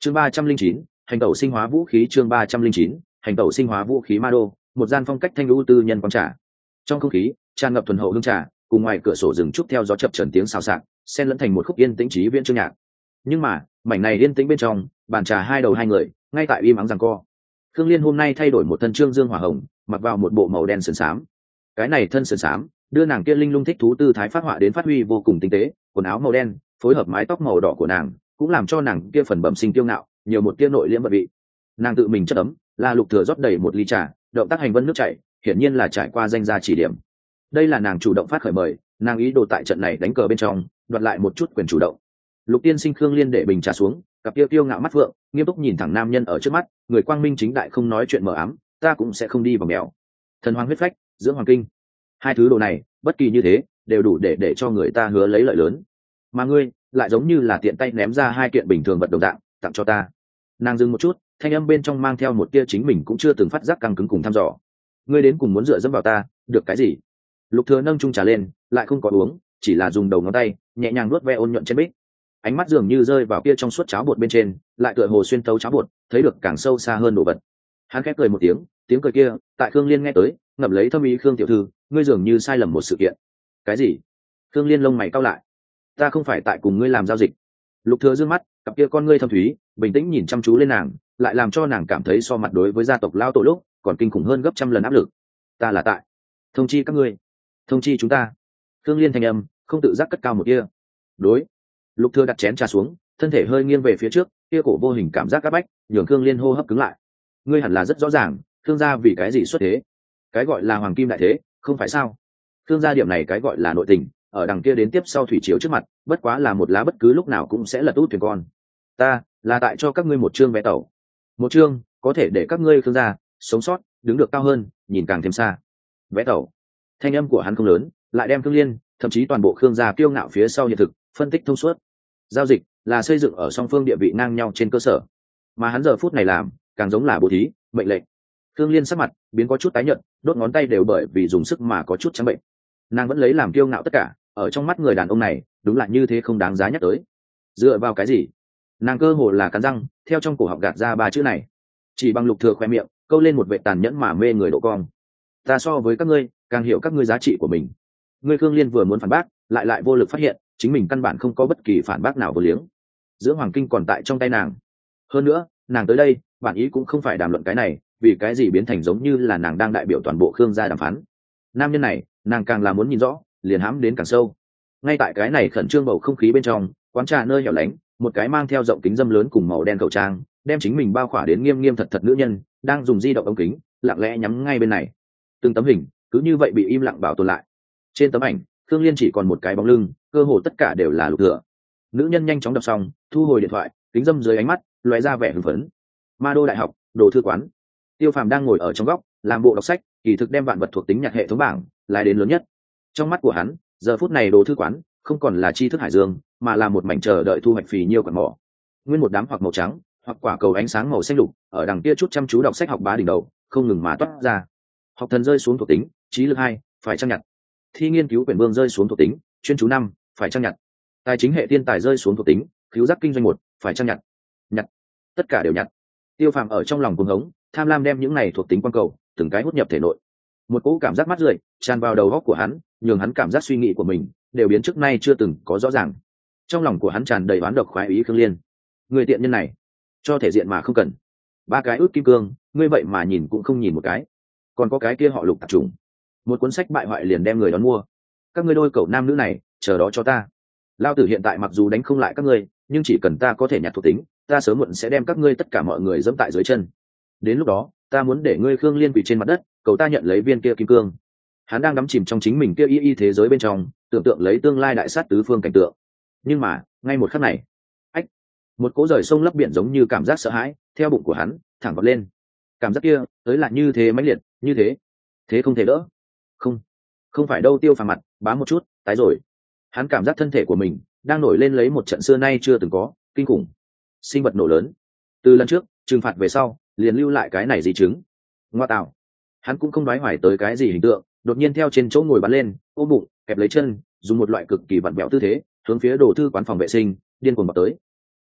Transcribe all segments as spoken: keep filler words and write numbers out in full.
chương ba trăm linh chín hành tẩu sinh hóa vũ khí chương ba trăm linh chín hành tẩu sinh hóa vũ khí ma đô, một gian phong cách thanh lũ tư nhân quán trà. Trong không khí tràn ngập thuần hậu hương trà, cùng ngoài cửa sổ rừng trúc theo gió chập trần tiếng xào xạc xen lẫn thành một khúc yên tĩnh trí viễn chương nhạc. Nhưng mà mảnh này yên tĩnh bên trong, bàn trà hai đầu hai người ngay tại im ắng giằng co. Khương Liên hôm nay thay đổi một thân trương dương hỏa hồng, mặc vào một bộ màu đen sườn xám. Cái này thân sườn xám đưa nàng kia linh lung thích thú tư thái phát họa đến phát huy vô cùng tinh tế, quần áo màu đen phối hợp mái tóc màu đỏ của nàng cũng làm cho nàng kia phần bẩm sinh kiêu ngạo nhiều một tia nội liễm bật vị. Nàng tự mình chất ấm, là Lục Thừa rót đầy một ly trà, động tác hành vân nước chảy, hiển nhiên là trải qua danh gia chỉ điểm. Đây là nàng chủ động phát khởi mời, nàng ý đồ tại trận này đánh cờ bên trong đoạt lại một chút quyền chủ động. Lục tiên sinh Khương Liên để bình trà xuống, cặp kia kiêu ngạo mắt vượng nghiêm túc nhìn thẳng nam nhân ở trước mắt, người quang minh chính đại không nói chuyện mờ ám, ta cũng sẽ không đi vào mèo. Thần hoàng huyết phách, dưỡng hoàng kinh, hai thứ đồ này bất kỳ như thế đều đủ để để cho người ta hứa lấy lợi lớn, mà ngươi lại giống như là tiện tay ném ra hai kiện bình thường vật đồng dạng tặng cho ta. Nàng dừng một chút, thanh âm bên trong mang theo một tia chính mình cũng chưa từng phát giác căng cứng cùng thăm dò. Ngươi đến cùng muốn dựa dẫm vào ta được cái gì? Lục Thừa nâng chung trà lên, lại không có uống, chỉ là dùng đầu ngón tay nhẹ nhàng nuốt ve ôn nhuận trên bích. Ánh mắt dường như rơi vào kia trong suốt cháo bột bên trên, lại tựa hồ xuyên tấu cháo bột, thấy được càng sâu xa hơn đồ vật. Hắn khẽ cười một tiếng, tiếng cười kia tại Khương Liên nghe tới ngậm lấy thâm ý. Khương tiểu thư, ngươi dường như sai lầm một sự kiện. Cái gì? Khương Liên lông mày cau lại. Ta không phải tại cùng ngươi làm giao dịch. Lục Thừa dương mắt, cặp kia con ngươi thâm thúy bình tĩnh nhìn chăm chú lên nàng, lại làm cho nàng cảm thấy so mặt đối với gia tộc lao tổ lúc còn kinh khủng hơn gấp trăm lần áp lực. Ta là tại thông chi các ngươi, thông chi chúng ta. Khương Liên thanh âm không tự giác cất cao một kia. Đối. Lục Thừa đặt chén trà xuống, thân thể hơi nghiêng về phía trước, kia cổ vô hình cảm giác áp bách nhường Khương Liên hô hấp cứng lại. Ngươi hẳn là rất rõ ràng, Khương gia vì cái gì xuất thế. Cái gọi là hoàng kim đại thế, không phải sao? Khương gia điểm này cái gọi là nội tình, ở đằng kia đến tiếp sau thủy chiếu trước mặt, bất quá là một lá bất cứ lúc nào cũng sẽ lật út thuyền con. Ta là tại cho các ngươi một chương vé tàu, một chương có thể để các ngươi Khương gia sống sót, đứng được cao hơn, nhìn càng thêm xa. Vé tàu. Thanh âm của hắn không lớn, lại đem Khương Liên, thậm chí toàn bộ Khương gia kiêu ngạo phía sau hiện thực phân tích thông suốt. Giao dịch là xây dựng ở song phương địa vị ngang nhau trên cơ sở, mà hắn giờ phút này làm càng giống là bố thí, mệnh lệnh. Khương Liên sắc mặt biến có chút tái nhợt, đốt ngón tay đều bởi vì dùng sức mà có chút trắng bệnh. Nàng vẫn lấy làm kiêu ngạo tất cả, ở trong mắt người đàn ông này đúng là như thế không đáng giá nhắc tới. Dựa vào cái gì? Nàng cơ hồ là cắn răng theo trong cổ họng gạt ra ba chữ này, chỉ bằng Lục Thừa khoe miệng câu lên một vệ tàn nhẫn mà mê người độ cong. Ta so với các ngươi càng hiểu các ngươi giá trị của mình. Ngươi Khương Liên vừa muốn phản bác, lại lại vô lực phát hiện chính mình căn bản không có bất kỳ phản bác nào vô liếng. Giữa hoàng kinh còn tại trong tay nàng. Hơn nữa, nàng tới đây bản ý cũng không phải đàm luận cái này, vì cái gì biến thành giống như là nàng đang đại biểu toàn bộ Khương gia đàm phán. Nam nhân này nàng càng là muốn nhìn rõ, liền hãm đến càng sâu. Ngay tại cái này khẩn trương bầu không khí bên trong, quán trà nơi hẻo lánh, một cái mang theo rộng kính dâm lớn cùng màu đen khẩu trang, đem chính mình bao khỏa đến nghiêm nghiêm thật thật nữ nhân đang dùng di động ống kính lặng lẽ nhắm ngay bên này. Từng tấm hình cứ như vậy bị im lặng bảo tồn lại. Trên tấm ảnh Khương Liên chỉ còn một cái bóng lưng, cơ hồ tất cả đều là Lục Thừa. Nữ nhân nhanh chóng đọc xong, thu hồi điện thoại, kính dâm dưới ánh mắt lóe ra vẻ hưng phấn. Ma đô đại học, đồ thư quán. Tiêu Phàm đang ngồi ở trong góc làm bộ đọc sách, kỳ thực đem vạn vật thuộc tính nhạc hệ thống bảng lại đến lớn nhất. Trong mắt của hắn, giờ phút này đồ thư quán không còn là tri thức hải dương, mà là một mảnh chờ đợi thu hoạch phì nhiêu quặng mỏ. Nguyên một đám hoặc màu trắng, hoặc quả cầu ánh sáng màu xanh lục, ở đằng kia chút chăm chú đọc sách học bá đỉnh đầu, không ngừng mà toát ra. Học thần rơi xuống thuộc tính, trí lực hai, phải trang nhặt. Thi nghiên cứu quyển vương rơi xuống thuộc tính, chuyên chú năm, phải trang nhặt. Tài chính hệ thiên tài rơi xuống thuộc tính, khiếu giác kinh doanh một, phải trang nhặt. Nhặt, tất cả đều nhặt. Tiêu Phàm ở trong lòng cuồng hống, tham lam đem những này thuộc tính quan cầu từng cái hút nhập thể nội. Một cỗ cảm giác mát rượi tràn vào đầu óc của hắn, nhường hắn cảm giác suy nghĩ của mình đều biến trước nay chưa từng có rõ ràng. Trong lòng của hắn tràn đầy oán độc khoái ý. Khương Liên, người tiện nhân này, cho thể diện mà không cần. Ba cái ước kim cương, ngươi vậy mà nhìn cũng không nhìn một cái. Còn có cái kia họ Lục tạp trùng, một cuốn sách bại hoại liền đem người đón mua. Các ngươi đôi cậu nam nữ này, chờ đó cho ta. Lao tử hiện tại mặc dù đánh không lại các ngươi, nhưng chỉ cần ta có thể nhặt thuộc tính, ta sớm muộn sẽ đem các ngươi tất cả mọi người dẫm tại dưới chân. Đến lúc đó, ta muốn để ngươi Khương Liên quỳ trên mặt đất, cầu ta nhận lấy viên kia kim cương. Hắn đang đắm chìm trong chính mình kia y y thế giới bên trong, tưởng tượng lấy tương lai đại sát tứ phương cảnh tượng. Nhưng mà ngay một khắc này, ách, một cỗ rời sông lấp biển giống như cảm giác sợ hãi theo bụng của hắn thẳng vọt lên. Cảm giác kia tới là như thế mãnh liệt, như thế thế không thể đỡ. Không, không phải đâu. Tiêu Phàm mặt bám một chút tái rồi. Hắn cảm giác thân thể của mình đang nổi lên lấy một trận xưa nay chưa từng có kinh khủng sinh vật nổ lớn. Từ lần trước trừng phạt về sau, liền lưu lại cái này di chứng. Ngoa tạo, hắn cũng không đoái hoài tới cái gì hình tượng, đột nhiên theo trên chỗ ngồi bắn lên, ôm bụng kẹp lấy chân, dùng một loại cực kỳ vặn vẹo tư thế hướng phía đồ thư quán phòng vệ sinh điên cuồng vào tới.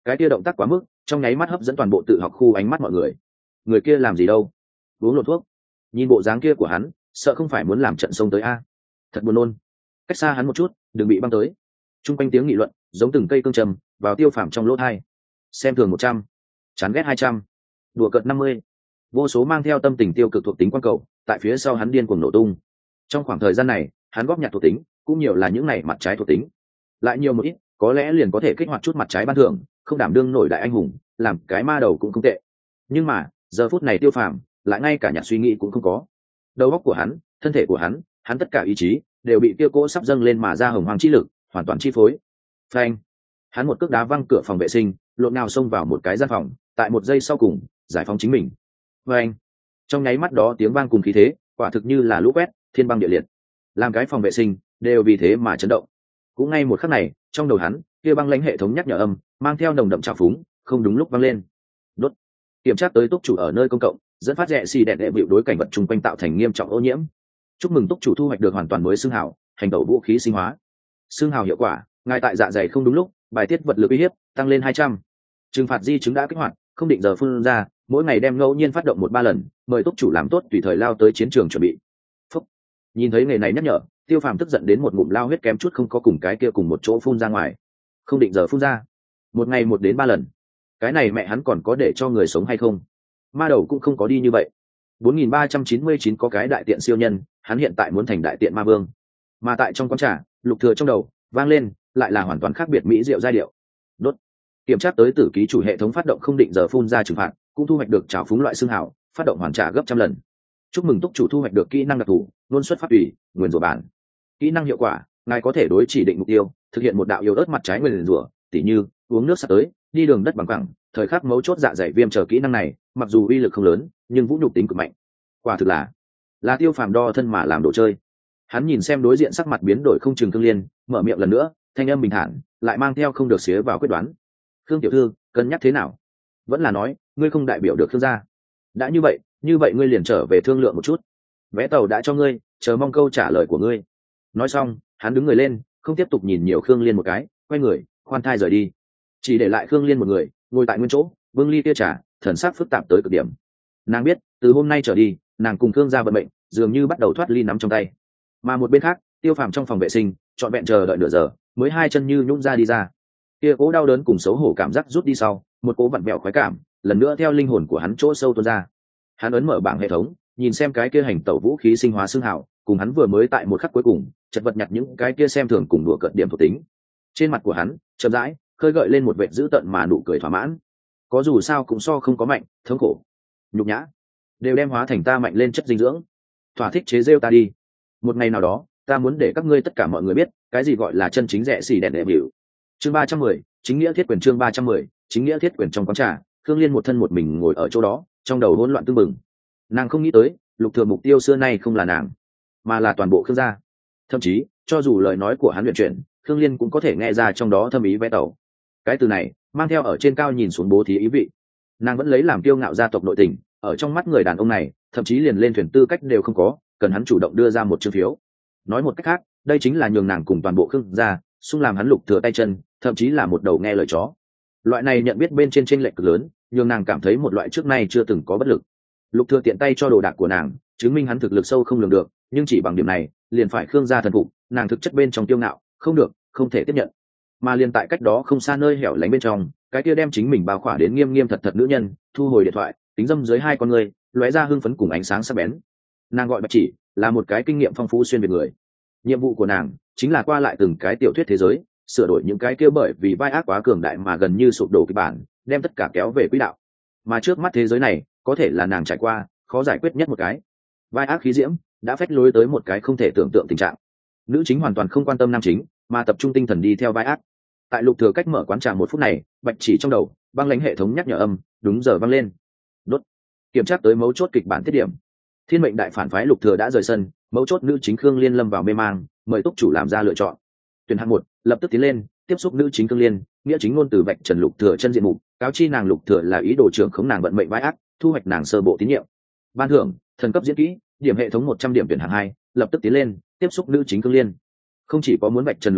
cái kia động tác quá mức, trong nháy mắt hấp dẫn toàn bộ tự học khu ánh mắt mọi người. Người kia làm gì đâu? Uống lộn thuốc. Nhìn bộ dáng kia của hắn, sợ không phải muốn làm trận sông tới a. Thật buồn nôn. Cách xa hắn một chút, đừng bị băng tới. Trung quanh tiếng nghị luận giống từng cây cương trầm vào Tiêu Phàm trong lỗ tai. Xem thường một trăm, chán ghét hai trăm, đùa cợt năm mươi. Vô số mang theo tâm tình tiêu cực thuộc tính quan cầu, tại phía sau hắn điên cuồng nổ tung. Trong khoảng thời gian này, hắn góp nhặt thuộc tính, cũng nhiều là những này mặt trái thuộc tính. Lại nhiều một ít, có lẽ liền có thể kích hoạt chút mặt trái ban thưởng, không đảm đương nổi đại anh hùng, làm cái ma đầu cũng không tệ. Nhưng mà, giờ phút này Tiêu Phàm lại ngay cả nhặt suy nghĩ cũng không có. Đầu óc của hắn, thân thể của hắn, hắn tất cả ý chí đều bị kia cỗ sắp dâng lên mà ra hồng hoang chi lực hoàn toàn chi phối. Phanh! Hắn một cước đá văng cửa phòng vệ sinh, lộn nào xông vào một cái gian phòng, tại một giây sau cùng, giải phóng chính mình. Phanh! Trong nháy mắt đó tiếng vang cùng khí thế, quả thực như là lũ quét, thiên băng địa liệt. Làm cái phòng vệ sinh đều vì thế mà chấn động. Cũng ngay một khắc này, trong đầu hắn, kia băng lãnh hệ thống nhắc nhở âm, mang theo nồng đậm trào phúng, không đúng lúc vang lên. Đốt! Kiểm tra tới túc chủ ở nơi công cộng, dẫn phát rẻ xì đẹn đệ bịu đối cảnh vật chung quanh tạo thành nghiêm trọng ô nhiễm. Chúc mừng túc chủ thu hoạch được hoàn toàn mới xương hào, hành tẩu vũ khí sinh hóa. Xương hào hiệu quả, ngài tại dạ dày không đúng lúc, bài tiết vật lực uy hiếp tăng lên hai trăm. Trừng phạt di chứng đã kích hoạt, không định giờ phun ra, mỗi ngày đem ngẫu nhiên phát động một ba lần, mời túc chủ làm tốt tùy thời lao tới chiến trường chuẩn bị. Phúc. Nhìn thấy nghề này nhắc nhở, Tiêu Phàm tức giận đến một ngụm lao huyết kém chút không có cùng cái kia cùng một chỗ phun ra ngoài. Không định giờ phun ra, một ngày một đến ba lần. Cái này mẹ hắn còn có để cho người sống hay không? Ma đầu cũng không có đi như vậy. bốn nghìn ba trăm chín mươi chín có cái đại tiện siêu nhân, hắn hiện tại muốn thành đại tiện ma vương. Mà tại trong quán trà, Lục Thừa trong đầu vang lên, lại là hoàn toàn khác biệt mỹ diệu giai điệu. Đốt. Kiểm tra tới tử ký chủ hệ thống phát động không định giờ phun ra trừng phạt, cũng thu hoạch được trảo phúng loại xương hảo, phát động hoàn trả gấp trăm lần. Chúc mừng túc chủ thu hoạch được kỹ năng đặc thù, luân xuất pháp ủy, nguyên rủa bản. Kỹ năng hiệu quả, ngài có thể đối chỉ định mục tiêu, thực hiện một đạo yêu ớt mặt trái nguyên rủa, tỉ như uống nước sắp tới, đi đường đất bằng phẳng, thời khắc mấu chốt dạ dày viêm chờ kỹ năng này, mặc dù uy lực không lớn, nhưng vũ nhục tính cực mạnh. Quả thực là là Tiêu Phàm đo thân mà làm đồ chơi. Hắn nhìn xem đối diện sắc mặt biến đổi không chừng Thương Liên, mở miệng lần nữa, thanh âm bình thản, lại mang theo không được xía vào quyết đoán. Khương tiểu thư, cân nhắc thế nào? Vẫn là nói, ngươi không đại biểu được Khương gia. Đã như vậy, như vậy ngươi liền trở về thương lượng một chút. Vé tàu đã cho ngươi, chờ mong câu trả lời của ngươi. Nói xong, hắn đứng người lên, không tiếp tục nhìn nhiều Khương Liên một cái, quay người, khoan thai rời đi. Chỉ để lại Khương Liên một người, ngồi tại nguyên chỗ, bưng ly tia trà, thần sắc phức tạp tới cực điểm. Nàng biết, từ hôm nay trở đi, nàng cùng Khương gia vận mệnh, dường như bắt đầu thoát ly nắm trong tay. Mà một bên khác, Tiêu Phàm trong phòng vệ sinh, trọn vẹn chờ đợi nửa giờ, mới hai chân như nhũn ra đi ra. Kia cố đau đớn cùng xấu hổ cảm giác rút đi sau, một cố vặn vẹo khoái cảm, lần nữa theo linh hồn của hắn chỗ sâu tuôn ra. Hắn ấn mở bảng hệ thống, nhìn xem cái kia hành tẩu vũ khí sinh hóa xương hảo, cùng hắn vừa mới tại một khắc cuối cùng, chợt vật nhặt những cái kia xem thường cùng đùa cợt điểm thuộc tính. Trên mặt của hắn, chậm rãi, khơi gợi lên một vệt dữ tợn mà nụ cười thỏa mãn. Có dù sao cũng so không có mạnh, thống khổ, nhục nhã, đều đem hóa thành ta mạnh lên chất dinh dưỡng. Thỏa thích chế rêu ta đi. Một ngày nào đó, ta muốn để các ngươi tất cả mọi người biết, cái gì gọi là chân chính rẻ xì đèn đệ biểu. Chương ba trăm mười, chính nghĩa thiết quyền chương ba trăm mười, chính nghĩa thiết quyền trong quán trà, Khương Liên một thân một mình ngồi ở chỗ đó, trong đầu hỗn loạn tương mừng. Nàng không nghĩ tới, Lục Thừa mục tiêu xưa nay không là nàng, mà là toàn bộ Khương gia. Thậm chí, cho dù lời nói của hắn luyện chuyển, Khương Liên cũng có thể nghe ra trong đó thâm ý vẽ tàu. Cái từ này, mang theo ở trên cao nhìn xuống bố thí ý vị. Nàng vẫn lấy làm kiêu ngạo gia tộc nội tình, ở trong mắt người đàn ông này, thậm chí liền lên thuyền tư cách đều không có, cần hắn chủ động đưa ra một chương phiếu. Nói một cách khác, đây chính là nhường nàng cùng toàn bộ Khương gia, xung làm hắn Lục Thừa tay chân, thậm chí là một đầu nghe lời chó. Loại này nhận biết bên trên chênh lệch cực lớn, nhường nàng cảm thấy một loại trước nay chưa từng có bất lực. Lục Thừa tiện tay cho đồ đạc của nàng, chứng minh hắn thực lực sâu không lường được, nhưng chỉ bằng điểm này, liền phải Khương gia thần phục, nàng thực chất bên trong kiêu ngạo, không được, không thể tiếp nhận. Mà liền tại cách đó không xa nơi hẻo lánh bên trong, cái kia đem chính mình bao khỏa đến nghiêm nghiêm thật thật nữ nhân, thu hồi điện thoại, tính dâm dưới hai con người, lóe ra hưng phấn cùng ánh sáng sắc bén. Nàng gọi Bạch Chỉ, là một cái kinh nghiệm phong phú xuyên việt người. Nhiệm vụ của nàng chính là qua lại từng cái tiểu thuyết thế giới, sửa đổi những cái kia bởi vì vai ác quá cường đại mà gần như sụp đổ kịch bản, đem tất cả kéo về quỹ đạo. Mà trước mắt thế giới này, có thể là nàng trải qua khó giải quyết nhất một cái. Vai ác khí diễm đã phách lối tới một cái không thể tưởng tượng tình trạng. Nữ chính hoàn toàn không quan tâm nam chính, mà tập trung tinh thần đi theo vai ác. Tại Lục Thừa cách mở quán trà một phút này, Bạch Chỉ trong đầu băng lãnh hệ thống nhắc nhở âm đúng giờ vang lên. Đốt. Kiểm tra tới mấu chốt kịch bản tiết điểm. Thiên mệnh đại phản phái Lục Thừa đã rời sân, mấu chốt nữ chính Khương Liên lâm vào mê mang, mời túc chủ làm ra lựa chọn. Tuyển hạng một, lập tức tiến lên, tiếp xúc nữ chính Khương Liên, nghĩa chính ngôn từ vạch trần Lục Thừa chân diện mục, cáo chi nàng Lục Thừa là ý đồ trưởng khống nàng vận mệnh vai ác, thu hoạch nàng sơ bộ tín nhiệm. Ban thưởng, thần cấp diễn kỹ, điểm hệ thống một trăm điểm tuyển hạng hai, lập tức tiến lên, tiếp xúc nữ chính Khương Liên. Không chỉ có muốn vạch trần Lục Thừa,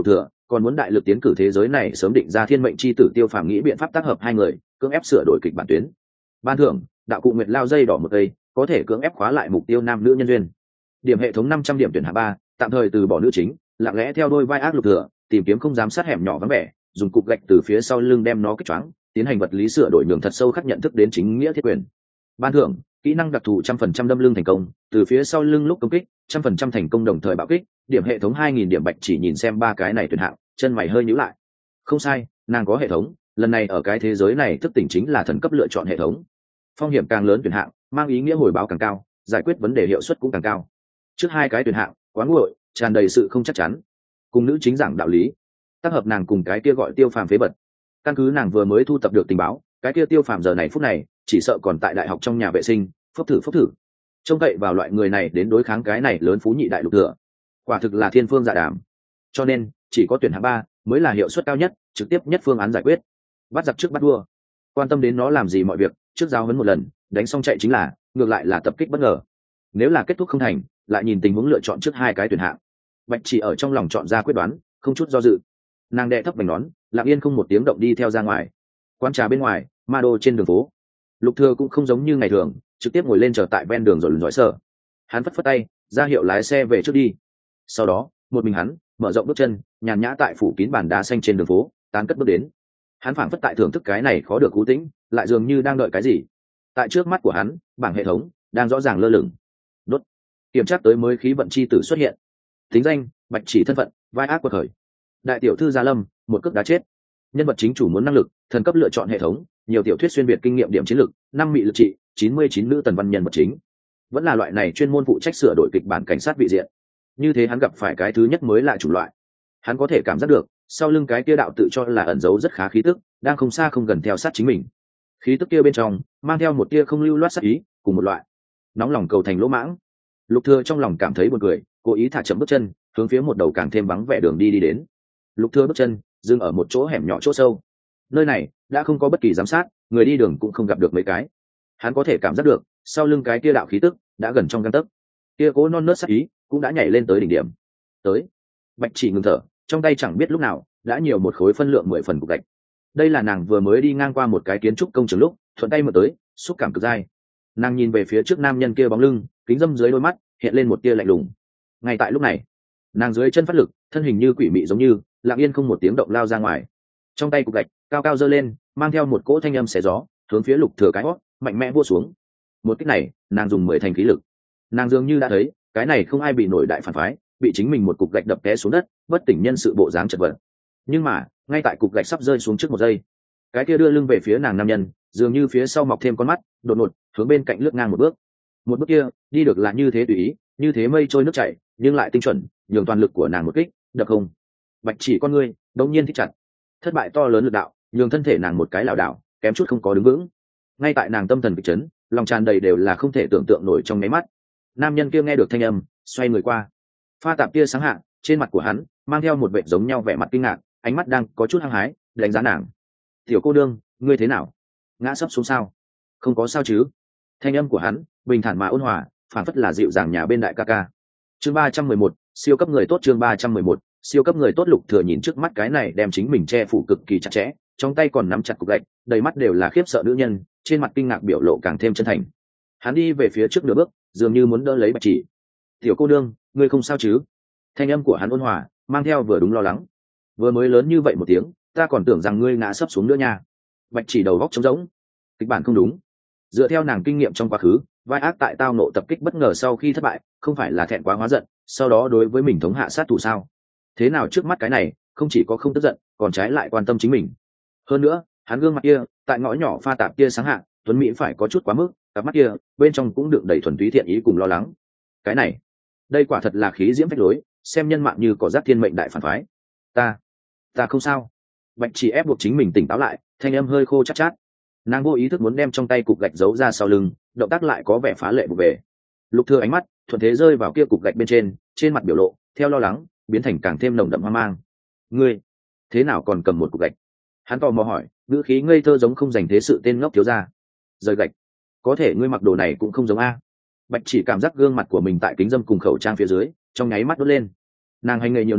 còn muốn đại lực tiến cử thế giới này sớm định ra thiên mệnh c h i tử Tiêu Phàm nghĩ biện pháp tác hợp hai người, cưỡng ép sửa đổi kịch bản tuyến. Ban thưởng đạo cụ nguyệt lao dây đỏ một cây, có thể cưỡng ép khóa lại mục tiêu nam nữ nhân duyên. Điểm hệ thống năm trăm điểm tuyển hạ ba, tạm thời từ bỏ nữ chính, lặng lẽ theo đôi vai ác Lục Thừa, tìm kiếm không dám sát hẻm nhỏ vắng vẻ, dùng cục gạch từ phía sau lưng đem nó kích choáng, tiến hành vật lý sửa đổi nhường thật sâu khắc nhận thức đến chính nghĩa thiết quyền. Ban thưởng kỹ năng đặc thù trăm phần trăm đâm lưng thành công, từ phía sau lưng lúc công kích trăm phần trăm thành công đồng thời bạo kích. Điểm hệ thống hai nghìn điểm. Bạch Chỉ nhìn xem ba cái này tuyển hạng, chân mày hơi nhíu lại. Không sai, nàng có hệ thống, lần này ở cái thế giới này thức tỉnh chính là thần cấp lựa chọn hệ thống. Phong hiểm càng lớn tuyển hạng mang ý nghĩa hồi báo càng cao, giải quyết vấn đề hiệu suất cũng càng cao. Trước hai cái tuyển hạng quá nguội, tràn đầy sự không chắc chắn. Cùng nữ chính giảng đạo lý, tác hợp nàng cùng cái kia gọi Tiêu Phàm phế vật. Căn cứ nàng vừa mới thu tập được tình báo, cái kia Tiêu Phàm giờ này phút này chỉ sợ còn tại đại học trong nhà vệ sinh phốc thử phốc thử, trông cậy vào loại người này đến đối kháng cái này lớn phú nhị đại Lục Thừa, quả thực là thiên phương dạ đàm. Cho nên chỉ có tuyển hạng ba mới là hiệu suất cao nhất, trực tiếp nhất phương án giải quyết. Bắt giặc trước bắt vua, quan tâm đến nó làm gì mọi việc, trước giao huấn một lần, đánh xong chạy chính là, ngược lại là tập kích bất ngờ. Nếu là kết thúc không thành, lại nhìn tình huống lựa chọn trước hai cái tuyển hạng. Bạch Chỉ ở trong lòng chọn ra quyết đoán, không chút do dự. Nàng đệ thấp vành nón, lặng yên không một tiếng động đi theo ra ngoài. Quán trà bên ngoài, ma đô trên đường phố. Lục Thừa cũng không giống như ngày thường, trực tiếp ngồi lên chờ tại ven đường rồi dõi sở. Hắn phất phất tay, ra hiệu lái xe về trước đi. Sau đó, một mình hắn mở rộng bước chân, nhàn nhã tại phủ kín bàn đá xanh trên đường phố, tán cất bước đến. Hắn phảng phất tại thưởng thức cái này khó được cú tĩnh, lại dường như đang đợi cái gì. Tại trước mắt của hắn, bảng hệ thống đang rõ ràng lơ lửng. Đốt. Kiểm tra tới mới khí vận chi tử xuất hiện. Tính danh: Bạch Chỉ, thân phận: vai ác quật khởi. Đại tiểu thư Gia Lâm, một cước đá chết. Nhân vật chính chủ muốn năng lực, thần cấp lựa chọn hệ thống, nhiều tiểu thuyết xuyên việt kinh nghiệm điểm chiến lược, năm mị lực trị, chín mươi chín nữ tần văn nhân vật chính. Vẫn là loại này chuyên môn phụ trách sửa đổi kịch bản cảnh sát vị diện. Như thế hắn gặp phải cái thứ nhất mới lạ chủng loại. Hắn có thể cảm giác được, sau lưng cái kia đạo tự cho là ẩn giấu rất khá khí tức, đang không xa không gần theo sát chính mình. Khí tức kia bên trong mang theo một tia không lưu loát sát ý, cùng một loại nóng lòng cầu thành lỗ mãng. Lục Thừa trong lòng cảm thấy buồn cười, cố ý thả chậm bước chân, hướng phía một đầu càng thêm vắng vẻ đường đi đi đến. Lục Thừa bước chân dừng ở một chỗ hẻm nhỏ chỗ sâu. Nơi này đã không có bất kỳ giám sát, người đi đường cũng không gặp được mấy cái. Hắn có thể cảm giác được, sau lưng cái kia đạo khí tức đã gần trong gang tấc. Kia cố non nớt sát ý cũng đã nhảy lên tới đỉnh điểm. Tới. Bạch Chỉ ngừng thở, trong tay chẳng biết lúc nào đã nhiều một khối phân lượng mười phần cục gạch. Đây là nàng vừa mới đi ngang qua một cái kiến trúc công trường lúc thuận tay mở tới, xúc cảm cực dai. Nàng nhìn về phía trước nam nhân kia bóng lưng, kính dâm dưới đôi mắt hiện lên một tia lạnh lùng. Ngay tại lúc này, nàng dưới chân phát lực, thân hình như quỷ mị giống như lặng yên không một tiếng động lao ra ngoài. Trong tay cục gạch cao cao giơ lên, mang theo một cỗ thanh âm xé gió, hướng phía Lục Thừa cái hót mạnh mẽ vua xuống. Một kích này, nàng dùng mười thành khí lực. Nàng dường như đã thấy, cái này không ai bị nổi đại phản phái, bị chính mình một cục gạch đập té xuống đất, bất tỉnh nhân sự bộ dáng chật vật. Nhưng mà, ngay tại cục gạch sắp rơi xuống trước một giây, cái kia đưa lưng về phía nàng nam nhân, dường như phía sau mọc thêm con mắt, đột ngột hướng bên cạnh lướt ngang một bước. Một bước kia, đi được là như thế tùy ý, như thế mây trôi nước chảy, nhưng lại tinh chuẩn, nhường toàn lực của nàng một kích, đập không. Bạch Chỉ con ngươi đống nhiên thích chặt. Thất bại to lớn lực đạo, nhường thân thể nàng một cái lảo đảo, kém chút không có đứng vững. Ngay tại nàng tâm thần kịch chấn, lòng tràn đầy đều là không thể tưởng tượng nổi trong mấy mắt. Nam nhân kia nghe được thanh âm, xoay người qua. Pha tạp tia sáng hạ, trên mặt của hắn mang theo một vẻ giống nhau vẻ mặt kinh ngạc, ánh mắt đang có chút hăng hái đánh giá nàng. Tiểu cô đương, ngươi thế nào? Ngã sấp xuống sao? Không có sao chứ? Thanh âm của hắn bình thản mà ôn hòa, phản phất là dịu dàng nhà bên đại ca ca. Chương ba trăm mười một, siêu cấp người tốt. Chương ba trăm mười một, siêu cấp người tốt. Lục Thừa nhìn trước mắt cái này đem chính mình che phủ cực kỳ chặt chẽ, trong tay còn nắm chặt cục gạch, đầy mắt đều là khiếp sợ nữ nhân, trên mặt kinh ngạc biểu lộ càng thêm chân thành. Hắn đi về phía trước nửa bước, dường như muốn đỡ lấy Bạch Chỉ. Tiểu cô đương, ngươi không sao chứ? Thanh âm của hắn ôn hòa, mang theo vừa đúng lo lắng. Vừa mới lớn như vậy một tiếng, ta còn tưởng rằng ngươi ngã sấp xuống nữa nha. Bạch Chỉ đầu góc trống rỗng, kịch bản không đúng. Dựa theo nàng kinh nghiệm trong quá khứ, vai ác tại tao nộ tập kích bất ngờ sau khi thất bại, không phải là thẹn quá hóa giận, sau đó đối với mình thống hạ sát thủ sao? Thế nào trước mắt cái này, không chỉ có không tức giận, còn trái lại quan tâm chính mình. Hơn nữa, hắn gương mặt kia, tại ngõ nhỏ pha tạp kia sáng hạ, tuấn mỹ phải có chút quá mức, cặp mắt kia, bên trong cũng đựng đầy thuần túy thiện ý cùng lo lắng. Cái này, đây quả thật là khí diễm phách lối, xem nhân mạng như có giác thiên mệnh đại phản phái. Ta, ta không sao. Bạch Chỉ ép buộc chính mình tỉnh táo lại, thanh âm hơi khô chát chát. Nàng vô ý thức muốn đem trong tay cục gạch giấu ra sau lưng, động tác lại có vẻ phá lệ vụ về. Lục Thừa ánh mắt thuận thế rơi vào kia cục gạch bên trên, trên mặt biểu lộ theo lo lắng biến thành càng thêm nồng đậm hoang mang. Ngươi thế nào còn cầm một cục gạch? Hắn tò mò hỏi, ngữ khí ngây thơ giống không dành thế sự tên ngốc thiếu gia. Rời gạch? Có thể ngươi mặc đồ này cũng không giống a. Bạch Chỉ cảm giác gương mặt của mình tại kính dâm cùng khẩu trang phía dưới, trong nháy mắt đốt lên. Nàng hành nghề nhiều năm,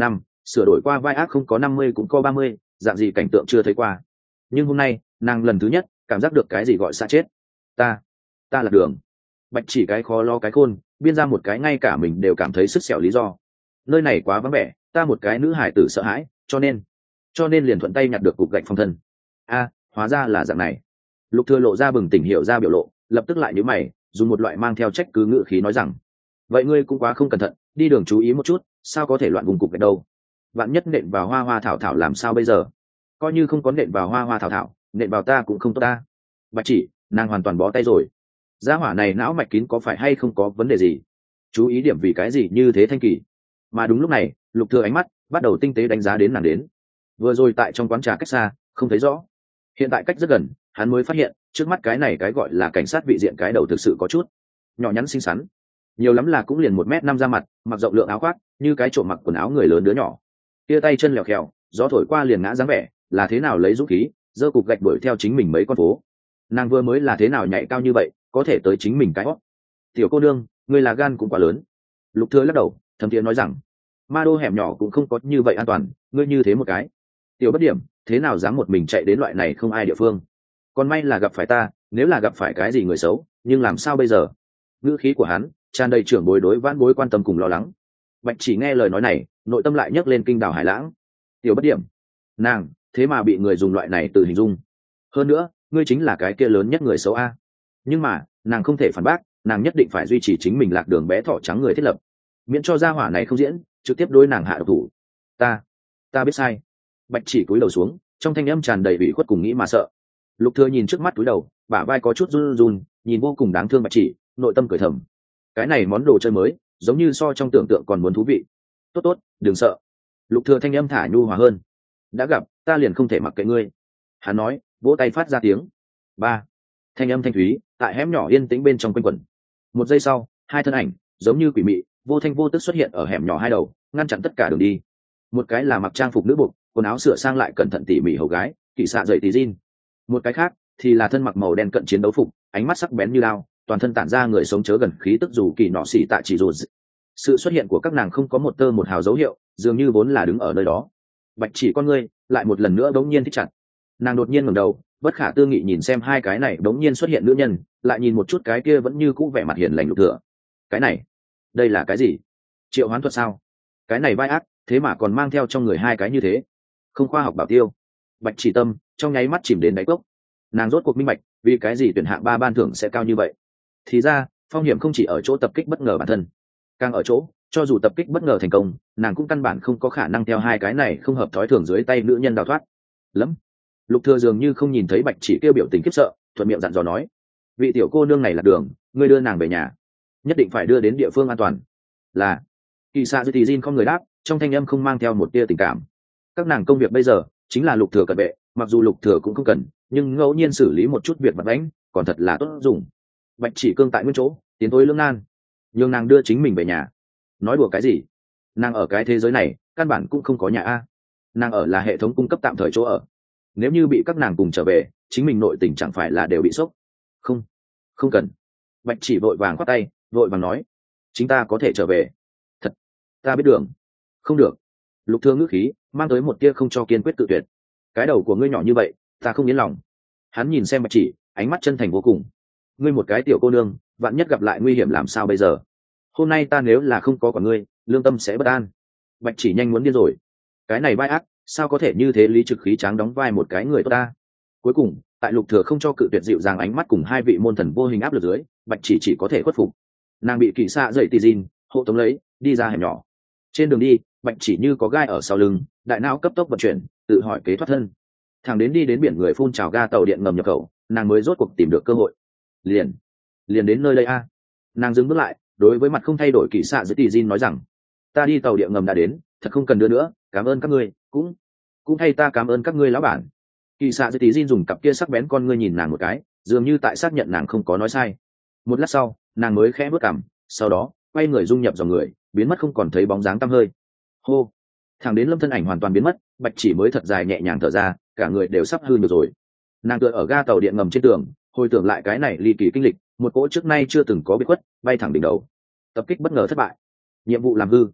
sửa đổi qua vai ác không có năm mươi cũng có ba mươi, dạng gì cảnh tượng chưa thấy qua. Nhưng hôm nay nàng lần thứ nhất cảm giác được cái gì gọi xa chết. ta ta là đường. Bạch chỉ cái khó lo cái khôn biên ra một cái ngay cả mình đều cảm thấy sứt sẹo lý do. Nơi này quá vắng vẻ, ta một cái nữ hải tử sợ hãi, cho nên cho nên liền thuận tay nhặt được cục gạch phong thân. A, hóa ra là dạng này. Lục Thừa lộ ra bừng tỉnh hiểu ra biểu lộ, lập tức lại nhíu mày, dùng một loại mang theo trách cứ ngữ khí nói rằng: vậy ngươi cũng quá không cẩn thận, đi đường chú ý một chút, sao có thể loạn vùng cục gạch đâu. Vạn nhất nện vào hoa hoa thảo thảo làm sao bây giờ? Coi như không có nện vào hoa hoa thảo thảo, nện vào ta cũng không tốt ta. Bạch chỉ, nàng hoàn toàn bó tay rồi. Gia hỏa này não mạch kín có phải hay không có vấn đề gì? Chú ý điểm vì cái gì như thế thanh kỳ? Mà đúng lúc này, Lục Thừa ánh mắt bắt đầu tinh tế đánh giá đến nàng đến. Vừa rồi tại trong quán trà cách xa, không thấy rõ. Hiện tại cách rất gần, hắn mới phát hiện, trước mắt cái này cái gọi là cảnh sát vị diện cái đầu thực sự có chút nhỏ nhắn xinh xắn, nhiều lắm là cũng liền một mét năm ra mặt, mặc rộng lượng áo khoác, như cái trộm mặc quần áo người lớn đứa nhỏ. Kia tay chân lèo khèo, gió thổi qua liền ngã dáng vẻ, là thế nào lấy dũng khí, giơ cục gạch đuổi theo chính mình mấy con phố. Nàng vừa mới là thế nào nhảy cao như vậy, có thể tới chính mình cái hót. Tiểu cô nương, ngươi là gan cũng quá lớn. Lục Thừa lắc đầu, thầm thiện nói rằng, ma đô hẻm nhỏ cũng không có như vậy an toàn, ngươi như thế một cái tiểu bất điểm, thế nào dám một mình chạy đến loại này không ai địa phương. Còn may là gặp phải ta, nếu là gặp phải cái gì người xấu, nhưng làm sao bây giờ? Ngữ khí của hắn tràn đầy trưởng bối đối vãn bối quan tâm cùng lo lắng. Bạch chỉ nghe lời nói này, nội tâm lại nhấc lên kinh đảo hải lãng. Tiểu bất điểm, nàng thế mà bị người dùng loại này từ hình dung. Hơn nữa, ngươi chính là cái kia lớn nhất người xấu a. Nhưng mà nàng không thể phản bác, nàng nhất định phải duy trì chính mình lạc đường bé thỏ trắng người thiết lập, miễn cho gia hỏa này không diễn trực tiếp đối nàng hạ độc thủ. Ta, ta biết sai. Bạch chỉ cúi đầu xuống, trong thanh âm tràn đầy ủy khuất cùng nghĩ mà sợ. Lục Thừa nhìn trước mắt cúi đầu, bả vai có chút run run, nhìn vô cùng đáng thương Bạch chỉ, nội tâm cười thầm. Cái này món đồ chơi mới, giống như so trong tưởng tượng còn muốn thú vị. Tốt tốt, đừng sợ. Lục Thừa thanh âm thả nhu hòa hơn. Đã gặp, ta liền không thể mặc kệ ngươi. Hắn nói, vỗ tay phát ra tiếng. Ba. Thanh âm thanh thúy, tại hẻm nhỏ yên tĩnh bên trong quanh quẩn. Một giây sau, hai thân ảnh, giống như quỷ mị, vô thanh vô tức xuất hiện ở hẻm nhỏ hai đầu, ngăn chặn tất cả đường đi. Một cái là mặc trang phục nữ buộc, quần áo sửa sang lại cẩn thận tỉ mỉ hầu gái, kỵ xạ dậy tí jean. Một cái khác thì là thân mặc màu đen cận chiến đấu phục, ánh mắt sắc bén như lao, toàn thân tản ra người sống chớ gần khí tức dù kỳ nọ xỉ tạ chỉ rồi. Sự xuất hiện của các nàng không có một tơ một hào dấu hiệu, dường như vốn là đứng ở nơi đó. Bạch chỉ con ngươi lại một lần nữa đống nhiên thích chặt. Nàng đột nhiên ngẩng đầu, bất khả tư nghị nhìn xem hai cái này đống nhiên xuất hiện nữ nhân, lại nhìn một chút cái kia vẫn như cũ vẻ mặt hiền lành Lục Thừa. Cái này, đây là cái gì? Triệu hoán thuật sao? Cái này vai ác, thế mà còn mang theo trong người hai cái như thế, không khoa học bảo tiêu. Bạch chỉ tâm trong nháy mắt chìm đến đáy cốc. Nàng rốt cuộc minh bạch vì cái gì tuyển hạng ba ban thưởng sẽ cao như vậy. Thì ra phong hiểm không chỉ ở chỗ tập kích bất ngờ bản thân, càng ở chỗ cho dù tập kích bất ngờ thành công, nàng cũng căn bản không có khả năng theo hai cái này không hợp thói thường dưới tay nữ nhân đào thoát. Lắm. Lục Thừa dường như không nhìn thấy Bạch chỉ kêu biểu tình khiếp sợ, thuận miệng dặn dò nói, vị tiểu cô nương này là đường, ngươi đưa nàng về nhà, nhất định phải đưa đến địa phương an toàn. Là. Kỳ xạ dư tì Jin không người đáp, trong thanh âm không mang theo một tia tình cảm. Các nàng công việc bây giờ chính là Lục Thừa cận vệ, mặc dù Lục Thừa cũng không cần, nhưng ngẫu nhiên xử lý một chút việc vặt vãnh còn thật là tốt dùng. Bạch chỉ cương tại nguyên chỗ, tiến tối lưỡng nan, nhưng nàng đưa chính mình về nhà. Nói đùa cái gì? Nàng ở cái thế giới này căn bản cũng không có nhà a. Nàng ở là hệ thống cung cấp tạm thời chỗ ở. Nếu như bị các nàng cùng trở về, chính mình nội tình chẳng phải là đều bị sốc. Không, không cần. Bạch chỉ vội vàng khoát tay, vội vàng nói, chúng ta có thể trở về. Thật, ta biết đường. Không được. Lục Thừa ngữ khí mang tới một tia không cho kiên quyết cự tuyệt. Cái đầu của ngươi nhỏ như vậy, ta không yên lòng. Hắn nhìn xem Bạch chỉ, ánh mắt chân thành vô cùng. Ngươi một cái tiểu cô nương, vạn nhất gặp lại nguy hiểm làm sao bây giờ? Hôm nay ta nếu là không có quả ngươi, lương tâm sẽ bất an. Bạch chỉ nhanh muốn điên rồi. Cái này vai ác, sao có thể như thế lý trực khí tráng đóng vai một cái người tốt ta? Cuối cùng, tại Lục Thừa không cho cự tuyệt dịu dàng ánh mắt cùng hai vị môn thần vô hình áp lực dưới, Bạch chỉ chỉ có thể khuất phục. Nàng bị kỳ xạ dậy tì Jin hộ tống lấy, đi ra hẻm nhỏ. Trên đường đi, Bạch chỉ như có gai ở sau lưng, đại não cấp tốc vận chuyển, tự hỏi kế thoát thân. Thằng đến đi đến biển người phun trào ga tàu điện ngầm nhập khẩu, nàng mới rốt cuộc tìm được cơ hội. Liền, liền đến nơi đây a. Nàng dừng bước lại, đối với mặt không thay đổi kỳ xạ dậy tì Jin nói rằng, ta đi tàu điện ngầm đã đến, thật không cần đưa nữa, cảm ơn các ngươi, cũng cũng thay ta cảm ơn các ngươi lão bản. Kỳ xạ dậy tì Jin dùng cặp kia sắc bén con ngươi nhìn nàng một cái, dường như tại xác nhận nàng không có nói sai. Một lát sau, nàng mới khẽ bước cằm, sau đó quay người dung nhập dòng người, biến mất không còn thấy bóng dáng tăm hơi. Hô. Thẳng đến Lâm thân ảnh hoàn toàn biến mất, Bạch chỉ mới thật dài nhẹ nhàng thở ra, cả người đều sắp hư được rồi. Nàng tựa ở ga tàu điện ngầm trên tường, hồi tưởng lại cái này ly kỳ kinh lịch, một cỗ trước nay chưa từng có biệt khuất bay thẳng đỉnh đầu. Tập kích bất ngờ thất bại, nhiệm vụ làm hư.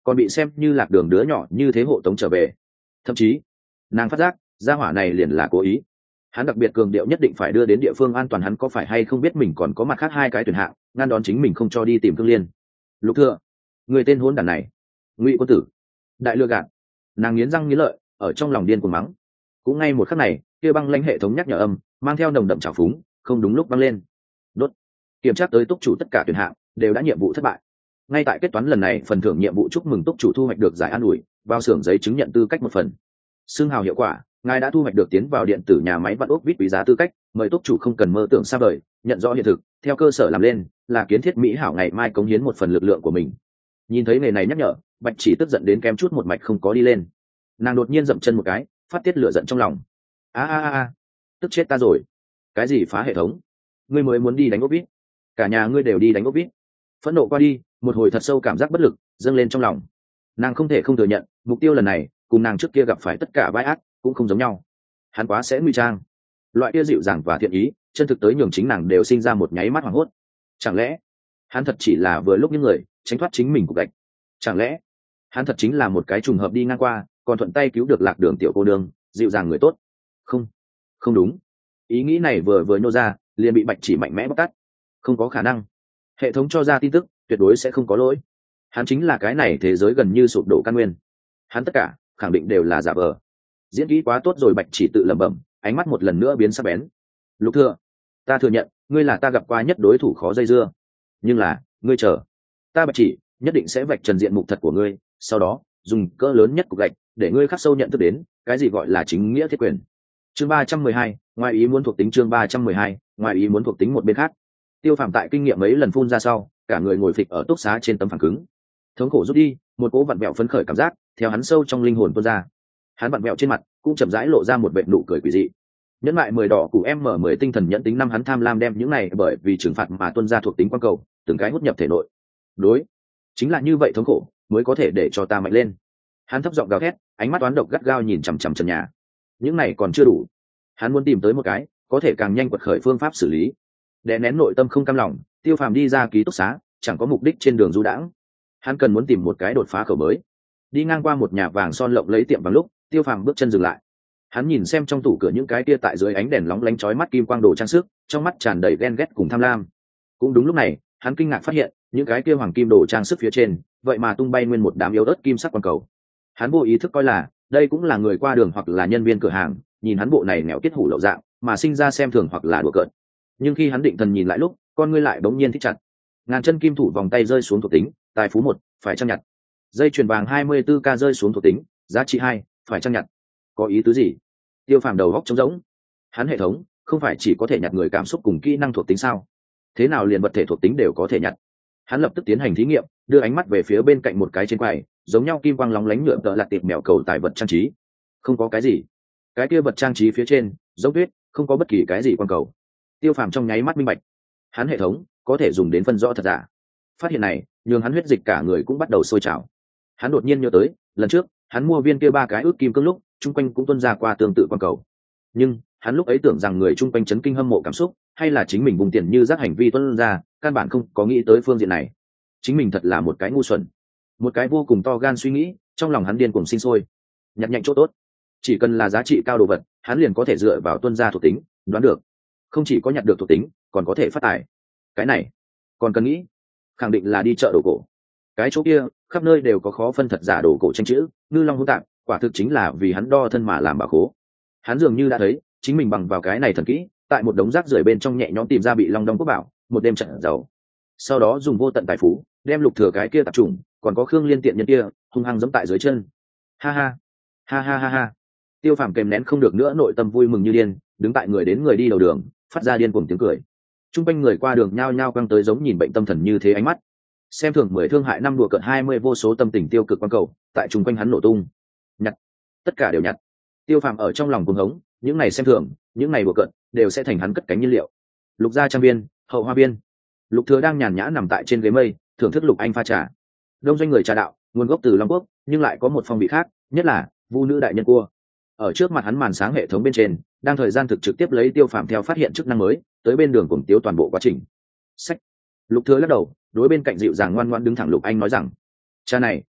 còn bị xem như lạc đường đứa nhỏ như thế hộ tống trở về. Thậm chí nàng phát giác gia hỏa này liền là cố ý. Hắn đặc biệt cường điệu nhất định phải đưa đến địa phương an toàn, hắn có phải hay không biết mình còn có mặt khác hai cái tuyển hạng ngăn đón chính mình không cho đi tìm Thương Liên. Lục Thừa, người tên hỗn đản này, Ngụy Quân Tử, đại lừa gạt. Nàng nghiến răng nghiến lợi, ở trong lòng điên cuồng mắng. Cũng ngay một khắc này, kia băng lãnh hệ thống nhắc nhở âm mang theo nồng đậm trào phúng không đúng lúc vang lên. Đốt. Kiểm tra tới túc chủ tất cả tuyển hạng đều đã nhiệm vụ thất bại. Ngay tại kết toán lần này phần thưởng nhiệm vụ, chúc mừng túc chủ thu hoạch được giải an ủi, vào xưởng giấy chứng nhận tư cách một phần. Xưng hào hiệu quả, ngài đã thu hoạch được tiến vào điện tử nhà máy vạn ốc vít quý giá tư cách, mời túc chủ không cần mơ tưởng xa vời, nhận rõ hiện thực, theo cơ sở làm lên, là kiến thiết mỹ hảo ngày mai cống hiến một phần lực lượng của mình. Nhìn thấy nghề này nhắc nhở, Bạch Chỉ tức giận đến kém chút một mạch không có đi lên. Nàng đột nhiên dậm chân một cái, phát tiết lửa giận trong lòng. A a a a, tức chết ta rồi. Cái gì phá hệ thống? Ngươi mới muốn đi đánh ốc vít? Cả nhà ngươi đều đi đánh ốc vít. Phẫn nộ qua đi, một hồi thật sâu cảm giác bất lực dâng lên trong lòng. Nàng không thể không thừa nhận, mục tiêu lần này cùng nàng trước kia gặp phải tất cả vai ác cũng không giống nhau. Hắn quá sẽ nguy trang, loại kia dịu dàng và thiện ý chân thực tới nhường chính nàng đều sinh ra một nháy mắt hoảng hốt. Chẳng lẽ hắn thật chỉ là vừa lúc những người tránh thoát chính mình cục gạch? Chẳng lẽ hắn thật chính là một cái trùng hợp đi ngang qua còn thuận tay cứu được lạc đường tiểu cô nương, dịu dàng người tốt? Không, không đúng. Ý nghĩ này vừa vừa nhô ra liền bị Bạch Chỉ mạnh mẽ bóc tát. Không có khả năng, hệ thống cho ra tin tức tuyệt đối sẽ không có lỗi. Hắn chính là cái này thế giới gần như sụp đổ căn nguyên, hắn tất cả khẳng định đều là giả vờ. Diễn kỹ quá tốt rồi, Bạch Chỉ tự lẩm bẩm, ánh mắt một lần nữa biến sắc bén. Lục Thừa, ta thừa nhận ngươi là ta gặp qua nhất đối thủ khó dây dưa, nhưng là ngươi chờ, ta Bạch Chỉ nhất định sẽ vạch trần diện mục thật của ngươi, sau đó dùng cỡ lớn nhất cục gạch để ngươi khắc sâu nhận thức đến cái gì gọi là chính nghĩa thiết quyền. Chương ba trăm mười hai, ngoài ý muốn thuộc tính. Chương ba trăm mười hai, ngoài ý muốn thuộc tính. Một bên khác, Tiêu Phàm tại kinh nghiệm mấy lần phun ra sau, cả người ngồi phịch ở túc xá trên tấm phẳng cứng, thống khổ rút đi, một cỗ vặn vẹo phấn khởi cảm giác theo hắn sâu trong linh hồn tuôn ra. Hắn vặn vẹo trên mặt cũng chậm rãi lộ ra một vệt nụ cười quỷ dị. Nhẫn lại mười đỏ của em mở mười tinh thần nhẫn tính năm, hắn tham lam đem những này bởi vì trừng phạt mà tuôn ra thuộc tính quan cầu từng cái hút nhập thể nội. Đối, chính là như vậy, thống khổ mới có thể để cho ta mạnh lên. Hắn thấp giọng gào thét, ánh mắt toán độc gắt gao nhìn chằm chằm trần nhà. Những này còn chưa đủ, hắn muốn tìm tới một cái có thể càng nhanh quật khởi phương pháp xử lý. Đè nén nội tâm không cam lòng, Tiêu Phàm đi ra ký túc xá, chẳng có mục đích trên đường du đãng. Hắn cần muốn tìm một cái đột phá khẩu mới. Đi ngang qua một nhà vàng son lộng lấy tiệm vàng lúc, Tiêu Phàm bước chân dừng lại. Hắn nhìn xem trong tủ cửa những cái kia tại dưới ánh đèn lóng lánh chói mắt kim quang đồ trang sức, trong mắt tràn đầy ghen ghét cùng tham lam. Cũng đúng lúc này, hắn kinh ngạc phát hiện, những cái kia hoàng kim đồ trang sức phía trên, vậy mà tung bay nguyên một đám yếu ớt kim sắc quang cầu. Hắn vô ý thức coi là đây cũng là người qua đường hoặc là nhân viên cửa hàng, nhìn hắn bộ này nghèo kiết hủ lậu dạng, mà sinh ra xem thường hoặc là đùa cợt. Nhưng khi hắn định thần nhìn lại lúc, con ngươi lại bỗng nhiên thích chặt. Ngàn chân kim thủ vòng tay rơi xuống thuộc tính, tài phú một, phải trang nhặt. Dây chuyền vàng hai mươi tư k rơi xuống thuộc tính, giá trị hai, phải trang nhặt. Có ý tứ gì? Tiêu Phàm đầu góc trống rỗng. Hắn hệ thống không phải chỉ có thể nhặt người cảm xúc cùng kỹ năng thuộc tính sao? Thế nào liền vật thể thuộc tính đều có thể nhặt? Hắn lập tức tiến hành thí nghiệm, đưa ánh mắt về phía bên cạnh một cái trên quầy, giống nhau kim quang lóng lánh nhựa tợ lạt tiệp mèo cầu tài vật trang trí. Không có cái gì. Cái kia vật trang trí phía trên, giống tuyết, không có bất kỳ cái gì quang cầu. Tiêu Phàm trong nháy mắt minh bạch, hắn hệ thống có thể dùng đến phân rõ thật giả. Phát hiện này nhường hắn huyết dịch cả người cũng bắt đầu sôi trào. Hắn đột nhiên nhớ tới lần trước hắn mua viên kia ba cái ước kim cương lúc chung quanh cũng tuôn ra qua tương tự quang cầu, nhưng hắn lúc ấy tưởng rằng người chung quanh chấn kinh hâm mộ cảm xúc, hay là chính mình vùng tiền như rác hành vi tuôn ra, căn bản không có nghĩ tới phương diện này. Chính mình thật là một cái ngu xuẩn, một cái vô cùng to gan suy nghĩ. Trong lòng hắn điên cuồng sinh sôi, nhặt nhạnh chỗ tốt, chỉ cần là giá trị cao đồ vật hắn liền có thể dựa vào tuân ra thuộc tính đoán được. Không chỉ có nhặt được thuộc tính, còn có thể phát tài. Cái này còn cần nghĩ, khẳng định là đi chợ đồ cổ. Cái chỗ kia khắp nơi đều có khó phân thật giả đồ cổ tranh chữ, ngư long hỗn tạp, quả thực chính là vì hắn đo thân mà làm bảo khố. Hắn dường như đã thấy chính mình bằng vào cái này thần kỹ, tại một đống rác rưởi bên trong nhẹ nhõm tìm ra bị long đong quốc bảo, một đêm trận giàu. Sau đó dùng vô tận tài phú đem Lục Thừa cái kia tạp trùng, còn có Khương Liên tiện nhân kia hung hăng giẫm tại dưới chân. Ha ha ha ha ha ha. Tiêu Phàm kèm nén không được nữa nội tâm vui mừng như điên, đứng tại người đến người đi đầu đường, phát ra điên cuồng tiếng cười. Trung quanh người qua đường nhao nhao quăng tới giống nhìn bệnh tâm thần như thế ánh mắt, xem thường mười thương hại năm đùa cợt hai mươi, vô số tâm tình tiêu cực quang cầu tại trung quanh hắn nổ tung. Nhặt, tất cả đều nhặt. Tiêu Phàm ở trong lòng cuồng hống, những này xem thường, những này đùa cợt đều sẽ thành hắn cất cánh nhiên liệu. Lục gia trang viên, hậu hoa viên. Lục Thừa đang nhàn nhã nằm tại trên ghế mây, thưởng thức Lục Anh pha trà. Đông doanh người trà đạo, nguồn gốc từ Long Quốc, nhưng lại có một phong vị khác, nhất là vu nữ đại nhân cua. Ở trước mặt hắn màn sáng hệ thống bên trên, đang thời gian thực trực tiếp lấy Tiêu Phàm theo phát hiện chức năng mới, tới bên đường cùng tiêu toàn bộ quá trình. Sách. Lục Thừa lắc đầu, đối bên cạnh dịu dàng ngoan ngoãn đứng thẳng Lục Anh nói rằng, cha này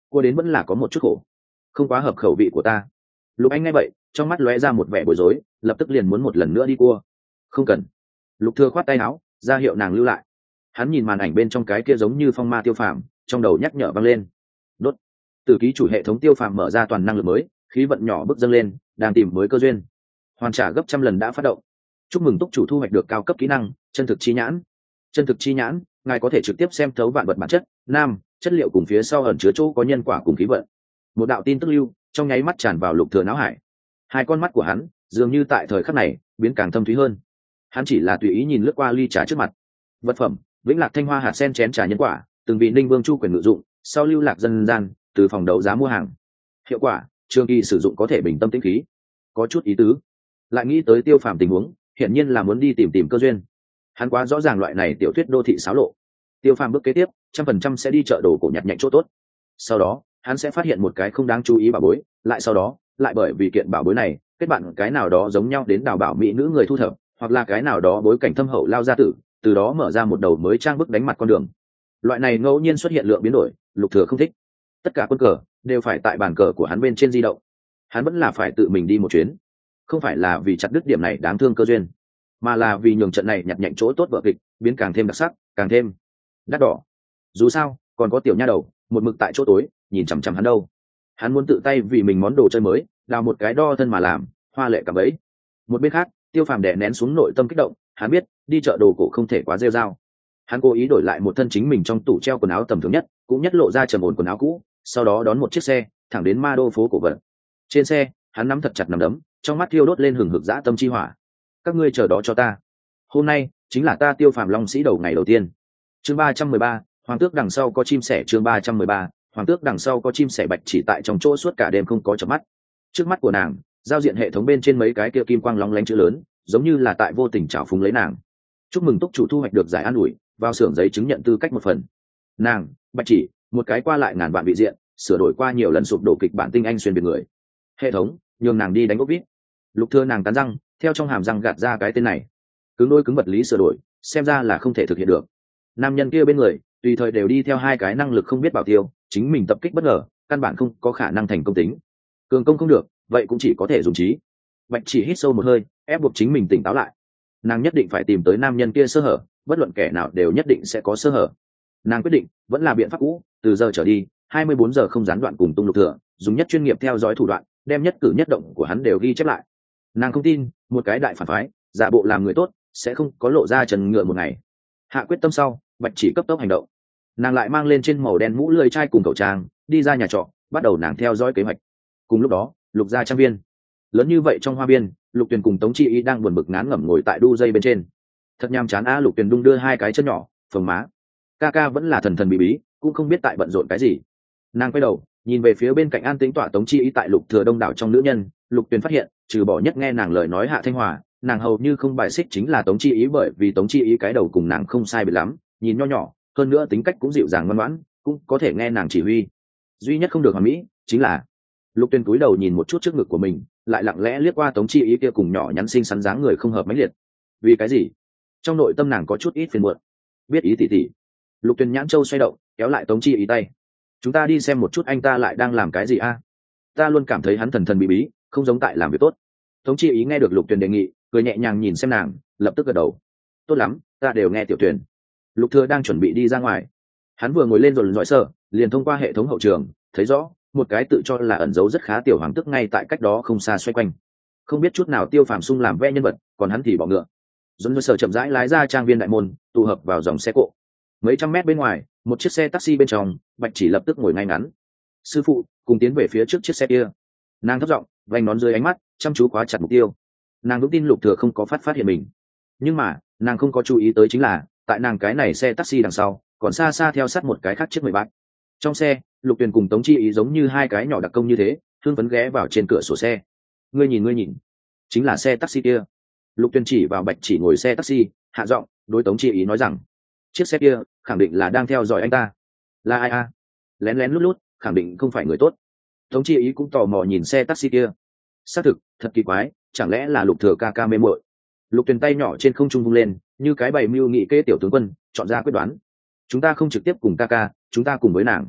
cua đến vẫn là có một chút khổ, không quá hợp khẩu vị của ta. Lục Anh nghe vậy, trong mắt lóe ra một vẻ bối rối, lập tức liền muốn một lần nữa đi cua. Không cần. Lục Thừa khoát tay áo, ra hiệu nàng lưu lại. Hắn nhìn màn ảnh bên trong cái kia giống như phong ma Tiêu Phàm, trong đầu nhắc nhở vang lên. Đốt. Từ ký chủ hệ thống Tiêu Phàm mở ra toàn năng lực mới, khí vận nhỏ bước dâng lên, đang tìm mới cơ duyên. Hoàn trả gấp trăm lần đã phát động. Chúc mừng túc chủ thu hoạch được cao cấp kỹ năng, chân thực chi nhãn. Chân thực chi nhãn, ngài có thể trực tiếp xem thấu vạn vật bản chất, nam, chất liệu cùng phía sau ẩn chứa chỗ có nhân quả cùng khí vận. Một đạo tin tức lưu, trong nháy mắt tràn vào Lục Thừa não hải. Hai con mắt của hắn, dường như tại thời khắc này, biến càng thâm thúy hơn. Hắn chỉ là tùy ý nhìn lướt qua ly trà trước mặt. Vật phẩm, Vĩnh Lạc Thanh Hoa hạt sen chén trà nhân quả, từng vị Ninh Vương Chu quyền ngự dụng, sau lưu lạc dân gian, từ phòng đấu giá mua hàng. Hiệu quả, trường kỳ sử dụng có thể bình tâm tĩnh khí. Có chút ý tứ. Lại nghĩ tới Tiêu Phàm tình huống, hiển nhiên là muốn đi tìm tìm cơ duyên. Hắn quá rõ ràng loại này tiểu thuyết đô thị xáo lộ. Tiêu Phàm bước kế tiếp, trăm phần trăm sẽ đi chợ đồ cổ nhặt nhạnh chỗ tốt. Sau đó, hắn sẽ phát hiện một cái không đáng chú ý bảo bối, lại sau đó, lại bởi vì kiện bảo bối này, kết bạn cái nào đó giống nhau đến đào bảo mỹ nữ người thu thập, hoặc là cái nào đó bối cảnh thâm hậu lao ra tử, từ đó mở ra một đầu mới trang bức đánh mặt con đường. Loại này ngẫu nhiên xuất hiện lượng biến đổi, Lục Thừa không thích. Tất cả quân cờ đều phải tại bàn cờ của hắn bên trên di động. Hắn vẫn là phải tự mình đi một chuyến, không phải là vì chặt đứt điểm này đáng thương cơ duyên, mà là vì nhường trận này nhặt nhạnh chỗ tốt vở kịch biến càng thêm đặc sắc, càng thêm đắt đỏ. Dù sao, còn có tiểu nha đầu một mực tại chỗ tối nhìn chằm chằm hắn đâu. Hắn muốn tự tay vì mình món đồ chơi mới đào một cái đo thân mà làm, hoa lệ cả bấy. Một bên khác, Tiêu Phàm đè nén xuống nội tâm kích động, hắn biết đi chợ đồ cổ không thể quá rêu rao. Hắn cố ý đổi lại một thân chính mình trong tủ treo quần áo tầm thường nhất, cũng nhất lộ ra trầm ổn quần áo cũ, sau đó đón một chiếc xe thẳng đến ma đô phố cổ vật. Trên xe, hắn nắm thật chặt nắm đấm, trong mắt thiêu đốt lên hừng hực dã tâm chi hỏa. Các ngươi chờ đó cho ta, hôm nay chính là ta Tiêu Phàm Long Sĩ đầu ngày đầu tiên. Chương ba trăm mười ba, hoàng tước đằng sau có chim sẻ. Chương ba trăm mười ba, hoàng tước đằng sau có chim sẻ. Bạch chỉ tại trong chỗ suốt cả đêm không có chợp mắt. Trước mắt của nàng, giao diện hệ thống bên trên mấy cái kia kim quang lóng lánh chữ lớn, giống như là tại vô tình trào phúng lấy nàng. Chúc mừng túc chủ thu hoạch được giải an ủi, vào xưởng giấy chứng nhận tư cách một phần. Nàng, Bạch chỉ, một cái qua lại ngàn vạn vị diện, sửa đổi qua nhiều lần sụp đổ kịch bản tinh anh xuyên biệt người. Hệ thống, nhường nàng đi đánh ốc vít. Lục Thừa nàng cắn răng, theo trong hàm răng gạt ra cái tên này. Cứng đôi cứng vật lý sửa đổi, xem ra là không thể thực hiện được. Nam nhân kia bên người, tùy thời đều đi theo hai cái năng lực không biết bảo tiêu, chính mình tập kích bất ngờ, căn bản không có khả năng thành công tính. Cường công không được, vậy cũng chỉ có thể dùng trí. Bạch chỉ hít sâu một hơi, ép buộc chính mình tỉnh táo lại. Nàng nhất định phải tìm tới nam nhân kia sơ hở, bất luận kẻ nào đều nhất định sẽ có sơ hở. Nàng quyết định, vẫn là biện pháp cũ, từ giờ trở đi, hai mươi bốn giờ không gián đoạn cùng tung Lục Thừa, dùng nhất chuyên nghiệp theo dõi thủ đoạn, đem nhất cử nhất động của hắn đều ghi chép lại. Nàng không tin, một cái đại phản phái, giả bộ làm người tốt, sẽ không có lộ ra trần ngựa một ngày. Hạ quyết tâm sau, Bạch chỉ cấp tốc hành động. Nàng lại mang lên trên màu đen mũ lưỡi chai cùng khẩu trang, đi ra nhà trọ, bắt đầu nàng theo dõi kế hoạch. Cùng lúc đó, Lục gia trang viên lớn như vậy trong hoa biên, Lục Tuyền cùng Tống Chi Ý đang buồn bực ngán ngẩm ngồi tại đu dây bên trên. Thật nhàm chán a. Lục Tuyền đung đưa hai cái chân nhỏ, phồng má. Ca ca vẫn là thần thần bí bí, cũng không biết tại bận rộn cái gì. Nàng quay đầu, nhìn về phía bên cạnh an tĩnh tọa Tống Chi Ý tại Lục Thừa đông đảo trong nữ nhân. Lục Tuyền phát hiện, trừ bỏ nhất nghe nàng lời nói Hạ Thanh Hòa, nàng hầu như không bài xích chính là Tống Chi Ý, bởi vì Tống Chi Ý cái đầu cùng nàng không sai biệt lắm, nhìn nho nhỏ, hơn nữa tính cách cũng dịu dàng ngoan ngoãn, cũng có thể nghe nàng chỉ huy. Duy nhất không được hoàn mỹ chính là Lục Tuyền cúi đầu nhìn một chút trước ngực của mình, lại lặng lẽ liếc qua Tống Chi Ý kia cùng nhỏ nhắn xinh xắn dáng người không hợp mấy liệt. Vì cái gì? Trong nội tâm nàng có chút ít phiền muộn. Biết ý tỷ tỷ. Lục Tuyền nhãn châu xoay động, kéo lại Tống Chi Ý tay. Chúng ta đi xem một chút anh ta lại đang làm cái gì a? Ta luôn cảm thấy hắn thần thần bí bí, không giống tại làm việc tốt. Tống Chi Ý nghe được Lục Tuyền đề nghị, cười nhẹ nhàng nhìn xem nàng, lập tức gật đầu. Tốt lắm, ta đều nghe tiểu Tuyền. Lục Thừa đang chuẩn bị đi ra ngoài, hắn vừa ngồi lên rồi dọi sơ, liền thông qua hệ thống hậu trường thấy rõ một cái tự cho là ẩn giấu rất khá tiểu hoàng tước ngay tại cách đó không xa xoay quanh, không biết chút nào Tiêu Phàm sung làm ve nhân vật, còn hắn thì bỏ ngựa. Dọn sờ chậm rãi lái ra trang viên đại môn, tụ hợp vào dòng xe cộ. Mấy trăm mét bên ngoài, một chiếc xe taxi bên trong, Bạch chỉ lập tức ngồi ngay ngắn. Sư phụ, cùng tiến về phía trước chiếc xe kia. Nàng thấp giọng, vành nón dưới ánh mắt, chăm chú khóa chặt mục tiêu. Nàng vững tin Lục Thừa không có phát phát hiện mình, nhưng mà nàng không có chú ý tới chính là tại nàng cái này xe taxi đằng sau, còn xa xa theo sát một cái khác chiếc mười bát. Trong xe, Lục Tuyền cùng Tống Chi Ý giống như hai cái nhỏ đặc công như thế, thương phấn ghé vào trên cửa sổ xe. Ngươi nhìn, ngươi nhìn, chính là xe taxi kia. Lục Tuyền chỉ vào Bạch chỉ ngồi xe taxi, hạ giọng đối Tống Chi Ý nói rằng, chiếc xe kia khẳng định là đang theo dõi anh ta. Là ai a? Lén lén lút lút, khẳng định không phải người tốt. Tống Chi Ý cũng tò mò nhìn xe taxi kia. Xác thực, thật kỳ quái, chẳng lẽ là Lục Thừa ca ca mê muội? Lục Tuyền tay nhỏ trên không trung vung lên, như cái bày mưu nghị kế tiểu tướng quân, chọn ra quyết đoán. Chúng ta không trực tiếp cùng ca ca, chúng ta cùng với nàng.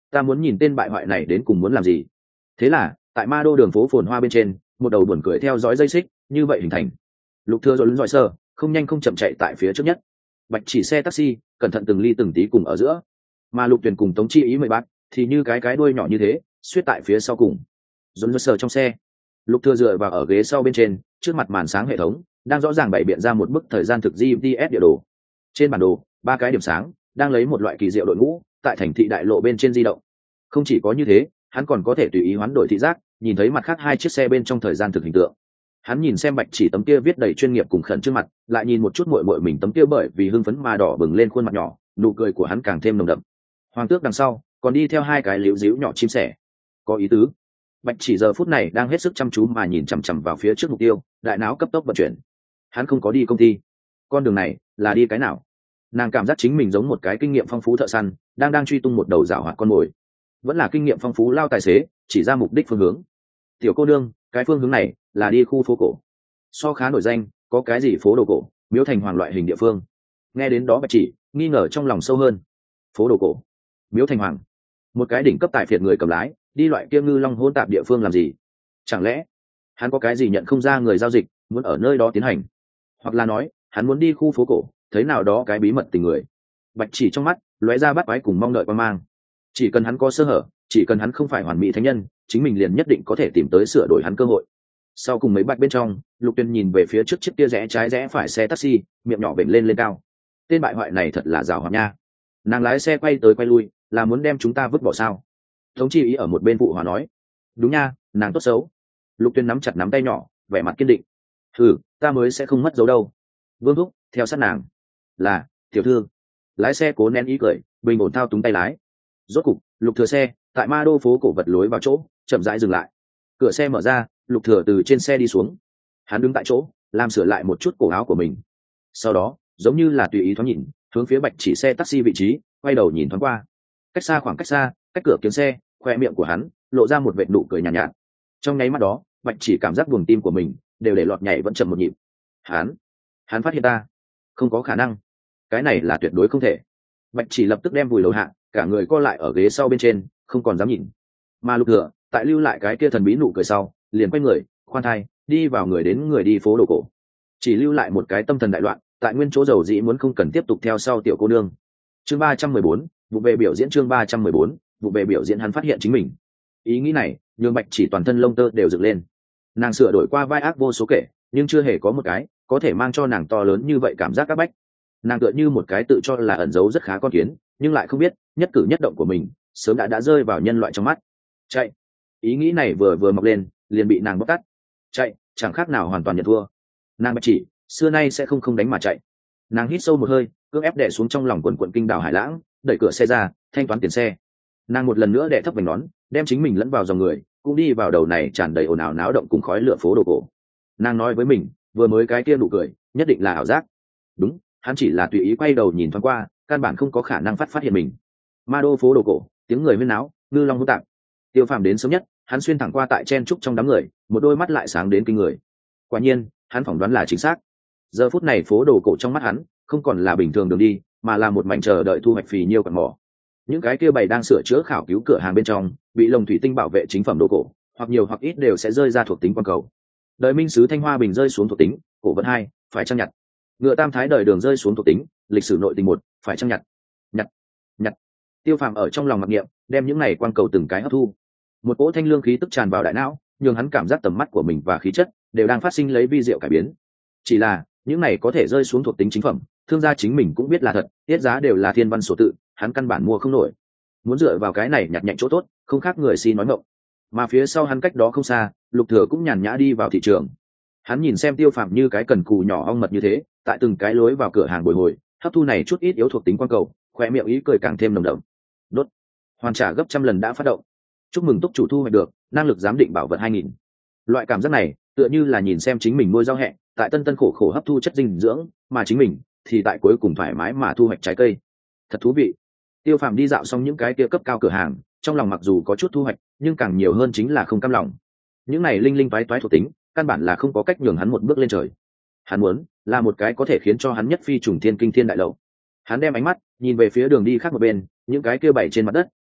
ta muốn nhìn tên bại hoại này đến cùng muốn làm gì. Thế là tại ma đô đường phố phồn hoa bên trên, một đầu buồn cười theo dõi dây xích như vậy hình thành. Lục Thừa rồi lấn dõi sơ không nhanh không chậm chạy tại phía trước nhất, Bạch Chỉ xe taxi cẩn thận từng ly từng tí cùng ở giữa, mà Lục Tuyền cùng Tống Chi Ý mười bát thì như cái cái đuôi nhỏ như thế suýt tại phía sau cùng. Dồn dơ sờ trong xe, Lục Thừa dựa vào ở ghế sau bên trên, trước mặt màn sáng hệ thống đang rõ ràng bày biện ra một bức thời gian thực giê pê ét địa đồ. Trên bản đồ, ba cái điểm sáng đang lấy một loại kỳ diệu đội ngũ tại thành thị đại lộ bên trên di động. Không chỉ có như thế, hắn còn có thể tùy ý hoán đổi thị giác, nhìn thấy mặt khác hai chiếc xe bên trong thời gian thực hình tượng. Hắn nhìn xem Bạch Chỉ tấm kia viết đầy chuyên nghiệp cùng khẩn trước mặt, lại nhìn một chút muội muội mình tấm kia bởi vì hưng phấn mà đỏ bừng lên khuôn mặt nhỏ, nụ cười của hắn càng thêm nồng đậm. Hoàng tước đằng sau còn đi theo hai cái liễu díu nhỏ chim sẻ, có ý tứ. Bạch Chỉ giờ phút này đang hết sức chăm chú mà nhìn chằm chằm vào phía trước mục tiêu, đại não cấp tốc vận chuyển. Hắn không có đi công ty, con đường này là đi cái nào? Nàng cảm giác chính mình giống một cái kinh nghiệm phong phú thợ săn, đang đang truy tung một đầu dạo hoạt con mồi. Vẫn là kinh nghiệm phong phú lao tài xế, chỉ ra mục đích phương hướng. Tiểu cô nương, cái phương hướng này là đi khu phố cổ. So khá nổi danh, có cái gì phố đồ cổ, Miếu Thành Hoàng loại hình địa phương. Nghe đến đó Bạch Chỉ nghi ngờ trong lòng sâu hơn. Phố đồ cổ, Miếu Thành Hoàng, một cái đỉnh cấp tài phiệt người cầm lái, đi loại kia ngư long hỗn tạp địa phương làm gì? Chẳng lẽ hắn có cái gì nhận không ra người giao dịch, muốn ở nơi đó tiến hành? Hoặc là nói, hắn muốn đi khu phố cổ, thấy nào đó cái bí mật tình người. Bạch Chỉ trong mắt lóe ra bắt quái cùng mong đợi quan mang. Chỉ cần hắn có sơ hở, chỉ cần hắn không phải hoàn mỹ thánh nhân, chính mình liền nhất định có thể tìm tới sửa đổi hắn cơ hội. Sau cùng mấy bạch bên trong, Lục Tuyên nhìn về phía trước chiếc kia rẽ trái rẽ phải xe taxi, miệng nhỏ vểnh lên lên cao. Tên bại hoại này thật là giàu hoạt nha. Nàng lái xe quay tới quay lui, là muốn đem chúng ta vứt bỏ sao? Tống Chi Ý ở một bên phụ hòa nói. Đúng nha, nàng tốt xấu. Lục Tuyên nắm chặt nắm tay nhỏ, vẻ mặt kiên định. Ừ, ta mới sẽ không mất dấu đâu. Vương thúc theo sát nàng. Là tiểu thư. Lái xe cố nén ý cười, bình ổn thao túng tay lái. Rốt cục, Lục Thừa xe tại ma đô phố cổ vật lối vào chỗ chậm rãi dừng lại. Cửa xe mở ra, Lục Thừa từ trên xe đi xuống. Hắn đứng tại chỗ, làm sửa lại một chút cổ áo của mình. Sau đó, giống như là tùy ý thoáng nhìn, hướng phía Bạch Chỉ xe taxi vị trí, quay đầu nhìn thoáng qua. Cách xa khoảng cách xa, cách cửa kính xe, khoe miệng của hắn lộ ra một vệt nụ cười nhàn nhạt, nhạt. Trong nháy mắt đó, Bạch Chỉ cảm giác buồng tim của mình đều để lọt nhảy vẫn chậm một nhịp. Hắn, hắn phát hiện ta, không có khả năng, cái này là tuyệt đối không thể. Bạch Chỉ lập tức đem vùi đầu hạ, cả người co lại ở ghế sau bên trên, không còn dám nhìn. Mà Lục Thừa, tại lưu lại cái kia thần bí nụ cười sau, liền quay người, khoan thai, đi vào người đến người đi phố đồ cổ. Chỉ lưu lại một cái tâm thần đại loạn, tại nguyên chỗ dầu dĩ muốn không cần tiếp tục theo sau tiểu cô nương. Chương ba trăm mười bốn, vụ về biểu diễn chương ba trăm mười bốn, vụ về biểu diễn hắn phát hiện chính mình. Ý nghĩ này, nhường Bạch Chỉ toàn thân lông tơ đều dựng lên. Nàng sửa đổi qua vai ác vô số kể, nhưng chưa hề có một cái có thể mang cho nàng to lớn như vậy cảm giác các bách. Nàng tựa như một cái tự cho là ẩn giấu rất khá con kiến, nhưng lại không biết nhất cử nhất động của mình sớm đã đã rơi vào nhân loại trong mắt. Chạy, ý nghĩ này vừa vừa mọc lên, liền bị nàng bóc tát. Chạy chẳng khác nào hoàn toàn nhận thua. Nàng Bạch Chỉ xưa nay sẽ không không đánh mà chạy. Nàng hít sâu một hơi, cưỡng ép đè xuống trong lòng quần quần kinh đảo hải lãng, đẩy cửa xe ra, thanh toán tiền xe. Nàng một lần nữa đè thấp vành nón, đem chính mình lẫn vào dòng người, cũng đi vào đầu này tràn đầy ồn ào náo động cùng khói lửa phố đồ cổ. Nàng nói với mình, vừa mới cái kia nụ cười nhất định là ảo giác. Đúng, hắn chỉ là tùy ý quay đầu nhìn thoáng qua, căn bản không có khả năng phát phát hiện mình. Ma đô phố đồ cổ, tiếng người huyên náo, ngư long hỗn tạp. Tiêu Phàm đến sớm nhất, hắn xuyên thẳng qua tại chen trúc trong đám người, một đôi mắt lại sáng đến kinh người. Quả nhiên, hắn phỏng đoán là chính xác. Giờ phút này phố đồ cổ trong mắt hắn, không còn là bình thường đường đi, mà là một mảnh chờ đợi thu hoạch phì nhiêu quặng mỏ. Những cái kia bày đang sửa chữa khảo cứu cửa hàng bên trong, bị lồng thủy tinh bảo vệ chính phẩm đồ cổ, hoặc nhiều hoặc ít đều sẽ rơi ra thuộc tính quan cầu. Đời minh sứ Thanh Hoa Bình rơi xuống thuộc tính, cổ vật hai, phải trang nhặt. Ngựa Tam Thái đời Đường rơi xuống thuộc tính, lịch sử nội tình một, phải trang nhặt. Nhặt, nhặt. Tiêu Phàm ở trong lòng mặc niệm, đem những này quan cầu từng cái hấp thu. Một cỗ thanh lương khí tức tràn vào đại não, nhường hắn cảm giác tầm mắt của mình và khí chất đều đang phát sinh lấy vi diệu cải biến. Chỉ là, những này có thể rơi xuống thuộc tính chính phẩm, thương gia chính mình cũng biết là thật, tiết giá đều là thiên văn số tự, hắn căn bản mua không nổi. Muốn dựa vào cái này nhặt nhạnh chỗ tốt, không khác người si nói ngọng. Mà phía sau hắn cách đó không xa, Lục Thừa cũng nhàn nhã đi vào thị trường. Hắn nhìn xem Tiêu Phàm như cái cần cù nhỏ ong mật như thế, tại từng cái lối vào cửa hàng bồi hồi, hấp thu này chút ít yếu thuộc tính quan cầu, khóe miệng ý cười càng thêm nồng đậm. Đốt, hoàn trả gấp trăm lần đã phát động. Chúc mừng túc chủ thu hoạch được năng lực giám định bảo vật hai nghìn. Loại cảm giác này, tựa như là nhìn xem chính mình nuôi rau hẹ, tại tân tân khổ khổ hấp thu chất dinh dưỡng, mà chính mình thì tại cuối cùng thoải mái mà thu hoạch trái cây. Thật thú vị. Tiêu Phàm đi dạo xong những cái kia cấp cao cửa hàng, trong lòng mặc dù có chút thu hoạch, nhưng càng nhiều hơn chính là không cam lòng. Những này linh linh toái toái thuộc tính, căn bản là không có cách nhường hắn một bước lên trời. Hắn muốn là một cái có thể khiến cho hắn nhất phi trùng thiên kinh thiên đại lậu. Hắn đem ánh mắt nhìn về phía đường đi khác một bên, những cái kia bày trên mặt đất,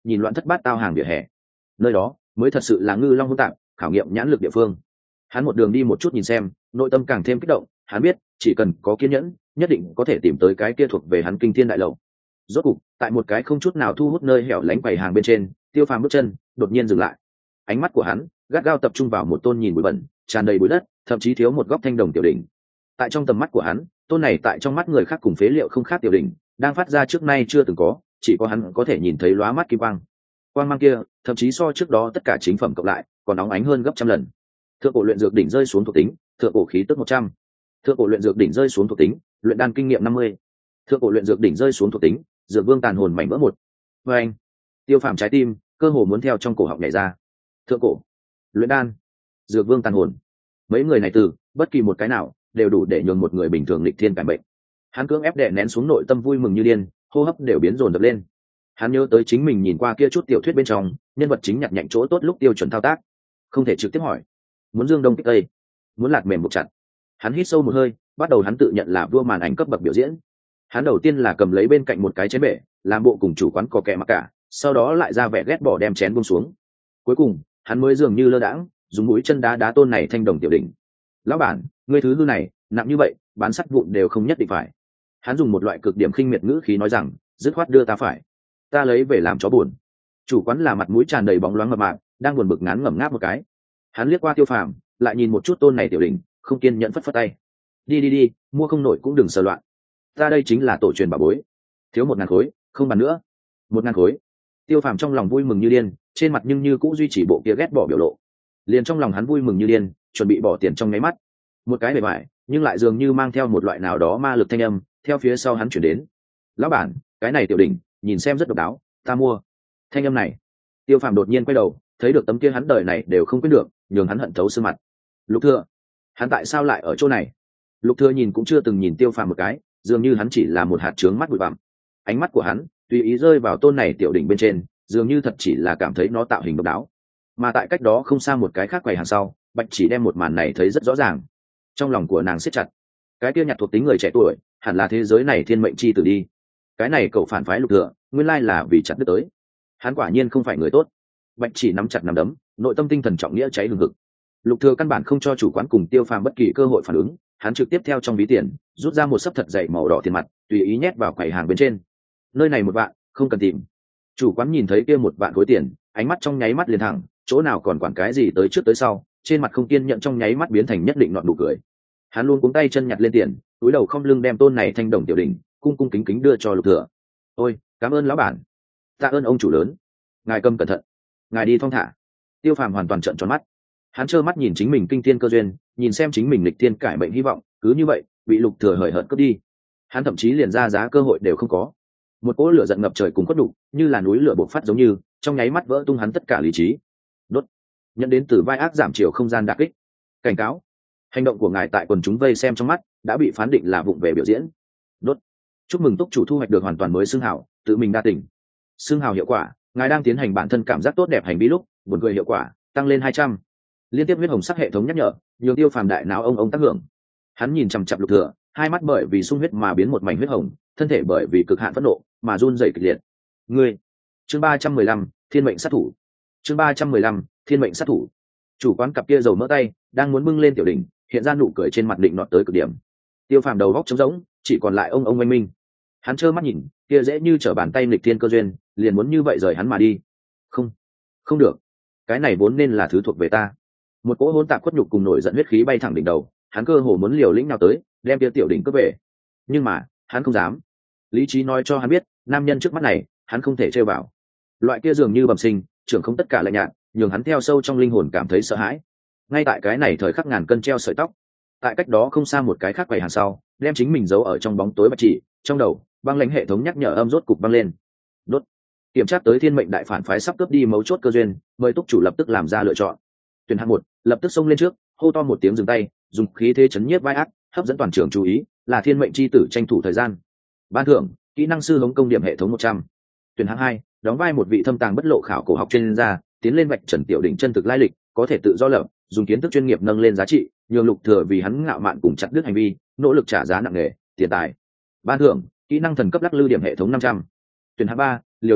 nhìn loạn thất bát tao hàng vỉa hè. Nơi đó mới thật sự là ngư long hỗn tạp, khảo nghiệm nhãn lực địa phương. Hắn một đường đi một chút nhìn xem, nội tâm càng thêm kích động. Hắn biết chỉ cần có kiên nhẫn, nhất định có thể tìm tới cái kia thuộc về hắn kinh thiên đại lầu. Rốt cục tại một cái không chút nào thu hút nơi hẻo lánh quầy hàng bên trên, Tiêu Phàm bước chân đột nhiên dừng lại. Ánh mắt của hắn gắt gao tập trung vào một tôn nhìn bụi bẩn, tràn đầy bụi đất, thậm chí thiếu một góc thanh đồng tiểu đỉnh. Tại trong tầm mắt của hắn, tôn này tại trong mắt người khác cùng phế liệu không khác tiểu đỉnh, đang phát ra trước nay chưa từng có, chỉ có hắn có thể nhìn thấy lóa mắt kim quang. Quang mang kia, thậm chí so trước đó tất cả chính phẩm cộng lại, còn óng ánh hơn gấp trăm lần. Thượng cổ luyện dược đỉnh rơi xuống thuộc tính, thượng cổ khí tức một trăm. Thượng cổ luyện dược đỉnh rơi xuống thuộc tính, luyện đan kinh nghiệm năm mươi. Thượng cổ luyện dược đỉnh rơi xuống thuộc tính, dược vương tàn hồn mảnh vỡ một. Và anh, Tiêu Phàm trái tim cơ hồ muốn theo trong cổ họng nhảy ra. Thượng cổ, luyện đan, dược vương tàn hồn, mấy người này từ bất kỳ một cái nào đều đủ để nhường một người bình thường lịch thiên cải bệnh. Hắn cưỡng ép đè nén xuống nội tâm vui mừng như điên, hô hấp đều biến dồn dập lên. Hắn nhớ tới chính mình nhìn qua kia chút tiểu thuyết bên trong, nhân vật chính nhặt nhạnh chỗ tốt lúc tiêu chuẩn thao tác, không thể trực tiếp hỏi, muốn dương đông kích tây, muốn lạc mềm buộc chặt. Hắn hít sâu một hơi, bắt đầu hắn tự nhận là vua màn ảnh cấp bậc biểu diễn. Hắn đầu tiên là cầm lấy bên cạnh một cái chén bể, làm bộ cùng chủ quán có kẻ mặc cả, sau đó lại ra vẻ ghét bỏ đem chén buông xuống. Cuối cùng hắn mới dường như lơ đãng dùng mũi chân đá đá tôn này thanh đồng tiểu đỉnh. Lão bản, ngươi thứ hư này nặng như vậy, bán sắt vụn đều không nhất định phải. Hắn dùng một loại cực điểm khinh miệt ngữ khí nói rằng, dứt khoát đưa ta phải, ta lấy về làm chó buồn. Chủ quán là mặt mũi tràn đầy bóng loáng mập mạp, đang buồn bực ngán ngẩm ngáp một cái. Hắn liếc qua Tiêu Phàm, lại nhìn một chút tôn này tiểu đỉnh, không kiên nhẫn phất phất tay. Đi đi đi, mua không nổi cũng đừng sờ loạn. Ta đây chính là tổ truyền bảo bối. Thiếu một ngàn khối, không bàn nữa. Một ngàn khối. Tiêu Phàm trong lòng vui mừng như điên, trên mặt nhưng như cũng duy trì bộ kia ghét bỏ biểu lộ. Liền trong lòng hắn vui mừng như điên, chuẩn bị bỏ tiền trong nháy mắt. Một cái bề bại, nhưng lại dường như mang theo một loại nào đó ma lực thanh âm, theo phía sau hắn chuyển đến. Lão bản, cái này tiểu đỉnh, nhìn xem rất độc đáo, ta mua. Thanh âm này. Tiêu Phàm đột nhiên quay đầu, thấy được tấm kia hắn đời này đều không quên được, nhường hắn hận thấu xương mặt. Lục Thừa, hắn tại sao lại ở chỗ này? Lục Thừa nhìn cũng chưa từng nhìn Tiêu Phàm một cái, dường như hắn chỉ là một hạt chướng mắt bụi bặm. Ánh mắt của hắn tùy ý rơi vào tôn này tiểu đỉnh bên trên, dường như thật chỉ là cảm thấy nó tạo hình độc đáo. Mà tại cách đó không xa một cái khác quầy hàng sau, Bạch Chỉ đem một màn này thấy rất rõ ràng. Trong lòng của nàng siết chặt. Cái kia nhặt thuộc tính người trẻ tuổi, hẳn là thế giới này thiên mệnh chi tử đi. Cái này cậu phản phái Lục Thừa, nguyên lai là vì chặt đứt tới. Hắn quả nhiên không phải người tốt. Bạch Chỉ nắm chặt nắm đấm, nội tâm tinh thần trọng nghĩa cháy hừng hực. Lục Thừa căn bản không cho chủ quán cùng Tiêu Phàm bất kỳ cơ hội phản ứng, hắn trực tiếp theo trong ví tiền rút ra một sấp thật dày màu đỏ tiền mặt, tùy ý nhét vào quầy hàng bên trên. Nơi này một vạn, không cần tìm. Chủ quán nhìn thấy kia một vạn khối tiền, ánh mắt trong nháy mắt liền thẳng, chỗ nào còn quản cái gì tới trước tới sau, trên mặt không kiên nhận trong nháy mắt biến thành nhất định nọn nụ cười. Hắn luôn cuống tay chân nhặt lên tiền, túi đầu không lưng đem tôn này thanh đồng tiểu đỉnh cung cung kính kính đưa cho Lục Thừa. Ôi, cảm ơn lão bản. Tạ ơn ông chủ lớn. Ngài cầm cẩn thận. Ngài đi thong thả. Tiêu Phàm hoàn toàn trợn tròn mắt. Hắn trơ mắt nhìn chính mình kinh thiên cơ duyên, nhìn xem chính mình lịch thiên cải mệnh hy vọng, cứ như vậy bị Lục Thừa hời hợt cướp đi. Hắn thậm chí liền ra giá cơ hội đều không có. Một cỗ lửa giận ngập trời cùng quất đủ, như là núi lửa bộc phát giống như, trong nháy mắt vỡ tung hắn tất cả lý trí. Đốt. Nhận đến từ vai ác giảm chiều không gian đả kích. Cảnh cáo. Hành động của ngài tại quần chúng vây xem trong mắt đã bị phán định là vụng về biểu diễn. Đốt. Chúc mừng túc chủ thu hoạch được hoàn toàn mới xương hào, tự mình đa tỉnh. Xương hào hiệu quả, ngài đang tiến hành bản thân cảm giác tốt đẹp hành vi lúc, buồn cười hiệu quả tăng lên hai trăm. Liên tiếp huyết hồng sắc hệ thống nhắc nhở, nhường Tiêu Phàm đại não ông ông tác hưởng. Hắn nhìn chằm chằm Lục Thừa, hai mắt bởi vì sung huyết mà biến một mảnh huyết hồng, thân thể bởi vì cực hạn phẫn nộ mà run rẩy kịch liệt. Ngươi, chương ba trăm mười lăm, Thiên mệnh sát thủ. Chương ba trăm mười lăm, Thiên mệnh sát thủ. Chủ quán cặp kia dầu mỡ tay đang muốn bưng lên tiểu đỉnh, hiện ra nụ cười trên mặt định nọt tới cực điểm. Tiêu Phàm đầu góc trống rỗng, chỉ còn lại ông ông oanh minh. Hắn trơ mắt nhìn, kia dễ như trở bàn tay nghịch thiên cơ duyên, liền muốn như vậy rời hắn mà đi. Không, không được, cái này vốn nên là thứ thuộc về ta. Một cỗ hỗn tạp khuất nhục cùng nổi giận huyết khí bay thẳng đỉnh đầu, hắn cơ hồ muốn liều lĩnh nào tới, đem kia tiểu đỉnh cướp về. Nhưng mà, hắn không dám. Lý trí nói cho hắn biết, nam nhân trước mắt này, hắn không thể trêu vào. Loại kia dường như bẩm sinh, trưởng không tất cả lạnh nhạt, nhường hắn theo sâu trong linh hồn cảm thấy sợ hãi. Ngay tại cái này thời khắc ngàn cân treo sợi tóc, tại cách đó không xa một cái khác quầy hàng sau, đem chính mình giấu ở trong bóng tối Bạch Chỉ, trong đầu, băng lãnh hệ thống nhắc nhở âm rốt cục băng lên. Đốt. Kiểm tra tới Thiên mệnh đại phản phái sắp cướp đi mấu chốt cơ duyên, mời túc chủ lập tức làm ra lựa chọn. Tuyển hạng một, lập tức xông lên trước, hô to một tiếng dừng tay, dùng khí thế chấn nhiếp vai ác, hấp dẫn toàn trường chú ý, là Thiên mệnh chi tử tranh thủ thời gian. Ban thưởng, kỹ năng sư hống công điểm hệ thống một trăm. Tuyển hạng hai, đóng vai một vị thâm tàng bất lộ khảo cổ học chuyên gia, tiến lên vạch trần tiểu đỉnh chân thực lai lịch, có thể tự do lập, dùng kiến thức chuyên nghiệp nâng lên giá trị, nhường Lục Thừa vì hắn ngạo mạn cùng chặt đứt hành vi, nỗ lực trả giá nặng nề, tiền tài. Ban thưởng, kỹ năng thần cấp lắc lư điểm hệ thống năm trăm. Tuyển hạng ba, liều lĩnh,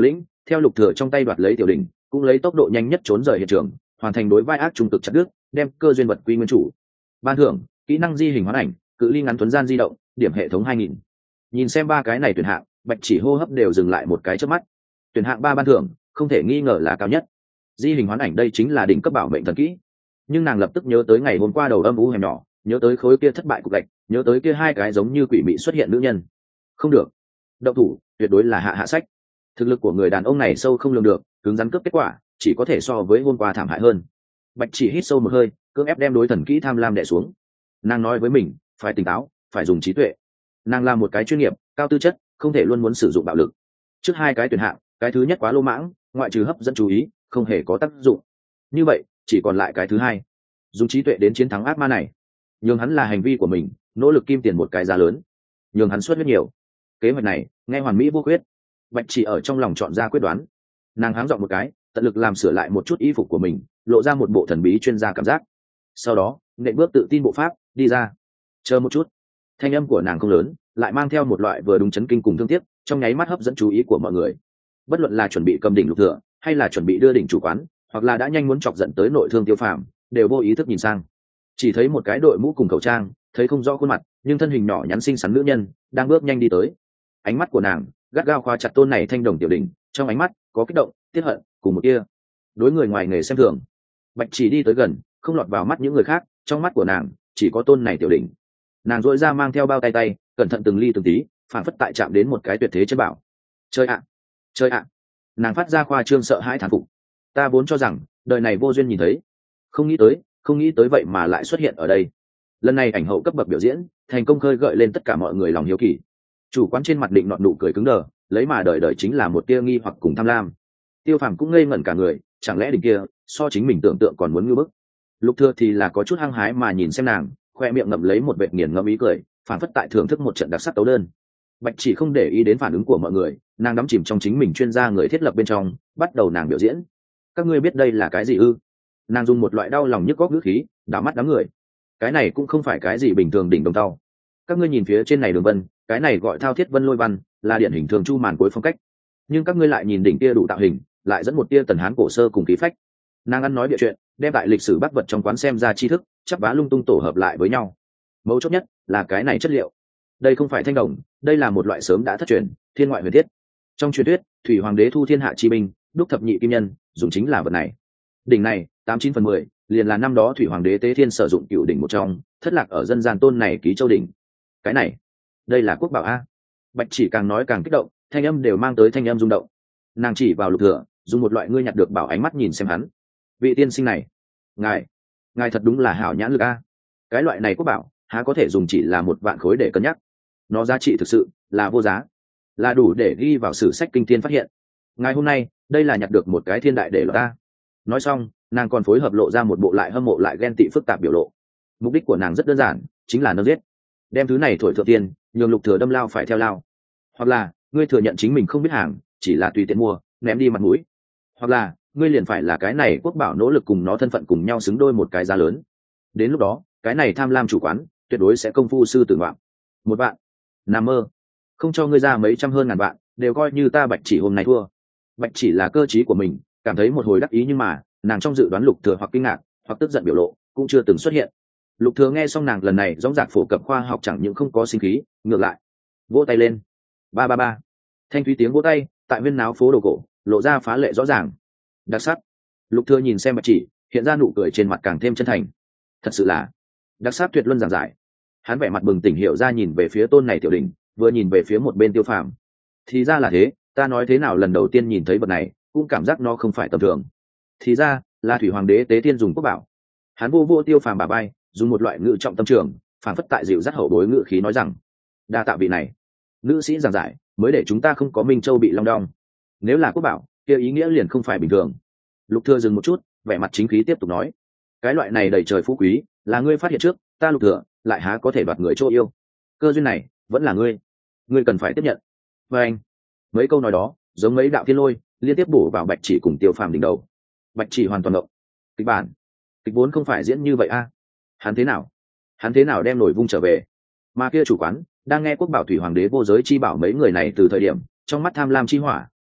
theo Lục Thừa trong tay đoạt lấy tiểu đỉnh, cũng lấy tốc độ nhanh nhất trốn rời hiện trường, hoàn thành đối vai ác trung cực chặt đứt, đem cơ duyên vật quy nguyên chủ. Ban thưởng, kỹ năng di hình hoán ảnh, cự ly ngắn tuấn gian di động, điểm hệ thống hai nghìn. Nhìn xem ba cái này tuyển hạng, Bạch Chỉ hô hấp đều dừng lại một cái chớp mắt. Tuyển hạng ba ban thưởng, không thể nghi ngờ là cao nhất. Di hình hoán ảnh đây chính là đỉnh cấp bảo mệnh thần kỹ. Nhưng nàng lập tức nhớ tới ngày hôm qua đầu âm u hẻm nhỏ, nhớ tới khối kia thất bại cục gạch, nhớ tới kia hai cái giống như quỷ mị xuất hiện nữ nhân. Không được, động thủ tuyệt đối là hạ hạ sách. Thực lực của người đàn ông này sâu không lường được, cứng rắn cướp kết quả chỉ có thể so với hôm qua thảm hại hơn. Bạch Chỉ hít sâu một hơi, cưỡng ép đem đối thần kỹ tham lam đè xuống. Nàng nói với mình, phải tỉnh táo, phải dùng trí tuệ. Nàng là một cái chuyên nghiệp, cao tư chất, không thể luôn muốn sử dụng bạo lực. Trước hai cái tuyển hạng, cái thứ nhất quá lô mãng, ngoại trừ hấp dẫn chú ý, không hề có tác dụng. Như vậy, chỉ còn lại cái thứ hai, dùng trí tuệ đến chiến thắng ác ma này. Nhưng hắn là hành vi của mình, nỗ lực kim tiền một cái giá lớn, nhưng hắn xuất huyết nhiều. Kế hoạch này, nghe hoàn mỹ vô khuyết. Bạch Chỉ ở trong lòng chọn ra quyết đoán. Nàng háng giọng một cái, tận lực làm sửa lại một chút y phục của mình, lộ ra một bộ thần bí chuyên gia cảm giác. Sau đó, nện bước tự tin bộ pháp đi ra. Chờ một chút. Thanh âm của nàng không lớn, lại mang theo một loại vừa đúng chấn kinh cùng thương tiếc, trong nháy mắt hấp dẫn chú ý của mọi người. Bất luận là chuẩn bị cầm đỉnh Lục Thừa, hay là chuẩn bị đưa đỉnh chủ quán, hoặc là đã nhanh muốn chọc giận tới nội thương Tiêu Phàm, đều vô ý thức nhìn sang. Chỉ thấy một cái đội mũ cùng khẩu trang, thấy không rõ khuôn mặt, nhưng thân hình nhỏ nhắn xinh xắn nữ nhân đang bước nhanh đi tới. Ánh mắt của nàng gắt gao khóa chặt tôn này thanh đồng tiểu đỉnh, trong ánh mắt có kích động, tiếc hận, cùng một kia đối người ngoài nghề xem thường. Bạch Chỉ đi tới gần, không lọt vào mắt những người khác, trong mắt của nàng chỉ có tôn này tiểu đỉnh. Nàng duỗi ra mang theo bao tay tay, cẩn thận từng ly từng tí, phản phất tại chạm đến một cái tuyệt thế chân bảo. Chơi ạ, chơi ạ! Nàng phát ra khoa trương sợ hãi thán phục. Ta vốn cho rằng đời này vô duyên nhìn thấy, không nghĩ tới, không nghĩ tới vậy mà lại xuất hiện ở đây. Lần này ảnh hậu cấp bậc biểu diễn, thành công khơi gợi lên tất cả mọi người lòng hiếu kỳ. Chủ quán trên mặt định nọt nụ cười cứng đờ, lấy mà đợi đợi chính là một tia nghi hoặc cùng tham lam. Tiêu Phàm cũng ngây ngẩn cả người, chẳng lẽ đỉnh kia so chính mình tưởng tượng còn muốn ngư bức. Lục Thừa thì là có chút hăng hái mà nhìn xem nàng, khoe miệng ngậm lấy một vệt nghiền ngẫm ý cười, phản phất tại thưởng thức một trận đặc sắc tấu đơn. Bạch Chỉ không để ý đến phản ứng của mọi người, nàng đắm chìm trong chính mình chuyên gia người thiết lập bên trong, bắt đầu nàng biểu diễn. Các ngươi biết đây là cái gì ư? Nàng dùng một loại đau lòng nhức góc ngữ khí, đảo mắt đám người. Cái này cũng không phải cái gì bình thường đỉnh đồng tàu. Các ngươi nhìn phía trên này đường vân, cái này gọi thao thiết vân lôi văn, là điển hình thường chu màn cuối phong cách. Nhưng các ngươi lại nhìn đỉnh kia đủ tạo hình, lại dẫn một tia tần hán cổ sơ cùng khí phách. Nàng ăn nói bịa chuyện, đem tại lịch sử bắc vật trong quán xem ra tri thức, chắp vá lung tung tổ hợp lại với nhau. Mấu chốt nhất là cái này chất liệu. Đây không phải thanh đồng, đây là một loại sớm đã thất truyền, thiên ngoại huyền thiết. Trong truyền thuyết, thủy hoàng đế thu thiên hạ chi binh, đúc thập nhị kim nhân, dùng chính là vật này. Đỉnh này, tám chín phần mười, liền là năm đó thủy hoàng đế tế thiên sử dụng cựu đỉnh một trong, thất lạc ở dân gian tôn này ký châu đỉnh. Cái này, đây là quốc bảo a. Bạch Chỉ càng nói càng kích động, thanh âm đều mang tới thanh âm rung động. Nàng chỉ vào Lục Thừa, dùng một loại ngươi nhặt được bảo ánh mắt nhìn xem hắn. Vị tiên sinh này, ngài, ngài thật đúng là hảo nhãn lực a. Cái loại này quốc bảo, há có thể dùng chỉ là một vạn khối để cân nhắc. Nó giá trị thực sự là vô giá, là đủ để ghi vào sử sách kinh thiên phát hiện. Ngày hôm nay, đây là nhặt được một cái thiên đại để lọt ta. Nói xong, nàng còn phối hợp lộ ra một bộ lại hâm mộ lại ghen tị phức tạp biểu lộ. Mục đích của nàng rất đơn giản, chính là nâng giết, đem thứ này thổi thượng tiên, nhường Lục Thừa đâm lao phải theo lao. Hoặc là ngươi thừa nhận chính mình không biết hàng, chỉ là tùy tiện mua, ném đi mặt mũi. Hoặc là ngươi liền phải là cái này quốc bảo nỗ lực cùng nó thân phận cùng nhau xứng đôi một cái giá lớn. Đến lúc đó, cái này tham lam chủ quán tuyệt đối sẽ công phu sư tử ngoạm. Một vạn, nằm mơ, không cho ngươi ra mấy trăm hơn ngàn vạn, đều coi như ta Bạch Chỉ hôm nay thua. Bạch Chỉ là cơ trí của mình, cảm thấy một hồi đắc ý, nhưng mà nàng trong dự đoán Lục Thừa hoặc kinh ngạc hoặc tức giận biểu lộ cũng chưa từng xuất hiện. Lục Thừa nghe xong nàng lần này rõ ràng phổ cập khoa học chẳng những không có sinh khí, ngược lại vỗ tay lên. Ba ba ba. Thanh thúy tiếng vỗ tay tại viên náo phố đồ cổ lộ ra phá lệ rõ ràng. Đặc sắc. Lục Thừa nhìn xem Bạch Chỉ, hiện ra nụ cười trên mặt càng thêm chân thành. Thật sự là đặc sắc tuyệt luân giảng giải. Hắn vẻ mặt bừng tỉnh hiểu ra, nhìn về phía tôn này tiểu đỉnh, vừa nhìn về phía một bên Tiêu Phàm. Thì ra là thế, ta nói thế nào lần đầu tiên nhìn thấy vật này cũng cảm giác nó không phải tầm thường. Thì ra là thủy hoàng đế tế thiên dùng quốc bảo. Hắn vô vô Tiêu Phàm bà bay, dùng một loại ngữ trọng tâm trường, phản phất tại dịu dắt hậu bối ngữ khí nói rằng: đa tạ vị này nữ sĩ giảng giải, mới để chúng ta không có Minh Châu bị long đong. Nếu là quốc bảo, kia ý nghĩa liền không phải bình thường. Lục Thừa dừng một chút, vẻ mặt chính khí tiếp tục nói: cái loại này đầy trời phú quý, là ngươi phát hiện trước, ta Lục Thừa lại há có thể đoạt người chỗ yêu. Cơ duyên này vẫn là ngươi, ngươi cần phải tiếp nhận. Và anh, mấy câu nói đó giống mấy đạo thiên lôi liên tiếp bổ vào Bạch Chỉ cùng Tiêu Phàm đỉnh đầu. Bạch Chỉ hoàn toàn động. Kịch bản, kịch vốn không phải diễn như vậy a. Hắn thế nào, hắn thế nào đem nổi vung trở về? Mà kia chủ quán đang nghe quốc bảo thủy hoàng đế vô giới chi bảo mấy người này từ thời điểm, trong mắt tham lam chi hỏa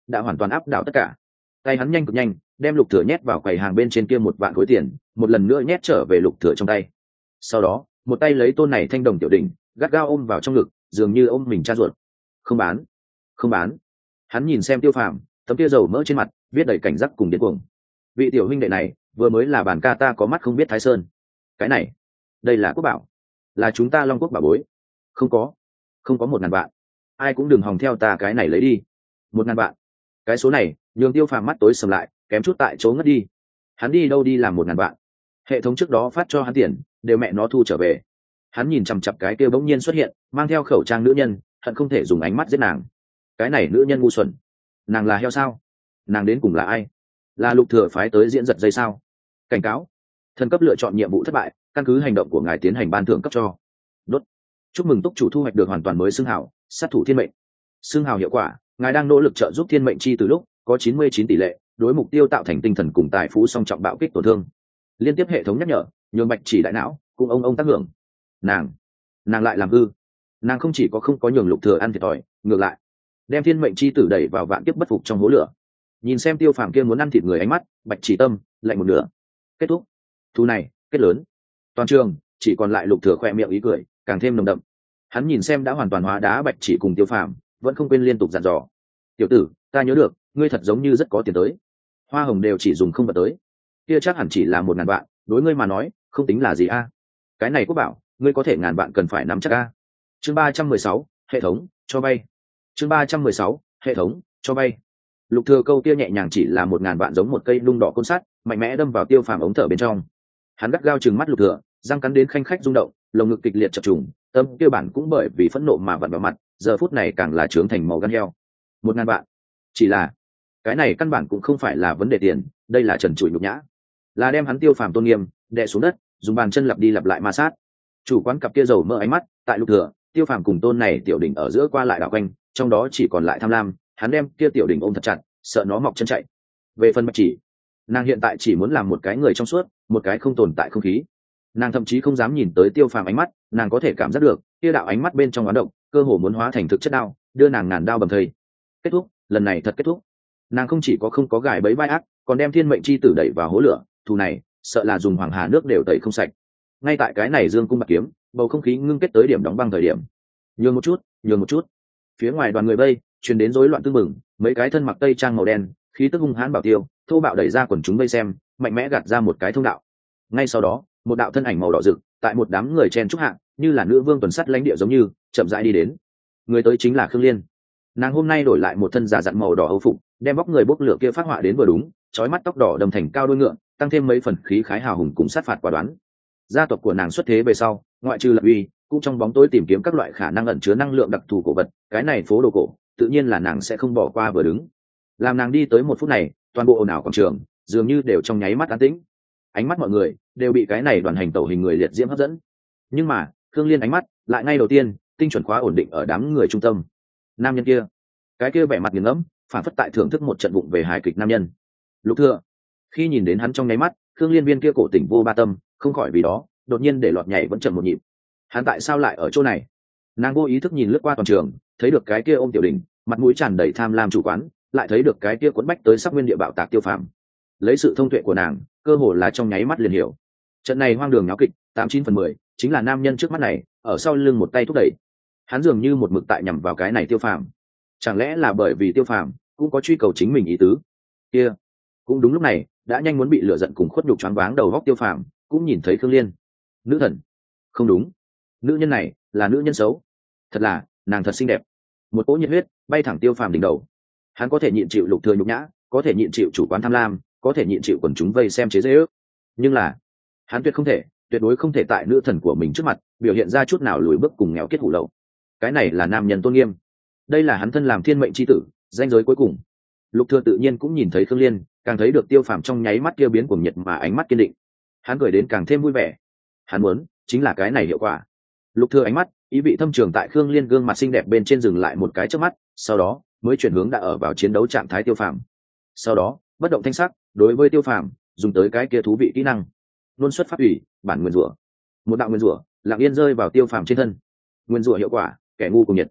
đã hoàn toàn áp đảo tất cả. Tay hắn nhanh cực nhanh, đem Lục Thừa nhét vào quầy hàng bên trên kia một vạn khối tiền, một lần nữa nhét trở về Lục Thừa trong tay. Sau đó, một tay lấy tôn này thanh đồng tiểu đỉnh, gắt gao ôm vào trong ngực, dường như ôm mình cha ruột. Không bán, không bán. Hắn nhìn xem Tiêu Phàm, tấm kia dầu mỡ trên mặt, viết đầy cảnh giác cùng điên cuồng. Vị tiểu huynh đệ này, vừa mới là bản ca ta có mắt không biết Thái Sơn. Cái này, đây là quốc bảo, là chúng ta Long Quốc bảo bối. Không có, không có một ngàn vạn. Ai cũng đừng hòng theo ta cái này lấy đi. Một ngàn vạn. Cái số này, nhường Tiêu Phàm mắt tối sầm lại, kém chút tại chỗ ngất đi. Hắn đi đâu đi làm một ngàn vạn? Hệ thống trước đó phát cho hắn tiền, đều mẹ nó thu trở về. Hắn nhìn chằm chằm cái kia bỗng nhiên xuất hiện, mang theo khẩu trang nữ nhân, hận không thể dùng ánh mắt giết nàng. Cái này nữ nhân ngu xuẩn, nàng là heo sao? Nàng đến cùng là ai? Là Lục Thừa phái tới diễn giật dây sao? Cảnh cáo, thần cấp lựa chọn nhiệm vụ thất bại, căn cứ hành động của ngài tiến hành ban thưởng cấp cho. Đốt. Chúc mừng túc chủ thu hoạch được hoàn toàn mới xương hào, sát thủ thiên mệnh. Xương hào hiệu quả, ngài đang nỗ lực trợ giúp thiên mệnh chi từ lúc có chín mươi chín tỷ lệ đối mục tiêu tạo thành tinh thần cùng tài phú song trọng bạo kích tổn thương. Liên tiếp hệ thống nhắc nhở, nhường Bạch Chỉ đại não cùng ông ông tác hưởng. Nàng, nàng lại làm hư. Nàng không chỉ có không có nhường Lục Thừa ăn thiệt thòi, ngược lại đem thiên mệnh chi tử đẩy vào vạn kiếp bất phục trong hố lửa. Nhìn xem Tiêu Phàm kia muốn ăn thịt người ánh mắt, Bạch Chỉ tâm lạnh một nửa. Kết thúc. Thu này, kết lớn. Toàn trường chỉ còn lại Lục Thừa khoe miệng ý cười, càng thêm nồng đậm. Hắn nhìn xem đã hoàn toàn hóa đá Bạch Chỉ cùng Tiêu Phàm, vẫn không quên liên tục dặn dò. Tiểu tử, ta nhớ được, ngươi thật giống như rất có tiền tới. Hoa hồng đều chỉ dùng không vật tới. Kia chắc hẳn chỉ là một ngàn vạn, đối ngươi mà nói, không tính là gì a. Cái này quốc bảo, ngươi có thể ngàn vạn cần phải nắm chắc a. Chương ba trăm mười sáu, hệ thống, cho bay. Chương ba trăm mười sáu, hệ thống, cho bay. Lục Thừa câu kia nhẹ nhàng chỉ là một ngàn vạn giống một cây lung đỏ côn sắt, mạnh mẽ đâm vào Tiêu Phàm ống thở bên trong. Hắn gắt gao trừng mắt Lục Thừa, răng cắn đến khanh khách rung động, lồng ngực kịch liệt chập trùng, tâm kia bản cũng bởi vì phẫn nộ mà vặn vào mặt, giờ phút này càng là trướng thành màu gan heo. Một ngàn vạn, chỉ là cái này căn bản cũng không phải là vấn đề tiền, đây là trần trụi nhục nhã, là đem hắn Tiêu Phàm tôn nghiêm đè xuống đất, dùng bàn chân lặp đi lặp lại ma sát. Chủ quán cặp kia dầu mỡ ánh mắt tại Lục Thừa, Tiêu Phàm cùng tôn này tiểu đỉnh ở giữa qua lại đảo quanh, trong đó chỉ còn lại tham lam. Hắn đem kia tiểu đỉnh ôm thật chặt, sợ nó mọc chân chạy. Về phần Bạch Chỉ, nàng hiện tại chỉ muốn làm một cái người trong suốt, một cái không tồn tại không khí. Nàng thậm chí không dám nhìn tới Tiêu Phàm ánh mắt, nàng có thể cảm giác được kia đạo ánh mắt bên trong oán độc, cơ hồ muốn hóa thành thực chất đao, đưa nàng ngàn đao bầm thây. Kết thúc, lần này thật kết thúc. Nàng không chỉ có không có gài bẫy vai ác, còn đem thiên mệnh chi tử đẩy vào hố lửa, thù này sợ là dùng hoàng hà nước đều tẩy không sạch. Ngay tại cái này dương cung bạc kiếm, bầu không khí ngưng kết tới điểm đóng băng thời điểm. Nhường một chút, nhường một chút. Phía ngoài đoàn người vây truyền đến rối loạn tương mừng, mấy cái thân mặc tây trang màu đen, khí tức hung hãn bảo tiêu, thô bạo đẩy ra quần chúng vây xem, mạnh mẽ gạt ra một cái thông đạo. Ngay sau đó, một đạo thân ảnh màu đỏ rực, tại một đám người chen trúc hạng, như là nữ vương tuần sắt lãnh địa giống như, chậm rãi đi đến. Người tới chính là Khương Liên. Nàng hôm nay đổi lại một thân giả dặn màu đỏ âu phục, đem bóc người bốc lửa kia phát họa đến vừa đúng, chói mắt tóc đỏ đầm thành cao đuôi ngựa, tăng thêm mấy phần khí khái hào hùng cùng sát phạt quả đoán. Gia tộc của nàng xuất thế về sau, ngoại trừ lập uy, cũng trong bóng tối tìm kiếm các loại khả năng ẩn chứa năng lượng đặc thù cổ vật, cái này phố đồ cổ, tự nhiên là nàng sẽ không bỏ qua vừa đứng. Làm nàng đi tới một phút này, toàn bộ ồn ào quảng trường dường như đều trong nháy mắt an tĩnh. Ánh mắt mọi người đều bị cái này đoàn hành tẩu hình người liệt diễm hấp dẫn. Nhưng mà, Khương Liên ánh mắt lại ngay đầu tiên, tinh chuẩn khóa ổn định ở đám người trung tâm. Nam nhân kia, cái kia vẻ mặt nghiền ngẫm, phản phất tại thưởng thức một trận vụng về hài kịch nam nhân. Lục Thừa, khi nhìn đến hắn trong nháy mắt, Khương Liên viên kia cổ tỉnh vô ba tâm, không khỏi vì đó, đột nhiên để lọt nhảy vẫn chậm một nhịp. Hắn tại sao lại ở chỗ này? Nàng vô ý thức nhìn lướt qua toàn trường, thấy được cái kia ôm tiểu đỉnh, mặt mũi tràn đầy tham lam chủ quán, lại thấy được cái kia cuốn bách tới sắc nguyên địa bạo tạc Tiêu Phàm. Lấy sự thông tuệ của nàng, cơ hồ là trong nháy mắt liền hiểu. Trận này hoang đường náo kịch, tám chín phần mười, chính là nam nhân trước mắt này, ở sau lưng một tay thúc đẩy. Hắn dường như một mực tại nhằm vào cái này Tiêu Phàm. Chẳng lẽ là bởi vì Tiêu Phàm cũng có truy cầu chính mình ý tứ? Kia, cũng đúng lúc này, đã nhanh muốn bị lửa giận cùng khuất nhục choáng váng đầu góc Tiêu Phàm, cũng nhìn thấy Khương Liên. Nữ thần. Không đúng, nữ nhân này là nữ nhân xấu. Thật là, nàng thật xinh đẹp. Một cỗ nhiệt huyết bay thẳng Tiêu Phàm đỉnh đầu. Hắn có thể nhịn chịu Lục Thừa nhục nhã, có thể nhịn chịu chủ quán tham lam, có thể nhịn chịu quần chúng vây xem chế giễu, nhưng là hắn tuyệt không thể, tuyệt đối không thể tại nữ thần của mình trước mặt biểu hiện ra chút nào lùi bước cùng nghèo kết hủ lậu. Cái này là nam nhân tôn nghiêm, đây là hắn thân làm thiên mệnh chi tử, danh giới cuối cùng. Lục Thừa tự nhiên cũng nhìn thấy Khương Liên, càng thấy được Tiêu Phàm trong nháy mắt kia biến cuồng nhiệt mà ánh mắt kiên định. Hắn cười đến càng thêm vui vẻ. Hắn muốn chính là cái này hiệu quả. Lục Thừa ánh mắt ý vị thâm trường tại Khương Liên gương mặt xinh đẹp bên trên dừng lại một cái chớp mắt, sau đó mới chuyển hướng đã ở vào chiến đấu trạng thái Tiêu Phàm. Sau đó, bất động thanh sắc, đối với Tiêu Phàm, dùng tới cái kia thú vị kỹ năng. Luân xuất pháp ủy, bản nguyên rủa. Một đạo nguyên rủa, lặng yên rơi vào Tiêu Phàm trên thân. Nguyên rủa hiệu quả, kẻ ngu cùng nhiệt.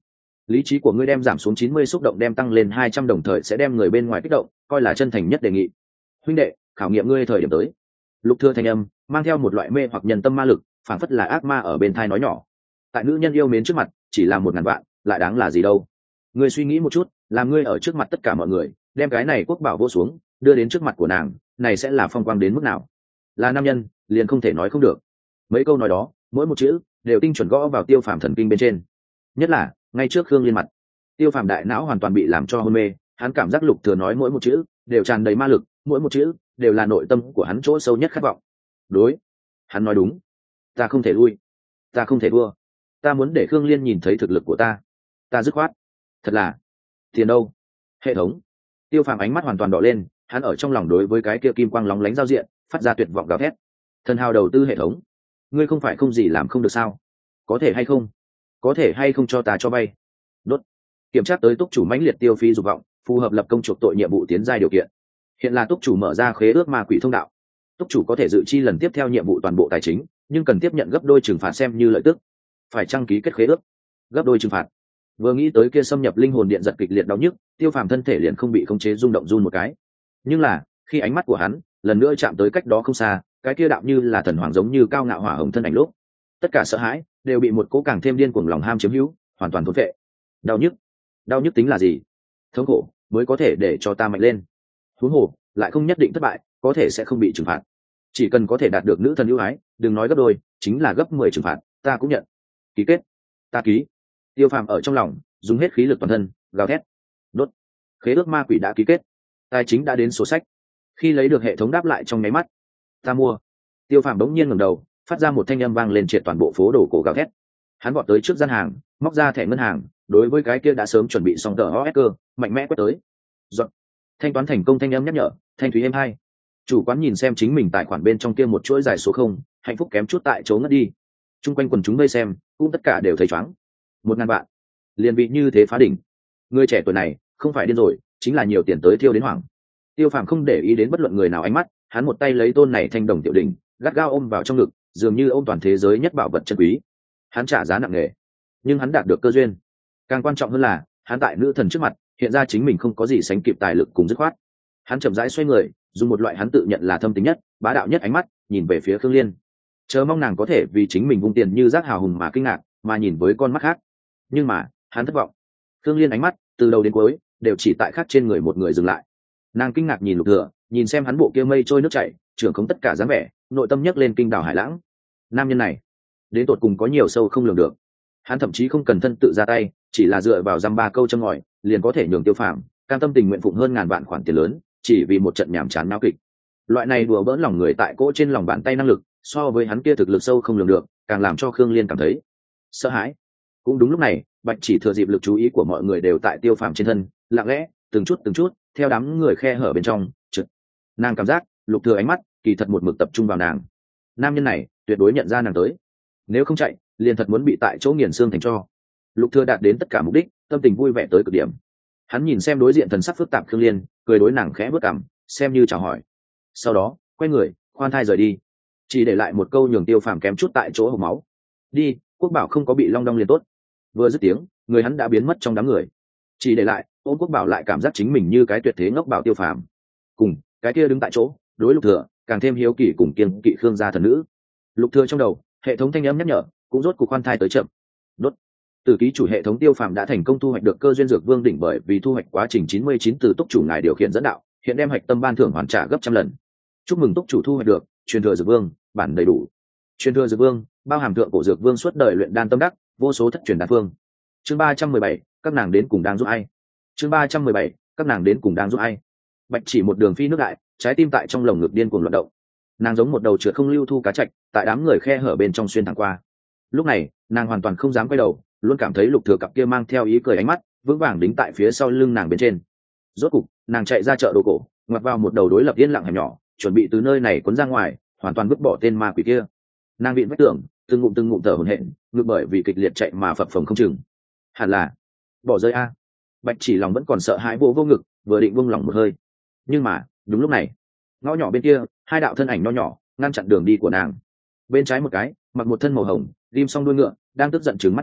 lý trí của ngươi đem giảm xuống chín mươi, xúc động đem tăng lên hai trăm, đồng thời sẽ đem người bên ngoài kích động, coi là chân thành nhất đề nghị. Huynh đệ, khảo nghiệm ngươi thời điểm tới. Lục Thừa thanh âm mang theo một loại mê hoặc nhân tâm ma lực, phảng phất là ác ma ở bên tai nói nhỏ. Tại nữ nhân yêu mến trước mặt, chỉ là một ngàn vạn, lại đáng là gì đâu. Ngươi suy nghĩ một chút, làm ngươi ở trước mặt tất cả mọi người, đem cái này quốc bảo vô xuống, đưa đến trước mặt của nàng, này sẽ là phong quang đến mức nào? Là nam nhân, liền không thể nói không được. Mấy câu nói đó, mỗi một chữ đều tinh chuẩn gõ vào Tiêu Phàm thần kinh bên trên. Nhất là, ngay trước Khương Liên mặt, Tiêu Phàm đại não hoàn toàn bị làm cho hôn mê, hắn cảm giác Lục Thừa nói mỗi một chữ đều tràn đầy ma lực, mỗi một chữ đều là nội tâm của hắn chỗ sâu nhất khát vọng. Đối, hắn nói đúng, ta không thể lui, ta không thể thua, ta muốn để Khương Liên nhìn thấy thực lực của ta, ta dứt khoát. Thật là, tiền đâu? Hệ thống. Tiêu Phàm ánh mắt hoàn toàn đỏ lên, hắn ở trong lòng đối với cái kia kim quang lóng lánh giao diện phát ra tuyệt vọng gào thét. Thần hào đầu tư hệ thống, ngươi không phải không gì làm không được sao? Có thể hay không? Có thể hay không cho ta cho vay? Đốt. Kiểm tra tới túc chủ mãnh liệt tiêu phí dục vọng, phù hợp lập công chuộc tội nhiệm vụ tiến giai điều kiện. Hiện là túc chủ mở ra khế ước ma quỷ thông đạo. Túc chủ có thể dự chi lần tiếp theo nhiệm vụ toàn bộ tài chính, nhưng cần tiếp nhận gấp đôi trừng phạt xem như lợi tức. Phải đăng ký kết khế ước. Gấp đôi trừng phạt. Vừa nghĩ tới kia xâm nhập linh hồn điện giật kịch liệt đau nhức, Tiêu Phàm thân thể liền không bị khống chế rung động run một cái. Nhưng là, khi ánh mắt của hắn lần nữa chạm tới cách đó không xa, cái kia đạo như là thần hoàng giống như cao ngạo hỏa hồng thân ảnh lúc, tất cả sợ hãi đều bị một cố càng thêm điên cuồng lòng ham chiếm hữu, hoàn toàn thốn vệ. Đau nhức, đau nhức tính là gì? Thống khổ mới có thể để cho ta mạnh lên. Huống hồ, lại không nhất định thất bại, có thể sẽ không bị trừng phạt. Chỉ cần có thể đạt được nữ thần ưu ái, đừng nói gấp đôi, chính là gấp mười trừng phạt, ta cũng nhận. Ký kết, ta ký. Tiêu Phàm ở trong lòng dùng hết khí lực toàn thân, gào thét. Đốt. Khế ước ma quỷ đã ký kết, tài chính đã đến sổ sách. Khi lấy được hệ thống đáp lại trong nháy mắt, ta mua. Tiêu Phàm bỗng nhiên ngẩng đầu, phát ra một thanh âm vang lên triệt toàn bộ phố đồ cổ gào thét. Hắn vọt tới trước gian hàng, móc ra thẻ ngân hàng, đối với cái kia đã sớm chuẩn bị xong tờ o ét cơ, mạnh mẽ quét tới. Dọn. Thanh toán thành công, thanh âm nhắc nhở, thanh thúy êm hai. Chủ quán nhìn xem chính mình tài khoản bên trong kia một chuỗi dài số không, hạnh phúc kém chút tại chỗ ngất đi. Trung quanh quần chúng vây xem, cũng tất cả đều thấy choáng. Một ngàn vạn, liền bị như thế phá đỉnh. Người trẻ tuổi này không phải điên rồi, chính là nhiều tiền tới thiêu đến hoảng. Tiêu Phàm không để ý đến bất luận người nào ánh mắt, hắn một tay lấy tôn này thanh đồng tiểu đỉnh, gắt gao ôm vào trong ngực, dường như ôm toàn thế giới nhất bảo vật chân quý. Hắn trả giá nặng nề, nhưng hắn đạt được cơ duyên. Càng quan trọng hơn là, hắn tại nữ thần trước mặt, hiện ra chính mình không có gì sánh kịp tài lực cùng dứt khoát. Hắn chậm rãi xoay người, dùng một loại hắn tự nhận là thâm tính nhất, bá đạo nhất ánh mắt, nhìn về phía Khương Liên. Chờ mong nàng có thể vì chính mình vung tiền như rác hào hùng mà kinh ngạc, mà nhìn với con mắt khác. Nhưng mà, hắn thất vọng. Khương Liên ánh mắt, từ đầu đến cuối, đều chỉ tại khác trên người một người dừng lại. Nàng kinh ngạc nhìn Lục Thừa, nhìn xem hắn bộ kia mây trôi nước chảy, trưởng không tất cả dáng vẻ, nội tâm nhấc lên kinh đảo hải lãng. Nam nhân này, đến tột cùng có nhiều sâu không lường được. Hắn thậm chí không cần thân tự ra tay, chỉ là dựa vào dăm ba câu châm ngòi, liền có thể nhường Tiêu Phàm cam tâm tình nguyện phụng hơn ngàn vạn khoản tiền lớn, chỉ vì một trận nhảm chán náo kịch. Loại này đùa bỡn lòng người tại cỗ trên lòng bàn tay năng lực, so với hắn kia thực lực sâu không lường được, càng làm cho Khương Liên cảm thấy sợ hãi. Cũng đúng lúc này, Bạch Chỉ thừa dịp lực chú ý của mọi người đều tại Tiêu Phàm trên thân, lặng lẽ, từng chút từng chút, theo đám người khe hở bên trong, trực. Nàng cảm giác, Lục Thừa ánh mắt, kỳ thật một mực tập trung vào nàng. Nam nhân này, tuyệt đối nhận ra nàng tới. Nếu không chạy, liền thật muốn bị tại chỗ nghiền xương thành tro. Lục Thừa đạt đến tất cả mục đích, tâm tình vui vẻ tới cực điểm. Hắn nhìn xem đối diện thần sắc phức tạp Khương Liên, cười đối nàng khẽ bước cằm, xem như chào hỏi. Sau đó, quay người, khoan thai rời đi, chỉ để lại một câu nhường Tiêu Phàm kém chút tại chỗ hộc máu. Đi, Quốc Bảo không có bị long đong liền tốt. Vừa dứt tiếng, người hắn đã biến mất trong đám người. Chỉ để lại, Ôn Quốc Bảo lại cảm giác chính mình như cái tuyệt thế ngốc bảo Tiêu Phàm. Cùng, cái kia đứng tại chỗ, đối Lục Thừa, càng thêm hiếu kỳ cùng kiêng kỵ Khương gia thần nữ. Lục Thừa trong đầu, hệ thống thanh âm nhắc nhở, cũng rốt cuộc khoan thai tới chậm. Đốt. Từ ký chủ hệ thống Tiêu Phàm đã thành công thu hoạch được cơ duyên dược vương đỉnh, bởi vì thu hoạch quá trình chín mươi chín từ túc chủ ngài điều khiển dẫn đạo, hiện đem hạch tâm ban thưởng hoàn trả gấp trăm lần. Chúc mừng túc chủ thu hoạch được truyền thừa dược vương, bản đầy đủ. Truyền thừa dược vương, bao hàm thượng cổ dược vương suốt đời luyện đan tâm đắc, vô số thất truyền đan phương. Chương ba trăm mười bảy, các nàng đến cùng đang giúp ai? Chương ba trăm mười bảy, các nàng đến cùng đang giúp ai? Bạch Chỉ một đường phi nước đại, trái tim tại trong lồng ngực điên cuồng loạn động. Nàng giống một đầu trượt không lưu thu cá trạch, tại đám người khe hở bên trong xuyên thẳng qua. Lúc này, nàng hoàn toàn không dám quay đầu, luôn cảm thấy Lục Thừa cặp kia mang theo ý cười ánh mắt, vững vàng đính tại phía sau lưng nàng bên trên. Rốt cục, nàng chạy ra chợ đồ cổ, ngoặt vào một đầu đối lập yên lặng hẻm nhỏ, chuẩn bị từ nơi này cuốn ra ngoài, hoàn toàn vứt bỏ tên ma quỷ kia. Nàng vịn vách tường, từng ngụm từng ngụm thở hổn hển, ngược bởi vì kịch liệt chạy mà phập phồng không chừng. Hẳn là bỏ rơi a. Bạch Chỉ lòng vẫn còn sợ hãi vô vô ngực, vừa định buông lỏng một hơi. Nhưng mà, đúng lúc này, ngõ nhỏ bên kia, hai đạo thân ảnh nho nhỏ ngăn chặn đường đi của nàng. Bên trái một cái, mặc một thân màu hồng, rim song đuôi ngựa, đang tức giận trừng mắt nàng,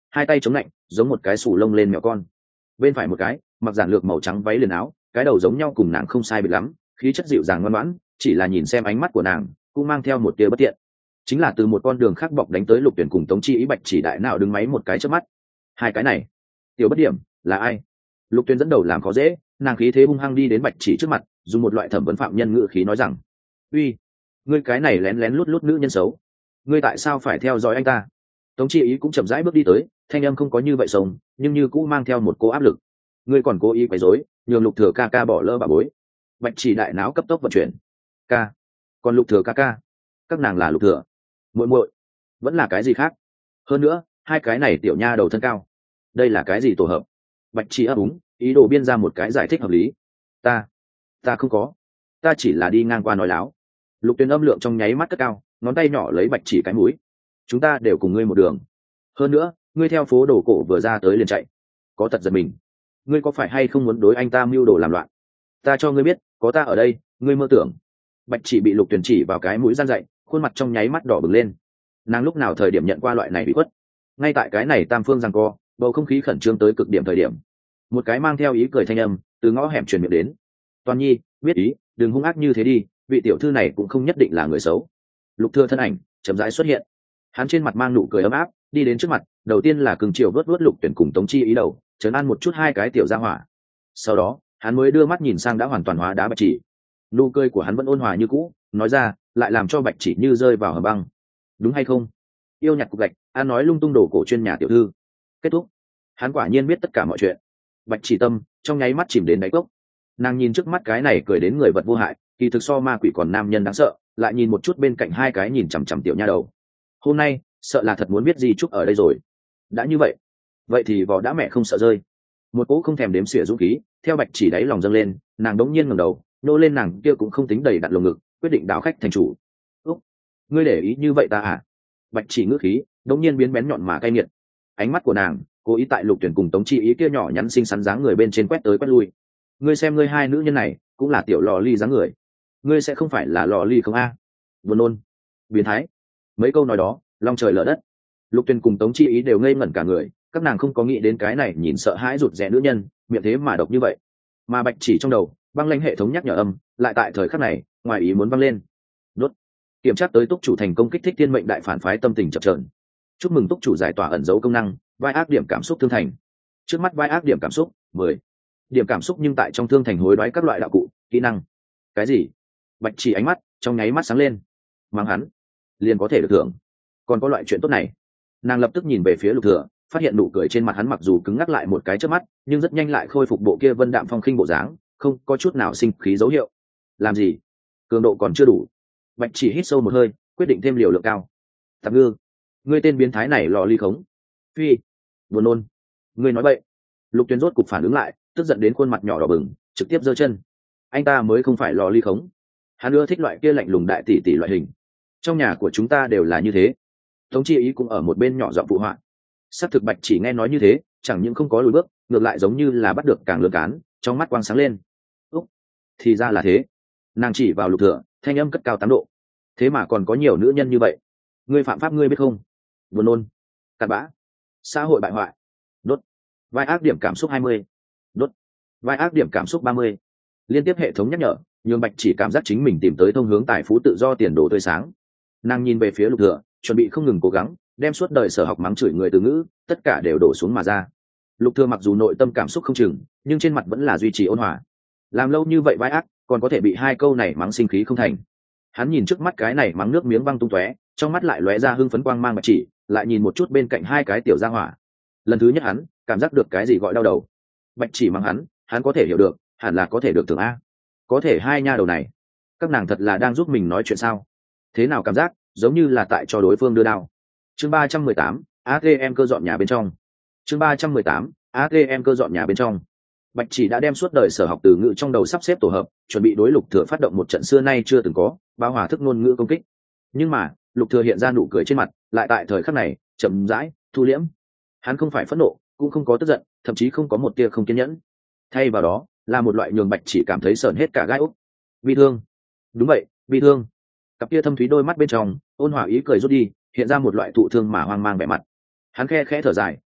hai tay chống lạnh giống một cái sù lông lên mèo con. Bên phải một cái mặc giản lược màu trắng váy liền áo, cái đầu giống nhau cùng nàng không sai biệt lắm, khí chất dịu dàng ngoan ngoãn, chỉ là nhìn xem ánh mắt của nàng cũng mang theo một tia bất tiện. Chính là từ một con đường khác bọc đánh tới Lục Tuyển cùng Tống Chi Ý Bạch Chỉ đại nào đứng máy một cái trước mắt. Hai cái này tiểu bất điểm là ai? Lục Tuyển dẫn đầu làm khó dễ, nàng khí thế hung hăng đi đến Bạch Chỉ trước mặt, dùng một loại thẩm vấn phạm nhân ngữ khí nói rằng: uy, ngươi cái này lén lén lút lút nữ nhân xấu, ngươi tại sao phải theo dõi anh ta? Tống Chi Ý cũng chậm rãi bước đi tới, thanh âm không có như vậy sống, nhưng như cũng mang theo một cô áp lực. Ngươi còn cố ý quấy rối, nhường Lục Thừa ca ca bỏ lỡ bà bối. Bạch Chỉ đại não cấp tốc vận chuyển. Ca, còn Lục Thừa ca ca, các nàng là Lục Thừa muội muội, vẫn là cái gì khác? Hơn nữa, hai cái này tiểu nha đầu thân cao, đây là cái gì tổ hợp? Bạch Chỉ ấp úng, ý đồ biên ra một cái giải thích hợp lý. Ta, ta không có, ta chỉ là đi ngang qua nói láo. Lục Tuyển âm lượng trong nháy mắt cất cao, ngón tay nhỏ lấy Bạch Chỉ cái mũi. Chúng ta đều cùng ngươi một đường. Hơn nữa, ngươi theo phố đồ cổ vừa ra tới liền chạy, có tật giật mình. Ngươi có phải hay không muốn đối anh ta mưu đồ làm loạn? Ta cho ngươi biết, có ta ở đây, ngươi mơ tưởng. Bạch Chỉ bị Lục Tuyển chỉ vào cái mũi gian dậy, khuôn mặt trong nháy mắt đỏ bừng lên. Nàng lúc nào thời điểm nhận qua loại này bị khuất? Ngay tại cái này tam phương giằng co, bầu không khí khẩn trương tới cực điểm thời điểm, một cái mang theo ý cười thanh âm từ ngõ hẻm truyền miệng đến. Toàn Nhi, biết ý, đừng hung ác như thế đi, vị tiểu thư này cũng không nhất định là người xấu. Lục Thừa thân ảnh chậm rãi xuất hiện, hắn trên mặt mang nụ cười ấm áp, đi đến trước mặt, đầu tiên là cường chiều vớt vớt Lục Tuyển cùng Tống Chi Ý đầu, trấn an một chút hai cái tiểu gia hỏa. Sau đó, hắn mới đưa mắt nhìn sang đã hoàn toàn hóa đá Bạch Chỉ. Nụ cười của hắn vẫn ôn hòa như cũ, nói ra, lại làm cho Bạch Chỉ như rơi vào hầm băng. Đúng hay không? Yêu nhặt cục gạch, an nói lung tung đồ cổ chuyên nhà tiểu thư. Kết thúc. Hắn quả nhiên biết tất cả mọi chuyện. Bạch Chỉ tâm trong nháy mắt chìm đến đáy cốc. Nàng nhìn trước mắt cái này cười đến người vật vô hại, kỳ thực so ma quỷ còn nam nhân đáng sợ, lại nhìn một chút bên cạnh hai cái nhìn chằm chằm tiểu nha đầu. Hôm nay, sợ là thật muốn biết gì chúc ở đây rồi. Đã như vậy, vậy thì vỏ đã mẹ không sợ rơi. Một cỗ không thèm đếm xỉa dũng khí theo Bạch Chỉ đáy lòng dâng lên, nàng đống nhiên ngẩng đầu, nô lên nàng kia cũng không tính đầy đặn lồng ngực, quyết định đáo khách thành chủ. Úc, ngươi để ý như vậy ta à? Bạch Chỉ ngữ khí đống nhiên biến bén nhọn mà cay nghiệt. Ánh mắt của nàng cố ý tại Lục Tuyển cùng Tống Chi Ý kia nhỏ nhắn xinh xắn dáng người bên trên quét tới quét lui. Ngươi xem ngươi hai nữ nhân này cũng là tiểu lò ly dáng người, ngươi sẽ không phải là lò ly không a? À? Buồn nôn, biến thái. Mấy câu nói đó long trời lở đất. Lục Tuyển cùng Tống Chi Ý đều ngây ngẩn cả người, các nàng không có nghĩ đến cái này nhìn sợ hãi rụt rè nữ nhân miệng thế mà độc như vậy. Mà Bạch Chỉ trong đầu băng lãnh hệ thống nhắc nhở âm lại tại thời khắc này ngoài ý muốn văng lên. Đốt. Kiểm tra tới túc chủ thành công kích thích thiên mệnh đại phản phái tâm tình chập chờn. Chúc mừng túc chủ giải tỏa ẩn dấu công năng, vai ác điểm cảm xúc thương thành. Trước mắt vai ác điểm cảm xúc mười điểm cảm xúc, nhưng tại trong thương thành hối đoái các loại đạo cụ kỹ năng. Cái gì? Bạch Chỉ ánh mắt trong nháy mắt sáng lên. Mang hắn liền có thể được thưởng, còn có loại chuyện tốt này. Nàng lập tức nhìn về phía Lục Thừa, phát hiện nụ cười trên mặt hắn mặc dù cứng ngắc lại một cái chớp mắt, nhưng rất nhanh lại khôi phục bộ kia vân đạm phong khinh bộ dáng, không có chút nào sinh khí dấu hiệu. Làm gì? Cường độ còn chưa đủ. Bạch Chỉ hít sâu một hơi, quyết định thêm liều lượng cao. Tạp ngư, ngươi tên biến thái này lò ly khống. Phi, buồn nôn. Ngươi nói bậy. Lục Tuyến rốt cục phản ứng lại, tức giận đến khuôn mặt nhỏ đỏ bừng, trực tiếp giơ chân. Anh ta mới không phải lò ly khống. Hắn ưa thích loại kia lạnh lùng đại tỷ tỷ loại hình. Trong nhà của chúng ta đều là như thế. Tống Chi Ý cũng ở một bên nhỏ giọng phụ họa. Sát thực Bạch Chỉ nghe nói như thế, chẳng những không có lùi bước, ngược lại giống như là bắt được càng lừa cán, trong mắt quang sáng lên. Úc, thì ra là thế. Nàng chỉ vào Lục Thừa, thanh âm cất cao tám độ. Thế mà còn có nhiều nữ nhân như vậy. Ngươi phạm pháp ngươi biết không? Buồn nôn, cặn bã, xã hội bại hoại. Đốt. Vai ác điểm cảm xúc hai mươi. Đốt. Vai ác điểm cảm xúc ba mươi. Liên tiếp hệ thống nhắc nhở, nhường Bạch Chỉ cảm giác chính mình tìm tới thông hướng tài phú tự do tiền đồ tươi sáng. Nàng nhìn về phía Lục Thừa, chuẩn bị không ngừng cố gắng đem suốt đời sở học mắng chửi người từ ngữ tất cả đều đổ xuống mà ra. Lục Thừa mặc dù nội tâm cảm xúc không chừng, nhưng trên mặt vẫn là duy trì ôn hòa. Làm lâu như vậy vai ác, còn có thể bị hai câu này mắng sinh khí không thành. Hắn nhìn trước mắt cái này mắng nước miếng văng tung tóe, trong mắt lại lóe ra hưng phấn quang mang Bạch Chỉ, lại nhìn một chút bên cạnh hai cái tiểu gia hỏa. Lần thứ nhất hắn cảm giác được cái gì gọi đau đầu. Bạch Chỉ mắng hắn, hắn có thể hiểu được, hẳn là có thể được thưởng a. Có thể hai nha đầu này, các nàng thật là đang giúp mình nói chuyện sao? Thế nào cảm giác giống như là tại cho đối phương đưa đao. Chương ba trăm mười tám, a tê em cơ dọn nhà bên trong. Chương ba trăm mười tám, a tê em cơ dọn nhà bên trong. Bạch Chỉ đã đem suốt đời sở học từ ngữ trong đầu sắp xếp tổ hợp, chuẩn bị đối Lục Thừa phát động một trận xưa nay chưa từng có, bao hòa thức ngôn ngữ công kích. Nhưng mà, Lục Thừa hiện ra nụ cười trên mặt, lại tại thời khắc này, chậm rãi, thu liễm. Hắn không phải phẫn nộ, cũng không có tức giận, thậm chí không có một tia không kiên nhẫn. Thay vào đó, là một loại nhường Bạch Chỉ cảm thấy sởn hết cả gai ốc. Bi thương. Đúng vậy, bi thương. Cặp kia thâm thúy đôi mắt bên trong ôn hòa ý cười rút đi, hiện ra một loại thụ thương mà hoang mang vẻ mặt. Hắn khe khẽ thở dài,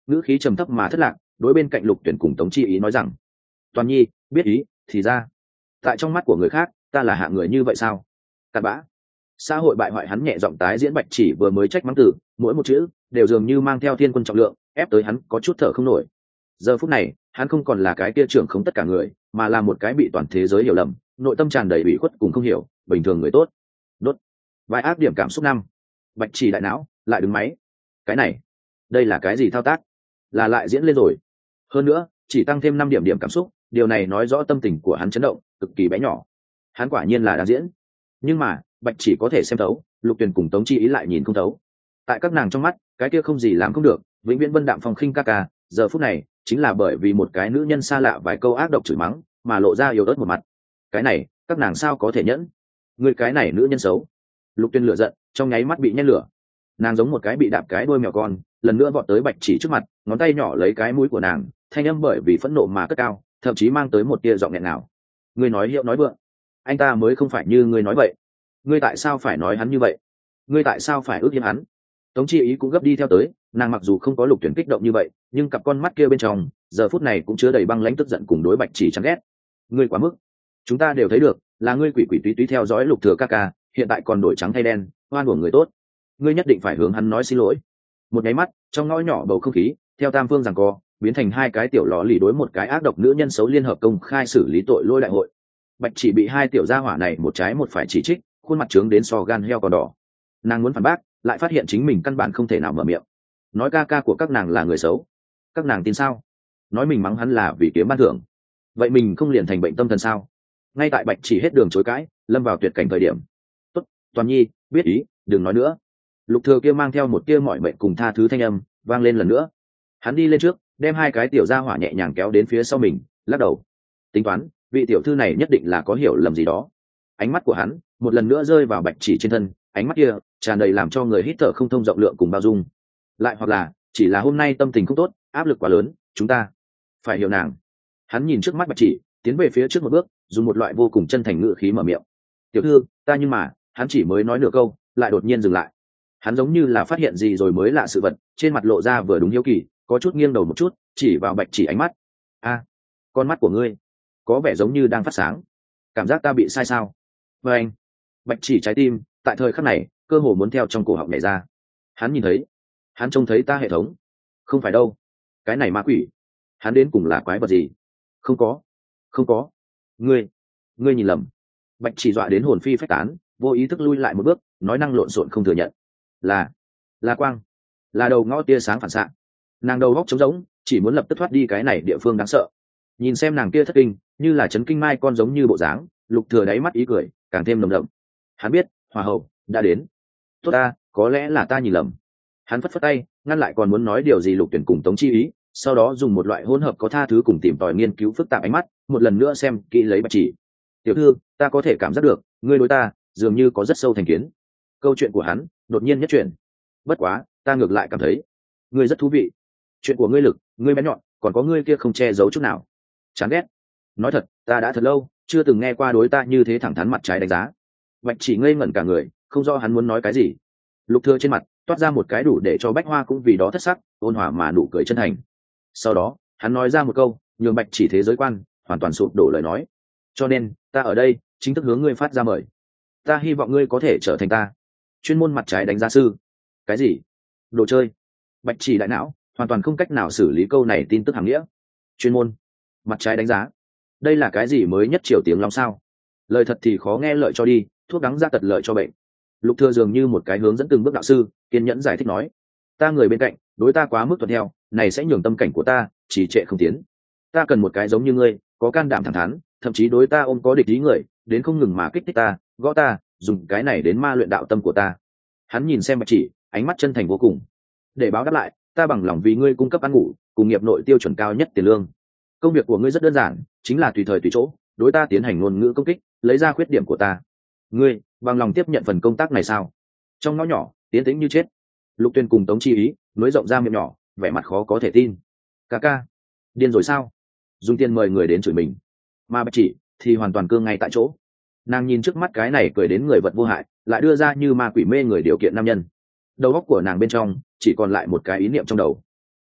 ngữ khí trầm thấp mà thất lạc, đối bên cạnh Lục Tuyển cùng Tống Chi Ý nói rằng: Toàn Nhi, biết ý, thì ra tại trong mắt của người khác ta là hạng người như vậy sao? Cặn bã. Xã hội bại hoại, hắn nhẹ giọng tái diễn Bạch Chỉ vừa mới trách mắng từ, mỗi một chữ đều dường như mang theo thiên quân trọng lượng, ép tới hắn có chút thở không nổi. Giờ phút này hắn không còn là cái kia trưởng không tất cả người, mà là một cái bị toàn thế giới hiểu lầm, nội tâm tràn đầy ủy khuất cùng không hiểu, bình thường người tốt. Đốt. Vài ác điểm cảm xúc năm. Bạch Chỉ đại não lại đứng máy. Cái này, đây là cái gì thao tác? Là lại diễn lên rồi. Hơn nữa, chỉ tăng thêm năm điểm điểm cảm xúc, điều này nói rõ tâm tình của hắn chấn động, cực kỳ bé nhỏ. Hắn quả nhiên là đang diễn. Nhưng mà, Bạch Chỉ có thể xem thấu, Lục Tuyền cùng Tống Chi Ý lại nhìn không thấu. Tại các nàng trong mắt, cái kia không gì làm không được, vĩnh viễn vân đạm phong khinh ca ca, giờ phút này chính là bởi vì một cái nữ nhân xa lạ vài câu ác độc chửi mắng mà lộ ra yếu ớt một mặt. Cái này các nàng sao có thể nhẫn? Người cái này nữ nhân xấu. Lục Tuyên lửa giận trong nháy mắt bị nhen lửa, nàng giống một cái bị đạp cái đuôi mèo con, lần nữa vọt tới Bạch Chỉ trước mặt, ngón tay nhỏ lấy cái mũi của nàng, thanh âm bởi vì phẫn nộ mà cất cao, thậm chí mang tới một tia giọng nghẹn ngào. Ngươi nói hiệu nói vượng, anh ta mới không phải như ngươi nói vậy. Ngươi tại sao phải nói hắn như vậy? Ngươi tại sao phải ước hiếp hắn? Tống Chi Ý cũng gấp đi theo tới, nàng mặc dù không có Lục Tuyển kích động như vậy, nhưng cặp con mắt kia bên trong giờ phút này cũng chứa đầy băng lãnh tức giận cùng đối Bạch Chỉ chán ghét. Ngươi quá mức, chúng ta đều thấy được, là ngươi quỷ quỷ túy túy theo dõi Lục Thừa ca ca, hiện tại còn đổi trắng thay đen, oan uổng người tốt. Ngươi nhất định phải hướng hắn nói xin lỗi. Một nháy mắt, trong ngõ nhỏ bầu không khí theo tam phương giằng co biến thành hai cái tiểu lò lì đối một cái ác độc nữ nhân xấu liên hợp công khai xử lý tội lôi đại hội. Bạch Chỉ bị hai tiểu gia hỏa này một trái một phải chỉ trích, khuôn mặt trướng đến so gan heo còn đỏ. Nàng muốn phản bác, lại phát hiện chính mình căn bản không thể nào mở miệng. Nói ca ca của các nàng là người xấu, các nàng tin sao? Nói mình mắng hắn là vì kiếm ban thưởng, vậy mình không liền thành bệnh tâm thần sao? Ngay tại Bạch Chỉ hết đường chối cãi, lâm vào tuyệt cảnh thời điểm. Tốt, Toàn Nhi, biết ý, đừng nói nữa. Lục Thừa kia mang theo một tia mọi mệnh cùng tha thứ thanh âm vang lên lần nữa. Hắn đi lên trước, đem hai cái tiểu gia hỏa nhẹ nhàng kéo đến phía sau mình, lắc đầu. Tính toán, vị tiểu thư này nhất định là có hiểu lầm gì đó. Ánh mắt của hắn một lần nữa rơi vào Bạch Chỉ trên thân, ánh mắt kia tràn đầy làm cho người hít thở không thông rộng lượng cùng bao dung. Lại hoặc là chỉ là hôm nay tâm tình không tốt, áp lực quá lớn, chúng ta phải hiểu nàng. Hắn nhìn trước mắt Bạch Chỉ, tiến về phía trước một bước, dùng một loại vô cùng chân thành ngữ khí mở miệng. Tiểu thư, ta nhưng mà, hắn chỉ mới nói nửa câu, lại đột nhiên dừng lại. Hắn giống như là phát hiện gì rồi mới lạ sự vật, trên mặt lộ ra vừa đúng hiếu kỳ, có chút nghiêng đầu một chút, chỉ vào Bạch Chỉ ánh mắt. A, con mắt của ngươi có vẻ giống như đang phát sáng, cảm giác ta bị sai sao? Và anh, Bạch Chỉ trái tim tại thời khắc này cơ hồ muốn theo trong cổ họng nhảy ra. Hắn nhìn thấy, hắn trông thấy ta hệ thống. Không phải đâu, cái này ma quỷ, hắn đến cùng là quái vật gì? Không có, không có, ngươi, ngươi nhìn lầm. Bạch Chỉ dọa đến hồn phi phách tán, vô ý thức lui lại một bước, nói năng lộn xộn không thừa nhận. Là, là quang, là đầu ngõ tia sáng phản xạ. Nàng đầu góc trống rỗng, chỉ muốn lập tức thoát đi cái này địa phương đáng sợ. Nhìn xem nàng kia thất kinh, như là chấn kinh mai con giống như bộ dáng, Lục Thừa đáy mắt ý cười càng thêm nồng đậm. Hắn biết, hòa hậu đã đến. Tốt ta, có lẽ là ta nhìn lầm. Hắn phất phất tay, ngăn lại còn muốn nói điều gì Lục Tuyển cùng Tống Chi Ý, sau đó dùng một loại hỗn hợp có tha thứ cùng tìm tòi nghiên cứu phức tạp ánh mắt, một lần nữa xem kỹ lấy Bạch Chỉ. Tiểu thư, ta có thể cảm giác được, ngươi đối ta dường như có rất sâu thành kiến. Câu chuyện của hắn đột nhiên nhất chuyển. Bất quá, ta ngược lại cảm thấy, ngươi rất thú vị. Chuyện của ngươi lực, ngươi bén nhọn, còn có ngươi kia không che giấu chút nào. Chán ghét. Nói thật, ta đã thật lâu chưa từng nghe qua đối ta như thế thẳng thắn mặt trái đánh giá. Bạch Chỉ ngây ngẩn cả người, không rõ hắn muốn nói cái gì. Lục Thừa trên mặt toát ra một cái đủ để cho Bách Hoa cũng vì đó thất sắc, ôn hòa mà nụ cười chân thành. Sau đó, hắn nói ra một câu, nhường Bạch Chỉ thế giới quan hoàn toàn sụp đổ lời nói. Cho nên, ta ở đây chính thức hướng ngươi phát ra mời. Ta hy vọng ngươi có thể trở thành ta chuyên môn mặt trái đánh giá sư. Cái gì? Đồ chơi. Bạch Chỉ đại não hoàn toàn không cách nào xử lý câu này tin tức hàm nghĩa. Chuyên môn mặt trái đánh giá, đây là cái gì mới nhất triều tiếng long sao? Lời thật thì khó nghe lợi cho đi, thuốc đắng ra tật lợi cho bệnh. Lục Thừa dường như một cái hướng dẫn từng bước đạo sư, kiên nhẫn giải thích nói. Ta người bên cạnh đối ta quá mức thuận theo, này sẽ nhường tâm cảnh của ta trì trệ không tiến. Ta cần một cái giống như ngươi, có can đảm thẳng thắn, thậm chí đối ta ôm có địch ý người, đến không ngừng mà kích thích ta, gõ ta, dùng cái này đến ma luyện đạo tâm của ta. Hắn nhìn xem Bạch Chỉ, ánh mắt chân thành vô cùng. Để báo đáp lại, ta bằng lòng vì ngươi cung cấp ăn ngủ, cùng nghiệp nội tiêu chuẩn cao nhất tiền lương. Công việc của ngươi rất đơn giản, chính là tùy thời tùy chỗ đối ta tiến hành ngôn ngữ công kích, lấy ra khuyết điểm của ta. Ngươi bằng lòng tiếp nhận phần công tác này sao? Trong ngõ nhỏ tiến tĩnh như chết, Lục Tuyên cùng Tống Chi Ý nối rộng ra miệng nhỏ, vẻ mặt khó có thể tin. Ca ca, điên rồi sao? Dùng tiền mời người đến chửi mình, mà Bạch Chỉ thì hoàn toàn cương ngay tại chỗ. Nàng nhìn trước mắt cái này cười đến người vật vô hại, lại đưa ra như ma quỷ mê người điều kiện nam nhân. Đầu óc của nàng bên trong chỉ còn lại một cái ý niệm trong đầu.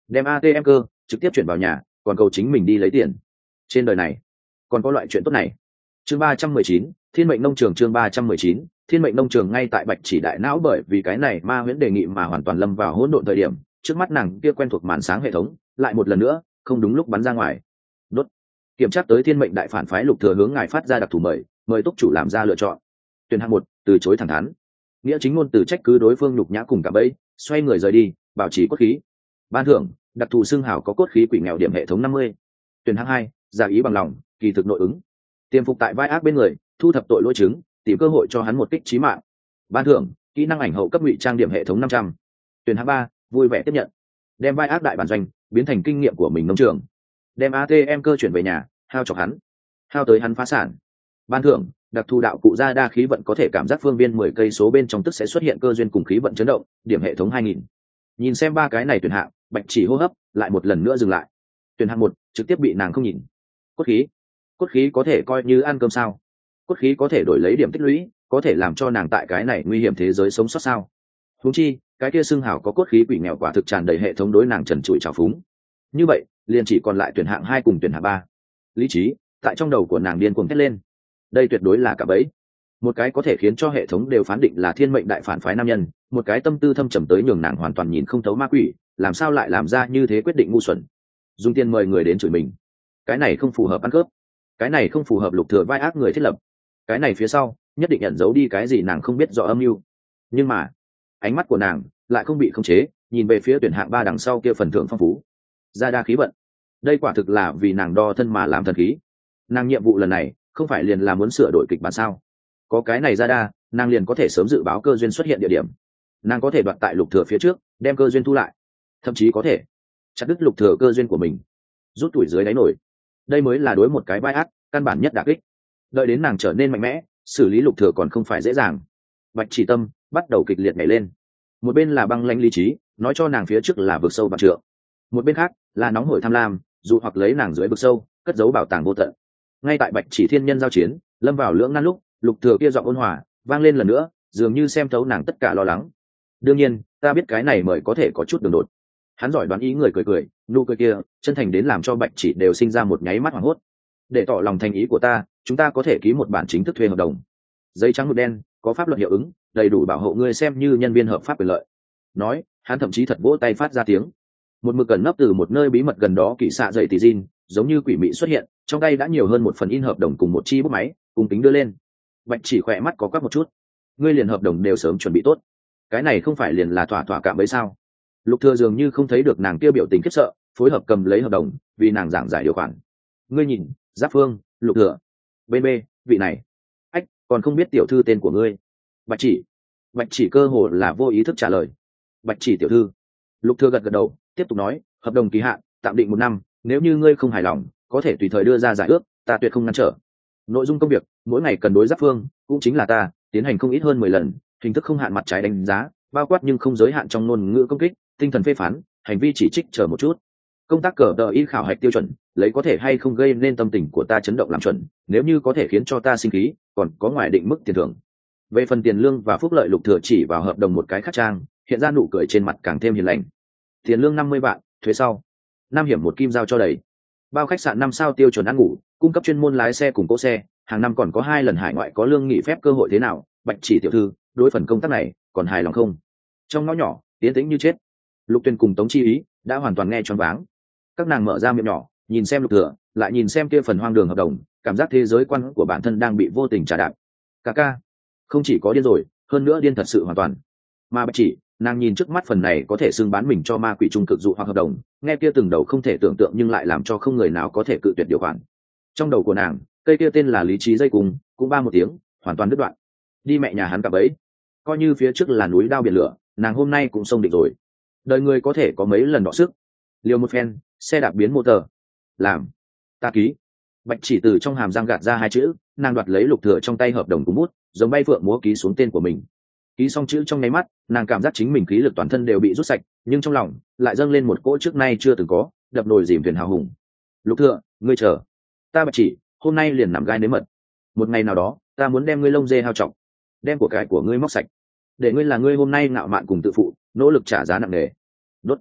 đem a tê em cơ trực tiếp chuyển vào nhà, còn cầu chính mình đi lấy tiền. Trên đời này còn có loại chuyện tốt này. Chương ba trăm mười chín, Thiên mệnh nông trường. Chương ba trăm mười chín, Thiên mệnh nông trường. Ngay tại Bạch Chỉ đại não bởi vì cái này ma huyễn đề nghị mà hoàn toàn lâm vào hỗn độn thời điểm, trước mắt nàng kia quen thuộc màn sáng hệ thống lại một lần nữa không đúng lúc bắn ra ngoài. Đốt. Kiểm tra tới Thiên mệnh đại phản phái Lục Thừa hướng ngài phát ra đặc thù mời, mời túc chủ làm ra lựa chọn. Tuyển hạng một, từ chối thẳng thắn. Nghĩa chính ngôn từ trách cứ đối phương nhục nhã cùng cả bẫy, xoay người rời đi, bảo trì cốt khí. Ban thưởng, đặc thù xưng hào có cốt khí quỷ nghèo điểm hệ thống năm mươi. Tuyển hạng hai, giả ý bằng lòng, kỳ thực nội ứng. Tiềm phục tại vai ác bên người, thu thập tội lỗi chứng, tìm cơ hội cho hắn một kích chí mạng. Ban thưởng, kỹ năng ảnh hậu cấp ngụy trang điểm hệ thống năm trăm. Tuyển hạng ba, vui vẻ tiếp nhận. Đem vai ác đại bản doanh biến thành kinh nghiệm của mình nông trường. Đem a tê em cơ chuyển về nhà, hao chọc hắn. Hao tới hắn phá sản. Ban thưởng, đặc thù đạo cụ ra đa khí vận có thể cảm giác phương viên mười cây số bên trong tức sẽ xuất hiện cơ duyên cùng khí vận chấn động, điểm hệ thống hai nghìn. Nhìn xem ba cái này tuyển hạng, Bạch Chỉ hô hấp lại một lần nữa dừng lại. Tuyển hạng một trực tiếp bị nàng không nhìn. Cốt khí. Cốt khí có thể coi như ăn cơm sao? Cốt khí có thể đổi lấy điểm tích lũy, có thể làm cho nàng tại cái này nguy hiểm thế giới sống sót sao? Huống chi, cái kia xưng hảo có cốt khí quỷ nghèo quả thực tràn đầy hệ thống đối nàng trần trụi trào phúng. Như vậy, liền chỉ còn lại tuyển hạng hai cùng tuyển hạng ba. Lý trí tại trong đầu của nàng điên cuồng thét lên. Đây tuyệt đối là cả bẫy. Một cái có thể khiến cho hệ thống đều phán định là thiên mệnh đại phản phái nam nhân, một cái tâm tư thâm trầm tới nhường nàng hoàn toàn nhìn không thấu ma quỷ, làm sao lại làm ra như thế quyết định ngu xuẩn. Dùng tiền mời người đến chửi mình, cái này không phù hợp ăn cướp, cái này không phù hợp Lục Thừa vai ác người thiết lập, cái này phía sau nhất định nhận giấu đi cái gì nàng không biết rõ âm mưu. Nhưng mà ánh mắt của nàng lại không bị khống chế, nhìn về phía tuyển hạng ba đằng sau kia phần thưởng phong phú, gia đa khí vận. Đây quả thực là vì nàng đo thân mà làm thần khí. Nàng nhiệm vụ lần này không phải liền là muốn sửa đổi kịch bản sao? Có cái này gia đa, nàng liền có thể sớm dự báo cơ duyên xuất hiện địa điểm, nàng có thể đoạt tại Lục Thừa phía trước đem cơ duyên thu lại, thậm chí có thể chặt đứt Lục Thừa cơ duyên của mình, rút tuổi dưới đáy nổi. Đây mới là đối một cái vai ác căn bản nhất đả kích. Đợi đến nàng trở nên mạnh mẽ, xử lý Lục Thừa còn không phải dễ dàng. Bạch Chỉ tâm bắt đầu kịch liệt nhảy lên. Một bên là băng lãnh lý trí, nói cho nàng phía trước là vực sâu vạn trượng. Một bên khác là nóng hổi tham lam, dụ hoặc lấy nàng dưới vực sâu, cất giấu bảo tàng vô tận. Ngay tại Bạch Chỉ thiên nhân giao chiến, lâm vào lưỡng nan lúc, Lục Thừa kia giọng ôn hòa vang lên lần nữa, dường như xem thấu nàng tất cả lo lắng. Đương nhiên, ta biết cái này mời có thể có chút đường đột. Hắn giỏi đoán ý người cười cười, nụ cười kia chân thành đến làm cho Bạch Chỉ đều sinh ra một nháy mắt hoảng hốt. Để tỏ lòng thành ý của ta, chúng ta có thể ký một bản chính thức thuê hợp đồng. Giấy trắng mực đen, có pháp luật hiệu ứng, đầy đủ bảo hộ ngươi xem như nhân viên hợp pháp quyền lợi. Nói, hắn thậm chí thật vỗ tay phát ra tiếng. Một mực gần nấp từ một nơi bí mật gần đó kỳ xạ dậy tỷ Jin, giống như quỷ mị xuất hiện, trong tay đã nhiều hơn một phần in hợp đồng cùng một chi bút máy, cùng tính đưa lên. Bạch Chỉ khỏe mắt có quắc một chút. Ngươi liền hợp đồng đều sớm chuẩn bị tốt, cái này không phải liền là thỏa thỏa cạm bẫy sao? Lục Thừa dường như không thấy được nàng kia biểu tình khiếp sợ, phối hợp cầm lấy hợp đồng, vì nàng giảng giải điều khoản. Ngươi nhìn, Giáp Phương, Lục Thừa, bên B, vị này. Ách, còn không biết tiểu thư tên của ngươi. Bạch Chỉ. Bạch Chỉ cơ hồ là vô ý thức trả lời. Bạch Chỉ tiểu thư. Lục Thừa gật gật đầu, tiếp tục nói, hợp đồng kỳ hạn tạm định một năm, nếu như ngươi không hài lòng, có thể tùy thời đưa ra giải ước, ta tuyệt không ngăn trở. Nội dung công việc, mỗi ngày cần đối Giáp Phương, cũng chính là ta, tiến hành không ít hơn mười lần, hình thức không hạn mặt trái đánh giá, bao quát nhưng không giới hạn trong ngôn ngữ công kích, tinh thần phê phán, hành vi chỉ trích chờ một chút. Công tác cờ đờ y khảo hạch tiêu chuẩn, lấy có thể hay không gây nên tâm tình của ta chấn động làm chuẩn, nếu như có thể khiến cho ta sinh khí, còn có ngoài định mức tiền thưởng. Về phần tiền lương và phúc lợi, Lục Thừa chỉ vào hợp đồng một cái khắc trang, hiện ra nụ cười trên mặt càng thêm hiền lành. Tiền lương năm mươi vạn, thuế sau năm hiểm một kim giao cho đầy, bao khách sạn năm sao tiêu chuẩn ăn ngủ, cung cấp chuyên môn lái xe cùng cỗ xe, hàng năm còn có hai lần hải ngoại có lương nghỉ phép cơ hội. Thế nào, Bạch Chỉ tiểu thư, đối phần công tác này còn hài lòng không? Trong ngõ nhỏ tiến tĩnh như chết, Lục Tuyên cùng Tống Chi Ý đã hoàn toàn nghe choáng váng. Các nàng mở ra miệng nhỏ, nhìn xem Lục Thừa, lại nhìn xem kia phần hoang đường hợp đồng, cảm giác thế giới quan của bản thân đang bị vô tình trà đạp. Ca ca, không chỉ có điên rồi, hơn nữa điên thật sự hoàn toàn. Mà Bạch Chỉ, nàng nhìn trước mắt phần này có thể xưng bán mình cho ma quỷ trung cực dụ hoặc hợp đồng, nghe kia từng đầu không thể tưởng tượng nhưng lại làm cho không người nào có thể cự tuyệt điều khoản. Trong đầu của nàng, cây kia tên là lý trí dây cùng, cũng ba một tiếng, hoàn toàn đứt đoạn. Đi mẹ nhà hắn cả bấy, coi như phía trước là núi đao biển lửa, nàng hôm nay cũng xông định rồi. Đời người có thể có mấy lần đọ sức, liều một phen, xe đạp biến motor, làm, ta ký. Bạch Chỉ từ trong hàm răng gạt ra hai chữ, nàng đoạt lấy Lục Thừa trong tay hợp đồng cùng bút, giống bay phượng múa ký xuống tên của mình. Ký xong chữ trong nháy mắt, nàng cảm giác chính mình khí lực toàn thân đều bị rút sạch, nhưng trong lòng lại dâng lên một cỗ trước nay chưa từng có, đập nồi dìm thuyền hào hùng. Lục Thừa, ngươi chờ, ta Bạch Chỉ, hôm nay liền nằm gai nếm mật. Một ngày nào đó, ta muốn đem ngươi lông dê hao trọng, đem của cải của ngươi móc sạch, để ngươi là ngươi hôm nay ngạo mạn cùng tự phụ, nỗ lực trả giá nặng nề. Đốt.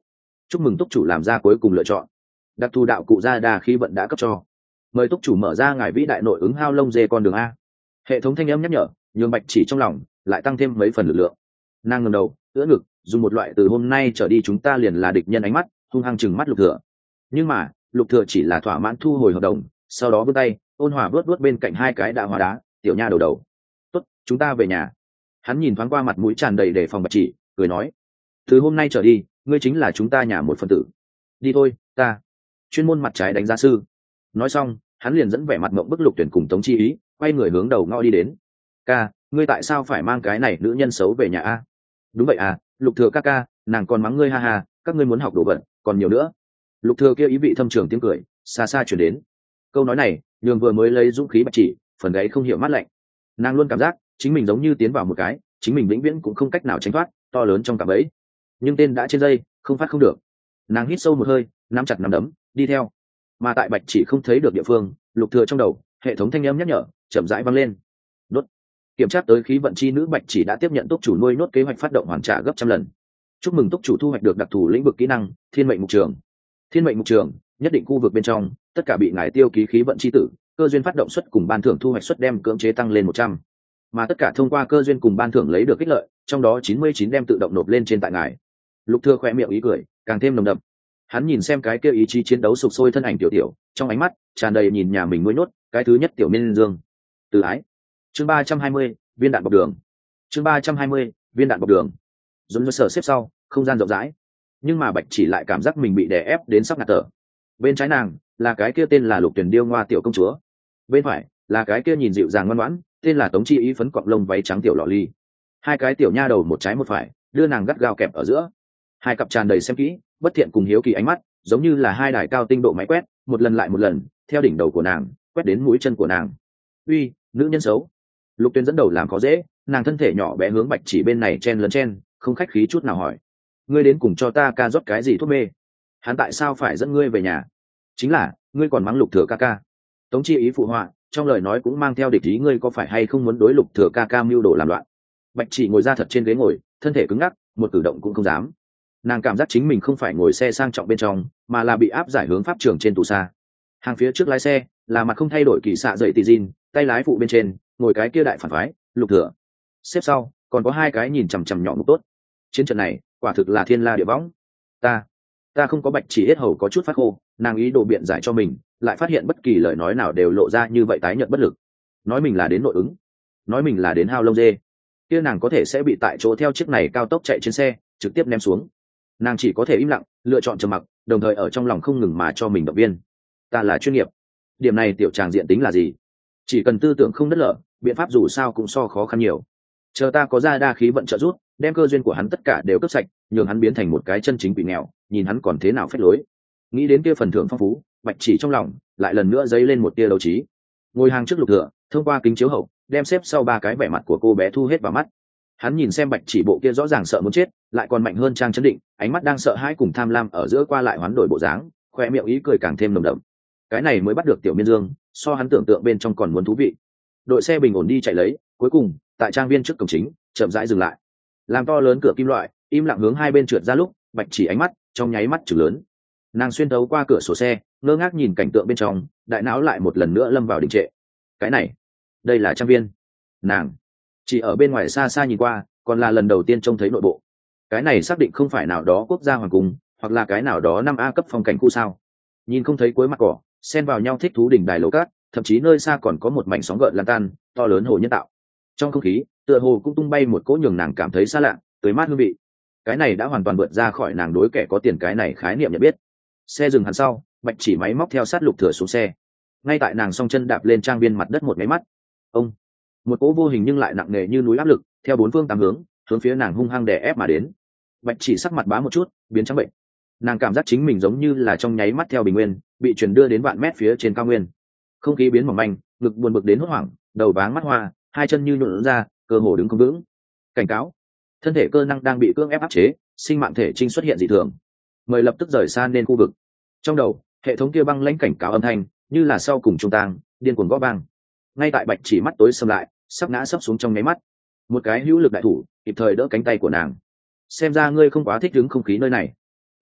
chúc mừng túc chủ làm ra cuối cùng lựa chọn. Đặc thù đạo cụ gia đa khí vận đã cấp cho, mời túc chủ mở ra ngài vĩ đại nội ứng hao lông dê con đường a. Hệ thống thanh âm nhắc nhở nhường bạch chỉ trong lòng lại tăng thêm mấy phần lực lượng. Nàng ngẩng đầu ưỡn ngực dùng một loại từ hôm nay trở đi chúng ta liền là địch nhân ánh mắt hung hăng chừng mắt lục thừa. Nhưng mà lục thừa chỉ là thỏa mãn thu hồi hợp đồng, sau đó vươn tay ôn hòa vớt vớt bên cạnh hai cái đã hóa đá tiểu nha đầu đầu. Tốt, chúng ta về nhà. Hắn nhìn thoáng qua mặt mũi tràn đầy đề phòng bạch chỉ cười nói, từ hôm nay trở đi ngươi chính là chúng ta nhà một phần tử. Đi thôi, ta chuyên môn mặt trái đánh giá sư. Nói xong hắn liền dẫn vẻ mặt ngậm bức lục tuyển cùng tống chi ý quay người hướng đầu ngõ đi đến. Ca, ngươi tại sao phải mang cái này nữ nhân xấu về nhà a? Đúng vậy à, lục thừa ca ca, nàng còn mắng ngươi ha ha, các ngươi muốn học đồ vật còn nhiều nữa. Lục thừa kia ý vị thâm trường tiếng cười xa xa truyền đến. Câu nói này nhường vừa mới lấy dũng khí bạch chỉ phần gáy không hiểu mát lạnh. Nàng luôn cảm giác chính mình giống như tiến vào một cái chính mình vĩnh viễn cũng không cách nào tránh thoát to lớn trong cạm bẫy, nhưng tên đã trên dây không phát không được. Nàng hít sâu một hơi nắm chặt nắm đấm đi theo, mà tại bạch chỉ không thấy được địa phương, lục thừa trong đầu hệ thống thanh âm nhắc nhở chậm rãi vang lên. Đốt. Kiểm tra tới khí vận chi nữ bạch chỉ đã tiếp nhận túc chủ nuôi nốt kế hoạch phát động hoàn trả gấp trăm lần. Chúc mừng túc chủ thu hoạch được đặc thù lĩnh vực kỹ năng thiên mệnh mục trường. Thiên mệnh mục trường nhất định khu vực bên trong tất cả bị ngài tiêu ký khí vận chi tử cơ duyên phát động suất cùng ban thưởng thu hoạch suất đem cưỡng chế tăng lên một trăm, mà tất cả thông qua cơ duyên cùng ban thưởng lấy được ích lợi trong đó chín mươi chín đem tự động nộp lên trên tại ngài. Lục thừa khẽ miệng ý cười càng thêm nồng đậm. Hắn nhìn xem cái kia ý chí chiến đấu sục sôi thân ảnh tiểu tiểu trong ánh mắt tràn đầy nhìn nhà mình nuôi nốt cái thứ nhất tiểu minh dương từ ái. Chương ba trăm hai mươi viên đạn bọc đường. Chương ba trăm hai mươi viên đạn bọc đường. Dồn dơ sở xếp sau không gian rộng rãi, nhưng mà bạch chỉ lại cảm giác mình bị đè ép đến sắp ngạt thở. Bên trái nàng là cái kia tên là lục tuyển điêu ngoa tiểu công chúa, bên phải là cái kia nhìn dịu dàng ngoan ngoãn tên là tống chi ý phấn cọng lông váy trắng tiểu lọ ly. Hai cái tiểu nha đầu một trái một phải đưa nàng gắt gao kẹp ở giữa, hai cặp tràn đầy xem kỹ bất thiện cùng hiếu kỳ ánh mắt giống như là hai đài cao tinh độ máy quét một lần lại một lần theo đỉnh đầu của nàng quét đến mũi chân của nàng. Uy, nữ nhân xấu. Lục tuyển dẫn đầu làm khó dễ, nàng thân thể nhỏ bé hướng bạch chỉ bên này chen lấn chen không khách khí chút nào hỏi, ngươi đến cùng cho ta ca rót cái gì thuốc mê? Hắn tại sao phải dẫn ngươi về nhà? Chính là ngươi còn mắng lục thừa ca ca. Tống chi ý phụ họa trong lời nói cũng mang theo địch ý, ngươi có phải hay không muốn đối lục thừa ca ca mưu đồ làm loạn? Bạch chỉ ngồi ra thật trên ghế ngồi thân thể cứng ngắc một cử động cũng không dám. Nàng cảm giác chính mình không phải ngồi xe sang trọng bên trong mà là bị áp giải hướng pháp trường trên tù xa. Hàng phía trước lái xe là mặt không thay đổi kỳ xạ dậy tì gin, tay lái phụ bên trên ngồi cái kia đại phản phái lục thừa, xếp sau còn có hai cái nhìn chằm chằm nhỏ ngục tốt. Chiến trận này quả thực là thiên la địa võng. Ta, ta không có. Bạch chỉ hết hầu có chút phát khô, nàng ý đồ biện giải cho mình, lại phát hiện bất kỳ lời nói nào đều lộ ra như vậy tái nhợt bất lực. Nói mình là đến nội ứng, nói mình là đến hao lông dê, kia nàng có thể sẽ bị tại chỗ theo chiếc này cao tốc chạy trên xe trực tiếp ném xuống. Nàng chỉ có thể im lặng, lựa chọn trầm mặc, đồng thời ở trong lòng không ngừng mà cho mình động viên. Ta là chuyên nghiệp. Điểm này tiểu tràng diện tính là gì? Chỉ cần tư tưởng không đất lở, biện pháp dù sao cũng so khó khăn nhiều. Chờ ta có ra đa khí vận trợ giúp, đem cơ duyên của hắn tất cả đều cướp sạch, nhường hắn biến thành một cái chân chính quỷ nghèo, nhìn hắn còn thế nào phép lối. Nghĩ đến kia phần thưởng phong phú, bạch chỉ trong lòng lại lần nữa dấy lên một tia đấu trí. Ngồi hàng trước lục thừa, thông qua kính chiếu hậu đem xếp sau ba cái vẻ mặt của cô bé thu hết vào mắt. Hắn nhìn xem bạch chỉ bộ kia rõ ràng sợ muốn chết lại còn mạnh hơn trang chấn định, ánh mắt đang sợ hãi cùng tham lam ở giữa qua lại hoán đổi bộ dáng, khoe miệng ý cười càng thêm nồng đậm. Cái này mới bắt được tiểu miên dương, so hắn tưởng tượng bên trong còn muốn thú vị. Đội xe bình ổn đi chạy lấy, cuối cùng tại trang viên trước cổng chính chậm rãi dừng lại. Làm to lớn cửa kim loại im lặng hướng hai bên trượt ra lúc, bạch chỉ ánh mắt trong nháy mắt chừng lớn. Nàng xuyên thấu qua cửa sổ xe ngơ ngác nhìn cảnh tượng bên trong, đại não lại một lần nữa lâm vào đình trệ. Cái này, đây là trang viên. Nàng chỉ ở bên ngoài xa xa nhìn qua, còn là lần đầu tiên trông thấy nội bộ. Cái này xác định không phải nào đó quốc gia hoàng cung, hoặc là cái nào đó năm A cấp phong cảnh khu sao? Nhìn không thấy cuối mặt cỏ xen vào nhau thích thú đỉnh đài lầu cát, thậm chí nơi xa còn có một mảnh sóng gợn lan tan to lớn hồ nhân tạo. Trong không khí tựa hồ cũng tung bay một cỗ nhường nàng cảm thấy xa lạ tới mát hương vị. Cái này đã hoàn toàn vượt ra khỏi nàng đối kẻ có tiền cái này khái niệm nhận biết. Xe dừng hẳn sau, bạch chỉ máy móc theo sát lục thừa xuống xe. Ngay tại nàng song chân đạp lên trang viên mặt đất một máy mắt, ông một cỗ vô hình nhưng lại nặng nề như núi áp lực theo bốn phương tám hướng hướng phía nàng hung hăng đè ép mà đến. Bạch chỉ sắc mặt bá một chút biến trắng bệnh, nàng cảm giác chính mình giống như là trong nháy mắt theo bình nguyên bị chuyển đưa đến vạn mét phía trên cao nguyên. Không khí biến mỏng manh, ngực buồn bực đến hốt hoảng, đầu váng mắt hoa, hai chân như nhuộn ra, cơ hồ đứng không vững. Cảnh cáo, thân thể cơ năng đang bị cưỡng ép áp chế, sinh mạng thể trinh xuất hiện dị thường, mời lập tức rời xa nên khu vực. Trong đầu hệ thống kia băng lãnh cảnh cáo âm thanh như là sau cùng trung tang điên cuồng gõ vang. Ngay tại bạch chỉ mắt tối sầm lại, sắp ngã sấp xuống trong nháy mắt, một cái hữu lực đại thủ kịp thời đỡ cánh tay của nàng. Xem ra ngươi không quá thích ứng không khí nơi này.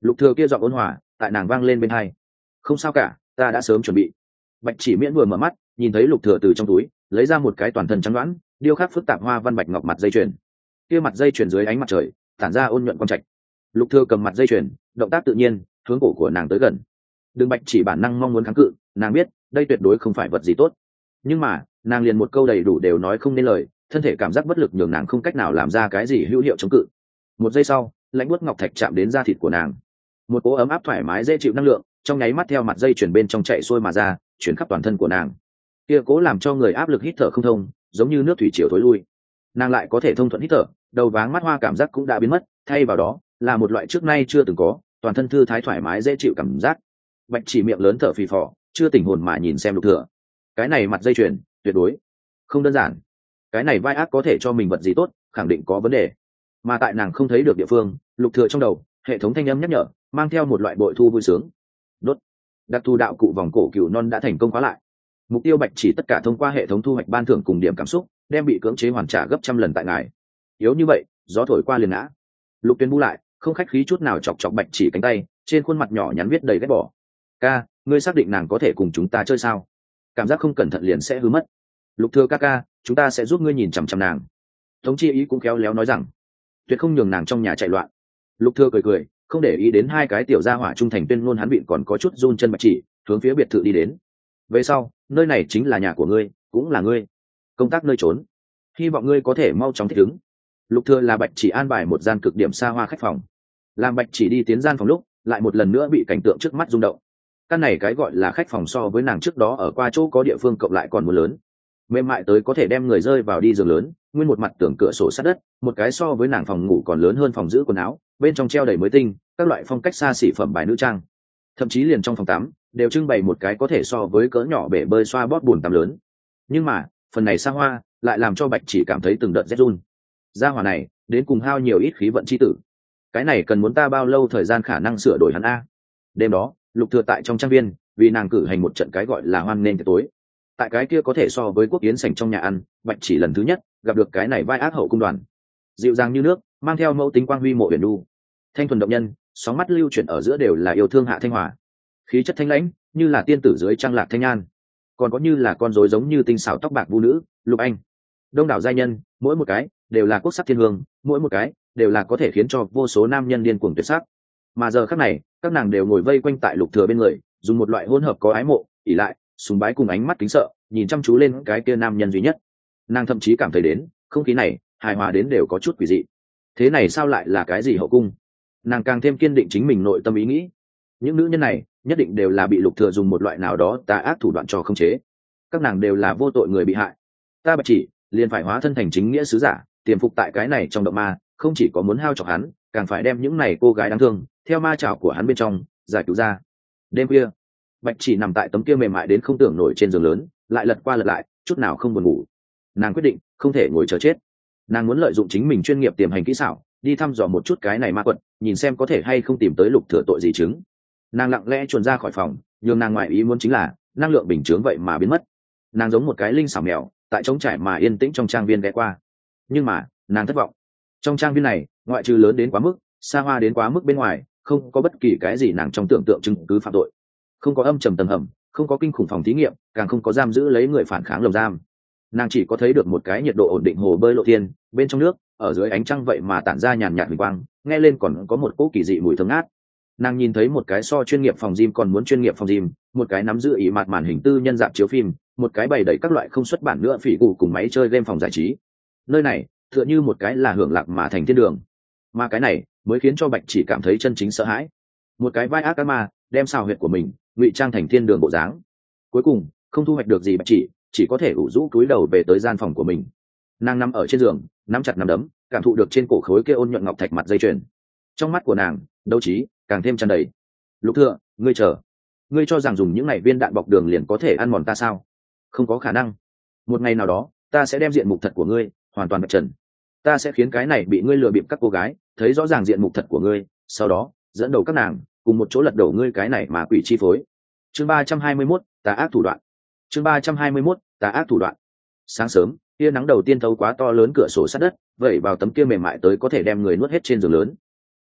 Lục Thừa kia giọng ôn hòa tại nàng vang lên bên tai. Không sao cả, ta đã sớm chuẩn bị. Bạch Chỉ Miễn vừa mở mắt, nhìn thấy Lục Thừa từ trong túi lấy ra một cái toàn thân trắng đoán, điêu khắc phức tạp hoa văn bạch ngọc mặt dây chuyền. Kia mặt dây chuyền dưới ánh mặt trời tản ra ôn nhuận quang trạch. Lục Thừa cầm mặt dây chuyền, động tác tự nhiên hướng cổ của nàng tới gần. Đường Bạch Chỉ bản năng mong muốn kháng cự, nàng biết đây tuyệt đối không phải vật gì tốt, nhưng mà nàng liền một câu đầy đủ đều nói không nên lời, thân thể cảm giác bất lực nhường nàng không cách nào làm ra cái gì hữu hiệu chống cự. Một giây sau, lãnh buốt ngọc thạch chạm đến da thịt của nàng, một cỗ ấm áp thoải mái dễ chịu năng lượng trong nháy mắt theo mặt dây chuyển bên trong chạy xuôi mà ra, chuyển khắp toàn thân của nàng. Kia cố làm cho người áp lực hít thở không thông, giống như nước thủy triều thối lui. Nàng lại có thể thông thuận hít thở, đầu váng mắt hoa cảm giác cũng đã biến mất, thay vào đó là một loại trước nay chưa từng có, toàn thân thư thái thoải mái dễ chịu cảm giác. Bạch Chỉ miệng lớn thở phì phò, chưa tỉnh hồn mà nhìn xem Lục Thừa. Cái này mặt dây chuyền, tuyệt đối không đơn giản. Cái này vai ác có thể cho mình vật gì tốt, khẳng định có vấn đề. Mà tại nàng không thấy được địa phương, Lục Thừa trong đầu, hệ thống thanh âm nhắc nhở, mang theo một loại bội thu vui sướng. Đốt. Đặc thù đạo cụ vòng cổ cừu non đã thành công khóa lại. Mục tiêu Bạch Chỉ tất cả thông qua hệ thống thu hoạch ban thưởng cùng điểm cảm xúc, đem bị cưỡng chế hoàn trả gấp trăm lần tại ngài. Yếu như vậy, gió thổi qua liền ngã. Lục Tuyên bu lại, không khách khí chút nào chọc chọc Bạch Chỉ cánh tay, trên khuôn mặt nhỏ nhắn viết đầy ghét bỏ. Ca, ngươi xác định nàng có thể cùng chúng ta chơi sao? Cảm giác không cẩn thận liền sẽ hư mất. Lục Thừa ca ca, chúng ta sẽ giúp ngươi nhìn chằm chằm nàng. Tống Chi Ý cũng khéo léo nói rằng, tuyệt không nhường nàng trong nhà chạy loạn. Lục Thừa cười cười, không để ý đến hai cái tiểu gia hỏa trung thành tuyên ngôn hắn vịn còn có chút run chân Bạch Chỉ, hướng phía biệt thự đi đến. Về sau, nơi này chính là nhà của ngươi, cũng là ngươi công tác nơi trốn, hy vọng ngươi có thể mau chóng thích ứng. Lục Thừa là Bạch Chỉ an bài một gian cực điểm xa hoa khách phòng. Làm Bạch Chỉ đi tiến gian phòng lúc, lại một lần nữa bị cảnh tượng trước mắt rung động. Căn này cái gọi là khách phòng so với nàng trước đó ở qua chỗ có địa phương cộng lại còn muốn lớn, mềm mại tới có thể đem người rơi vào đi giường lớn, nguyên một mặt tường cửa sổ sát đất, một cái so với nàng phòng ngủ còn lớn hơn phòng giữ quần áo, bên trong treo đầy mới tinh các loại phong cách xa xỉ phẩm bài nữ trang, thậm chí liền trong phòng tắm đều trưng bày một cái có thể so với cỡ nhỏ bể bơi xoa bóp bùn tắm lớn. Nhưng mà phần này xa hoa lại làm cho Bạch Chỉ cảm thấy từng đợt rét run. Gia hỏa này đến cùng hao nhiều ít khí vận chi tử, cái này cần muốn ta bao lâu thời gian khả năng sửa đổi hắn a. Đêm đó Lục Thừa tại trong trang viên vì nàng cử hành một trận cái gọi là hoan nghênh tiệc tối. Tại cái kia có thể so với quốc yến sảnh trong nhà ăn, Bạch Chỉ lần thứ nhất gặp được cái này vai ác hậu cung đoàn, dịu dàng như nước, mang theo mẫu tính quang huy mộ huyền nu, thanh thuần động nhân, sóng mắt lưu chuyển ở giữa đều là yêu thương hạ thanh hòa, khí chất thanh lãnh như là tiên tử dưới trang lạc thanh an, còn có như là con rối giống như tinh xảo tóc bạc vũ nữ Lục Anh. Đông đảo giai nhân, mỗi một cái đều là quốc sắc thiên hương, mỗi một cái đều là có thể khiến cho vô số nam nhân điên cuồng tuyệt sắc. Mà giờ khắc này, các nàng đều ngồi vây quanh tại Lục Thừa bên người, dùng một loại hỗn hợp có ái mộ, ỷ lại, sùng bái cùng ánh mắt kính sợ, nhìn chăm chú lên cái kia nam nhân duy nhất. Nàng thậm chí cảm thấy đến, không khí này hài hòa đến đều có chút quỷ dị. Thế này sao lại là cái gì hậu cung? Nàng càng thêm kiên định chính mình nội tâm ý nghĩ. Những nữ nhân này nhất định đều là bị Lục Thừa dùng một loại nào đó tà ác thủ đoạn cho khống chế. Các nàng đều là vô tội người bị hại. Ta Bạch Chỉ liền phải hóa thân thành chính nghĩa sứ giả, tiềm phục tại cái này trong động ma, không chỉ có muốn hao chọc hắn, càng phải đem những này cô gái đáng thương theo ma chảo của hắn bên trong giải cứu ra. Đêm khuya, Bạch Chỉ nằm tại tấm kia mềm mại đến không tưởng nổi trên giường lớn, lại lật qua lật lại, chút nào không buồn ngủ. Nàng quyết định không thể ngồi chờ chết. Nàng muốn lợi dụng chính mình chuyên nghiệp tiềm hành kỹ xảo, đi thăm dò một chút cái này ma quật, nhìn xem có thể hay không tìm tới Lục Thừa tội gì chứng. Nàng lặng lẽ chuồn ra khỏi phòng, nhưng nàng ngoại ý muốn chính là năng lượng bình chướng vậy mà biến mất. Nàng giống một cái linh xảo mèo, tại trống trải mà yên tĩnh trong trang viên ghé qua. Nhưng mà nàng thất vọng. Trong trang viên này, ngoại trừ lớn đến quá mức, xa hoa đến quá mức bên ngoài, không có bất kỳ cái gì nàng trong tưởng tượng chứng cứ phạm tội. Không có âm trầm tầng hầm, không có kinh khủng phòng thí nghiệm, càng không có giam giữ lấy người phản kháng lồng giam. Nàng chỉ có thấy được một cái nhiệt độ ổn định hồ bơi lộ thiên, bên trong nước, ở dưới ánh trăng vậy mà tản ra nhàn nhạt huỳnh quang, nghe lên còn có một cỗ kỳ dị mùi thơm ngát. Nàng nhìn thấy một cái so chuyên nghiệp phòng gym còn muốn chuyên nghiệp phòng gym, một cái nắm giữ ý mặt màn hình tư nhân dạp chiếu phim, một cái bày đầy các loại không xuất bản nữa phỉ cụ cùng máy chơi game phòng giải trí. Nơi này tựa như một cái là hưởng lạc mà thành thiên đường, mà cái này mới khiến cho Bạch Chỉ cảm thấy chân chính sợ hãi. Một cái vai ác ác ma đem xào huyệt của mình ngụy trang thành thiên đường bộ dáng, cuối cùng không thu hoạch được gì Bạch Chỉ chỉ có thể ủ rũ cúi đầu về tới gian phòng của mình. Nàng nằm ở trên giường, nắm chặt nắm đấm, cảm thụ được trên cổ khối kia ôn nhuận ngọc thạch mặt dây chuyền. Trong mắt của nàng đấu trí càng thêm tràn đầy. Lục Thừa, ngươi chờ, ngươi cho rằng dùng những này viên đạn bọc đường liền có thể ăn mòn ta sao? Không có khả năng. Một ngày nào đó, ta sẽ đem diện mục thật của ngươi hoàn toàn vạch trần. Ta sẽ khiến cái này bị ngươi lừa bịp các cô gái thấy rõ ràng diện mục thật của ngươi, sau đó dẫn đầu các nàng cùng một chỗ lật đổ ngươi cái này mà quỷ chi phối. Chương ba trăm hai mươi mốt, tà ác thủ đoạn. Chương ba trăm hai mươi mốt, tà ác thủ đoạn. Sáng sớm, tia nắng đầu tiên thấu quá to lớn cửa sổ sát đất, vẩy vào tấm kia mềm mại tới có thể đem người nuốt hết trên giường lớn.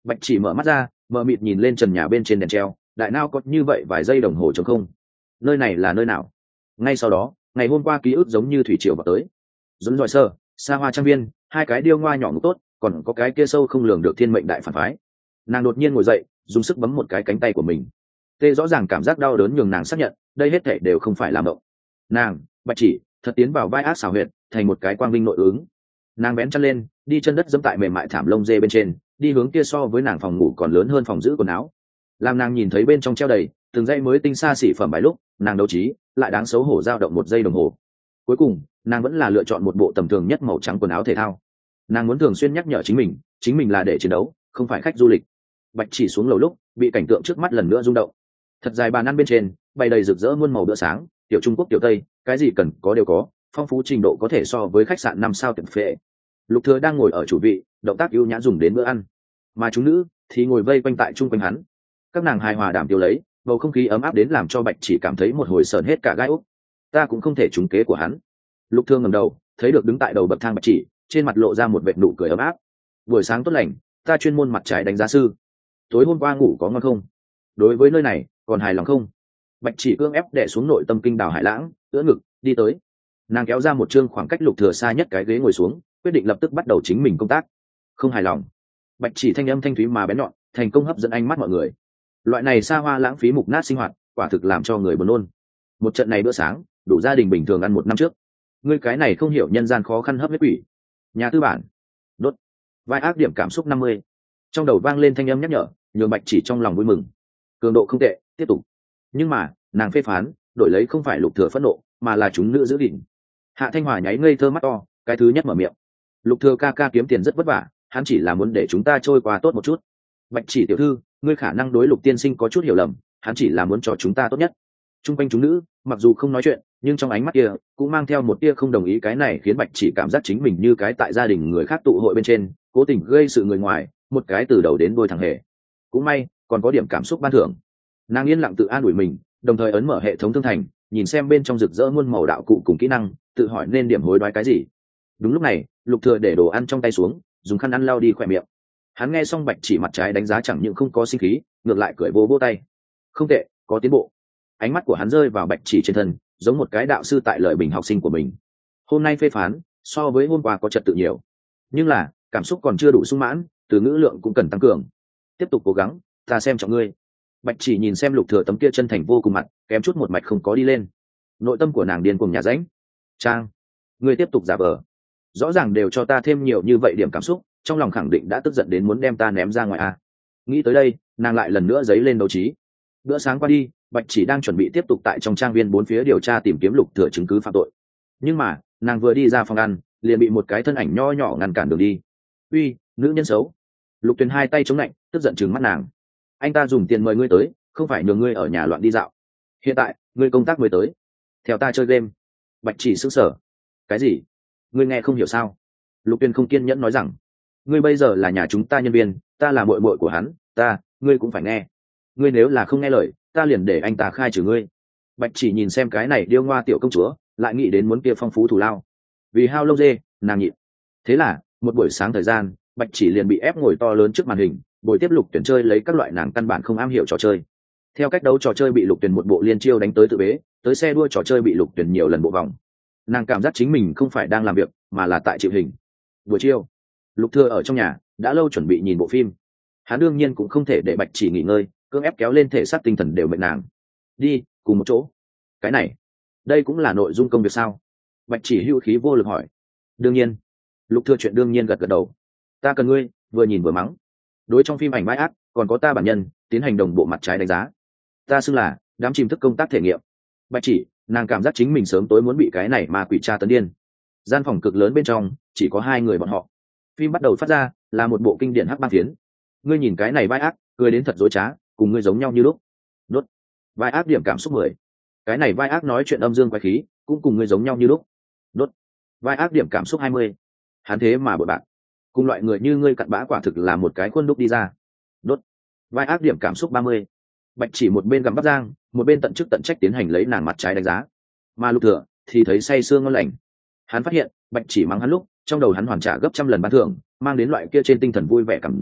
Bạch chỉ mở mắt ra, mờ mịt nhìn lên trần nhà bên trên đèn treo, đại nao có như vậy vài giây đồng hồ trống không. Nơi này là nơi nào? Ngay sau đó, ngày hôm qua ký ức giống như thủy triều vào tới. Dũng dòi sơ, xa hoa trang viên, hai cái điêu ngoa nhỏ ngục tốt, còn có cái kia sâu không lường được thiên mệnh đại phản phái. Nàng đột nhiên ngồi dậy, dùng sức bấm một cái cánh tay của mình. Tê rõ ràng cảm giác đau đớn nhường nàng xác nhận, đây hết thảy đều không phải là mộng. Nàng, Bạch chỉ, thật tiến vào vai ác xảo huyệt, thành một cái quang vinh nội ứng. Nàng bén chân lên, đi chân đất dẫm tại mềm mại thảm lông dê bên trên, đi hướng kia so với nàng phòng ngủ còn lớn hơn phòng giữ quần áo. Làm nàng nhìn thấy bên trong treo đầy từng dãy mới tinh xa xỉ phẩm bài lúc, nàng đấu trí lại đáng xấu hổ dao động một giây đồng hồ. Cuối cùng, nàng vẫn là lựa chọn một bộ tầm thường nhất màu trắng quần áo thể thao. Nàng muốn thường xuyên nhắc nhở chính mình, chính mình là để chiến đấu, không phải khách du lịch. Bạch chỉ xuống lầu lúc, bị cảnh tượng trước mắt lần nữa rung động. Thật dài bàn ăn bên trên, bày đầy rực rỡ muôn màu bữa sáng, tiểu Trung Quốc tiểu Tây, cái gì cần có đều có, phong phú trình độ có thể so với khách sạn năm sao tiệm phệ. Lục Thừa đang ngồi ở chủ vị, động tác ưu nhã dùng đến bữa ăn, mà chúng nữ thì ngồi vây quanh tại trung quanh hắn. Các nàng hài hòa đảm tiêu lấy, bầu không khí ấm áp đến làm cho Bạch chỉ cảm thấy một hồi sờn hết cả gai ốc. Ta cũng không thể trúng kế của hắn. Lục Thừa ngẩng đầu, thấy được đứng tại đầu bậc thang Bạch chỉ, trên mặt lộ ra một vệt nụ cười ấm áp. Buổi sáng tốt lành, ta chuyên môn mặt trái đánh giá sư. Tối hôm qua ngủ có ngon không? Đối với nơi này, còn hài lòng không? Bạch chỉ cưỡng ép đè xuống nội tâm kinh đảo hải lãng, ưỡn ngực đi tới. Nàng kéo ra một chương khoảng cách Lục Thừa xa nhất cái ghế ngồi xuống, quyết định lập tức bắt đầu chính mình công tác. Không hài lòng. Bạch chỉ thanh âm thanh thúy mà bén nhọn, thành công hấp dẫn ánh mắt mọi người. Loại này xa hoa lãng phí mục nát sinh hoạt, quả thực làm cho người buồn nôn. Một trận này bữa sáng, đủ gia đình bình thường ăn một năm trước. Ngươi cái này không hiểu nhân gian khó khăn hấp huyết quỷ. Nhà tư bản. Đốt. Vai ác điểm cảm xúc năm mươi. Trong đầu vang lên thanh âm nhắc nhở, nhường Bạch chỉ trong lòng vui mừng. Cường độ không tệ, tiếp tục. Nhưng mà, nàng phê phán, đổi lấy không phải Lục Thừa phẫn nộ, mà là chúng nữ giữ gìn. Hạ Thanh Hòa nháy ngây thơ mắt to, cái thứ nhất mở miệng. Lục Thừa ca ca kiếm tiền rất vất vả, hắn chỉ là muốn để chúng ta trôi qua tốt một chút. Bạch chỉ tiểu thư, ngươi khả năng đối Lục tiên sinh có chút hiểu lầm, hắn chỉ là muốn cho chúng ta tốt nhất. Trung quanh chúng nữ, mặc dù không nói chuyện, nhưng trong ánh mắt kia cũng mang theo một tia không đồng ý, cái này khiến Bạch chỉ cảm giác chính mình như cái tại gia đình người khác tụ hội bên trên, cố tình gây sự người ngoài, một cái từ đầu đến đuôi thằng hề. Cũng may, còn có điểm cảm xúc ban thưởng. Nàng yên lặng tự an ủi mình, đồng thời ấn mở hệ thống thương thành, nhìn xem bên trong rực rỡ muôn màu đạo cụ cùng kỹ năng, tự hỏi nên điểm hối đoái cái gì. Đúng lúc này, Lục Thừa để đồ ăn trong tay xuống, dùng khăn ăn lau đi khỏe miệng. Hắn nghe xong Bạch chỉ mặt trái đánh giá chẳng những không có sinh khí, ngược lại cười vỗ vỗ tay. Không tệ, có tiến bộ. Ánh mắt của hắn rơi vào Bạch chỉ trên thân, giống một cái đạo sư tại lời bình học sinh của mình. Hôm nay phê phán, so với hôm qua có trật tự nhiều, nhưng là cảm xúc còn chưa đủ sung mãn, từ ngữ lượng cũng cần tăng cường. Tiếp tục cố gắng, ta xem trọng ngươi. Bạch chỉ nhìn xem Lục Thừa tấm kia chân thành vô cùng mặt, kém chút một mạch không có đi lên. Nội tâm của nàng điên cuồng nhà rãnh. Trang, ngươi tiếp tục giả vờ. Rõ ràng đều cho ta thêm nhiều như vậy điểm cảm xúc, trong lòng khẳng định đã tức giận đến muốn đem ta ném ra ngoài à. Nghĩ tới đây, nàng lại lần nữa giấy lên đấu trí. Bữa sáng qua đi, Bạch chỉ đang chuẩn bị tiếp tục tại trong trang viên bốn phía điều tra tìm kiếm Lục Thừa chứng cứ phạm tội. Nhưng mà, nàng vừa đi ra phòng ăn, liền bị một cái thân ảnh nho nhỏ ngăn cản đường đi. Uy, nữ nhân xấu. Lục Tuyền hai tay chống lạnh, tức giận trừng mắt nàng. Anh ta dùng tiền mời ngươi tới, không phải nhường ngươi ở nhà loạn đi dạo. Hiện tại, ngươi công tác mới tới, theo ta chơi game. Bạch chỉ sững sờ. Cái gì? Ngươi nghe không hiểu sao? Lục Tuyền không kiên nhẫn nói rằng, ngươi bây giờ là nhà chúng ta nhân viên, ta là muội muội của hắn, ta, ngươi cũng phải nghe. Ngươi nếu là không nghe lời, ta liền để anh ta khai trừ ngươi. Bạch chỉ nhìn xem cái này điêu ngoa tiểu công chúa, lại nghĩ đến muốn kia phong phú thù lao. Vì hao lâu dê, nàng nhịn. Thế là, một buổi sáng thời gian, Bạch chỉ liền bị ép ngồi to lớn trước màn hình, buổi tiếp Lục Tuyền chơi lấy các loại nàng căn bản không am hiểu trò chơi. Theo cách đấu trò chơi bị Lục Tuyền một bộ liên chiêu đánh tới tự bế, tới xe đua trò chơi bị Lục Tuyền nhiều lần bộ vòng. Nàng cảm giác chính mình không phải đang làm việc, mà là tại chịu hình. Buổi chiều, Lục Thừa ở trong nhà đã lâu chuẩn bị nhìn bộ phim. Hắn đương nhiên cũng không thể để Bạch chỉ nghỉ ngơi, cưỡng ép kéo lên thể xác tinh thần đều mệt nàng. Đi, cùng một chỗ. Cái này, đây cũng là nội dung công việc sao? Bạch chỉ hưu khí vô lực hỏi. Đương nhiên. Lục Thừa chuyện đương nhiên gật gật đầu. Ta cần ngươi, vừa nhìn vừa mắng. Đối trong phim ảnh bãi ác, còn có ta bản nhân, tiến hành đồng bộ mặt trái đánh giá. Ta xưng là đám chìm thức công tác thể nghiệm. Bạch chỉ, nàng cảm giác chính mình sớm tối muốn bị cái này mà quỷ tra tấn điên. Gian phòng cực lớn bên trong, chỉ có hai người bọn họ. Phim bắt đầu phát ra, là một bộ kinh điển hắc bang phiến. Ngươi nhìn cái này vai ác, cười đến thật dối trá, cùng ngươi giống nhau như lúc. Đốt. Vai ác điểm cảm xúc mười. Cái này vai ác nói chuyện âm dương quái khí, cũng cùng ngươi giống nhau như lúc. Đốt. Vai ác điểm cảm xúc hai mươi. Hắn thế mà bội bạc. Cùng loại người như ngươi cặn bã quả thực là một cái khuôn đúc đi ra. Đốt. Vai ác điểm cảm xúc ba mươi. Bạch chỉ một bên gặm bắp rang, một bên tận chức tận trách tiến hành lấy nàng mặt trái đánh giá. Mà Lục Thừa thì thấy say sương ngon lành. Hắn phát hiện, Bạch chỉ mắng hắn lúc, trong đầu hắn hoàn trả gấp trăm lần ban thưởng, mang đến loại kia trên tinh thần vui vẻ cảm giác,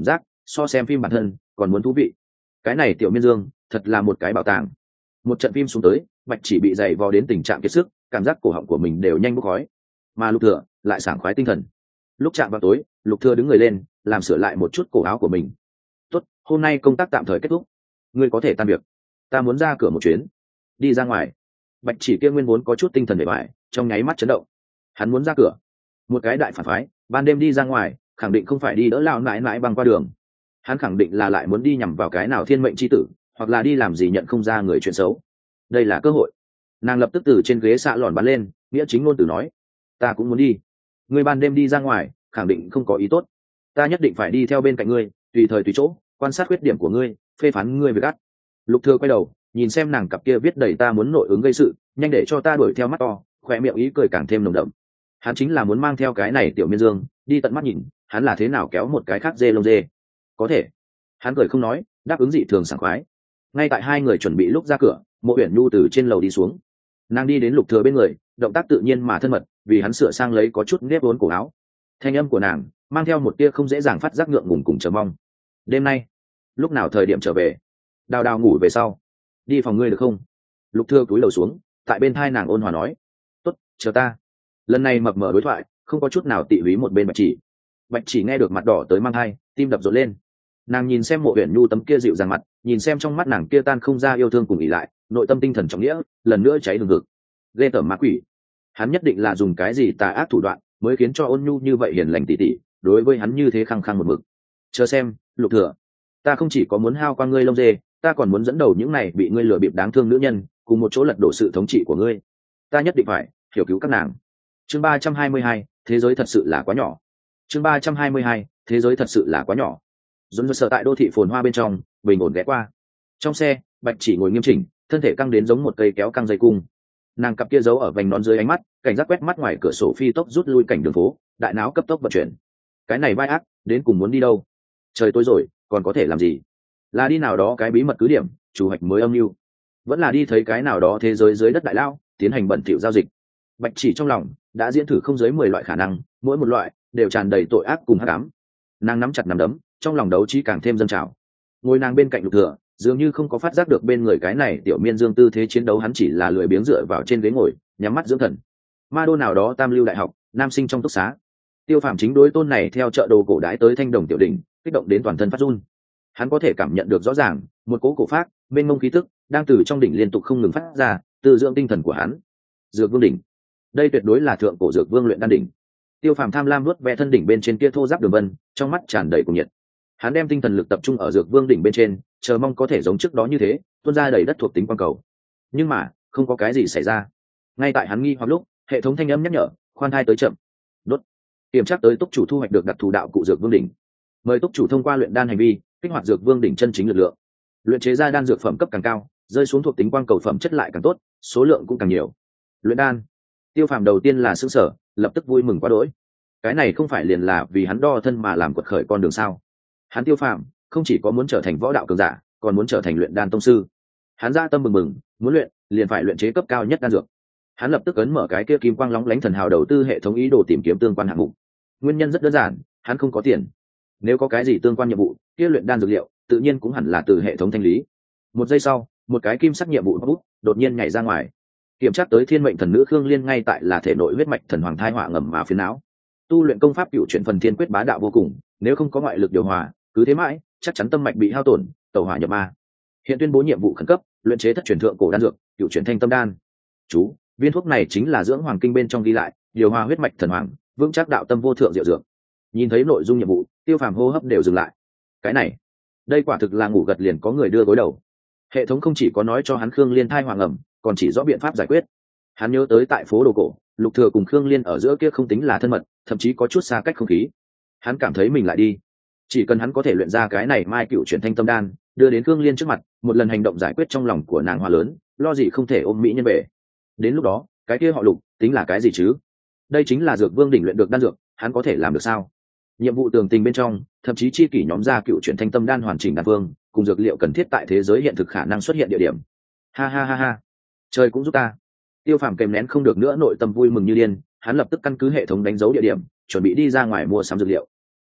so xem phim bản thân còn muốn thú vị. Cái này tiểu miên dương thật là một cái bảo tàng. Một trận phim xuống tới, bạch chỉ bị dày vò đến tình trạng kiệt sức, cảm giác cổ họng của mình đều nhanh bốc khói, mà lục thừa lại sảng khoái tinh thần. Lúc chạm vào tối, lục thừa đứng người lên, làm sửa lại một chút cổ áo của mình. Tốt, hôm nay công tác tạm thời kết thúc, ngươi có thể tan việc. Ta muốn ra cửa một chuyến. Đi ra ngoài. Bạch chỉ kia nguyên vốn có chút tinh thần để bại, trong nháy mắt chấn động. Hắn muốn ra cửa. Một cái đại phản phái, ban đêm đi ra ngoài, khẳng định không phải đi đỡ lão nãi nãi băng qua đường. Hắn khẳng định là lại muốn đi nhằm vào cái nào thiên mệnh chi tử, hoặc là đi làm gì nhận không ra người chuyện xấu. Đây là cơ hội. Nàng lập tức từ trên ghế xạ lòn bắn lên, nghĩa chính ngôn từ nói: ta cũng muốn đi. Ngươi ban đêm đi ra ngoài, khẳng định không có ý tốt. Ta nhất định phải đi theo bên cạnh ngươi, tùy thời tùy chỗ, quan sát khuyết điểm của ngươi, phê phán ngươi về gắt. Lục thừa quay đầu, nhìn xem nàng cặp kia viết đầy ta muốn nội ứng gây sự, nhanh để cho ta đuổi theo mắt to, khỏe miệng ý cười càng thêm nồng đậm. Hắn chính là muốn mang theo cái này tiểu miên dương, đi tận mắt nhìn, hắn là thế nào kéo một cái khác dê lông dê. Có thể. Hắn cười không nói, đáp ứng dị thường sảng khoái. Ngay tại hai người chuẩn bị lúc ra cửa, Mộ Uyển Nhu từ trên lầu đi xuống. Nàng đi đến Lục Thừa bên người, động tác tự nhiên mà thân mật, vì hắn sửa sang lấy có chút nếp vốn cổ áo. Thanh âm của nàng mang theo một tia không dễ dàng phát giác ngượng ngùng cùng chờ mong. Đêm nay, lúc nào thời điểm trở về? Đào Đào ngủ về sau, đi phòng ngươi được không? Lục Thừa cúi đầu xuống, tại bên thai nàng ôn hòa nói: tốt, chờ ta. Lần này mập mờ đối thoại, không có chút nào tị húy một bên Bạch Chỉ. Bạch Chỉ nghe được mặt đỏ tới mang hai, tim đập rộn lên. Nàng nhìn xem Mộ Uyển Nhu tấm kia dịu dàng mặt, nhìn xem trong mắt nàng kia tan không ra yêu thương cùng ỉ lại, nội tâm tinh thần trọng nghĩa lần nữa cháy hừng hực. Ghê tởm ma quỷ, hắn nhất định là dùng cái gì tà ác thủ đoạn mới khiến cho ôn nhu như vậy hiền lành tỉ tỉ đối với hắn như thế khăng khăng một mực. Chờ xem, Lục Thừa, ta không chỉ có muốn hao qua ngươi lông dê, ta còn muốn dẫn đầu những này bị ngươi lừa bịp đáng thương nữ nhân cùng một chỗ lật đổ sự thống trị của ngươi. Ta nhất định phải hiểu cứu các nàng. Chương ba trăm hai mươi hai, thế giới thật sự là quá nhỏ. Chương ba trăm hai mươi hai, thế giới thật sự là quá nhỏ. Dồn dơ tại đô thị phồn hoa bên trong, bình ổn ghé qua. Trong xe, Bạch Chỉ ngồi nghiêm chỉnh, thân thể căng đến giống một cây kéo căng dây cung. Nàng cặp kia giấu ở vành nón dưới ánh mắt, cảnh giác quét mắt ngoài cửa sổ phi tốc rút lui cảnh đường phố, đại não cấp tốc vận chuyển. Cái này vai ác, đến cùng muốn đi đâu? Trời tối rồi, còn có thể làm gì? Là đi nào đó cái bí mật cứ điểm, chủ hoạch mới âm mưu, vẫn là đi thấy cái nào đó thế giới dưới đất đại lao, tiến hành bẩn thỉu giao dịch. Bạch Chỉ trong lòng đã diễn thử không dưới mười loại khả năng, mỗi một loại đều tràn đầy tội ác cùng hắc ám. Nàng nắm chặt nắm đấm, trong lòng đấu trí càng thêm dâng trào. Ngồi nàng bên cạnh Lục Thừa, dường như không có phát giác được bên người cái này tiểu miên dương tư thế chiến đấu, hắn chỉ là lười biếng dựa vào trên ghế ngồi, nhắm mắt dưỡng thần. Ma đô nào đó tam lưu đại học, nam sinh trong túc xá. Tiêu Phàm chính đối tôn này theo chợ đồ cổ đái tới thanh đồng tiểu đỉnh, kích động đến toàn thân phát run. Hắn có thể cảm nhận được rõ ràng, một cỗ cổ phát, mênh mông khí tức đang từ trong đỉnh liên tục không ngừng phát ra, từ dưỡng tinh thần của hắn. Dược Vương đỉnh, đây tuyệt đối là thượng cổ Dược Vương luyện đan đỉnh. Tiêu Phàm tham lam nuốt ve thân đỉnh bên trên kia thô ráp đường vân, trong mắt tràn đầy cuồng nhiệt. Hắn đem tinh thần lực tập trung ở Dược Vương đỉnh bên trên, chờ mong có thể giống trước đó như thế, tuôn ra đầy đất thuộc tính quang cầu. Nhưng mà, không có cái gì xảy ra. Ngay tại hắn nghi hoặc lúc, hệ thống thanh âm nhắc nhở, khoan thai tới chậm. Đốt. Kiểm tra tới túc chủ thu hoạch được đặc thù đạo cụ Dược Vương đỉnh. Mời túc chủ thông qua luyện đan hành vi, kích hoạt Dược Vương đỉnh chân chính lực lượng. Luyện chế ra đan dược phẩm cấp càng cao, rơi xuống thuộc tính quang cầu phẩm chất lại càng tốt, số lượng cũng càng nhiều. Luyện đan. Tiêu Phàm đầu tiên là sửng sở, lập tức vui mừng quá đỗi. Cái này không phải liền là vì hắn đo thân mà làm quật khởi con đường sao? Hắn Tiêu Phàm không chỉ có muốn trở thành võ đạo cường giả, còn muốn trở thành luyện đan tông sư. Hắn ra tâm mừng mừng, muốn luyện, liền phải luyện chế cấp cao nhất đan dược. Hắn lập tức ấn mở cái kia kim quang lóng lánh thần hào đầu tư hệ thống ý đồ tìm kiếm tương quan hạng mục. Nguyên nhân rất đơn giản, hắn không có tiền. Nếu có cái gì tương quan nhiệm vụ, kia luyện đan dược liệu, tự nhiên cũng hẳn là từ hệ thống thanh lý. Một giây sau, một cái kim sắc nhiệm vụ bút đột nhiên nhảy ra ngoài. Kiểm tra tới thiên mệnh thần nữ Khương Liên ngay tại là thể nội huyết mạch thần hoàng thai họa ngầm mà phiến não. Tu luyện công pháp cựu chuyển phần thiên quyết bá đạo vô cùng, nếu không có ngoại lực điều hòa, cứ thế mãi, chắc chắn tâm mạch bị hao tổn, tẩu hỏa nhập ma. Hiện tuyên bố nhiệm vụ khẩn cấp, luyện chế thất truyền thượng cổ đan dược, cựu chuyển thanh tâm đan. Chú, viên thuốc này chính là dưỡng hoàng kinh bên trong ghi lại, điều hòa huyết mạch thần hoàng, vững chắc đạo tâm vô thượng diệu dược. Nhìn thấy nội dung nhiệm vụ, Tiêu Phàm hô hấp đều dừng lại. Cái này, đây quả thực là ngủ gật liền có người đưa gối đầu. Hệ thống không chỉ có nói cho hắn Khương Liên thai hoàng ẩm, còn chỉ rõ biện pháp giải quyết. Hắn nhớ tới tại phố đồ cổ, Lục Thừa cùng Khương Liên ở giữa kia không tính là thân mật, thậm chí có chút xa cách không khí. Hắn cảm thấy mình lại đi, chỉ cần hắn có thể luyện ra cái này mai cựu chuyển thanh tâm đan, đưa đến Khương Liên trước mặt, một lần hành động giải quyết trong lòng của nàng hòa lớn, lo gì không thể ôm mỹ nhân về. Đến lúc đó, cái kia họ Lục tính là cái gì chứ? Đây chính là Dược Vương đỉnh luyện được đan dược, hắn có thể làm được sao? Nhiệm vụ tường tình bên trong, thậm chí chi kỷ nhóm ra cựu chuyển thanh tâm đan hoàn chỉnh đan phương, cùng dược liệu cần thiết tại thế giới hiện thực khả năng xuất hiện địa điểm. Ha ha ha ha, trời cũng giúp ta. Tiêu Phàm kèm nén không được nữa nội tâm vui mừng như điên, hắn lập tức căn cứ hệ thống đánh dấu địa điểm, chuẩn bị đi ra ngoài mua sắm dược liệu.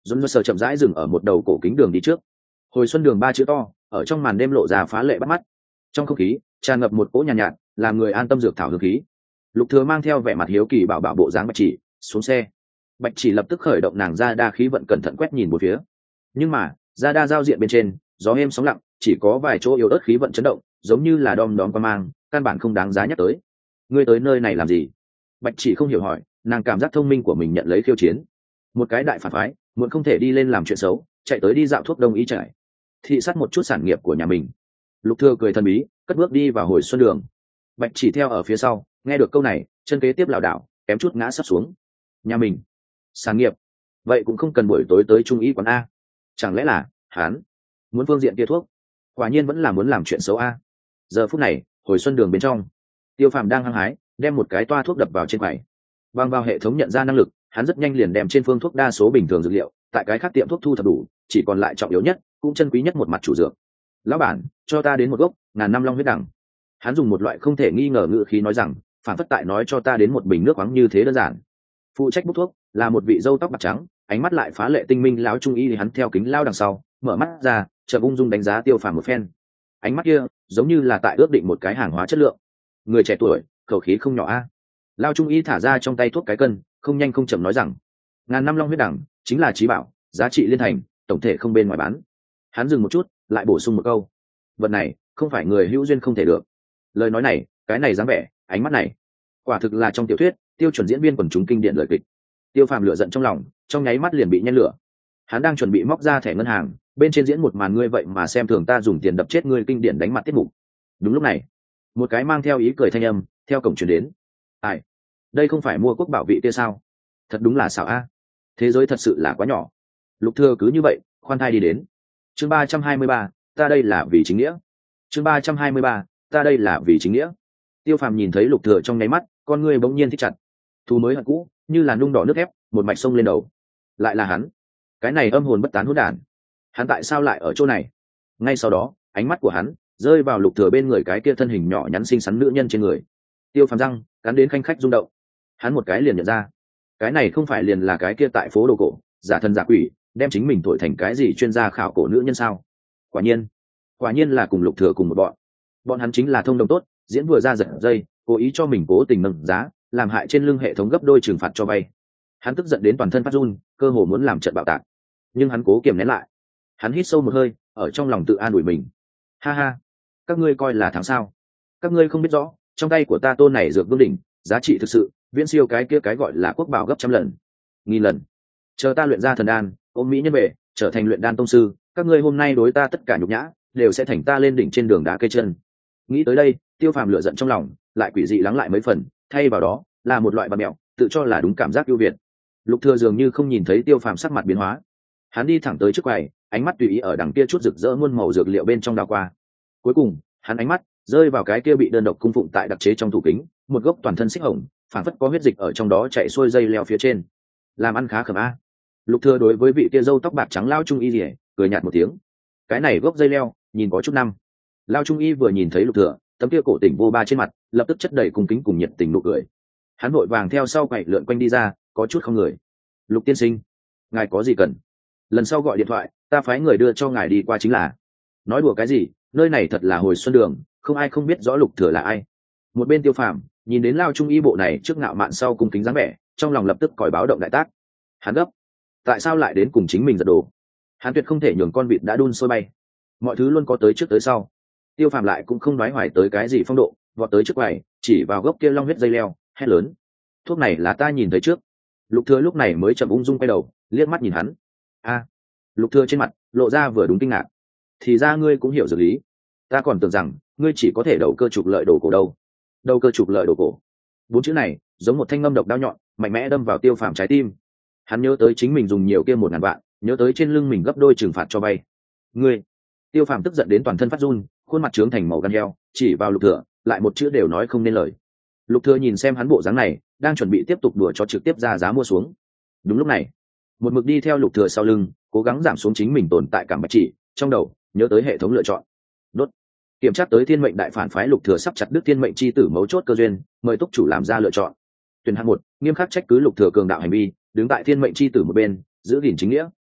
dồn dơ sờ chậm rãi dừng ở một đầu cổ kính đường đi trước. Hồi xuân đường ba chữ to ở trong màn đêm lộ ra phá lệ bắt mắt. Trong không khí tràn ngập một cỗ nhàn nhạt, nhạt làm người an tâm dược thảo hương khí. Lục Thừa mang theo vẻ mặt hiếu kỳ bảo bảo bộ dáng Bạch Chỉ xuống xe. Bạch Chỉ lập tức khởi động nàng ra đa khí vận cẩn thận quét nhìn một phía, nhưng mà ra đa giao diện bên trên gió êm sóng lặng, chỉ có vài chỗ yếu ớt khí vận chấn động, giống như là đom đóm qua mang, căn bản không đáng giá nhắc tới. Ngươi tới nơi này làm gì? Bạch Chỉ không hiểu hỏi, nàng cảm giác thông minh của mình nhận lấy khiêu chiến. Một cái đại phản phái muốn không thể đi lên làm chuyện xấu, chạy tới đi dạo thuốc đông y trải thị sát một chút sản nghiệp của nhà mình. Lục Thừa cười thần bí cất bước đi vào hồi xuân đường. Bạch Chỉ theo ở phía sau, nghe được câu này chân kế tiếp lảo đảo kém chút ngã sắp xuống. Nhà mình sản nghiệp, vậy cũng không cần buổi tối tới trung y quán a? Chẳng lẽ là hắn muốn phương diện kia thuốc? Quả nhiên vẫn là muốn làm chuyện xấu a. Giờ phút này hồi xuân đường bên trong, Tiêu Phàm đang hăng hái đem một cái toa thuốc đập vào trên quầy. Bằng vào hệ thống nhận ra năng lực, hắn rất nhanh liền đem trên phương thuốc đa số bình thường dược liệu tại cái khác tiệm thuốc thu thập đủ, chỉ còn lại trọng yếu nhất cũng chân quý nhất một mặt chủ dược. Lão bản, cho ta đến một gốc ngàn năm long huyết đằng. Hắn dùng một loại không thể nghi ngờ ngữ khí nói rằng, phản phất tại nói cho ta đến một bình nước khoáng như thế đơn giản. Phụ trách bút thuốc là một vị râu tóc bạc trắng, ánh mắt lại phá lệ tinh minh lão trung y, thì hắn theo kính lao đằng sau mở mắt ra, chợt ung dung đánh giá Tiêu Phàm một phen. Ánh mắt kia giống như là tại ước định một cái hàng hóa chất lượng. Người trẻ tuổi khẩu khí không nhỏ a. Lao trung y thả ra trong tay thuốc cái cân, không nhanh không chậm nói rằng, ngàn năm long huyết đằng chính là trí bảo, giá trị liên thành, tổng thể không bên ngoài bán. Hắn dừng một chút lại bổ sung một câu, vật này không phải người hữu duyên không thể được. Lời nói này, cái này dáng vẻ, ánh mắt này, quả thực là trong tiểu thuyết tiêu chuẩn diễn viên quần chúng kinh điển lời kịch. Tiêu Phàm lửa giận trong lòng trong nháy mắt liền bị nhen lửa. Hắn đang chuẩn bị móc ra thẻ ngân hàng, bên trên diễn một màn ngươi vậy mà xem thường ta dùng tiền đập chết ngươi kinh điển đánh mặt tiết mục. Đúng lúc này, một cái mang theo ý cười thanh âm theo cổng truyền đến. Ai, đây không phải mua quốc bảo vị kia sao? Thật đúng là xảo a. Thế giới thật sự là quá nhỏ. Lục Thừa cứ như vậy khoan thai đi đến. Chương ba trăm hai mươi ba, ta đây là vì chính nghĩa. Chương ba trăm hai mươi ba, ta đây là vì chính nghĩa. Tiêu Phàm nhìn thấy Lục Thừa trong nháy mắt, con ngươi bỗng nhiên thích chặt. Thù mới hận cũ, như là nung đỏ nước ép, một mạch sông lên đầu. Lại là hắn, cái này âm hồn bất tán hỗn đản. Hắn tại sao lại ở chỗ này? Ngay sau đó, ánh mắt của hắn rơi vào Lục Thừa bên người cái kia thân hình nhỏ nhắn xinh xắn nữ nhân trên người. Tiêu Phàm răng cắn đến khanh khách rung động. Hắn một cái liền nhận ra, cái này không phải liền là cái kia tại phố đồ cổ, giả thân giả quỷ, đem chính mình thổi thành cái gì chuyên gia khảo cổ nữ nhân sao? Quả nhiên, quả nhiên là cùng Lục Thừa cùng một bọn. Bọn hắn chính là thông đồng tốt, diễn vừa ra giật dây, cố ý cho mình cố tình nâng giá, làm hại trên lưng hệ thống gấp đôi trừng phạt cho vay. Hắn tức giận đến toàn thân phát run, cơ hồ muốn làm trận bạo tạc. Nhưng hắn cố kiềm nén lại. Hắn hít sâu một hơi, ở trong lòng tự an ủi mình. Ha ha, các ngươi coi là thắng sao? Các ngươi không biết rõ, trong tay của ta tôn này dược vương đỉnh, giá trị thực sự viễn siêu cái kia cái gọi là quốc bảo gấp trăm lần, nghìn lần. Chờ ta luyện ra thần đan, ôm mỹ nhân về, trở thành luyện đan tông sư, các ngươi hôm nay đối ta tất cả nhục nhã, đều sẽ thành ta lên đỉnh trên đường đá cây chân. Nghĩ tới đây, Tiêu Phàm lửa giận trong lòng lại quỷ dị lắng lại mấy phần, thay vào đó là một loại bạt mẹo, tự cho là đúng cảm giác ưu việt. Lục Thừa dường như không nhìn thấy Tiêu Phàm sắc mặt biến hóa, hắn đi thẳng tới trước quầy, ánh mắt tùy ý ở đằng kia chút rực rỡ muôn màu dược liệu bên trong đào qua. Cuối cùng, hắn ánh mắt rơi vào cái kia bị đơn độc cung phụng tại đặc chế trong tủ kính, một gốc toàn thân xích hồng, phảng phất có huyết dịch ở trong đó chảy xuôi dây leo phía trên. Làm ăn khá khẩm a. Lục Thừa đối với vị kia râu tóc bạc trắng lao trung y liễu cười nhạt một tiếng. Cái này gốc dây leo, nhìn có chút năm. Lao trung y vừa nhìn thấy Lục Thừa, tấm kia cổ tỉnh vô ba trên mặt lập tức chất đầy cung kính cùng nhiệt tình nụ cười. Hắn vội vàng theo sau quậy lượn quanh đi ra, có chút không người. Lục tiên sinh, ngài có gì cần? Lần sau gọi điện thoại, ta phái người đưa cho ngài đi qua chính là. Nói đùa cái gì, nơi này thật là hồi xuân đường, không ai không biết rõ Lục Thừa là ai. Một bên Tiêu Phàm nhìn đến lao trung y bộ này trước ngạo mạn sau cung kính dáng vẻ, trong lòng lập tức còi báo động đại tác. Hắn gấp, tại sao lại đến cùng chính mình giật đồ? Hắn tuyệt không thể nhường con vịt đã đun sôi bay. Mọi thứ luôn có tới trước tới sau. Tiêu Phàm lại cũng không nói hoài tới cái gì phong độ, vọt tới trước quầy, chỉ vào gốc kia long huyết dây leo, hét lớn: thuốc này là ta nhìn thấy trước. Lục Thừa lúc này mới chậm ung dung quay đầu, liếc mắt nhìn hắn. A, Lục Thừa trên mặt lộ ra vừa đúng kinh ngạc. Thì ra ngươi cũng hiểu dược lý. Ta còn tưởng rằng ngươi chỉ có thể đầu cơ trục lợi đồ cổ đâu. Đầu cơ trục lợi đồ cổ. Bốn chữ này giống một thanh ngâm độc đao nhọn, mạnh mẽ đâm vào Tiêu Phàm trái tim. Hắn nhớ tới chính mình dùng nhiều kia một ngàn vạn, nhớ tới trên lưng mình gấp đôi trừng phạt cho vay. Ngươi! Tiêu Phàm tức giận đến toàn thân phát run, khuôn mặt trướng thành màu gan heo, chỉ vào Lục Thừa, lại một chữ đều nói không nên lời. Lục Thừa nhìn xem hắn bộ dáng này, đang chuẩn bị tiếp tục đùa cho trực tiếp ra giá mua xuống. Đúng lúc này, một mực đi theo Lục Thừa sau lưng, cố gắng giảm xuống chính mình tồn tại cảm Bạch Chỉ, trong đầu nhớ tới hệ thống lựa chọn. Đốt. Kiểm tra tới thiên mệnh đại phản phái Lục Thừa sắp chặt đứt thiên mệnh chi tử mấu chốt cơ duyên, mời túc chủ làm ra lựa chọn. Tuyển hạng một, nghiêm khắc trách cứ Lục Thừa cường đạo hành vi, đứng tại thiên mệnh chi tử một bên, giữ gìn chính nghĩa.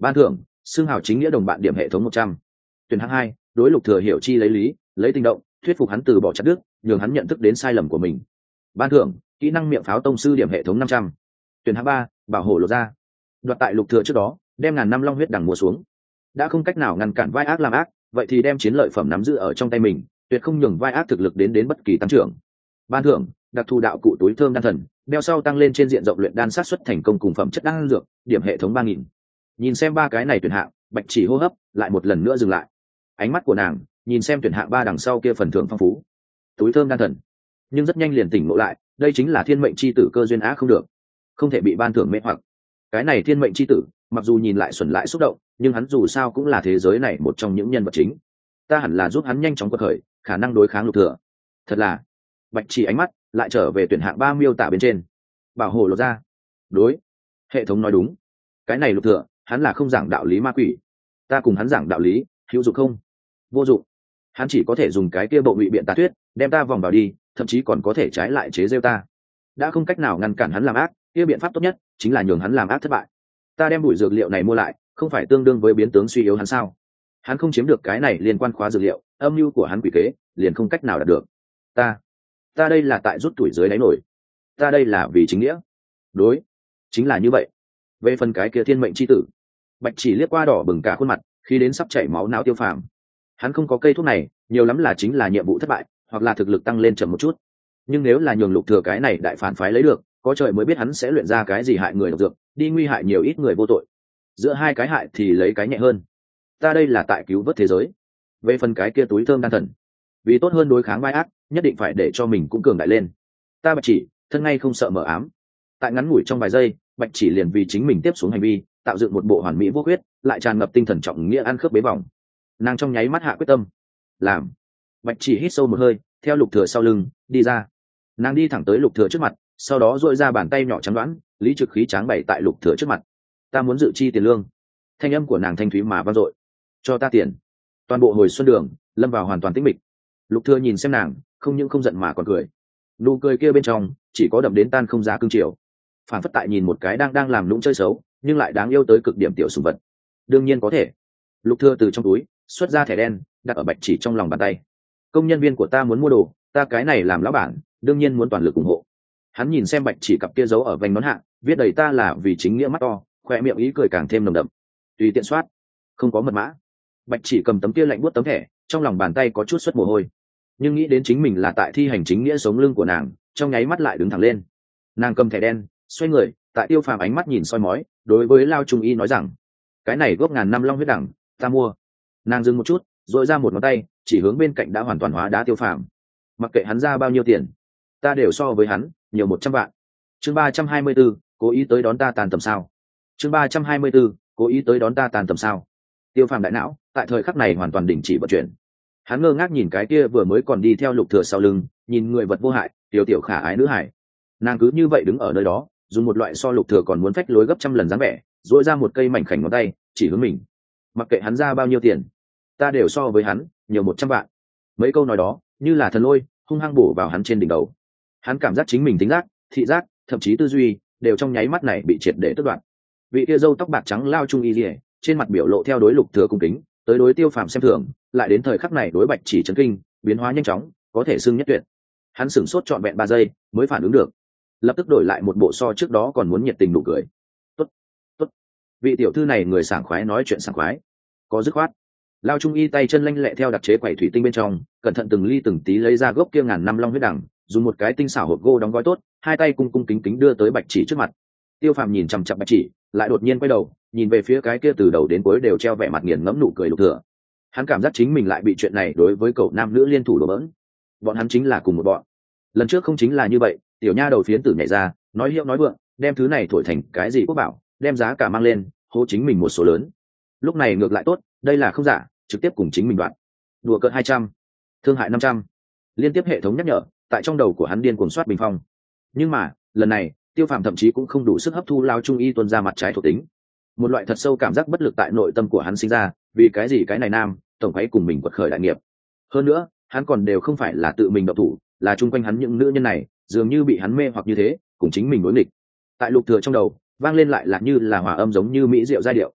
ban thưởng xương hào chính nghĩa đồng bạn điểm hệ thống một trăm. Tuyển hạng hai, đối Lục Thừa hiểu chi lấy lý lấy tình động thuyết phục hắn từ bỏ chặt đứt, nhường hắn nhận thức đến sai lầm của mình. Ban thưởng kỹ năng miệng pháo tông sư điểm hệ thống năm trăm. Tuyển hạng ba, bảo hộ lột ra đoạt tại Lục Thừa trước đó đem ngàn năm long huyết đằng mua xuống, đã không cách nào ngăn cản vai ác làm ác, vậy thì đem chiến lợi phẩm nắm giữ ở trong tay mình, tuyệt không nhường vai ác thực lực đến đến bất kỳ tăng trưởng. Ban thưởng đặc thù đạo cụ túi thơm đan thần, đeo sau tăng lên trên diện rộng luyện đan sát xuất thành công cùng phẩm chất đan dược điểm hệ thống ba nghìn. Nhìn xem ba cái này tuyển hạng, Bạch Chỉ hô hấp lại một lần nữa dừng lại. Ánh mắt của nàng nhìn xem tuyển hạng ba đằng sau kia phần thưởng phong phú túi thơm đan thần, nhưng rất nhanh liền tỉnh ngộ lại, đây chính là thiên mệnh chi tử cơ duyên á, không được, không thể bị ban thưởng mê hoặc. Cái này thiên mệnh chi tử mặc dù nhìn lại xuẩn lại xúc động, nhưng hắn dù sao cũng là thế giới này một trong những nhân vật chính, ta hẳn là giúp hắn nhanh chóng quật khởi, khả năng đối kháng Lục Thừa. Thật là Bạch Chỉ ánh mắt lại trở về tuyển hạng ba miêu tả bên trên, bảo hộ lột ra đối hệ thống nói đúng, cái này Lục Thừa hắn là không giảng đạo lý ma quỷ, ta cùng hắn giảng đạo lý hữu dụng không? Vô dụng, hắn chỉ có thể dùng cái kia bộ ngụy biện tà thuyết đem ta vòng vào đi, thậm chí còn có thể trái lại chế giễu ta. Đã không cách nào ngăn cản hắn làm ác, kia biện pháp tốt nhất chính là nhường hắn làm ác thất bại. Ta đem bụi dược liệu này mua lại, không phải tương đương với biến tướng suy yếu hắn sao? Hắn không chiếm được cái này liên quan khóa dược liệu, âm mưu của hắn quỷ kế liền không cách nào đạt được. Ta, ta đây là tại rút tuổi dưới đáy nổi. Ta đây là vì chính nghĩa. Đối, chính là như vậy. Về phần cái kia thiên mệnh chi tử, Bạch Chỉ liếc qua đỏ bừng cả khuôn mặt, khi đến sắp chảy máu não Tiêu Phàm. Hắn không có cây thuốc này, nhiều lắm là chính là nhiệm vụ thất bại, hoặc là thực lực tăng lên chậm một chút. Nhưng nếu là nhường Lục Thừa cái này đại phản phái lấy được, có trời mới biết hắn sẽ luyện ra cái gì hại người độc dược, đi nguy hại nhiều ít người vô tội. Giữa hai cái hại thì lấy cái nhẹ hơn. Ta đây là tại cứu vớt thế giới. Về phần cái kia túi thơm đan thần, vì tốt hơn đối kháng vai ác, nhất định phải để cho mình cũng cường đại lên. Ta Bạch Chỉ thân ngay không sợ mở ám. Tại ngắn ngủi trong vài giây, Bạch Chỉ liền vì chính mình tiếp xuống hành vi tạo dựng một bộ hoàn mỹ vô khuyết, lại tràn ngập tinh thần trọng nghĩa ăn khớp bế vòng. Nàng trong nháy mắt hạ quyết tâm làm. Bạch Chỉ hít sâu một hơi, theo Lục Thừa sau lưng đi ra. Nàng đi thẳng tới Lục Thừa trước mặt, sau đó duỗi ra bàn tay nhỏ trắng đoán, lý trực khí tráng bày tại Lục Thừa trước mặt. Ta muốn dự chi tiền lương. Thanh âm của nàng thanh thúy mà vang dội. Cho ta tiền. Toàn bộ hồi xuân đường lâm vào hoàn toàn tĩnh mịch. Lục Thừa nhìn xem nàng, không những không giận mà còn cười. Nụ cười kia bên trong chỉ có đậm đến tan không ra cương triều, phản phất tại nhìn một cái đang đang làm lũng chơi xấu nhưng lại đáng yêu tới cực điểm tiểu sủng vật. Đương nhiên có thể. Lục Thừa từ trong túi xuất ra thẻ đen đặt ở Bạch Chỉ trong lòng bàn tay. Công nhân viên của ta muốn mua đồ, ta cái này làm lão bản đương nhiên muốn toàn lực ủng hộ. Hắn nhìn xem Bạch Chỉ cặp kia giấu ở vành nón hạ viết đầy ta là vì chính nghĩa mắt to, khoe miệng ý cười càng thêm nồng đậm. Tùy tiện soát, không có mật mã. Bạch Chỉ cầm tấm kia lạnh buốt tấm thẻ, trong lòng bàn tay có chút xuất mồ hôi, nhưng nghĩ đến chính mình là tại thi hành chính nghĩa sống lưng của nàng, trong nháy mắt lại đứng thẳng lên. Nàng cầm thẻ đen xoay người, tại Tiêu Phàm ánh mắt nhìn soi mói, đối với Lao Trung Y nói rằng cái này gốc ngàn năm long huyết đẳng ta mua. Nàng dừng một chút, dội ra một ngón tay chỉ hướng bên cạnh đã hoàn toàn hóa đá Tiêu Phàm. Mặc kệ hắn ra bao nhiêu tiền, ta đều so với hắn nhiều một trăm vạn. Chương ba trăm hai mươi 324, cố ý tới đón ta tàn tầm sao. Chương ba trăm hai mươi 324, cố ý tới đón ta tàn tầm sao. Tiêu Phàm đại não tại thời khắc này hoàn toàn đình chỉ vận chuyển. Hắn ngơ ngác nhìn cái kia vừa mới còn đi theo Lục Thừa sau lưng, nhìn người vật vô hại tiểu tiểu khả ái nữ hải. Nàng cứ như vậy đứng ở nơi đó, dùng một loại so Lục Thừa còn muốn phách lối gấp trăm lần dáng vẻ, duỗi ra một cây mảnh khảnh ngón tay chỉ hướng mình. Mặc kệ hắn ra bao nhiêu tiền, ta đều so với hắn nhiều một trăm vạn. Mấy câu nói đó như là thần lôi hung hăng bổ vào hắn trên đỉnh đầu. Hắn cảm giác chính mình tính giác, thị giác, thậm chí tư duy đều trong nháy mắt này bị triệt để tước đoạt. Vị kia râu tóc bạc trắng Lao Trung Y liễu, trên mặt biểu lộ theo đối Lục Thừa cung kính, tới đối Tiêu Phàm xem thường, lại đến thời khắc này đối Bạch Chỉ chấn kinh, biến hóa nhanh chóng, có thể xưng nhất tuyệt. Hắn sửng sốt trọn vẹn ba giây, mới phản ứng được, lập tức đổi lại một bộ so trước đó còn muốn nhiệt tình nụ cười. Tốt, tốt, vị tiểu thư này người sảng khoái nói chuyện sảng khoái, có dứt khoát. Lao Trung Y tay chân lanh lẹ theo đặc chế quầy thủy tinh bên trong, cẩn thận từng ly từng tí lấy ra gốc kia ngàn năm long huyết đằng, dùng một cái tinh xảo hộp gỗ đóng gói tốt, hai tay cung cung kính kính đưa tới Bạch Chỉ trước mặt. Tiêu Phàm nhìn chằm chằm Bạch Chỉ, lại đột nhiên quay đầu, nhìn về phía cái kia từ đầu đến cuối đều treo vẻ mặt nghiền ngẫm nụ cười Lục Thừa. Hắn cảm giác chính mình lại bị chuyện này đối với cậu nam nữ liên thủ đổ bỡn. Bọn hắn chính là cùng một bọn. Lần trước không chính là như vậy, tiểu nha đầu phiến tử nhảy ra, nói hiệu nói vượng, đem thứ này thổi thành cái gì quốc bảo, đem giá cả mang lên, hô chính mình một số lớn. Lúc này ngược lại tốt, đây là không giả, trực tiếp cùng chính mình đoạn. Đùa cợt hai trăm, thương hại năm trăm. Liên tiếp hệ thống nhắc nhở, tại trong đầu của hắn điên cuồng soát bình phong. Nhưng mà, lần này, Tiêu Phàm thậm chí cũng không đủ sức hấp thu Lao Trung Y tuôn ra mặt trái thuộc tính. Một loại thật sâu cảm giác bất lực tại nội tâm của hắn sinh ra, vì cái gì cái này nam tổng quấy cùng mình quật khởi đại nghiệp. Hơn nữa, hắn còn đều không phải là tự mình động thủ, là chung quanh hắn những nữ nhân này dường như bị hắn mê hoặc như thế, cùng chính mình đối nghịch. Tại Lục Thừa trong đầu vang lên lại là như là hòa âm giống như mỹ diệu giai điệu.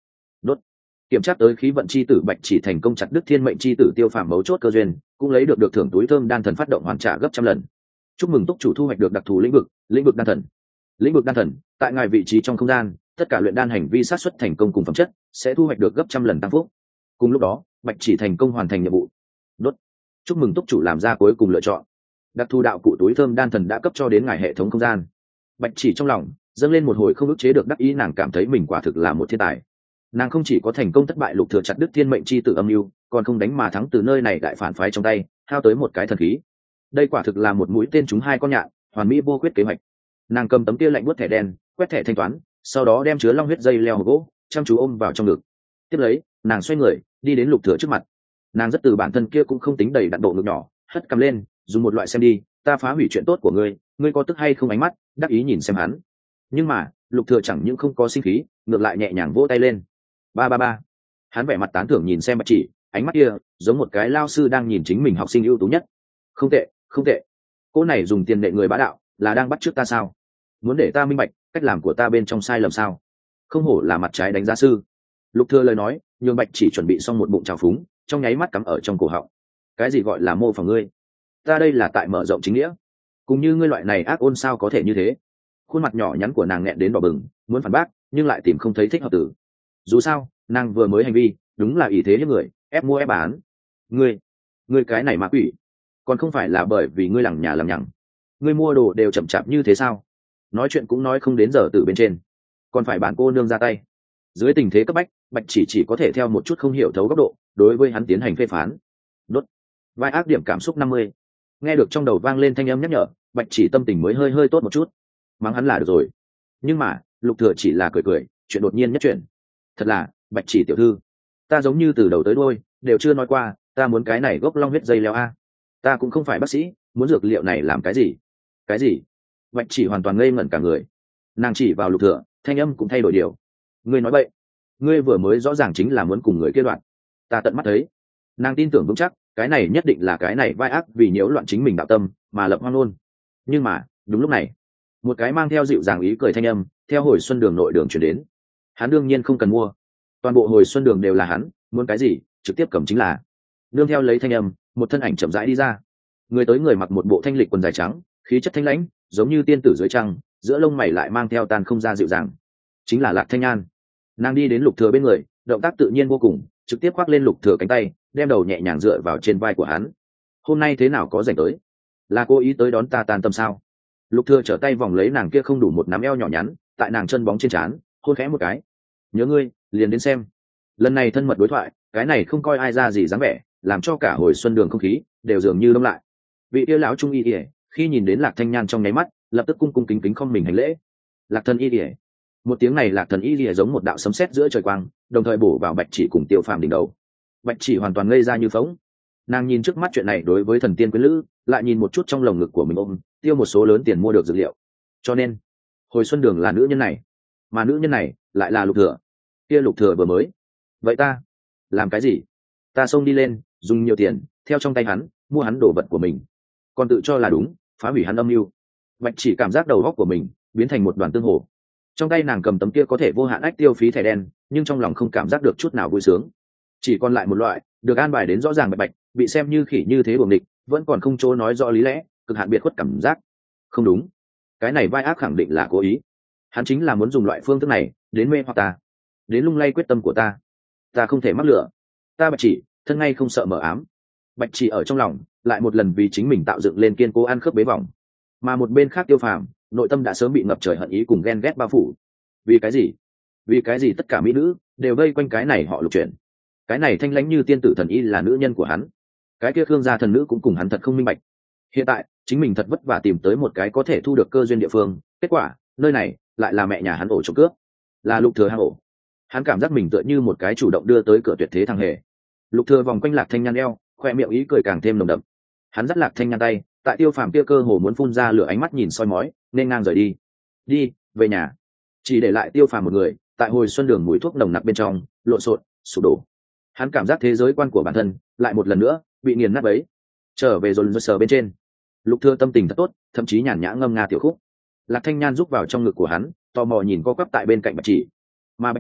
Đốt. Kiểm tra tới khí vận chi tử Bạch Chỉ thành công chặt đứt thiên mệnh chi tử Tiêu Phàm mấu chốt cơ duyên, cũng lấy được được thưởng túi thơm đan thần phát động hoàn trả gấp trăm lần. Chúc mừng túc chủ thu hoạch được đặc thù lĩnh vực, lĩnh vực đan thần. Lĩnh vực đan thần, tại ngài vị trí trong không gian, tất cả luyện đan hành vi sát xuất thành công cùng phẩm chất sẽ thu hoạch được gấp trăm lần tăng phúc. Cùng lúc đó, Bạch Chỉ thành công hoàn thành nhiệm vụ. Đốt. Chúc mừng túc chủ làm ra cuối cùng lựa chọn. Đặc thù đạo cụ túi thơm đan thần đã cấp cho đến ngài hệ thống không gian. Bạch Chỉ trong lòng dâng lên một hồi không ức chế được đắc ý, nàng cảm thấy mình quả thực là một thiên tài. Nàng không chỉ có thành công thất bại lục thừa chặt đứt thiên mệnh chi tử âm mưu, còn không đánh mà thắng từ nơi này đại phản phái trong tay, hao tới một cái thần khí. Đây quả thực là một mũi tên trúng hai con nhạn, hoàn mỹ vô khuyết kế hoạch. Nàng cầm tấm kia lạnh buốt thẻ đen, quét thẻ thanh toán, sau đó đem chứa long huyết dây leo gỗ chăm chú ôm vào trong ngực. Tiếp lấy, nàng xoay người đi đến lục thừa trước mặt. Nàng rất từ bản thân kia cũng không tính đầy đặn độ ngực nhỏ, hất cầm lên, dùng một loại xem đi, ta phá hủy chuyện tốt của ngươi, ngươi có tức hay không ánh mắt, đắc ý nhìn xem hắn. Nhưng mà, lục thừa chẳng những không có sinh khí, ngược lại nhẹ nhàng vỗ tay lên. Ba ba ba. Hắn vẻ mặt tán thưởng nhìn xem Bạch Chỉ, ánh mắt kia giống một cái lao sư đang nhìn chính mình học sinh ưu tú nhất. Không tệ, không tệ. Cô này dùng tiền đệ người bá đạo, là đang bắt chước ta sao? Muốn để ta minh bạch cách làm của ta bên trong sai lầm sao? Không hổ là mặt trái đánh giá sư. Lục thừa lời nói, nhường Bạch Chỉ chuẩn bị xong một bụng trào phúng, trong nháy mắt cắm ở trong cổ họng. Cái gì gọi là mô phỏng ngươi? Ta đây là tại mở rộng chính nghĩa. Cùng như ngươi loại này ác ôn sao có thể như thế? Khuôn mặt nhỏ nhắn của nàng nghẹn đến đỏ bừng, muốn phản bác, nhưng lại tìm không thấy thích hợp từ. Dù sao, nàng vừa mới hành vi, đúng là ý thế hiếp người, ép mua ép bán. Ngươi, ngươi cái này ma quỷ, còn không phải là bởi vì ngươi lằng nhà lằng nhằng. Ngươi mua đồ đều chậm chạp như thế sao? Nói chuyện cũng nói không đến giờ từ bên trên, còn phải bản cô nương ra tay. Dưới tình thế cấp bách, Bạch Chỉ chỉ có thể theo một chút không hiểu thấu góc độ, đối với hắn tiến hành phê phán. Đốt. Vai ác điểm cảm xúc năm mươi. Nghe được trong đầu vang lên thanh âm nhắc nhở, Bạch Chỉ tâm tình mới hơi hơi tốt một chút. Mắng hắn là được rồi. Nhưng mà, Lục Thừa chỉ là cười cười, chuyện đột nhiên nhất chuyện. Thật là, Bạch Chỉ tiểu thư, ta giống như từ đầu tới đuôi đều chưa nói qua, ta muốn cái này gốc long huyết dây leo a. Ta cũng không phải bác sĩ, muốn dược liệu này làm cái gì? Cái gì? Bạch Chỉ hoàn toàn ngây ngẩn cả người. Nàng chỉ vào Lục Thừa, thanh âm cũng thay đổi điều. Ngươi nói bậy, ngươi vừa mới rõ ràng chính là muốn cùng người kia đoạn. Ta tận mắt thấy. Nàng tin tưởng vững chắc, cái này nhất định là cái này vai ác vì nhiễu loạn chính mình đạo tâm mà lập hoang luôn. Nhưng mà, đúng lúc này, một cái mang theo dịu dàng ý cười thanh âm theo hồi xuân đường nội đường chuyển đến. Hắn đương nhiên không cần mua, toàn bộ hồi xuân đường đều là hắn, muốn cái gì trực tiếp cầm chính là. Nương theo lấy thanh âm, một thân ảnh chậm rãi đi ra. Người tới người mặc một bộ thanh lịch quần dài trắng, khí chất thanh lãnh, giống như tiên tử dưới trăng, giữa lông mày lại mang theo tàn không ra dịu dàng, chính là Lạc Thanh Nhan. Nàng đi đến Lục Thừa bên người, động tác tự nhiên vô cùng, trực tiếp khoác lên Lục Thừa cánh tay, đem đầu nhẹ nhàng dựa vào trên vai của hắn. Hôm nay thế nào có rảnh tới? Là cô ý tới đón ta tan tâm sao? Lục Thừa trở tay vòng lấy nàng kia không đủ một nắm eo nhỏ nhắn, tại nàng chân bóng trên trán, hôn khẽ một cái. Nhớ ngươi, liền đến xem. Lần này thân mật đối thoại, cái này không coi ai ra gì dáng vẻ, làm cho cả hồi xuân đường không khí đều dường như đông lại. Vị yêu lão trung y y, khi nhìn đến Lạc Thanh Nhan trong nháy mắt, lập tức cung cung kính kính không mình hành lễ. Lạc thần y y. Một tiếng này Lạc thần y y giống một đạo sấm sét giữa trời quang, đồng thời bổ vào Bạch Chỉ cùng Tiêu Phàm đỉnh đầu. Bạch Chỉ hoàn toàn ngây ra như phỗng. Nàng nhìn trước mắt chuyện này đối với thần tiên quyến lữ, lại nhìn một chút trong lồng ngực của mình ôm, tiêu một số lớn tiền mua được dược liệu. Cho nên, hồi xuân đường là nữ nhân này, mà nữ nhân này lại là Lục Thừa. Kia Lục Thừa vừa mới, vậy ta làm cái gì? Ta xông đi lên, dùng nhiều tiền, theo trong tay hắn, mua hắn đồ vật của mình, còn tự cho là đúng, phá hủy hắn âm mưu. Bạch Chỉ cảm giác đầu óc của mình biến thành một đoàn tương hồ. Trong tay nàng cầm tấm kia có thể vô hạn ách tiêu phí thẻ đen, nhưng trong lòng không cảm giác được chút nào vui sướng. Chỉ còn lại một loại, được an bài đến rõ ràng bạch bạch, bị xem như khỉ như thế buồng địch, vẫn còn không chỗ nói rõ lý lẽ, cực hạn biệt khuất cảm giác. Không đúng, cái này vai ác khẳng định là cố ý. Hắn chính là muốn dùng loại phương thức này đến mê hoặc ta, đến lung lay quyết tâm của ta. Ta không thể mắc lửa. Ta Bạch Chỉ, thân ngay không sợ mở ám. Bạch Chỉ ở trong lòng lại một lần vì chính mình tạo dựng lên kiên cố ăn khớp bế vòng, mà một bên khác Tiêu Phàm, nội tâm đã sớm bị ngập trời hận ý cùng ghen ghét bao phủ. Vì cái gì? Vì cái gì tất cả mỹ nữ đều vây quanh cái này họ Lục chuyển? Cái này thanh lãnh như tiên tử thần y là nữ nhân của hắn, cái kia Khương gia thần nữ cũng cùng hắn thật không minh bạch. Hiện tại chính mình thật vất vả tìm tới một cái có thể thu được cơ duyên địa phương, kết quả nơi này lại là mẹ nhà hắn ổ trộm cướp, là Lục Thừa hang ổ. Hắn cảm giác mình tựa như một cái chủ động đưa tới cửa tuyệt thế thằng hề. Lục Thừa vòng quanh Lạc Thanh Nhan eo, khoe miệng ý cười càng thêm nồng đậm. Hắn dắt Lạc Thanh Nhan tay, tại Tiêu Phàm kia cơ hồ muốn phun ra lửa ánh mắt nhìn soi mói, nên ngang rời đi. Đi về nhà, chỉ để lại Tiêu Phàm một người tại hồi xuân đường mùi thuốc nồng nặc bên trong lộn xộn sụp đổ. Hắn cảm giác thế giới quan của bản thân lại một lần nữa bị nghiền nát bấy. Trở về rồi sờ bên trên, Lục Thừa tâm tình thật tốt, thậm chí nhàn nhã ngâm nga tiểu khúc. Lạc Thanh Nhan rúc vào trong ngực của hắn, tò mò nhìn co quắp tại bên cạnh Bạch Chỉ, mà Bạch Chỉ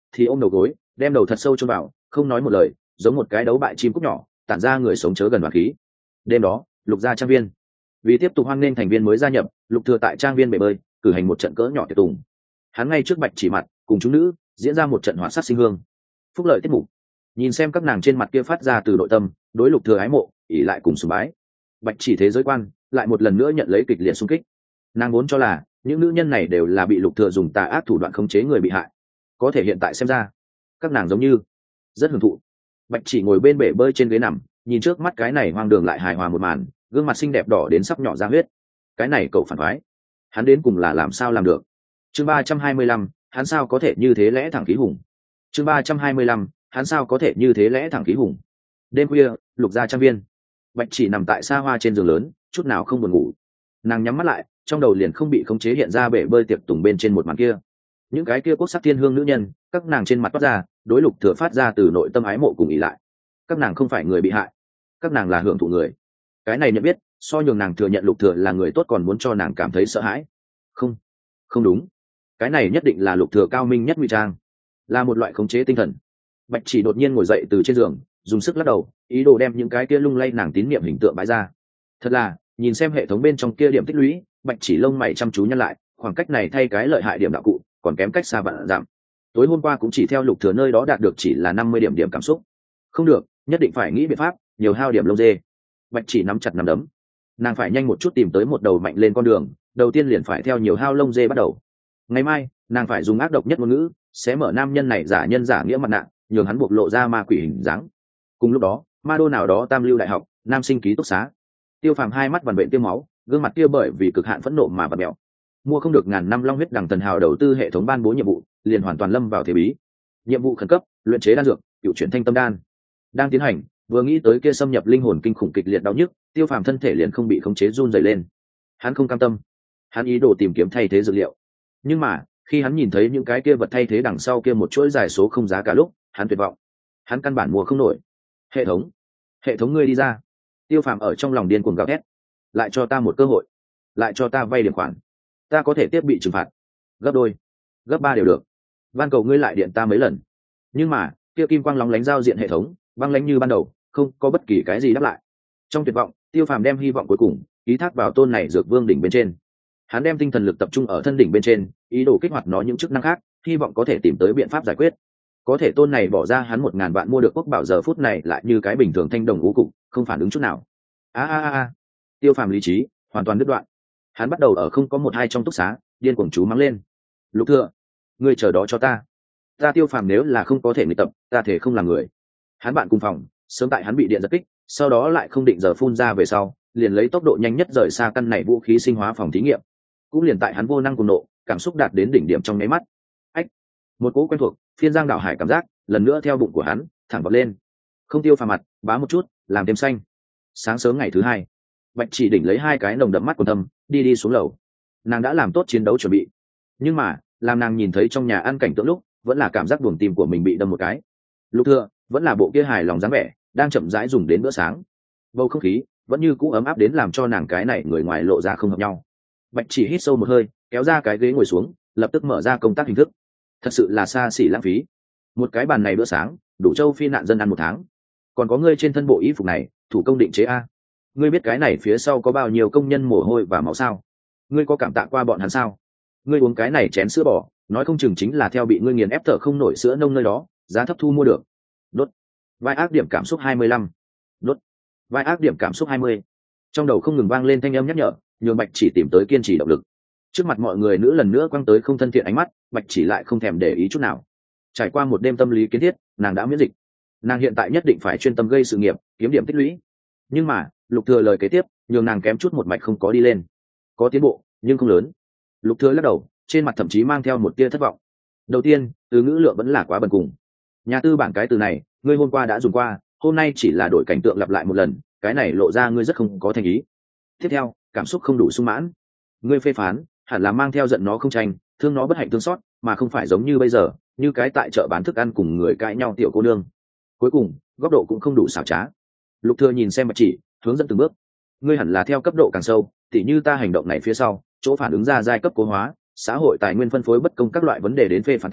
thì ôm đầu gối, đem đầu thật sâu chôn vào, không nói một lời, giống một cái đấu bại chim cút nhỏ, tản ra người sống chớ gần đoàn khí. Đêm đó, Lục gia trang viên, vì tiếp tục hoan nghênh thành viên mới gia nhập, Lục Thừa tại trang viên bể bơi cử hành một trận cỡ nhỏ tiệc tùng. Hắn ngay trước Bạch Chỉ mặt, cùng chúng nữ diễn ra một trận hỏa sát sinh hương. Phúc lợi tiết mục, nhìn xem các nàng trên mặt kia phát ra từ nội tâm đối Lục Thừa ái mộ, ỷ lại cùng sùng bái. Bạch Chỉ thế giới quan lại một lần nữa nhận lấy kịch liệt xung kích. Nàng vốn cho là những nữ nhân này đều là bị Lục Thừa dùng tà ác thủ đoạn khống chế người bị hại, có thể hiện tại xem ra, các nàng giống như rất hưởng thụ. Bạch Chỉ ngồi bên bể bơi trên ghế nằm, nhìn trước mắt cái này hoang đường lại hài hòa một màn, gương mặt xinh đẹp đỏ đến sắp nhỏ ra huyết. Cái này cậu phản phái, hắn đến cùng là làm sao làm được? Chương ba trăm hai mươi lăm, hắn sao có thể như thế lẽ thẳng khí hùng? Chương ba trăm hai mươi lăm, hắn sao có thể như thế lẽ thẳng khí hùng? Đêm khuya, Lục gia trang viên, Bạch Chỉ nằm tại xa hoa trên giường lớn, chút nào không buồn ngủ. Nàng nhắm mắt lại, trong đầu liền không bị khống chế hiện ra bể bơi tiệc tùng bên trên một màn kia. Những cái kia quốc sắc thiên hương nữ nhân, các nàng trên mặt toát ra đối Lục Thừa phát ra từ nội tâm ái mộ cùng ý lại. Các nàng không phải người bị hại, các nàng là hưởng thụ người. Cái này nhận biết, so nhường nàng thừa nhận Lục Thừa là người tốt còn muốn cho nàng cảm thấy sợ hãi. Không, không đúng. Cái này nhất định là Lục Thừa cao minh nhất ngụy trang, là một loại khống chế tinh thần. Bạch Chỉ đột nhiên ngồi dậy từ trên giường, dùng sức lắc đầu, ý đồ đem những cái kia lung lay nàng tín niệm hình tượng bãi ra. Thật là, nhìn xem hệ thống bên trong kia điểm tích lũy, Bạch Chỉ lông mày chăm chú nhăn lại, khoảng cách này thay cái lợi hại điểm đạo cụ, còn kém cách xa vạn dặm. Tối hôm qua cũng chỉ theo Lục Thừa nơi đó đạt được chỉ là năm mươi điểm điểm cảm xúc. Không được, nhất định phải nghĩ biện pháp, nhiều hao điểm lông dê. Bạch Chỉ nắm chặt nắm đấm, nàng phải nhanh một chút tìm tới một đầu mạnh lên con đường, đầu tiên liền phải theo nhiều hao lông dê bắt đầu. Ngày mai, nàng phải dùng ác độc nhất ngôn ngữ, sẽ mở nam nhân này giả nhân giả nghĩa mặt nạ, nhường hắn buộc lộ ra ma quỷ hình dáng. Cùng lúc đó, ma đô nào đó tam lưu đại học, nam sinh ký túc xá. Tiêu Phàm hai mắt vằn vện tiêu máu, gương mặt kia bởi vì cực hạn phẫn nộ mà vặn mèo. Mua không được ngàn năm long huyết đằng tần hào đầu tư hệ thống ban bố nhiệm vụ, liền hoàn toàn lâm vào thế bí. Nhiệm vụ khẩn cấp, luyện chế đan dược, cựu chuyển thanh tâm đan. Đang tiến hành, vừa nghĩ tới kia xâm nhập linh hồn kinh khủng kịch liệt đau nhức, Tiêu Phàm thân thể liền không bị khống chế run rẩy lên. Hắn không cam tâm, hắn ý đồ tìm kiếm thay thế dược liệu. Nhưng mà, khi hắn nhìn thấy những cái kia vật thay thế đằng sau kia một chuỗi dài số không giá cả lúc, hắn tuyệt vọng. Hắn căn bản mua không nổi. Hệ thống, hệ thống ngươi đi ra. Tiêu Phàm ở trong lòng điên cuồng gào thét. Lại cho ta một cơ hội, lại cho ta vay điểm khoản, ta có thể tiếp bị trừng phạt gấp đôi, gấp ba đều được. Van cầu ngươi lại điện ta mấy lần. Nhưng mà, kia kim quang lóng lánh giao diện hệ thống, băng lánh như ban đầu, không có bất kỳ cái gì đáp lại. Trong tuyệt vọng, Tiêu Phàm đem hy vọng cuối cùng ý thác vào tôn này dược vương đỉnh bên trên. Hắn đem tinh thần lực tập trung ở thân đỉnh bên trên, ý đồ kích hoạt nó những chức năng khác, hy vọng có thể tìm tới biện pháp giải quyết. Có thể tôn này bỏ ra hắn một ngàn vạn mua được quốc bảo giờ phút này lại như cái bình thường thanh đồng ngũ cục, không phản ứng chút nào. A a a a. Tiêu Phàm lý trí hoàn toàn đứt đoạn. Hắn bắt đầu ở không có một hai trong túc xá, điên cuồng chú mắng lên. Lục Thừa, ngươi chờ đó cho ta. Ta Tiêu Phàm nếu là không có thể nghịch tập, ta thể không làm người. Hắn bạn cùng phòng, sớm tại hắn bị điện giật kích, sau đó lại không định giờ phun ra về sau, liền lấy tốc độ nhanh nhất rời xa căn này vũ khí sinh hóa phòng thí nghiệm. Cũng liền tại hắn vô năng cùng nộ, cảm xúc đạt đến đỉnh điểm trong nháy mắt. Ách, một cỗ quen thuộc, phiên giang đảo hải cảm giác, lần nữa theo bụng của hắn, thẳng vọt lên. Không Tiêu Phàm mặt, bá một chút, làm thêm xanh. Sáng sớm ngày thứ hai, Bạch Chỉ đỉnh lấy hai cái nồng đậm mắt quần thâm, đi đi xuống lầu. Nàng đã làm tốt chiến đấu chuẩn bị, nhưng mà, làm nàng nhìn thấy trong nhà ăn cảnh tượng lúc, vẫn là cảm giác buồn tim của mình bị đâm một cái. Lục Thừa vẫn là bộ kia hài lòng dáng vẻ, đang chậm rãi dùng đến bữa sáng. Bầu không khí vẫn như cũ ấm áp đến làm cho nàng cái này người ngoài lộ ra không hợp nhau. Bạch Chỉ hít sâu một hơi, kéo ra cái ghế ngồi xuống, lập tức mở ra công tác hình thức. Thật sự là xa xỉ lãng phí. Một cái bàn này bữa sáng, đủ châu Phi nạn dân ăn một tháng. Còn có ngươi trên thân bộ y phục này, thủ công định chế a. Ngươi biết cái này phía sau có bao nhiêu công nhân mồ hôi và máu sao? Ngươi có cảm tạ qua bọn hắn sao? Ngươi uống cái này chén sữa bò, nói không chừng chính là theo bị ngươi nghiền ép thở không nổi sữa nông nơi đó, giá thấp thu mua được. Đốt. Vai ác điểm cảm xúc hai mươi lăm. Đốt. Vai ác điểm cảm xúc hai mươi. Trong đầu không ngừng vang lên thanh âm nhắc nhở, nhường Bạch Chỉ tìm tới kiên trì động lực. Trước mặt mọi người nữ lần nữa quăng tới không thân thiện ánh mắt, Bạch Chỉ lại không thèm để ý chút nào. Trải qua một đêm tâm lý kiến thiết, nàng đã miễn dịch. Nàng hiện tại nhất định phải chuyên tâm gây sự nghiệp, kiếm điểm tích lũy. Nhưng mà, Lục Thừa lời kế tiếp, nhường nàng kém chút một mạch không có đi lên. Có tiến bộ, nhưng không lớn. Lục Thừa lắc đầu, trên mặt thậm chí mang theo một tia thất vọng. Đầu tiên, từ ngữ lượng vẫn là quá bần cùng. Nhà tư bản cái từ này, ngươi hôm qua đã dùng qua, hôm nay chỉ là đổi cảnh tượng lặp lại một lần, cái này lộ ra ngươi rất không có thành ý. Tiếp theo, cảm xúc không đủ sung mãn. Ngươi phê phán, hẳn là mang theo giận nó không tranh, thương nó bất hạnh thương xót, mà không phải giống như bây giờ, như cái tại chợ bán thức ăn cùng người cãi nhau tiểu cô nương. Cuối cùng, góc độ cũng không đủ xảo trá. Lục Thừa nhìn xem Bạch Chỉ, hướng dẫn từng bước. Ngươi hẳn là theo cấp độ càng sâu, tỉ như ta hành động này phía sau, chỗ phản ứng ra giai cấp cố hóa, xã hội tài nguyên phân phối bất công các loại vấn đề đến phê phán ta,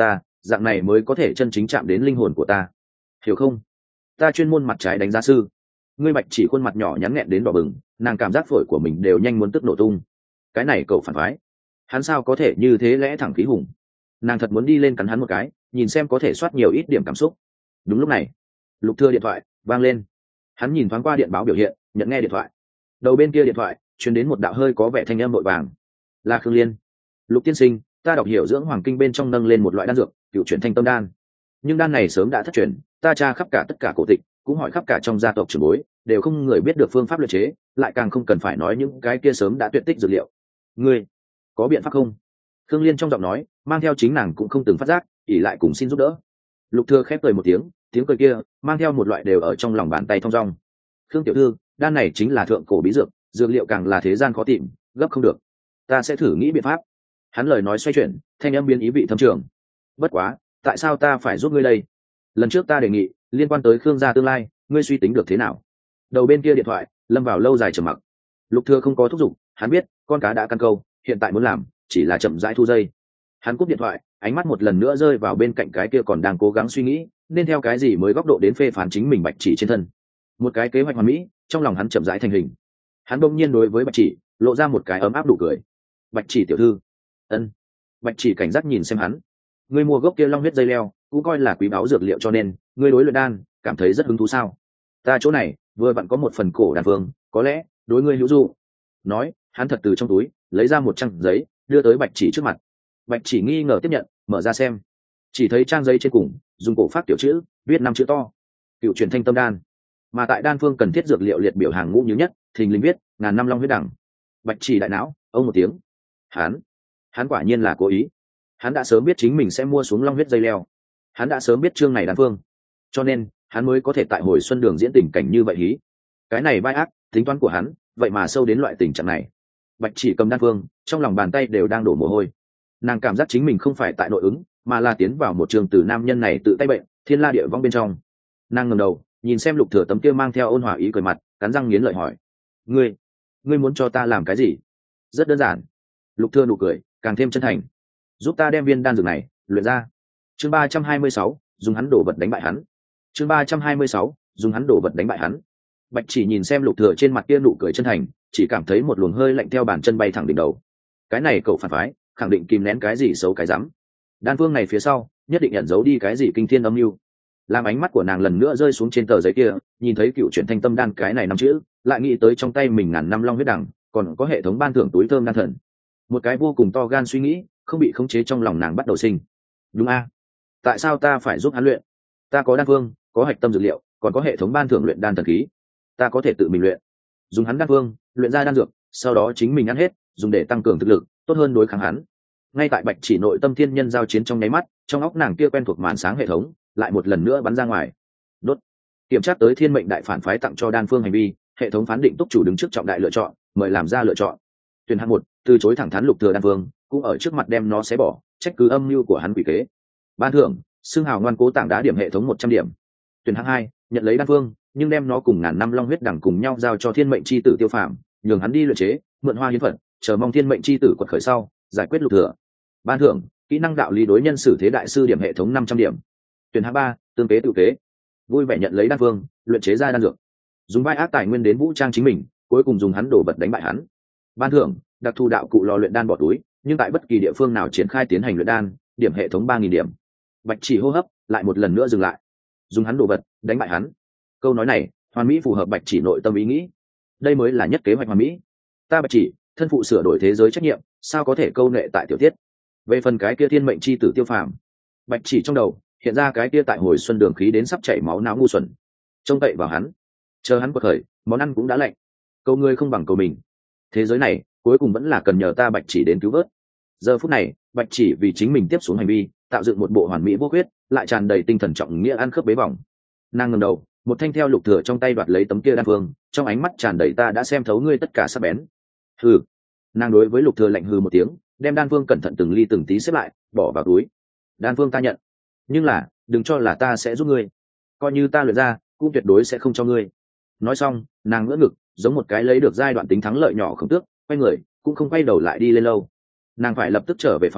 dạng này mới có thể chân chính chạm đến linh hồn của ta, hiểu không? Ta chuyên môn mặt trái đánh giá sư. Ngươi Bạch Chỉ khuôn mặt nhỏ nhắn nghẹn đến đỏ bừng, nàng cảm giác phổi của mình đều nhanh muốn tức nổ tung. Cái này cậu phản phái, hắn sao có thể như thế lẽ thẳng khí hùng? Nàng thật muốn đi lên cắn hắn một cái, nhìn xem có thể soát nhiều ít điểm cảm xúc. Đúng lúc này, Lục Thừa điện thoại vang lên. Hắn nhìn thoáng qua điện báo biểu hiện, nhận nghe điện thoại. Đầu bên kia điện thoại truyền đến một đạo hơi có vẻ thanh âm vội vàng. Là Khương Liên. Lục tiên sinh, ta đọc hiểu dưỡng hoàng kinh bên trong nâng lên một loại đan dược, cựu chuyển thanh tâm đan. Nhưng đan này sớm đã thất truyền, ta tra khắp cả tất cả cổ tịch, cũng hỏi khắp cả trong gia tộc trưởng bối, đều không người biết được phương pháp luyện chế, lại càng không cần phải nói những cái kia sớm đã tuyệt tích dược liệu. Ngươi có biện pháp không? Khương Liên trong giọng nói mang theo chính nàng cũng không từng phát giác, ỉ lại cùng xin giúp đỡ. Lục Thừa khép cười một tiếng, tiếng cười kia mang theo một loại đều ở trong lòng bàn tay thong dong. Khương tiểu thư, đan này chính là thượng cổ bí dược, dược liệu càng là thế gian khó tìm, gấp không được. Ta sẽ thử nghĩ biện pháp. Hắn lời nói xoay chuyển, thanh âm biến ý vị thâm trường. Bất quá, tại sao ta phải giúp ngươi đây? Lần trước ta đề nghị liên quan tới Khương gia tương lai, ngươi suy tính được thế nào? Đầu bên kia điện thoại lâm vào lâu dài trầm mặc. Lục Thừa không có thúc giục, hắn biết con cá đã căn câu, hiện tại muốn làm chỉ là chậm rãi thu dây. Hắn cúp điện thoại, ánh mắt một lần nữa rơi vào bên cạnh cái kia còn đang cố gắng suy nghĩ nên theo cái gì mới góc độ đến phê phán chính mình Bạch Chỉ trên thân. Một cái kế hoạch hoàn mỹ trong lòng hắn chậm rãi thành hình. Hắn bỗng nhiên đối với Bạch Chỉ lộ ra một cái ấm áp đủ cười. Bạch Chỉ tiểu thư. Ân. Bạch Chỉ cảnh giác nhìn xem hắn. Ngươi mua gốc kia long huyết dây leo cũng coi là quý báu dược liệu cho nên ngươi đối luyện đan cảm thấy rất hứng thú sao? Ta chỗ này vừa vặn có một phần cổ đan phương, có lẽ đối ngươi hữu dụng. Nói, hắn thật từ trong túi lấy ra một trang giấy đưa tới Bạch Chỉ trước mặt. Bạch Chỉ nghi ngờ tiếp nhận, mở ra xem. Chỉ thấy trang giấy trên cùng dùng cổ pháp tiểu chữ viết năm chữ to: cựu truyền thanh tâm đan. Mà tại đan phương cần thiết dược liệu liệt biểu hàng ngũ như nhất, thình lình viết ngàn năm long huyết đằng. Bạch Chỉ đại não ông một tiếng. Hắn, hắn quả nhiên là cố ý. Hắn đã sớm biết chính mình sẽ mua xuống long huyết dây leo. Hắn đã sớm biết chương này đan phương, cho nên hắn mới có thể tại hồi xuân đường diễn tình cảnh như vậy hí. Cái này bai ác, tính toán của hắn, vậy mà sâu đến loại tình trạng này. Bạch Chỉ cầm đan phương, trong lòng bàn tay đều đang đổ mồ hôi. Nàng cảm giác chính mình không phải tại nội ứng, mà là tiến vào một trường từ nam nhân này tự tay bệnh, thiên la địa vong bên trong. Nàng ngẩng đầu, nhìn xem Lục Thừa tấm kia mang theo ôn hòa ý cười mặt, cắn răng nghiến lợi hỏi: "Ngươi, ngươi muốn cho ta làm cái gì?" Rất đơn giản. Lục Thừa nụ cười càng thêm chân thành. "Giúp ta đem viên đan dược này luyện ra." Chương ba trăm hai mươi sáu, dùng hắn đổ vật đánh bại hắn. Chương ba trăm hai mươi sáu, dùng hắn đổ vật đánh bại hắn. Bạch Chỉ nhìn xem Lục Thừa trên mặt kia nụ cười chân thành, chỉ cảm thấy một luồng hơi lạnh theo bàn chân bay thẳng đỉnh đầu. Cái này cậu phản phái, khẳng định kìm nén cái gì xấu cái rắm. Đan phương này phía sau, nhất định ẩn giấu đi cái gì kinh thiên âm mưu. Làm ánh mắt của nàng lần nữa rơi xuống trên tờ giấy kia, nhìn thấy cựu chuyển thanh tâm đan cái này năm chữ, lại nghĩ tới trong tay mình ngàn năm long huyết đằng, còn có hệ thống ban thưởng túi thơm đan thần. Một cái vô cùng to gan suy nghĩ, không bị khống chế trong lòng nàng bắt đầu sinh. Đúng a? Tại sao ta phải giúp hắn luyện? Ta có đan phương, có hạch tâm dược liệu, còn có hệ thống ban thưởng luyện đan thần khí. Ta có thể tự mình luyện. Dùng hắn đan phương, luyện ra đan dược, sau đó chính mình ăn hết, dùng để tăng cường thực lực, tốt hơn đối kháng hắn. Ngay tại Bạch Chỉ nội tâm thiên nhân giao chiến trong nháy mắt, trong óc nàng kia quen thuộc màn sáng hệ thống lại một lần nữa bắn ra ngoài. Đốt. Kiểm tra tới thiên mệnh đại phản phái tặng cho đan phương hành vi, hệ thống phán định túc chủ đứng trước trọng đại lựa chọn, mời làm ra lựa chọn. Tuyển hạng một, từ chối thẳng thắn Lục Thừa đan phương, cũng ở trước mặt đem nó xé bỏ, trách cứ âm mưu của hắn quỷ kế. Ban thưởng, xương hào ngoan cố tảng đá điểm hệ thống một trăm điểm. Tuyển hạng hai, nhận lấy đan phương, nhưng đem nó cùng ngàn năm long huyết đằng cùng nhau giao cho thiên mệnh chi tử Tiêu Phàm, nhường hắn đi luyện chế, mượn hoa hiến phật, chờ mong thiên mệnh chi tử quật khởi sau, giải quyết Lục Thừa. Ban thưởng, kỹ năng đạo lý đối nhân xử thế đại sư điểm hệ thống năm trăm điểm. Tuyển hạng ba, tương kế tự kế, vui vẻ nhận lấy đan phương, luyện chế ra đan dược, dùng vai ác tài nguyên đến vũ trang chính mình, cuối cùng dùng hắn đổ vật đánh bại hắn. Ban thưởng, đặc thù đạo cụ lò luyện đan bỏ túi, nhưng tại bất kỳ địa phương nào triển khai tiến hành luyện đan, điểm hệ thống ba nghìn điểm. Bạch Chỉ hô hấp lại một lần nữa dừng lại. Dùng hắn đổ vật đánh bại hắn. Câu nói này hoàn mỹ phù hợp Bạch Chỉ nội tâm ý nghĩ. Đây mới là nhất kế hoạch hoàn mỹ. Ta Bạch Chỉ, thân phụ sửa đổi thế giới trách nhiệm, sao có thể câu nệ tại tiểu tiết. Về phần cái kia thiên mệnh chi tử Tiêu Phàm, Bạch Chỉ trong đầu hiện ra cái kia tại hồi xuân đường khí đến sắp chảy máu não ngu xuẩn. Trông cậy vào hắn, chờ hắn quật khởi, món ăn cũng đã lạnh. Câu ngươi không bằng cầu mình. Thế giới này cuối cùng vẫn là cần nhờ ta Bạch Chỉ đến cứu vớt. Giờ phút này, Bạch Chỉ vì chính mình tiếp xuống hành vi, tạo dựng một bộ hoàn mỹ vô khuyết, lại tràn đầy tinh thần trọng nghĩa ăn khớp bế vòng. Nàng ngẩng đầu, một thanh theo Lục Thừa trong tay đoạt lấy tấm kia đan phương, trong ánh mắt tràn đầy ta đã xem thấu ngươi tất cả sắc bén. Hừ. Nàng đối với Lục Thừa lạnh hừ một tiếng, đem đan phương cẩn thận từng ly từng tí xếp lại, bỏ vào túi. Đan phương ta nhận, nhưng là đừng cho là ta sẽ giúp ngươi, coi như ta luyện ra cũng tuyệt đối sẽ không cho ngươi. Nói xong, nàng ngỡ ngực, giống một cái lấy được giai đoạn tính thắng lợi nhỏ không tước, quay người cũng không quay đầu lại đi lên lâu. Nàng phải lập tức trở về phòng,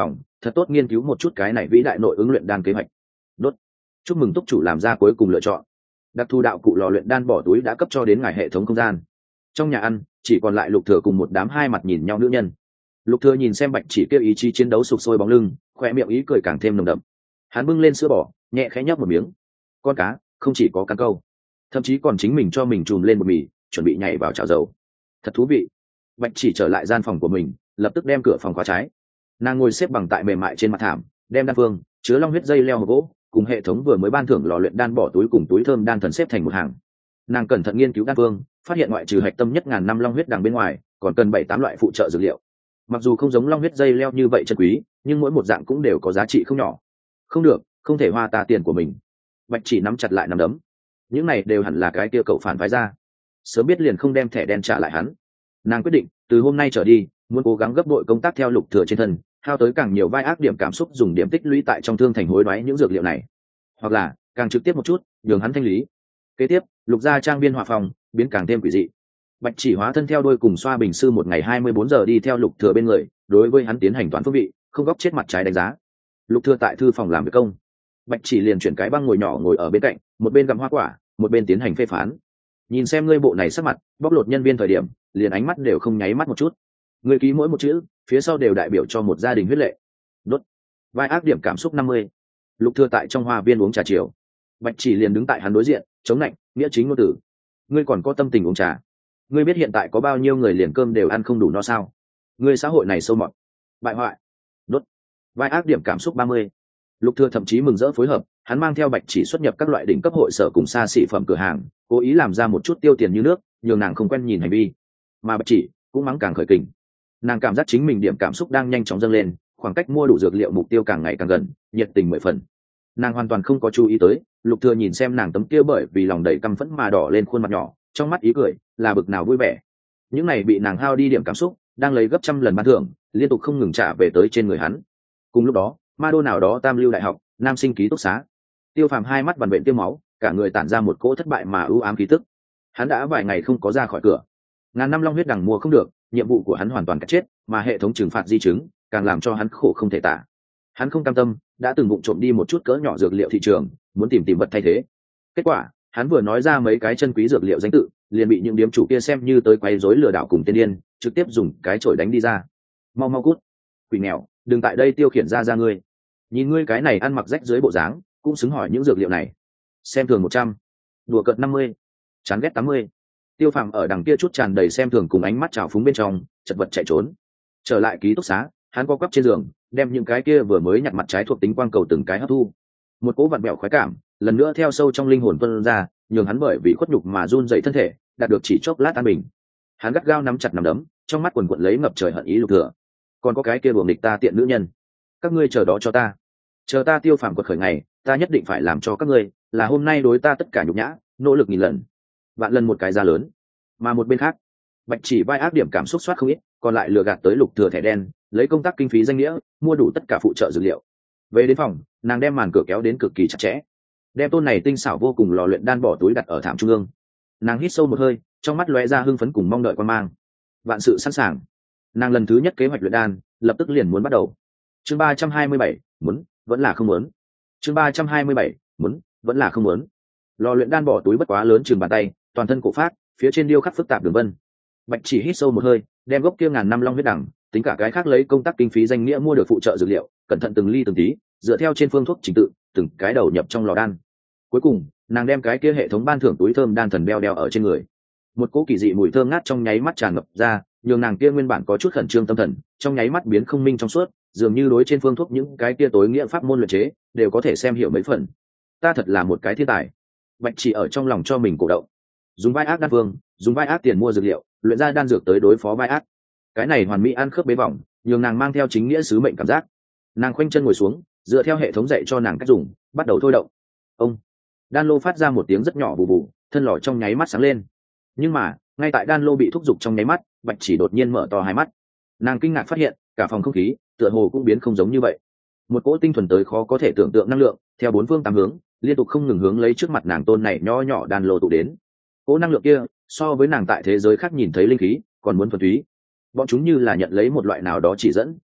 thật tốt nghiên cứu một chút cái này vĩ đại nội ứng luyện đan kế hoạch. Đốt. Chúc mừng túc chủ làm ra cuối cùng lựa chọn. Đặc thù đạo cụ lò luyện đan bỏ túi đã cấp cho đến ngài hệ thống không gian. Trong nhà ăn chỉ còn lại Lục Thừa cùng một đám hai mặt nhìn nhau nữ nhân. Lục Thừa nhìn xem Bạch Chỉ kêu ý chí chiến đấu sục sôi bóng lưng, khoe miệng ý cười càng thêm nồng đậm. Hắn bưng lên sữa bò, nhẹ khẽ nhấp một miếng. Con cá không chỉ có cá câu, thậm chí còn chính mình cho mình chùm lên một mì, chuẩn bị nhảy vào chảo dầu. Thật thú vị. Bạch Chỉ trở lại gian phòng của mình, lập tức đem cửa phòng khóa trái. Nàng ngồi xếp bằng tại mềm mại trên mặt thảm, đem đan phương chứa long huyết dây leo hộp gỗ cùng hệ thống vừa mới ban thưởng lò luyện đan bỏ túi cùng túi thơm đan thần xếp thành một hàng. Nàng cẩn thận nghiên cứu đan phương, phát hiện ngoại trừ hạch tâm nhất ngàn năm long huyết đằng bên ngoài, còn cần bảy tám loại phụ trợ dược liệu. Mặc dù không giống long huyết dây leo như vậy chân quý, nhưng mỗi một dạng cũng đều có giá trị không nhỏ. Không được, không thể hoa ta tiền của mình. Bạch Chỉ nắm chặt lại nắm đấm. Những này đều hẳn là cái kia cậu phản phái ra. Sớm biết liền không đem thẻ đen trả lại hắn. Nàng quyết định, từ hôm nay trở đi, muốn cố gắng gấp đội công tác theo Lục Thừa trên thân, hao tới càng nhiều vai ác điểm cảm xúc dùng điểm tích lũy tại trong thương thành hối đoái những dược liệu này, hoặc là càng trực tiếp một chút, nhường hắn thanh lý. Kế tiếp, Lục gia trang biên hỏa phòng biến càng thêm quỷ dị. Bạch Chỉ hóa thân theo đôi cùng xoa bình sư một ngày hai mươi bốn giờ đi theo Lục Thừa bên người, đối với hắn tiến hành toán phương vị, không góc chết mặt trái đánh giá. Lục Thừa tại thư phòng làm việc công, Bạch Chỉ liền chuyển cái băng ngồi nhỏ ngồi ở bên cạnh, một bên gặm hoa quả, một bên tiến hành phê phán. Nhìn xem ngươi bộ này sắc mặt, bóc lột nhân viên thời điểm, liền ánh mắt đều không nháy mắt một chút. Ngươi ký mỗi một chữ, phía sau đều đại biểu cho một gia đình huyết lệ. Đốt. Vai ác điểm cảm xúc năm mươi. Lục Thừa tại trong hoa viên uống trà chiều. Bạch Chỉ liền đứng tại hắn đối diện, chống lạnh, nghĩa chính ngôn tử. Ngươi còn có tâm tình uống trà? Ngươi biết hiện tại có bao nhiêu người liền cơm đều ăn không đủ no sao? Ngươi xã hội này sâu mọt. Bại hoại. Đốt. Vai ác điểm cảm xúc ba mươi. Lục Thừa thậm chí mừng rỡ phối hợp, hắn mang theo Bạch Chỉ xuất nhập các loại đỉnh cấp hội sở cùng xa xỉ phẩm cửa hàng, cố ý làm ra một chút tiêu tiền như nước, nhường nàng không quen nhìn hành vi. Mà Bạch Chỉ cũng mắng càng khởi kình. Nàng cảm giác chính mình điểm cảm xúc đang nhanh chóng dâng lên, khoảng cách mua đủ dược liệu mục tiêu càng ngày càng gần, nhiệt tình mười phần. Nàng hoàn toàn không có chú ý tới, Lục Thừa nhìn xem nàng tấm kia bởi vì lòng đầy căm phẫn mà đỏ lên khuôn mặt nhỏ, trong mắt ý cười là bực nào vui vẻ. Những này bị nàng hao đi điểm cảm xúc, đang lấy gấp trăm lần ban thưởng, liên tục không ngừng trả về tới trên người hắn. Cùng lúc đó, ma đô nào đó tam lưu đại học, nam sinh ký túc xá. Tiêu Phàm hai mắt vằn vện tiêm máu, cả người tản ra một cỗ thất bại mà ưu ám khí tức. Hắn đã vài ngày không có ra khỏi cửa. Ngàn năm long huyết đằng mua không được, nhiệm vụ của hắn hoàn toàn cắt chết, mà hệ thống trừng phạt di chứng càng làm cho hắn khổ không thể tả. Hắn không cam tâm, đã từng vụng trộm đi một chút cỡ nhỏ dược liệu thị trường, muốn tìm tìm vật thay thế. Kết quả, hắn vừa nói ra mấy cái chân quý dược liệu danh tự, liền bị những điếm chủ kia xem như tới quấy rối lừa đảo cùng tiên điên, trực tiếp dùng cái chổi đánh đi ra. Mau mau cút, quỷ nghèo, đừng tại đây tiêu khiển ra ra ngươi. Nhìn ngươi cái này ăn mặc rách dưới bộ dáng, cũng xứng hỏi những dược liệu này. Xem thường một trăm, đùa cợt năm mươi, chán ghét tám mươi. Tiêu Phàm ở đằng kia chút tràn đầy xem thường cùng ánh mắt trào phúng bên trong, chật vật chạy trốn. Trở lại ký túc xá, hắn co quắp trên giường, đem những cái kia vừa mới nhặt mặt trái thuộc tính quang cầu từng cái hấp thu. Một cỗ vặn bẹo khoái cảm, lần nữa theo sâu trong linh hồn tuôn ra, nhường hắn bởi vì khuất nhục mà run rẩy thân thể, đạt được chỉ chốc lát an bình. Hắn gắt gao nắm chặt nắm đấm, trong mắt quần quật lấy ngập trời hận ý Lục Thừa. Còn có cái kia buồng địch ta tiện nữ nhân, các ngươi chờ đó cho ta. Chờ ta Tiêu Phàm quật khởi ngày, ta nhất định phải làm cho các ngươi, là hôm nay đối ta tất cả nhục nhã, nỗ lực nghìn lần. Vạn lần một cái giá lớn. Mà một bên khác, Bạch Chỉ vai ác điểm cảm xúc soát không ít, còn lại lừa gạt tới Lục Thừa thẻ đen, lấy công tác kinh phí danh nghĩa, mua đủ tất cả phụ trợ dược liệu. Về đến phòng, nàng đem màn cửa kéo đến cực kỳ chặt chẽ, đem tôn này tinh xảo vô cùng lò luyện đan bỏ túi đặt ở thảm trung ương. Nàng hít sâu một hơi, trong mắt lóe ra hưng phấn cùng mong đợi quan mang. Vạn sự sẵn sàng, nàng lần thứ nhất kế hoạch luyện đan, lập tức liền muốn bắt đầu. Chương ba trăm hai mươi bảy, muốn, vẫn là không muốn. Chương ba trăm hai mươi bảy, muốn, vẫn là không muốn. Lò luyện đan bỏ túi bất quá lớn chừng bàn tay, toàn thân cổ phát, phía trên điêu khắc phức tạp đường vân. Bạch Chỉ hít sâu một hơi, đem gốc kia ngàn năm long huyết đằng, tính cả cái khác lấy công tác kinh phí danh nghĩa mua được phụ trợ dược liệu, cẩn thận từng ly từng tí, dựa theo trên phương thuốc trình tự, từng cái đầu nhập trong lò đan. Cuối cùng, nàng đem cái kia hệ thống ban thưởng túi thơm đan thần đeo đeo ở trên người. Một cỗ kỳ dị mùi thơm ngát trong nháy mắt tràn ngập ra, nhường nàng kia nguyên bản có chút khẩn trương tâm thần, trong nháy mắt biến không minh trong suốt, dường như đối trên phương thuốc những cái kia tối nghĩa pháp môn luyện chế, đều có thể xem hiểu mấy phần. Ta thật là một cái thiên tài. Bạch Chỉ ở trong lòng cho mình cổ động. Dùng vai ác đan vương, dùng vai ác tiền mua dược liệu, luyện ra đan dược tới đối phó vai ác. Cái này hoàn mỹ ăn khớp bế vòng, nhường nàng mang theo chính nghĩa sứ mệnh cảm giác. Nàng khoanh chân ngồi xuống, dựa theo hệ thống dạy cho nàng cách dùng, bắt đầu thôi động. Ông, đan lô phát ra một tiếng rất nhỏ bù bù, thân lò trong nháy mắt sáng lên. Nhưng mà, ngay tại đan lô bị thúc giục trong nháy mắt, Bạch Chỉ đột nhiên mở to hai mắt. Nàng kinh ngạc phát hiện, cả phòng không khí, tựa hồ cũng biến không giống như vậy. Một cỗ tinh thuần tới khó có thể tưởng tượng năng lượng, theo bốn phương tám hướng, liên tục không ngừng hướng lấy trước mặt nàng tôn này nho nhỏ đan lô tụ đến. Cỗ năng lượng kia, so với nàng tại thế giới khác nhìn thấy linh khí, còn muốn thuần túy. Bọn chúng như là nhận lấy một loại nào đó chỉ dẫn,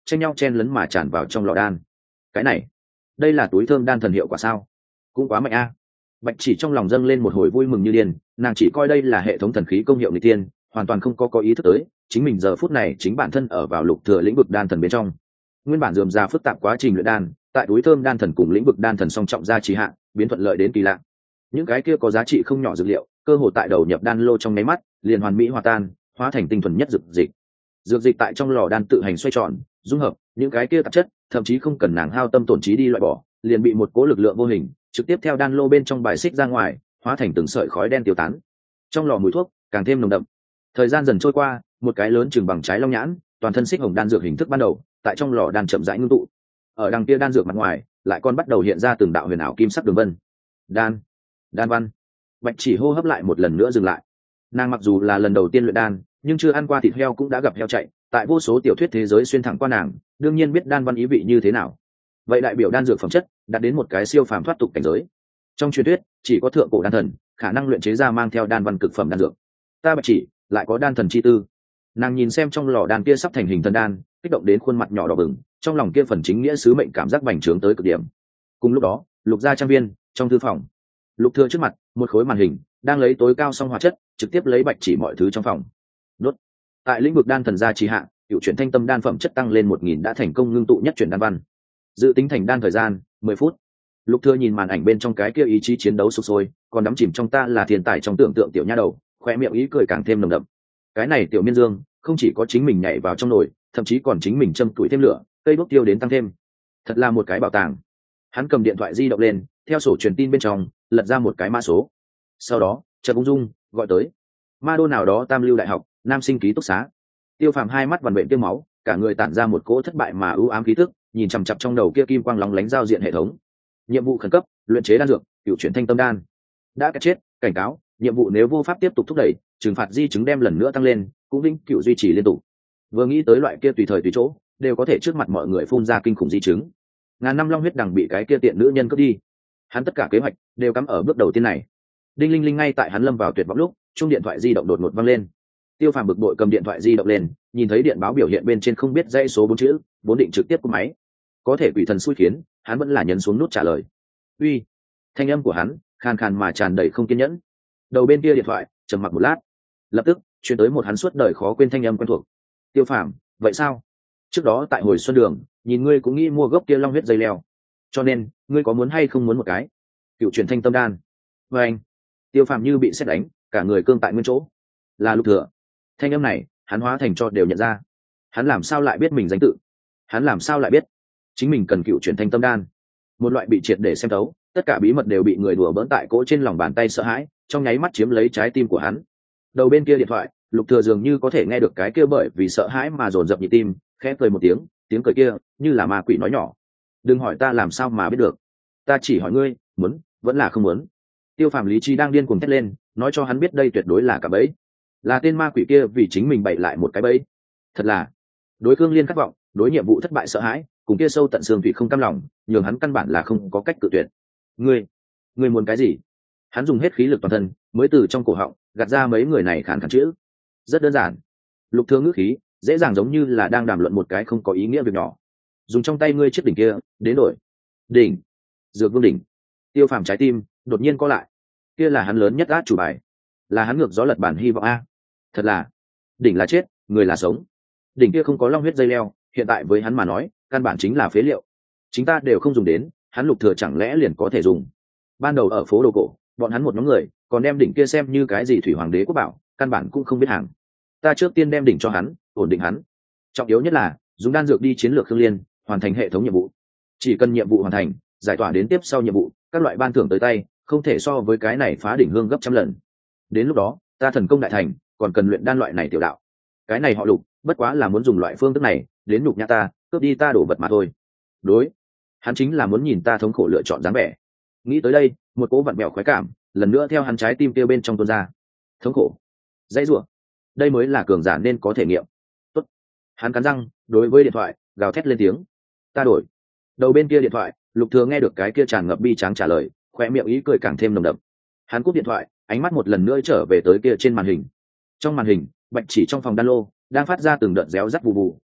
tranh nhau chen lấn mà tràn vào trong lò đan. Cái này, đây là túi thơm đan thần hiệu quả sao? Cũng quá mạnh a. Bạch Chỉ trong lòng dâng lên một hồi vui mừng như điên, nàng chỉ coi đây là hệ thống thần khí công hiệu người tiên, hoàn toàn không có có ý thức tới chính mình giờ phút này chính bản thân ở vào lục thừa lĩnh vực đan thần bên trong. Nguyên bản rườm rà phức tạp quá trình luyện đan, tại túi thơm đan thần cùng lĩnh vực đan thần song trọng gia trì hạ, biến thuận lợi đến kỳ lạ. Những cái kia có giá trị không nhỏ dược liệu, cơ hồ tại đầu nhập đan lô trong nháy mắt, liền hoàn mỹ hòa tan, hóa thành tinh thuần nhất dược dịch. Dược dịch tại trong lò đan tự hành xoay tròn, dung hợp, những cái kia tạp chất, thậm chí không cần nàng hao tâm tổn trí đi loại bỏ, liền bị một cỗ lực lượng vô hình trực tiếp theo đan lô bên trong bài xích ra ngoài, hóa thành từng sợi khói đen tiêu tán. Trong lò mùi thuốc càng thêm nồng đậm. Thời gian dần trôi qua, một cái lớn chừng bằng trái long nhãn, toàn thân xích hồng đan dược hình thức ban đầu, tại trong lò đan chậm rãi ngưng tụ. Ở đằng kia đan dược mặt ngoài, lại còn bắt đầu hiện ra từng đạo huyền ảo kim sắc đường vân. Đan, đan văn. Bạch Chỉ hô hấp lại một lần nữa dừng lại. Nàng mặc dù là lần đầu tiên luyện đan, nhưng chưa ăn qua thịt heo cũng đã gặp heo chạy, tại vô số tiểu thuyết thế giới xuyên thẳng qua nàng, đương nhiên biết đan văn ý vị như thế nào. Vậy đại biểu đan dược phẩm chất đạt đến một cái siêu phàm thoát tục cảnh giới. Trong truyền thuyết, chỉ có thượng cổ đan thần khả năng luyện chế ra mang theo đan văn cực phẩm đan dược. Ta Bạch Chỉ lại có đan thần chi tư. Nàng nhìn xem trong lò đan kia sắp thành hình thần đan, kích động đến khuôn mặt nhỏ đỏ bừng, trong lòng kia phần chính nghĩa sứ mệnh cảm giác bành trướng tới cực điểm. Cùng lúc đó, Lục gia trang viên, trong thư phòng, Lục Thừa trước mặt, một khối màn hình đang lấy tối cao song hóa chất, trực tiếp lấy Bạch Chỉ mọi thứ trong phòng. Đốt. Tại lĩnh vực đan thần gia trì hạ, cựu chuyển thanh tâm đan phẩm chất tăng lên một nghìn đã thành công ngưng tụ nhất chuyển đan văn. Dự tính thành đan thời gian mười phút. Lục Thừa nhìn màn ảnh bên trong cái kia ý chí chiến đấu sục sôi, còn đắm chìm trong ta là thiên tài trong tưởng tượng tiểu nha đầu, khoe miệng ý cười càng thêm nồng đậm. Cái này tiểu miên dương, không chỉ có chính mình nhảy vào trong nồi, thậm chí còn chính mình châm tuổi thêm lửa, cây đốt tiêu đến tăng thêm. Thật là một cái bảo tàng. Hắn cầm điện thoại di động lên, theo sổ truyền tin bên trong, lật ra một cái mã số. Sau đó, Trần Ung Dung gọi tới ma đô nào đó tam lưu đại học, nam sinh ký túc xá. Tiêu Phàm hai mắt vằn vện tiêu máu, cả người tản ra một cỗ thất bại mà ưu ám khí tức, nhìn chằm chằm trong đầu kia kim quang lóng lánh giao diện hệ thống. Nhiệm vụ khẩn cấp, luyện chế đan dược, cựu chuyển thanh tâm đan. Đã cái chết, cảnh cáo, nhiệm vụ nếu vô pháp tiếp tục thúc đẩy, trừng phạt di chứng đem lần nữa tăng lên, cũng vĩnh cựu duy trì liên tục. Vừa nghĩ tới loại kia tùy thời tùy chỗ, đều có thể trước mặt mọi người phun ra kinh khủng di chứng. Ngàn năm long huyết đằng bị cái kia tiện nữ nhân cướp đi. Hắn tất cả kế hoạch đều cắm ở bước đầu tiên này. Đinh linh linh ngay tại hắn lâm vào tuyệt vọng lúc, chuông điện thoại di động đột ngột vang lên. Tiêu Phàm bực bội cầm điện thoại di động lên, nhìn thấy điện báo biểu hiện bên trên không biết dãy số bốn chữ, vốn định trực tiếp cúp máy. Có thể quỷ thần xui khiến, hắn vẫn là nhấn xuống nút trả lời. "Uy." Thanh âm của hắn khàn khàn mà tràn đầy không kiên nhẫn. Đầu bên kia điện thoại trầm mặc một lát, lập tức truyền tới một hắn suốt đời khó quên thanh âm quen thuộc. "Tiêu Phàm, vậy sao? Trước đó tại hồi xuân đường, nhìn ngươi cũng nghĩ mua gốc kia long huyết dây leo, cho nên ngươi có muốn hay không muốn một cái cựu chuyển thanh tâm đan?" Và anh, Tiêu Phàm như bị sét đánh, cả người cương tại nguyên chỗ. Là Lục Thừa. Thanh âm này, hắn hóa thành cho đều nhận ra. Hắn làm sao lại biết mình danh tự? Hắn làm sao lại biết chính mình cần cựu chuyển thanh tâm đan? Một loại bị triệt để xem thấu, tất cả bí mật đều bị người đùa bỡn tại cỗ trên lòng bàn tay sợ hãi, trong nháy mắt chiếm lấy trái tim của hắn. Đầu bên kia điện thoại, Lục Thừa dường như có thể nghe được cái kia bởi vì sợ hãi mà dồn dập nhịp tim, khẽ cười một tiếng, tiếng cười kia như là ma quỷ nói nhỏ. "Đừng hỏi ta làm sao mà biết được, ta chỉ hỏi ngươi, muốn vẫn là không muốn." Tiêu Phàm lý trí đang điên cuồng thét lên, nói cho hắn biết đây tuyệt đối là cả bẫy, là tên ma quỷ kia vì chính mình bày lại một cái bẫy. Thật là đối Cương Liên khát vọng, đối nhiệm vụ thất bại sợ hãi, cùng kia sâu tận xương thủy không cam lòng, nhường hắn căn bản là không có cách cự tuyệt. "Ngươi, ngươi muốn cái gì?" Hắn dùng hết khí lực toàn thân, mới từ trong cổ họng gạt ra mấy người này khàn khàn chữ. Rất đơn giản. Lục Thừa ngữ khí dễ dàng giống như là đang đàm luận một cái không có ý nghĩa việc nhỏ. "Dùng trong tay ngươi chiếc đỉnh kia đến đổi." "Đỉnh? Dược Vương đỉnh?" Tiêu Phàm trái tim đột nhiên co lại. Kia là hắn lớn nhất át chủ bài, là hắn ngược gió lật bản hy vọng a. Thật là, đỉnh là chết, người là sống. Đỉnh kia không có long huyết dây leo, hiện tại với hắn mà nói, căn bản chính là phế liệu. Chính ta đều không dùng đến, hắn Lục Thừa chẳng lẽ liền có thể dùng? Ban đầu ở phố đồ cổ, bọn hắn một nhóm người còn đem đỉnh kia xem như cái gì thủy hoàng đế quốc bảo, căn bản cũng không biết hàng. Ta trước tiên đem đỉnh cho hắn, ổn định hắn. Trọng yếu nhất là dùng đan dược đi chiến lược Khương Liên, hoàn thành hệ thống nhiệm vụ. Chỉ cần nhiệm vụ hoàn thành, giải tỏa đến tiếp sau nhiệm vụ, các loại ban thưởng tới tay, không thể so với cái này phá đỉnh hương gấp trăm lần. Đến lúc đó, ta thần công đại thành, còn cần luyện đan loại này tiểu đạo. Cái này họ Lục, bất quá là muốn dùng loại phương thức này đến nhục nhã ta, cướp đi ta đổ vật mà thôi. Đối, hắn chính là muốn nhìn ta thống khổ lựa chọn dáng vẻ. Nghĩ tới đây, một cỗ vặn bẹo khoái cảm lần nữa theo hắn trái tim tiêu bên trong tuôn ra. Thống khổ, dãy rủa, đây mới là cường giả nên có thể nghiệm. Tốt. Hắn cắn răng, đối với điện thoại gào thét lên tiếng. Ta đổi. Đầu bên kia điện thoại, Lục Thừa nghe được cái kia tràn ngập bi tráng trả lời, khóe miệng ý cười càng thêm nồng đậm. Hắn cúp điện thoại, ánh mắt một lần nữa trở về tới kia trên màn hình. Trong màn hình, Bạch Chỉ trong phòng đan lô đang phát ra từng đợt réo rắt vù vù,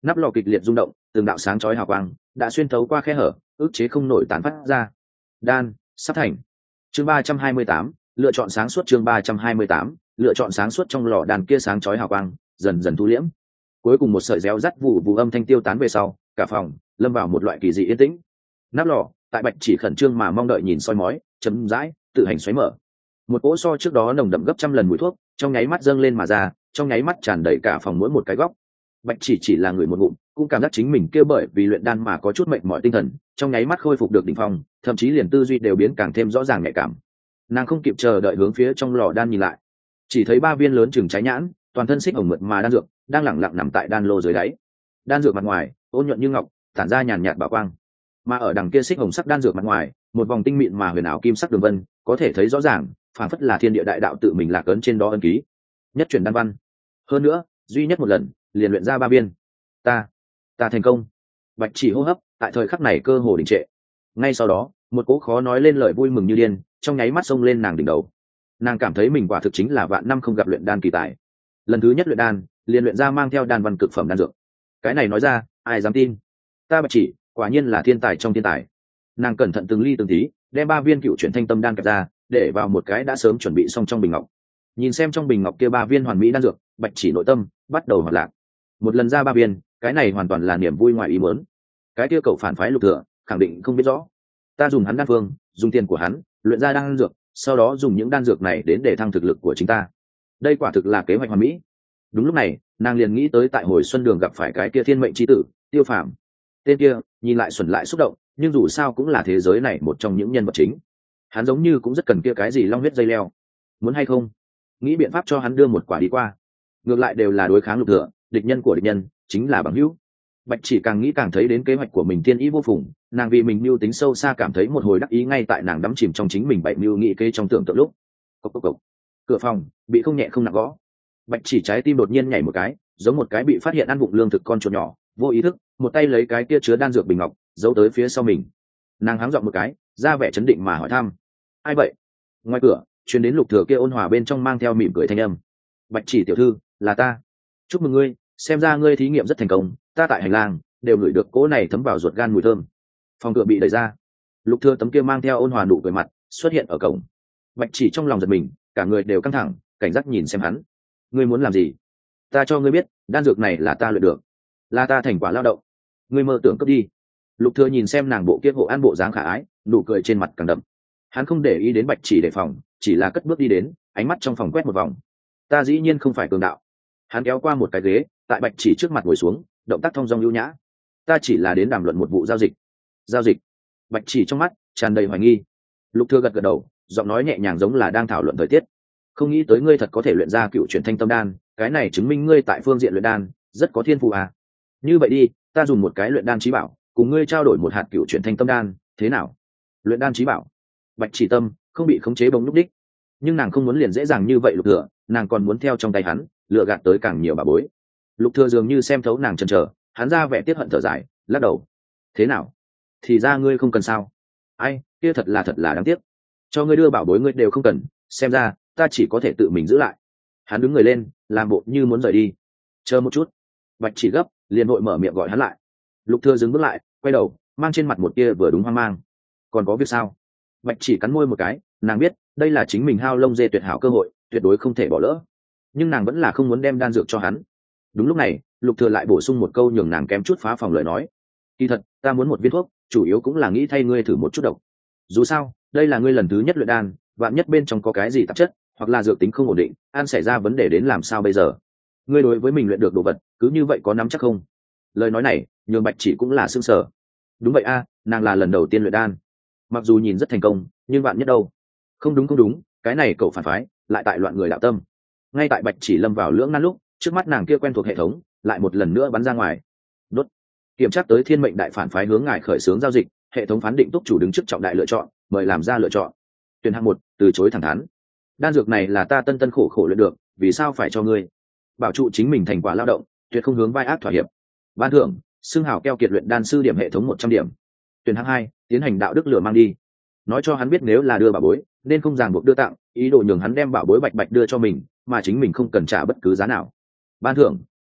nắp lò kịch liệt rung động, từng đạo sáng chói hào quang đã xuyên thấu qua khe hở, ức chế không nổi tán phát ra. Đan sắp thành. Chương ba trăm hai mươi tám, lựa chọn sáng suốt. Chương ba trăm hai mươi tám, lựa chọn sáng suốt. Trong lò đan kia sáng chói hào quang dần dần thu liễm, cuối cùng một sợi réo rắt vụ vụ âm thanh tiêu tán về sau, cả phòng lâm vào một loại kỳ dị yên tĩnh. Nắp lò tại Bạch Chỉ khẩn trương mà mong đợi nhìn soi mói, chấm dãi tự hành xoáy mở. Một cỗ so trước đó nồng đậm gấp trăm lần mùi thuốc trong nháy mắt dâng lên mà ra, trong nháy mắt tràn đầy cả phòng mỗi một cái góc. Bạch Chỉ chỉ là người một ngụm cũng cảm giác chính mình kia bởi vì luyện đan mà có chút mệt mỏi tinh thần trong nháy mắt khôi phục được đỉnh phong, thậm chí liền tư duy đều biến càng thêm rõ ràng nhạy cảm. Nàng không kịp chờ đợi hướng phía trong lò đan nhìn lại, chỉ thấy ba viên lớn chừng trái nhãn, toàn thân xích hồng mượt mà đan dược đang lẳng lặng nằm tại đan lô dưới đáy. Đan dược mặt ngoài ôn nhuận như ngọc, tản ra nhàn nhạt bảo quang, mà ở đằng kia xích hồng sắc đan dược mặt ngoài, một vòng tinh mịn mà huyền ảo kim sắc đường vân có thể thấy rõ ràng, phản phất là thiên địa đại đạo tự mình lạc ấn trên đó ân ký. Nhất truyền đan văn, hơn nữa duy nhất một lần liền luyện ra ba viên. Ta, ta thành công. Bạch Chỉ hô hấp tại thời khắc này cơ hồ đình trệ. Ngay sau đó, một cỗ khó nói lên lời vui mừng như điên trong nháy mắt xông lên nàng đỉnh đầu. Nàng cảm thấy mình quả thực chính là vạn năm không gặp luyện đan kỳ tài. Lần thứ nhất luyện đan, liền luyện ra mang theo đan văn cực phẩm đan dược. Cái này nói ra, ai dám tin? Ta Bạch Chỉ, quả nhiên là thiên tài trong thiên tài. Nàng cẩn thận từng ly từng tí, đem ba viên cựu chuyển thanh tâm đan kẹp ra, để vào một cái đã sớm chuẩn bị xong trong bình ngọc. Nhìn xem trong bình ngọc kia ba viên hoàn mỹ đan dược, Bạch Chỉ nội tâm bắt đầu hoạt lạc. Một lần ra ba viên, cái này hoàn toàn là niềm vui ngoài ý muốn. Cái kia cậu phản phái Lục Thừa khẳng định không biết rõ, ta dùng hắn đan phương, dùng tiền của hắn luyện ra đan dược, sau đó dùng những đan dược này đến để thăng thực lực của chính ta. Đây quả thực là kế hoạch hoàn mỹ. Đúng lúc này, nàng liền nghĩ tới tại hồi xuân đường gặp phải cái kia thiên mệnh chi tử Tiêu Phàm. Tên kia nhìn lại xuẩn lại xúc động, nhưng dù sao cũng là thế giới này một trong những nhân vật chính. Hắn giống như cũng rất cần kia cái gì long huyết dây leo. Muốn hay không? Nghĩ biện pháp cho hắn đưa một quả đi qua. Ngược lại đều là đối kháng Lục Thừa, địch nhân của địch nhân chính là bằng hữu. Bạch Chỉ càng nghĩ càng thấy đến kế hoạch của mình thiên ý vô phùng, nàng vì mình mưu tính sâu xa cảm thấy một hồi đắc ý ngay tại nàng đắm chìm trong chính mình bảy mưu nghị kế trong tưởng tượng lúc. Cốc cốc cốc. Cửa phòng bị không nhẹ không nặng gõ. Bạch Chỉ trái tim đột nhiên nhảy một cái, giống một cái bị phát hiện ăn vụng lương thực con chuột nhỏ, vô ý thức một tay lấy cái kia chứa đan dược bình ngọc giấu tới phía sau mình. Nàng háng giọng một cái, ra vẻ chấn định mà hỏi thăm: ai vậy? Ngoài cửa truyền đến Lục Thừa kia ôn hòa bên trong mang theo mỉm cười thanh âm: Bạch Chỉ tiểu thư, là ta. Chúc mừng ngươi, xem ra ngươi thí nghiệm rất thành công, ta tại hành lang đều ngửi được cỗ này thấm vào ruột gan mùi thơm. Phòng cửa bị đẩy ra, Lục Thừa tấm kia mang theo ôn hòa nụ cười mặt xuất hiện ở cổng. Bạch Chỉ trong lòng giật mình, cả người đều căng thẳng, cảnh giác nhìn xem hắn. Ngươi muốn làm gì? Ta cho ngươi biết, đan dược này là ta luyện được, là ta thành quả lao động. Ngươi mơ tưởng cướp đi. Lục Thừa nhìn xem nàng bộ kia hộ an bộ dáng khả ái, nụ cười trên mặt càng đậm. Hắn không để ý đến Bạch Chỉ đề phòng, chỉ là cất bước đi đến, ánh mắt trong phòng quét một vòng. Ta dĩ nhiên không phải cường đạo. Hắn kéo qua một cái ghế, tại Bạch Chỉ trước mặt ngồi xuống, động tác thong dong ưu nhã. Ta chỉ là đến đàm luận một vụ giao dịch. Giao dịch? Bạch Chỉ trong mắt tràn đầy hoài nghi. Lục Thừa gật gật đầu, giọng nói nhẹ nhàng giống là đang thảo luận thời tiết. Không nghĩ tới ngươi thật có thể luyện ra cựu chuyển thanh tâm đan, cái này chứng minh ngươi tại phương diện luyện đan rất có thiên phú à. Như vậy đi, ta dùng một cái luyện đan chí bảo, cùng ngươi trao đổi một hạt cựu chuyển thanh tâm đan, thế nào? Luyện đan chí bảo? Bạch Chỉ tâm không bị khống chế bỗng lúc đích, nhưng nàng không muốn liền dễ dàng như vậy Lục Thừa, nàng còn muốn theo trong tay hắn lựa gạt tới càng nhiều bà bối. Lục Thừa dường như xem thấu nàng chần chờ, hắn ra vẻ tiếc hận thở dài, lắc đầu. Thế nào? Thì ra ngươi không cần sao? Ai, kia thật là thật là đáng tiếc. Cho ngươi đưa bảo bối ngươi đều không cần, xem ra ta chỉ có thể tự mình giữ lại. Hắn đứng người lên, làm bộ như muốn rời đi. Chờ một chút. Bạch Chỉ gấp, liền vội mở miệng gọi hắn lại. Lục Thừa dừng bước lại, quay đầu, mang trên mặt một kia vừa đúng hoang mang. Còn có việc sao? Bạch Chỉ cắn môi một cái, nàng biết đây là chính mình hao lông dê tuyệt hảo cơ hội, tuyệt đối không thể bỏ lỡ. Nhưng nàng vẫn là không muốn đem đan dược cho hắn. Đúng lúc này, Lục Thừa lại bổ sung một câu nhường nàng kém chút phá phòng lời nói. Kỳ thật, ta muốn một viên thuốc, chủ yếu cũng là nghĩ thay ngươi thử một chút độc. Dù sao, đây là ngươi lần thứ nhất luyện đan, vạn nhất bên trong có cái gì tạp chất, hoặc là dược tính không ổn định, an xảy ra vấn đề đến làm sao bây giờ? Ngươi đối với mình luyện được đồ vật, cứ như vậy có nắm chắc không? Lời nói này, nhường Bạch Chỉ cũng là sương sở. Đúng vậy a, nàng là lần đầu tiên luyện đan, mặc dù nhìn rất thành công, nhưng vạn nhất đâu? Không đúng không đúng, cái này cậu phản phái, lại tại loạn người đạo tâm. Ngay tại Bạch Chỉ lâm vào lưỡng nan lúc, trước mắt nàng kia quen thuộc hệ thống, lại một lần nữa bắn ra ngoài. Đốt. Kiểm tra tới thiên mệnh đại phản phái hướng ngài khởi xướng giao dịch, hệ thống phán định túc chủ đứng trước trọng đại lựa chọn, mời làm ra lựa chọn. Tuyển hạng một, từ chối thẳng thắn. Đan dược này là ta tân tân khổ khổ luyện được, vì sao phải cho ngươi? Bảo trụ chính mình thành quả lao động, tuyệt không hướng vai ác thỏa hiệp. Ban thưởng, xưng hào keo kiệt luyện đan sư điểm hệ thống một trăm điểm. Tuyển hạng hai, tiến hành đạo đức lửa mang đi. Nói cho hắn biết nếu là đưa bảo bối, nên không ràng buộc đưa tặng, ý đồ nhường hắn đem bảo bối bạch bạch đưa cho mình, mà chính mình không cần trả bất cứ giá nào. Ban thưởng,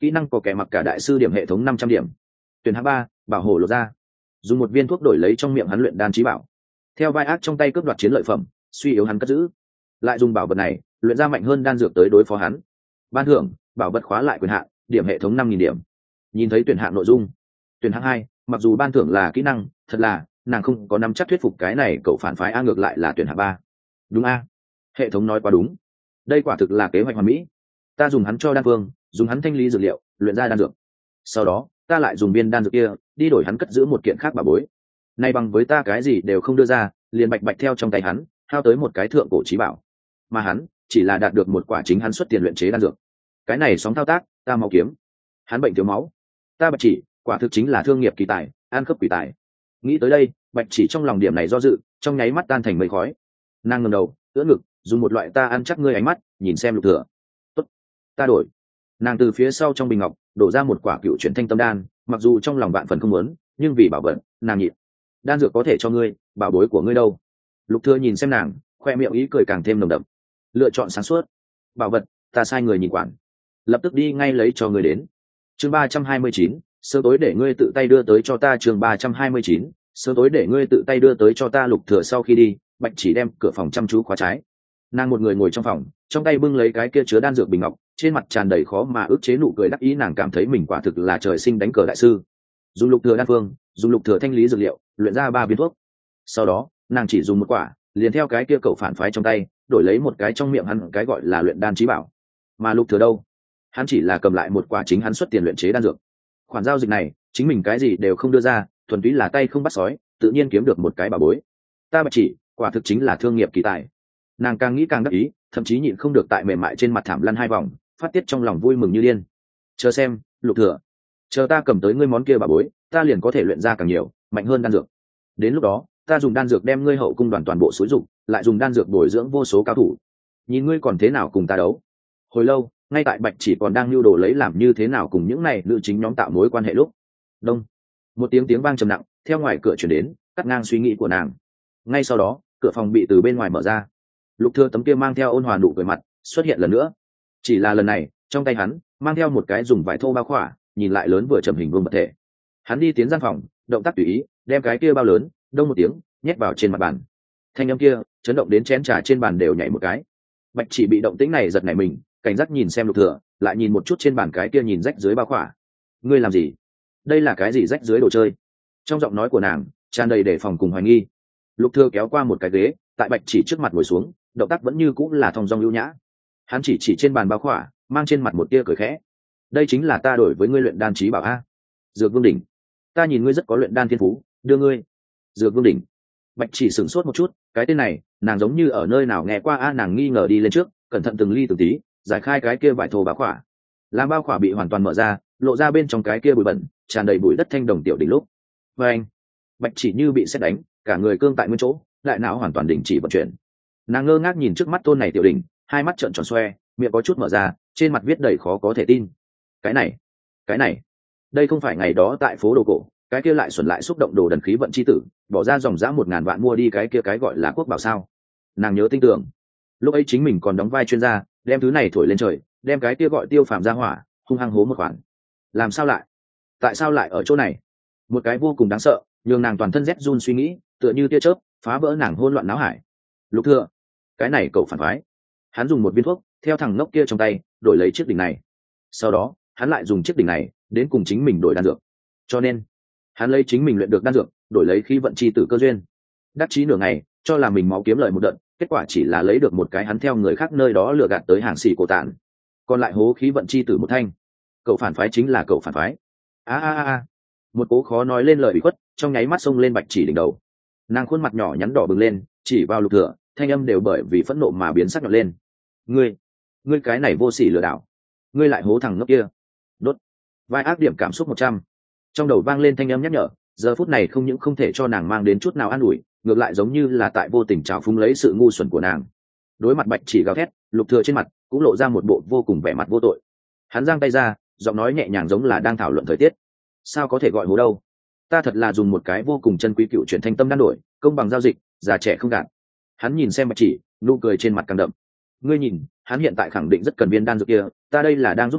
kỹ năng có kẻ mặc cả đại sư điểm hệ thống năm trăm điểm. Tuyển hạng ba, bảo hộ lột ra, dùng một viên thuốc đổi lấy trong miệng hắn luyện đan trí bảo, theo vai ác trong tay cướp đoạt chiến lợi phẩm, suy yếu hắn cất giữ, lại dùng bảo vật này luyện ra mạnh hơn đan dược tới đối phó hắn. Ban thưởng, bảo vật khóa lại quyền hạn, điểm hệ thống năm nghìn điểm. Nhìn thấy tuyển hạng nội dung, tuyển hạng hai, mặc dù ban thưởng là kỹ năng, thật là nàng không có nắm chắc thuyết phục cái này cậu phản phái a, ngược lại là tuyển hạng ba. Đúng a, hệ thống nói quá đúng, đây quả thực là kế hoạch hoàn mỹ. Ta dùng hắn cho đan phương, dùng hắn thanh lý dược liệu luyện ra đan dược, sau đó ta lại dùng viên đan dược kia đi đổi hắn cất giữ một kiện khác bà bối. Nay bằng với ta cái gì đều không đưa ra, liền bạch bạch theo trong tay hắn hao tới một cái thượng cổ trí bảo, mà hắn chỉ là đạt được một quả chính hắn xuất tiền luyện chế đan dược. Cái này sóng thao tác, ta máu kiếm, hắn bệnh thiếu máu, ta bạch chỉ quả thực chính là thương nghiệp kỳ tài, an khớp quỷ tài. Nghĩ tới đây, bạch chỉ trong lòng điểm này do dự trong nháy mắt tan thành mây khói. Nàng ngẩng đầu ưỡn ngực, dùng một loại ta ăn chắc ngươi ánh mắt nhìn xem Lục Thừa. Tốt, ta đổi. Nàng từ phía sau trong bình ngọc đổ ra một quả cựu chuyển thanh tâm đan, mặc dù trong lòng vạn phần không muốn, nhưng vì bảo vật nàng nhịn. Đan dược có thể cho ngươi, bảo bối của ngươi đâu? Lục Thừa nhìn xem nàng, khoe miệng ý cười càng thêm nồng đậm. Lựa chọn sáng suốt. Bảo vật ta sai người nhìn quản, lập tức đi ngay lấy cho ngươi đến. Chương ba trăm hai mươi chín, sớm tối để ngươi tự tay đưa tới cho ta. Chương ba trăm hai mươi chín, sớm tối để ngươi tự tay đưa tới cho ta. Lục Thừa sau khi đi, bạch chỉ đem cửa phòng chăm chú khóa trái. Nàng một người ngồi trong phòng, trong tay bưng lấy cái kia chứa đan dược bình ngọc, trên mặt tràn đầy khó mà ức chế nụ cười đắc ý. Nàng cảm thấy mình quả thực là trời sinh đánh cờ đại sư. Dùng Lục Thừa đan phương, dùng Lục Thừa thanh lý dược liệu luyện ra ba viên thuốc, sau đó nàng chỉ dùng một quả liền theo cái kia cậu phản phái trong tay đổi lấy một cái trong miệng hắn cái gọi là luyện đan trí bảo. Mà Lục Thừa đâu, hắn chỉ là cầm lại một quả chính hắn xuất tiền luyện chế đan dược. Khoản giao dịch này chính mình cái gì đều không đưa ra, thuần túy là tay không bắt sói, tự nhiên kiếm được một cái bảo bối. Ta bạch chỉ quả thực chính là thương nghiệp kỳ tài. Nàng càng nghĩ càng đắc ý, thậm chí nhịn không được tại mềm mại trên mặt thảm lăn hai vòng, phát tiết trong lòng vui mừng như điên. Chờ xem, Lục Thừa, chờ ta cầm tới ngươi món kia bảo bối, ta liền có thể luyện ra càng nhiều mạnh hơn đan dược. Đến lúc đó ta dùng đan dược đem ngươi hậu cung đoàn toàn bộ xúi dục, lại dùng đan dược bồi dưỡng vô số cao thủ, nhìn ngươi còn thế nào cùng ta đấu. Hồi lâu, ngay tại bạch chỉ còn đang lưu đồ lấy làm như thế nào cùng những này nữ chính nhóm tạo mối quan hệ lúc đông, một tiếng tiếng vang trầm nặng theo ngoài cửa chuyển đến, cắt ngang suy nghĩ của nàng. Ngay sau đó cửa phòng bị từ bên ngoài mở ra, Lục Thừa tấm kia mang theo ôn hòa nụ cười mặt xuất hiện lần nữa, chỉ là lần này trong tay hắn mang theo một cái dùng vải thô bao khỏa, nhìn lại lớn vừa trầm hình vương vật thể. Hắn đi tiến gian phòng, động tác tùy ý đem cái kia bao lớn đông một tiếng nhét vào trên mặt bàn. Thanh âm kia chấn động đến chén trà trên bàn đều nhảy một cái. Bạch chỉ bị động tĩnh này giật nảy mình, cảnh giác nhìn xem Lục Thừa, lại nhìn một chút trên bàn cái kia nhìn rách dưới bao khỏa. Ngươi làm gì? Đây là cái gì rách dưới đồ chơi? Trong giọng nói của nàng tràn đầy đề phòng cùng hoài nghi. Lục Thừa kéo qua một cái ghế, tại Bạch chỉ trước mặt ngồi xuống, động tác vẫn như cũng là thong dong lưu nhã. Hắn chỉ chỉ trên bàn bao khỏa, mang trên mặt một tia cười khẽ. Đây chính là ta đổi với ngươi luyện đan trí bảo a. Dược Vương đỉnh. Ta nhìn ngươi rất có luyện đan thiên phú, đưa ngươi. Dược Vương đỉnh. Bạch chỉ sửng sốt một chút, cái tên này nàng giống như ở nơi nào nghe qua a. Nàng nghi ngờ đi lên trước, cẩn thận từng ly từng tí giải khai cái kia vải thô bao khỏa. Làm bao khỏa bị hoàn toàn mở ra, lộ ra bên trong cái kia bụi bẩn tràn đầy bụi đất thanh đồng tiểu đỉnh lúc. Và anh, Bạch chỉ như bị sét đánh, cả người cương tại nguyên chỗ, đại não hoàn toàn đình chỉ vận chuyển. Nàng ngơ ngác nhìn trước mắt tôn này tiểu đỉnh, hai mắt trợn tròn xoe, miệng có chút mở ra, trên mặt viết đầy khó có thể tin. Cái này, cái này, đây không phải ngày đó tại phố đồ cổ, cái kia lại xuẩn lại xúc động đồ đần khí vận chi tử, bỏ ra dòng dã một ngàn vạn mua đi cái kia cái gọi là quốc bảo sao? Nàng nhớ tin tưởng, lúc ấy chính mình còn đóng vai chuyên gia, đem thứ này thổi lên trời, đem cái kia gọi Tiêu Phàm ra hỏa, hung hăng hố một khoản. Làm sao lại? Tại sao lại ở chỗ này? Một cái vô cùng đáng sợ, nhường nàng toàn thân rét run suy nghĩ, tựa như tia chớp, phá vỡ nàng hỗn loạn náo hải. Lục Thừa, cái này cậu phản phái. Hắn dùng một viên thuốc, theo thằng ngốc kia trong tay, đổi lấy chiếc đỉnh này. Sau đó, hắn lại dùng chiếc đỉnh này đến cùng chính mình đổi đan dược. Cho nên, hắn lấy chính mình luyện được đan dược, đổi lấy khí vận chi tử cơ duyên. Đắc chí nửa ngày, cho là mình máu kiếm lợi một đợt, kết quả chỉ là lấy được một cái hắn theo người khác nơi đó lừa gạt tới hàng xì cổ tản, còn lại hố khí vận chi tử một thanh. Cậu phản phái chính là cậu phản phái. A a a, một cố khó nói lên lời bị khuất, trong nháy mắt xông lên Bạch chỉ đỉnh đầu. Nàng khuôn mặt nhỏ nhắn đỏ bừng lên, chỉ vào Lục Thừa, thanh âm đều bởi vì phẫn nộ mà biến sắc nhọn lên. Ngươi, ngươi cái này vô sỉ lừa đảo, ngươi lại hố thằng ngốc kia. Đốt. Vai ác điểm cảm xúc một trăm. Trong đầu vang lên thanh âm nhắc nhở, giờ phút này không những không thể cho nàng mang đến chút nào an ủi, ngược lại giống như là tại vô tình trào phúng lấy sự ngu xuẩn của nàng. Đối mặt Bạch chỉ gào thét, Lục Thừa trên mặt cũng lộ ra một bộ vô cùng vẻ mặt vô tội. Hắn giang tay ra, giọng nói nhẹ nhàng giống là đang thảo luận thời tiết. Sao có thể gọi hố đâu? Ta thật là dùng một cái vô cùng chân quý cựu chuyển thanh tâm đan đổi, công bằng giao dịch, già trẻ không gạt. Hắn nhìn xem Bạch chỉ, nụ cười trên mặt càng đậm. Ngươi nhìn, hắn hiện tại khẳng định rất cần viên đan dược kia, ta đây là đang giúp hắn,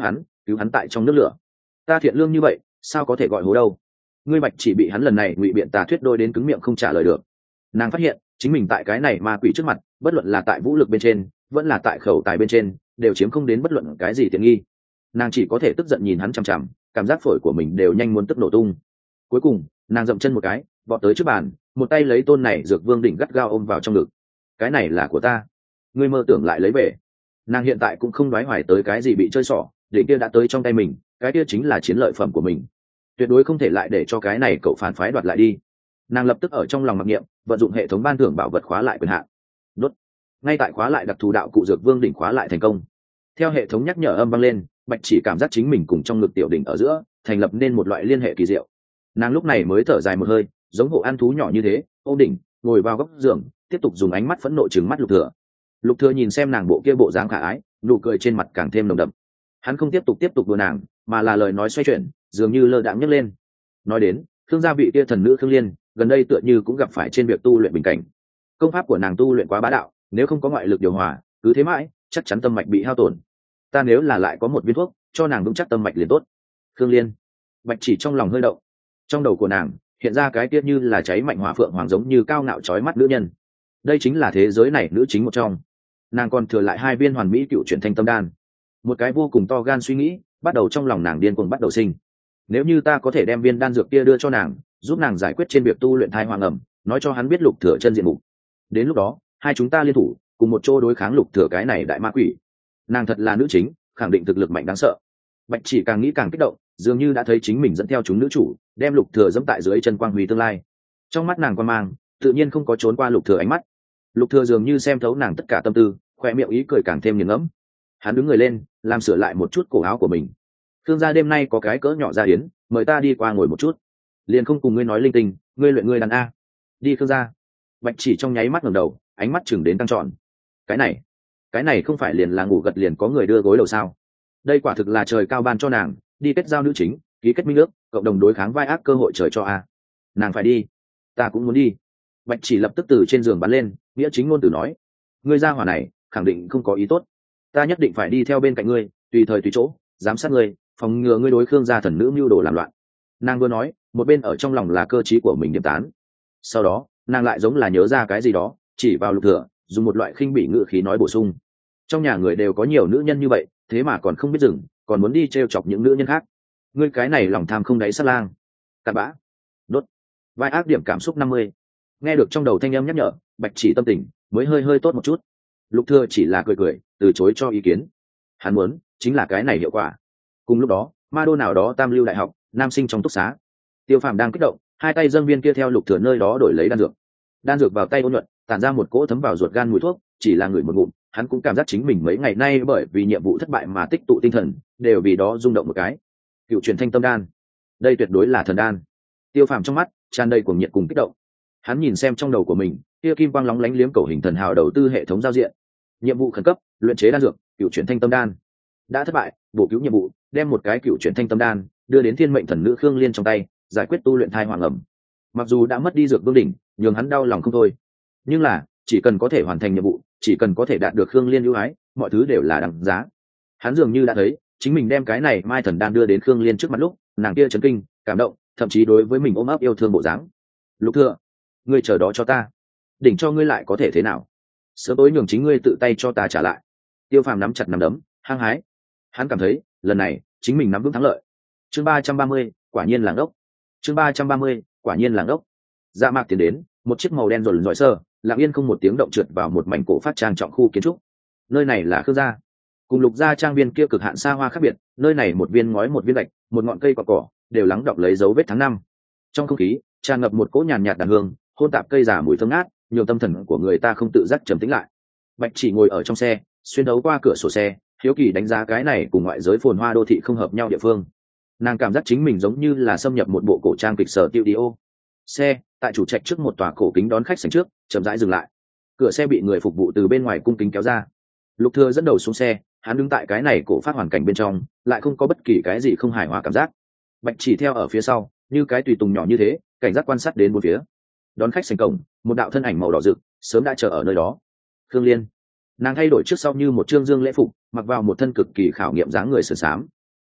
cứu hắn tại trong nước lửa. Ta thiện lương như vậy sao có thể gọi hố đâu. Ngươi Bạch chỉ bị hắn lần này ngụy biện tà thuyết đôi đến cứng miệng không trả lời được. Nàng phát hiện chính mình tại cái này ma quỷ trước mặt, bất luận là tại vũ lực bên trên vẫn là tại khẩu tài bên trên, đều chiếm không đến bất luận cái gì tiện nghi. Nàng chỉ có thể tức giận nhìn hắn chằm chằm, cảm giác phổi của mình đều nhanh muốn tức nổ tung. Cuối cùng nàng dậm chân một cái, vọt tới trước bàn, một tay lấy tôn này dược vương đỉnh gắt gao ôm vào trong ngực. Cái này là của ta, ngươi mơ tưởng lại lấy về. Nàng hiện tại cũng không đoái hoài tới cái gì bị chơi xỏ, đỉnh kia đã tới trong tay mình, cái kia chính là chiến lợi phẩm của mình, tuyệt đối không thể lại để cho cái này cậu phản phái đoạt lại đi. Nàng lập tức ở trong lòng mặc niệm, vận dụng hệ thống ban thưởng bảo vật khóa lại quyền hạn. Đốt. Ngay tại khóa lại đặc thù đạo cụ dược vương đỉnh khóa lại thành công. Theo hệ thống nhắc nhở âm vang lên, Bạch chỉ cảm giác chính mình cùng trong ngực tiểu đỉnh ở giữa thành lập nên một loại liên hệ kỳ diệu. Nàng lúc này mới thở dài một hơi, giống hộ ăn thú nhỏ như thế, ôm đỉnh, ngồi vào góc giường, tiếp tục dùng ánh mắt phẫn nộ trừng mắt Lục Thừa. Lục Thừa nhìn xem nàng bộ kia bộ dáng khả ái, nụ cười trên mặt càng thêm nồng đậm. Hắn không tiếp tục tiếp tục đùa nàng, mà là lời nói xoay chuyển, dường như lơ đãng nhấc lên. Nói đến, Khương gia vị kia thần nữ Khương Liên, gần đây tựa như cũng gặp phải trên việc tu luyện bình cảnh. Công pháp của nàng tu luyện quá bá đạo, nếu không có ngoại lực điều hòa, cứ thế mãi, chắc chắn tâm mạch bị hao tổn. Ta nếu là lại có một viên thuốc, cho nàng vững chắc tâm mạch liền tốt. Khương Liên. Bạch chỉ trong lòng hơi động. Trong đầu của nàng hiện ra cái kia như là cháy mạnh hỏa phượng hoàng giống như cao ngạo chói mắt nữ nhân. Đây chính là thế giới này nữ chính một trong. Nàng còn thừa lại hai viên hoàn mỹ cựu chuyển thanh tâm đan. Một cái vô cùng to gan suy nghĩ bắt đầu trong lòng nàng điên cuồng bắt đầu sinh. Nếu như ta có thể đem viên đan dược kia đưa cho nàng, giúp nàng giải quyết trên việc tu luyện thai hoàng ẩm, nói cho hắn biết Lục Thừa chân diện mục, đến lúc đó hai chúng ta liên thủ cùng một chỗ đối kháng Lục Thừa cái này đại ma quỷ. Nàng thật là nữ chính, khẳng định thực lực mạnh đáng sợ. Bạch chỉ càng nghĩ càng kích động, dường như đã thấy chính mình dẫn theo chúng nữ chủ, đem Lục Thừa dẫm tại dưới chân quang huy tương lai. Trong mắt nàng quan mang tự nhiên không có trốn qua Lục Thừa ánh mắt. Lục Thừa dường như xem thấu nàng tất cả tâm tư, khoe miệng ý cười càng thêm nghiền ngẫm. Hắn đứng người lên, làm sửa lại một chút cổ áo của mình. Khương gia đêm nay có cái cỡ nhỏ gia yến, mời ta đi qua ngồi một chút. Liền không cùng ngươi nói linh tinh, ngươi luyện ngươi đàn a. Đi Khương gia. Bạch chỉ trong nháy mắt ngẩng đầu, ánh mắt chừng đến căng tròn. Cái này, cái này không phải liền là ngủ gật liền có người đưa gối đầu sao? Đây quả thực là trời cao ban cho nàng, đi kết giao nữ chính, ký kết minh ước, cộng đồng đối kháng vai ác cơ hội trời cho a. Nàng phải đi, ta cũng muốn đi. Bạch chỉ lập tức từ trên giường bắn lên, nghĩa chính ngôn từ nói, ngươi gia hỏa này khẳng định không có ý tốt, ta nhất định phải đi theo bên cạnh ngươi, tùy thời tùy chỗ giám sát ngươi, phòng ngừa ngươi đối Khương gia thần nữ mưu đồ làm loạn. Nàng vừa nói, một bên ở trong lòng là cơ trí của mình điểm tán. Sau đó nàng lại giống là nhớ ra cái gì đó, chỉ vào Lục Thừa, dùng một loại khinh bỉ ngữ khí nói bổ sung, trong nhà người đều có nhiều nữ nhân như vậy, thế mà còn không biết dừng, còn muốn đi trêu chọc những nữ nhân khác. Ngươi cái này lòng tham không đáy sát lang. Cặn bã. Đốt. Vai ác điểm cảm xúc năm mươi. Nghe được trong đầu thanh âm nhắc nhở, Bạch chỉ tâm tình mới hơi hơi tốt một chút. Lục Thừa chỉ là cười cười, từ chối cho ý kiến. Hắn muốn chính là cái này hiệu quả. Cùng lúc đó, ma đô nào đó tam lưu đại học, nam sinh trong túc xá. Tiêu Phàm đang kích động, hai tay dâng viên kia theo Lục Thừa nơi đó đổi lấy đan dược. Đan dược vào tay ôn nhuận, tản ra một cỗ thấm vào ruột gan mùi thuốc, chỉ là ngửi một ngụm, hắn cũng cảm giác chính mình mấy ngày nay bởi vì nhiệm vụ thất bại mà tích tụ tinh thần, đều vì đó rung động một cái. Cựu truyền thanh tâm đan, đây tuyệt đối là thần đan. Tiêu Phàm trong mắt tràn đầy cuồng nhiệt cùng kích động. Hắn nhìn xem trong đầu của mình, kia kim quang lóng lánh liếm cầu hình thần hào đầu tư hệ thống giao diện. Nhiệm vụ khẩn cấp, luyện chế đan dược, cựu truyền thanh tâm đan. Đã thất bại, bổ cứu nhiệm vụ, đem một cái cựu truyền thanh tâm đan đưa đến thiên mệnh thần nữ Khương Liên trong tay, giải quyết tu luyện thai hoàng ẩm. Mặc dù đã mất đi dược vương đỉnh, nhường hắn đau lòng không thôi, nhưng là chỉ cần có thể hoàn thành nhiệm vụ, chỉ cần có thể đạt được Khương Liên ưu ái, mọi thứ đều là đằng giá. Hắn dường như đã thấy chính mình đem cái này mai thần đan đưa đến Khương Liên trước mặt lúc, nàng kia chấn kinh, cảm động, thậm chí đối với mình ôm ấp yêu thương bộ dáng. Lục Thừa, ngươi chờ đó cho ta, đỉnh cho ngươi lại có thể thế nào? Sớm tối nhường chính ngươi tự tay cho ta trả lại. Tiêu Phàm nắm chặt nắm đấm, hăng hái. Hắn cảm thấy lần này chính mình nắm vững thắng lợi. Chương ba trăm ba mươi, quả nhiên là ngốc. Chương ba trăm ba mươi, quả nhiên là ngốc. Dạ mạc tiến đến, một chiếc màu đen rồn rọi sơ, lặng yên không một tiếng động trượt vào một mảnh cổ phát trang trọng khu kiến trúc. Nơi này là Khương gia. Cùng Lục gia trang viên kia cực hạn xa hoa khác biệt, nơi này một viên ngói một viên gạch, một ngọn cây cỏ cỏ, đều lắng đọng lấy dấu vết tháng năm. Trong không khí tràn ngập một cỗ nhàn nhạt đàn hương, hôn tạp cây già mùi thơm ngát, nhiều tâm thần của người ta không tự giác trầm tĩnh lại. Bạch chỉ ngồi ở trong xe, xuyên đấu qua cửa sổ xe, hiếu kỳ đánh giá cái này cùng ngoại giới phồn hoa đô thị không hợp nhau địa phương. Nàng cảm giác chính mình giống như là xâm nhập một bộ cổ trang kịch sở tiêu đi ô. Xe tại chủ trạch trước một tòa cổ kính đón khách sảnh trước, chậm rãi dừng lại. Cửa xe bị người phục vụ từ bên ngoài cung kính kéo ra. Lục Thừa dẫn đầu xuống xe, hắn đứng tại cái này cổ phát hoàn cảnh bên trong, lại không có bất kỳ cái gì không hài hòa cảm giác. Bạch chỉ theo ở phía sau, như cái tùy tùng nhỏ như thế, cảnh giác quan sát đến bốn phía. Đón khách sảnh cổng, một đạo thân ảnh màu đỏ rực sớm đã chờ ở nơi đó. Khương Liên. Nàng thay đổi trước sau như một trương dương lễ phục, mặc vào một thân cực kỳ khảo nghiệm dáng người sườn xám.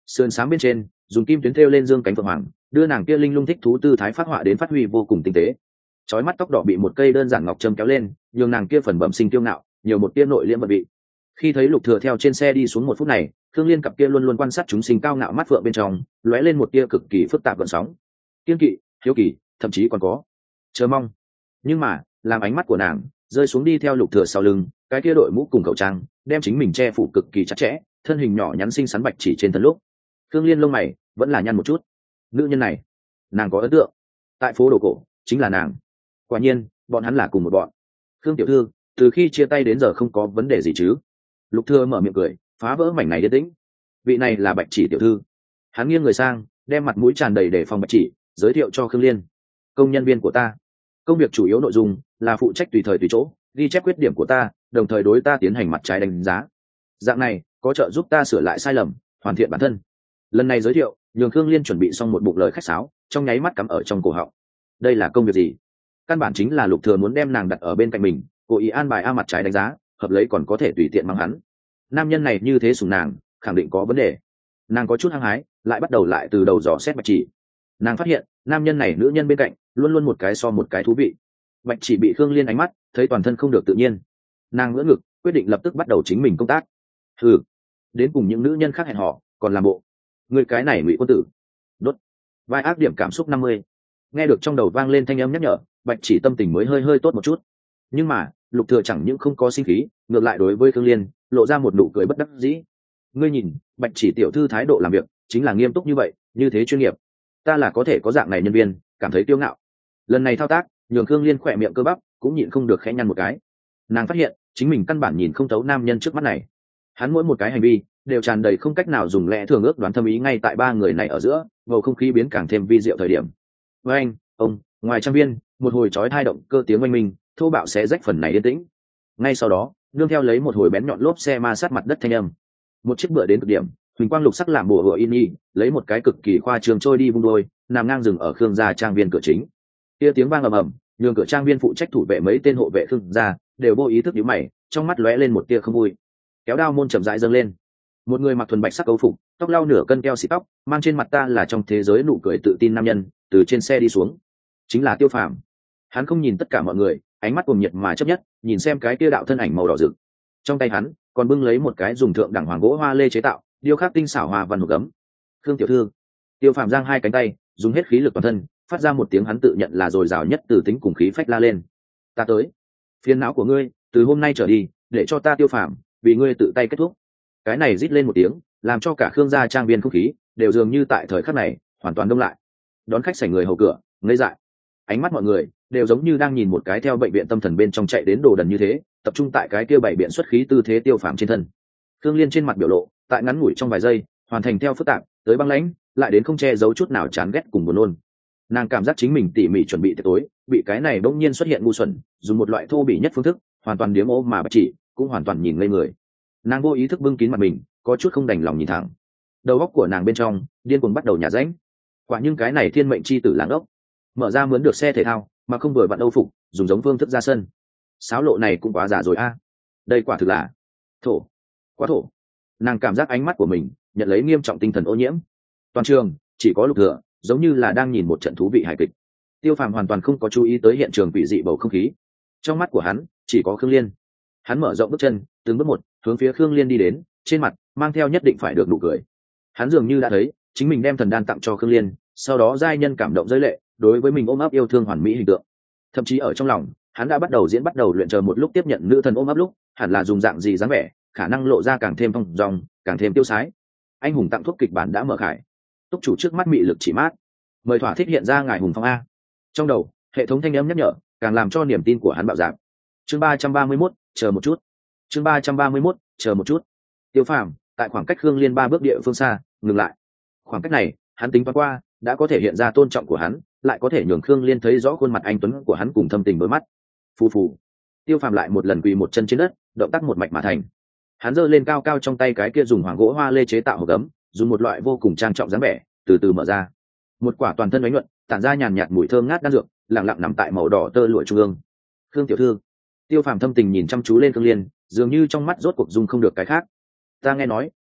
sườn sáng bên trên dùng kim tuyến thêu lên dương cánh phượng hoàng, đưa nàng kia linh lung thích thú tư thái phát họa đến phát huy vô cùng tinh tế. Chói mắt tóc đỏ bị một cây đơn giản ngọc trâm kéo lên, nhường nàng kia phần bẩm sinh tiêu ngạo nhiều một tia nội liễm bận vị. Khi thấy Lục Thừa theo trên xe đi xuống một phút này, Thương Liên cặp kia luôn luôn quan sát chúng sinh cao ngạo mắt phượng bên trong lóe lên một tia cực kỳ phức tạp gợn sóng, kiên kỵ, hiếu kỳ, thậm chí còn có chờ mong. Nhưng mà làm ánh mắt của nàng rơi xuống đi theo Lục Thừa sau lưng cái kia đội mũ cùng khẩu trang đem chính mình che phủ cực kỳ chặt chẽ, thân hình nhỏ nhắn xinh xắn bạch chỉ trên thân lúc, Thương Liên lông mày vẫn là nhăn một chút. Nữ nhân này, nàng có ấn tượng, tại phố đồ cổ chính là nàng. Quả nhiên bọn hắn là cùng một bọn. Khương tiểu thư, từ khi chia tay đến giờ không có vấn đề gì chứ? Lục Thừa mở miệng cười, phá vỡ mảnh này yên tĩnh. Vị này là Bạch Chỉ tiểu thư. Hắn nghiêng người sang, đem mặt mũi tràn đầy để phòng Bạch Chỉ giới thiệu cho Khương Liên. Công nhân viên của ta, công việc chủ yếu nội dung là phụ trách tùy thời tùy chỗ ghi chép khuyết điểm của ta, đồng thời đối ta tiến hành mặt trái đánh giá. Dạng này có trợ giúp ta sửa lại sai lầm, hoàn thiện bản thân. Lần này giới thiệu nhường Khương Liên chuẩn bị xong một bụng lời khách sáo, trong nháy mắt cắm ở trong cổ họng. Đây là công việc gì? Căn bản chính là Lục Thừa muốn đem nàng đặt ở bên cạnh mình, cố ý an bài a mặt trái đánh giá, hợp lấy còn có thể tùy tiện mang hắn. Nam nhân này như thế sủng nàng, khẳng định có vấn đề. Nàng có chút hăng hái, lại bắt đầu lại từ đầu dò xét Bạch Chỉ. Nàng phát hiện nam nhân này nữ nhân bên cạnh luôn luôn một cái so một cái thú vị. Bạch Chỉ bị Khương Liên ánh mắt thấy toàn thân không được tự nhiên, nàng ngỡ ngực quyết định lập tức bắt đầu chính mình công tác. Hừ, đến cùng những nữ nhân khác hẹn hò còn làm bộ. Người cái này ngụy quân tử. Đốt. Vai ác điểm cảm xúc năm mươi. Nghe được trong đầu vang lên thanh âm nhắc nhở, Bạch Chỉ tâm tình mới hơi hơi tốt một chút. Nhưng mà Lục Thừa chẳng những không có sinh khí, ngược lại đối với Khương Liên lộ ra một nụ cười bất đắc dĩ. Ngươi nhìn, Bạch Chỉ tiểu thư thái độ làm việc chính là nghiêm túc như vậy, như thế chuyên nghiệp. Ta là có thể có dạng này nhân viên, cảm thấy kiêu ngạo. Lần này thao tác nhường Khương Liên khỏe miệng cơ bắp cũng nhịn không được khẽ nhăn một cái. Nàng phát hiện chính mình căn bản nhìn không thấu nam nhân trước mắt này. Hắn mỗi một cái hành vi đều tràn đầy không cách nào dùng lẽ thường ước đoán thâm ý. Ngay tại ba người này ở giữa, bầu không khí biến càng thêm vi diệu thời điểm. Với anh, ông, ngoài trang viên, một hồi chói tai động cơ tiếng oanh minh, thô bạo xé rách phần này yên tĩnh. Ngay sau đó, nương theo lấy một hồi bén nhọn lốp xe ma sát mặt đất thanh âm. Một chiếc bựa đến cực điểm, huỳnh quang lục sắc làm bùa hựa in y, lấy một cái cực kỳ khoa trương trôi đi vung đôi, nằm ngang dừng ở Khương gia trang viên cửa chính. Kia tiếng vang ầm ầm, nhường cửa trang viên phụ trách thủ vệ mấy tên hộ vệ Khương gia đều vô ý thức nhíu mày, trong mắt lóe lên một tia không vui. Kéo đao môn chậm rãi dâng lên. Một người mặc thuần bạch sắc cấu phục, tóc lau nửa cân keo xịt tóc, mang trên mặt ta là trong thế giới nụ cười tự tin nam nhân, từ trên xe đi xuống. Chính là Tiêu Phàm. Hắn không nhìn tất cả mọi người, ánh mắt cuồng nhiệt mà chấp nhất, nhìn xem cái kia đạo thân ảnh màu đỏ rực. Trong tay hắn còn bưng lấy một cái dùng thượng đẳng hoàng gỗ hoa lê chế tạo, điêu khắc tinh xảo hoa văn hộp gấm. Khương tiểu thư. Tiêu Phàm giang hai cánh tay, dùng hết khí lực toàn thân, phát ra một tiếng hắn tự nhận là dồi dào nhất từ tính cùng khí phách la lên. Ta tới. Phiền não của ngươi, từ hôm nay trở đi, để cho ta Tiêu Phàm, vì ngươi tự tay kết thúc. Cái này rít lên một tiếng, làm cho cả Khương gia trang viên không khí đều dường như tại thời khắc này hoàn toàn đông lại. Đón khách sảnh người hầu cửa ngây dại, ánh mắt mọi người đều giống như đang nhìn một cái theo bệnh viện tâm thần bên trong chạy đến đồ đần như thế, tập trung tại cái kia bảy biện xuất khí tư thế Tiêu Phàm trên thân. Khương Liên trên mặt biểu lộ tại ngắn ngủi trong vài giây hoàn thành theo phức tạp tới băng lãnh, lại đến không che giấu chút nào chán ghét cùng buồn nôn. Nàng cảm giác chính mình tỉ mỉ chuẩn bị tiệc tối bị cái này bỗng nhiên xuất hiện ngu xuẩn dùng một loại thô bỉ nhất phương thức hoàn toàn điếm ô mà Bạch Chỉ cũng hoàn toàn nhìn ngây người. Nàng vô ý thức bưng kín mặt mình, có chút không đành lòng nhìn thẳng. Đầu óc của nàng bên trong điên cuồng bắt đầu nhả rãnh. Quả nhưng cái này thiên mệnh chi tử làng ốc, mở ra mướn được xe thể thao mà không vừa vặn âu phục, dùng giống phương thức ra sân. Sáo lộ này cũng quá giả rồi a. Đây quả thực là thổ, quá thổ. Nàng cảm giác ánh mắt của mình nhận lấy nghiêm trọng tinh thần ô nhiễm. Toàn trường chỉ có Lục Thừa giống như là đang nhìn một trận thú vị hài kịch. Tiêu Phàm hoàn toàn không có chú ý tới hiện trường quỷ dị bầu không khí. Trong mắt của hắn chỉ có Khương Liên. Hắn mở rộng bước chân, từng bước một hướng phía Khương Liên đi đến, trên mặt mang theo nhất định phải được nụ cười. Hắn dường như đã thấy chính mình đem thần đan tặng cho Khương Liên, sau đó giai nhân cảm động rơi lệ, đối với mình ôm ấp yêu thương hoàn mỹ hình tượng. Thậm chí ở trong lòng hắn đã bắt đầu diễn bắt đầu luyện chờ một lúc tiếp nhận nữ thần ôm ấp lúc hẳn là dùng dạng gì dáng vẻ, khả năng lộ ra càng thêm phong dong, càng thêm tiêu sái. Anh hùng tặng thuốc kịch bản đã mở khải. Túc chủ trước mắt mị lực chỉ mát, mời thỏa thích hiện ra ngài hùng phong a. Trong đầu hệ thống thanh âm nhắc nhở càng làm cho niềm tin của hắn bạo dạn. Chương ba trăm ba mươi mốt, chờ một chút. Chương ba trăm ba mươi mốt, chờ một chút. Tiêu Phàm tại khoảng cách Khương Liên ba bước địa phương xa ngừng lại. Khoảng cách này hắn tính toán qua đã có thể hiện ra tôn trọng của hắn, lại có thể nhường Khương Liên thấy rõ khuôn mặt anh tuấn của hắn cùng thâm tình đôi mắt. Phù phù. Tiêu Phàm lại một lần quỳ một chân trên đất, động tác một mạch mà thành. Hắn giơ lên cao cao trong tay cái kia dùng hoàng gỗ hoa lê chế tạo hộp gấm, dùng một loại vô cùng trang trọng dáng vẻ, từ từ mở ra. Một quả toàn thân ánh nhuận, tản ra nhàn nhạt mùi thơm ngát đan dược, lặng lặng nằm tại màu đỏ tơ lụa trung ương. Khương tiểu thư. Tiêu Phàm thâm tình nhìn chăm chú lên Khương Liên, dường như trong mắt rốt cuộc dung không được cái khác. Ta nghe nói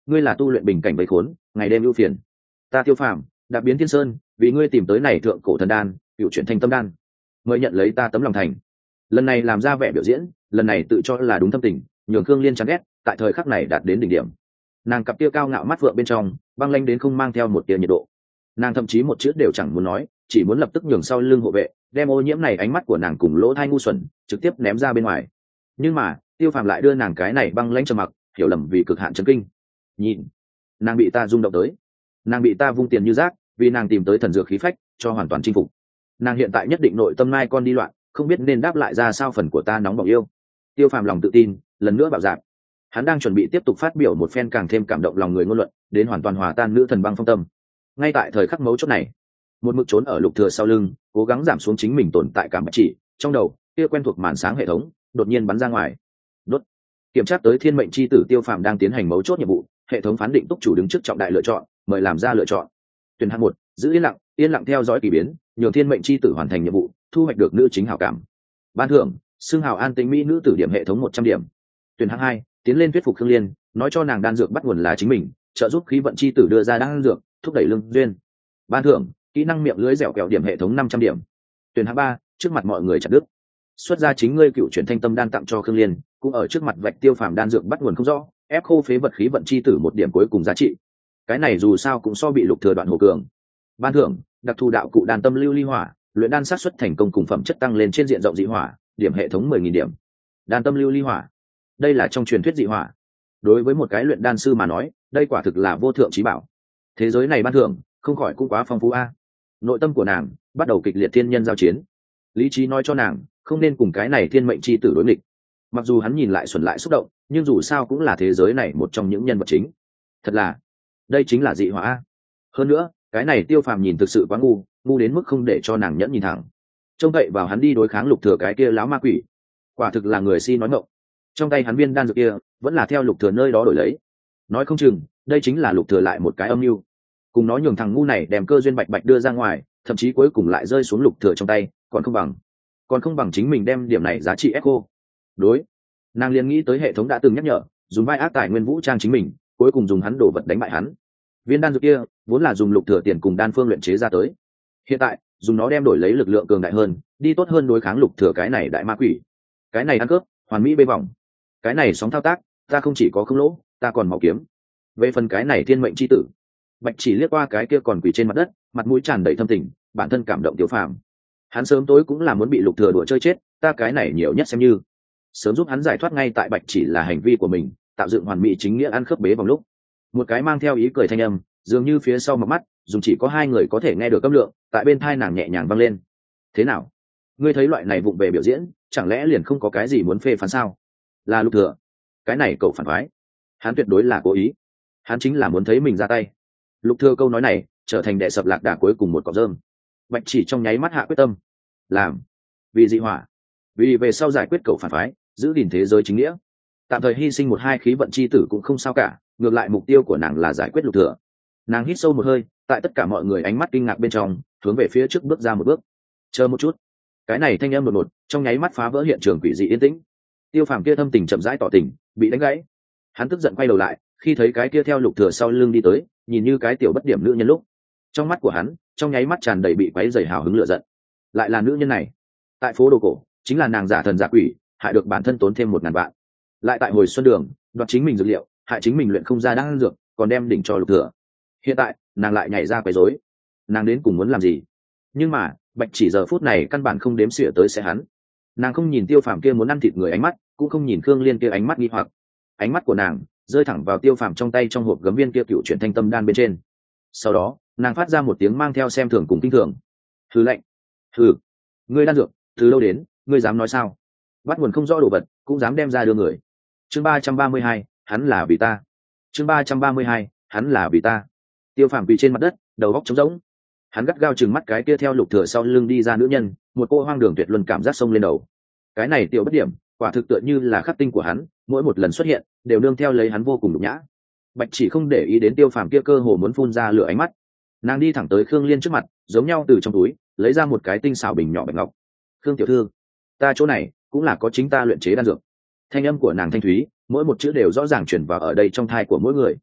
ngươi là tu luyện bình cảnh bấy khốn, ngày đêm ưu phiền. Ta Tiêu Phàm đạp biến thiên sơn, vì ngươi tìm tới này thượng cổ thần đan, cựu chuyển thanh tâm đan, mời nhận lấy ta tấm lòng thành. Lần này làm ra vẻ biểu diễn, lần này tự cho là đúng thâm tình, nhường Khương Liên chán ghét, tại thời khắc này đạt đến đỉnh điểm. Nàng cặp tia cao ngạo mắt vượng bên trong băng lanh đến không mang theo một tia nhiệt độ. Nàng thậm chí một chữ đều chẳng muốn nói, chỉ muốn lập tức nhường sau lưng hộ vệ đem ô nhiễm này ánh mắt của nàng cùng lỗ thai ngu xuẩn trực tiếp ném ra bên ngoài. Nhưng mà Tiêu Phàm lại đưa nàng cái này băng lãnh trầm mặc hiểu lầm vì cực hạn chấn kinh. Nhìn, nàng bị ta rung động tới, nàng bị ta vung tiền như rác, vì nàng tìm tới thần dược khí phách cho hoàn toàn chinh phục. Nàng hiện tại nhất định nội tâm nai con đi loạn, không biết nên đáp lại ra sao phần của ta nóng bỏng yêu. Tiêu Phàm lòng tự tin lần nữa bạo dạn, hắn đang chuẩn bị tiếp tục phát biểu một phen càng thêm cảm động lòng người ngôn luận, đến hoàn toàn hòa tan nữ thần băng phong tâm. Ngay tại thời khắc mấu chốt này, một mực trốn ở Lục Thừa sau lưng cố gắng giảm xuống chính mình tồn tại cảm chỉ trong đầu kia quen thuộc màn sáng hệ thống đột nhiên bắn ra ngoài. Đốt. Kiểm tra tới thiên mệnh chi tử Tiêu Phàm đang tiến hành mấu chốt nhiệm vụ, hệ thống phán định túc chủ đứng trước trọng đại lựa chọn, mời làm ra lựa chọn. Tuyển hạng một, giữ yên lặng, yên lặng theo dõi kỳ biến, nhường thiên mệnh chi tử hoàn thành nhiệm vụ, thu hoạch được nữ chính hảo cảm. Ban thưởng, xưng hào an tĩnh mỹ nữ tử điểm hệ thống một trăm điểm. Tuyển hạng hai, tiến lên thuyết phục Khương Liên, nói cho nàng đan dược bắt nguồn là chính mình, trợ giúp khí vận chi tử đưa ra đan dược, thúc đẩy lương duyên. Ban thưởng, kỹ năng miệng lưới dẻo kẹo điểm hệ thống năm trăm điểm. Tuyển hạng ba, trước mặt mọi người chặt đứt. Xuất ra chính ngươi cựu chuyển thanh tâm đan tặng cho Khương Liên, cũng ở trước mặt vạch Tiêu Phàm đan dược bắt nguồn không rõ, ép khô phế vật khí vận chi tử một điểm cuối cùng giá trị. Cái này dù sao cũng so bị Lục Thừa đoạn hồ cường. Ban thưởng, đặc thù đạo cụ đan tâm lưu ly hỏa, luyện đan sát xuất thành công cùng phẩm chất tăng lên trên diện rộng dị hỏa, điểm hệ thống mười nghìn điểm. Đan tâm lưu ly hỏa, đây là trong truyền thuyết dị hỏa. Đối với một cái luyện đan sư mà nói, đây quả thực là vô thượng chí bảo. Thế giới này ban thưởng, không khỏi cũng quá phong phú a. Nội tâm của nàng bắt đầu kịch liệt thiên nhân giao chiến. Lý trí nói cho nàng, không nên cùng cái này thiên mệnh chi tử đối nghịch. Mặc dù hắn nhìn lại xuẩn lại xúc động, nhưng dù sao cũng là thế giới này một trong những nhân vật chính. Thật là, đây chính là dị hỏa a. Hơn nữa, cái này Tiêu Phàm nhìn thực sự quá ngu, ngu đến mức không để cho nàng nhẫn nhìn thẳng. Trông cậy vào hắn đi đối kháng Lục Thừa cái kia láo ma quỷ, quả thực là người si nói ngọng. Trong tay hắn viên đan dược kia vẫn là theo Lục Thừa nơi đó đổi lấy, nói không chừng đây chính là Lục Thừa lại một cái âm mưu, cùng nó nhường thằng ngu này đem cơ duyên bạch bạch đưa ra ngoài, thậm chí cuối cùng lại rơi xuống Lục Thừa trong tay, còn không bằng còn không bằng chính mình đem điểm này giá trị echo. Đối, nàng liền nghĩ tới hệ thống đã từng nhắc nhở, dùng vai ác tài nguyên vũ trang chính mình, cuối cùng dùng hắn đổ vật đánh bại hắn. Viên đan dược kia vốn là dùng Lục Thừa tiền cùng đan phương luyện chế ra tới, hiện tại dùng nó đem đổi lấy lực lượng cường đại hơn, đi tốt hơn đối kháng Lục Thừa cái này đại ma quỷ. Cái này ăn cướp, hoàn mỹ bê vòng. Cái này sóng thao tác, ta không chỉ có không lỗ, ta còn máu kiếm. Về phần cái này thiên mệnh chi tử, Bạch Chỉ liếc qua cái kia còn quỳ trên mặt đất, mặt mũi tràn đầy thâm tình, bản thân cảm động Tiêu Phàm. Hắn sớm tối cũng là muốn bị Lục Thừa đùa chơi chết, ta cái này nhiều nhất xem như sớm giúp hắn giải thoát ngay tại Bạch Chỉ là hành vi của mình, tạo dựng hoàn mỹ chính nghĩa ăn khớp bế vòng lúc. Một cái mang theo ý cười thanh âm, dường như phía sau mặt mắt, dùng chỉ có hai người có thể nghe được âm lượng, tại bên tai nàng nhẹ nhàng vang lên. Thế nào? Ngươi thấy loại này vụng về biểu diễn, chẳng lẽ liền không có cái gì muốn phê phán sao? Là Lục Thừa, cái này cậu phản phái, hắn tuyệt đối là cố ý, hắn chính là muốn thấy mình ra tay. Lục Thừa câu nói này trở thành đệ sập lạc đà cuối cùng một cọng rơm. Bạch Chỉ trong nháy mắt hạ quyết tâm, làm vì dị hỏa, vì về sau giải quyết cậu phản phái, giữ gìn thế giới chính nghĩa, tạm thời hy sinh một hai khí vận chi tử cũng không sao cả, ngược lại mục tiêu của nàng là giải quyết Lục Thừa. Nàng hít sâu một hơi, tại tất cả mọi người ánh mắt kinh ngạc bên trong, hướng về phía trước bước ra một bước. Chờ một chút, cái này thanh âm đột ngột, trong nháy mắt phá vỡ hiện trường quỷ dị yên tĩnh. Tiêu Phàm kia thâm tình chậm rãi tỏ tình, bị đánh gãy. Hắn tức giận quay đầu lại, khi thấy cái kia theo Lục Thừa sau lưng đi tới, nhìn như cái tiểu bất điểm nữ nhân lúc, trong mắt của hắn, trong nháy mắt tràn đầy bị quấy rầy hào hứng lửa giận. Lại là nữ nhân này, tại phố đồ cổ, chính là nàng giả thần giả quỷ, hại được bản thân tốn thêm một ngàn vạn. Lại tại hồi xuân đường, đoạt chính mình dược liệu, hại chính mình luyện không ra đan dược, còn đem đỉnh cho Lục Thừa. Hiện tại, nàng lại nhảy ra quấy rối. Nàng đến cùng muốn làm gì? Nhưng mà, Bạch Chỉ giờ phút này căn bản không đếm xỉa tới sẽ hắn. Nàng không nhìn Tiêu Phàm kia muốn ăn thịt người ánh mắt, cũng không nhìn Khương Liên kia ánh mắt nghi hoặc. Ánh mắt của nàng rơi thẳng vào Tiêu Phàm trong tay trong hộp gấm viên kia cựu chuyển thanh tâm đan bên trên. Sau đó, nàng phát ra một tiếng mang theo xem thường cùng kinh thường. Hừ lạnh. Hừ. Ngươi đan dược, từ đâu đến, ngươi dám nói sao? Bắt nguồn không rõ đồ vật, cũng dám đem ra đưa người. Chương ba trăm ba mươi hai, hắn là vì ta. Chương ba trăm ba mươi hai, hắn là vì ta. Tiêu Phàm quỳ trên mặt đất, đầu óc trống rỗng. Hắn gắt gao chừng mắt cái kia theo Lục Thừa sau lưng đi ra nữ nhân, một cô hoang đường tuyệt luân cảm giác sông lên đầu. Cái này tiểu bất điểm, quả thực tựa như là khắc tinh của hắn, mỗi một lần xuất hiện đều nương theo lấy hắn vô cùng nhục nhã. Bạch Chỉ không để ý đến Tiêu Phàm kia cơ hồ muốn phun ra lửa ánh mắt, nàng đi thẳng tới Khương Liên trước mặt, giống nhau từ trong túi lấy ra một cái tinh xảo bình nhỏ bạch ngọc. Khương tiểu thư, ta chỗ này cũng là có chính ta luyện chế đan dược. Thanh âm của nàng thanh thúy, mỗi một chữ đều rõ ràng truyền vào ở đây trong thai của mỗi người.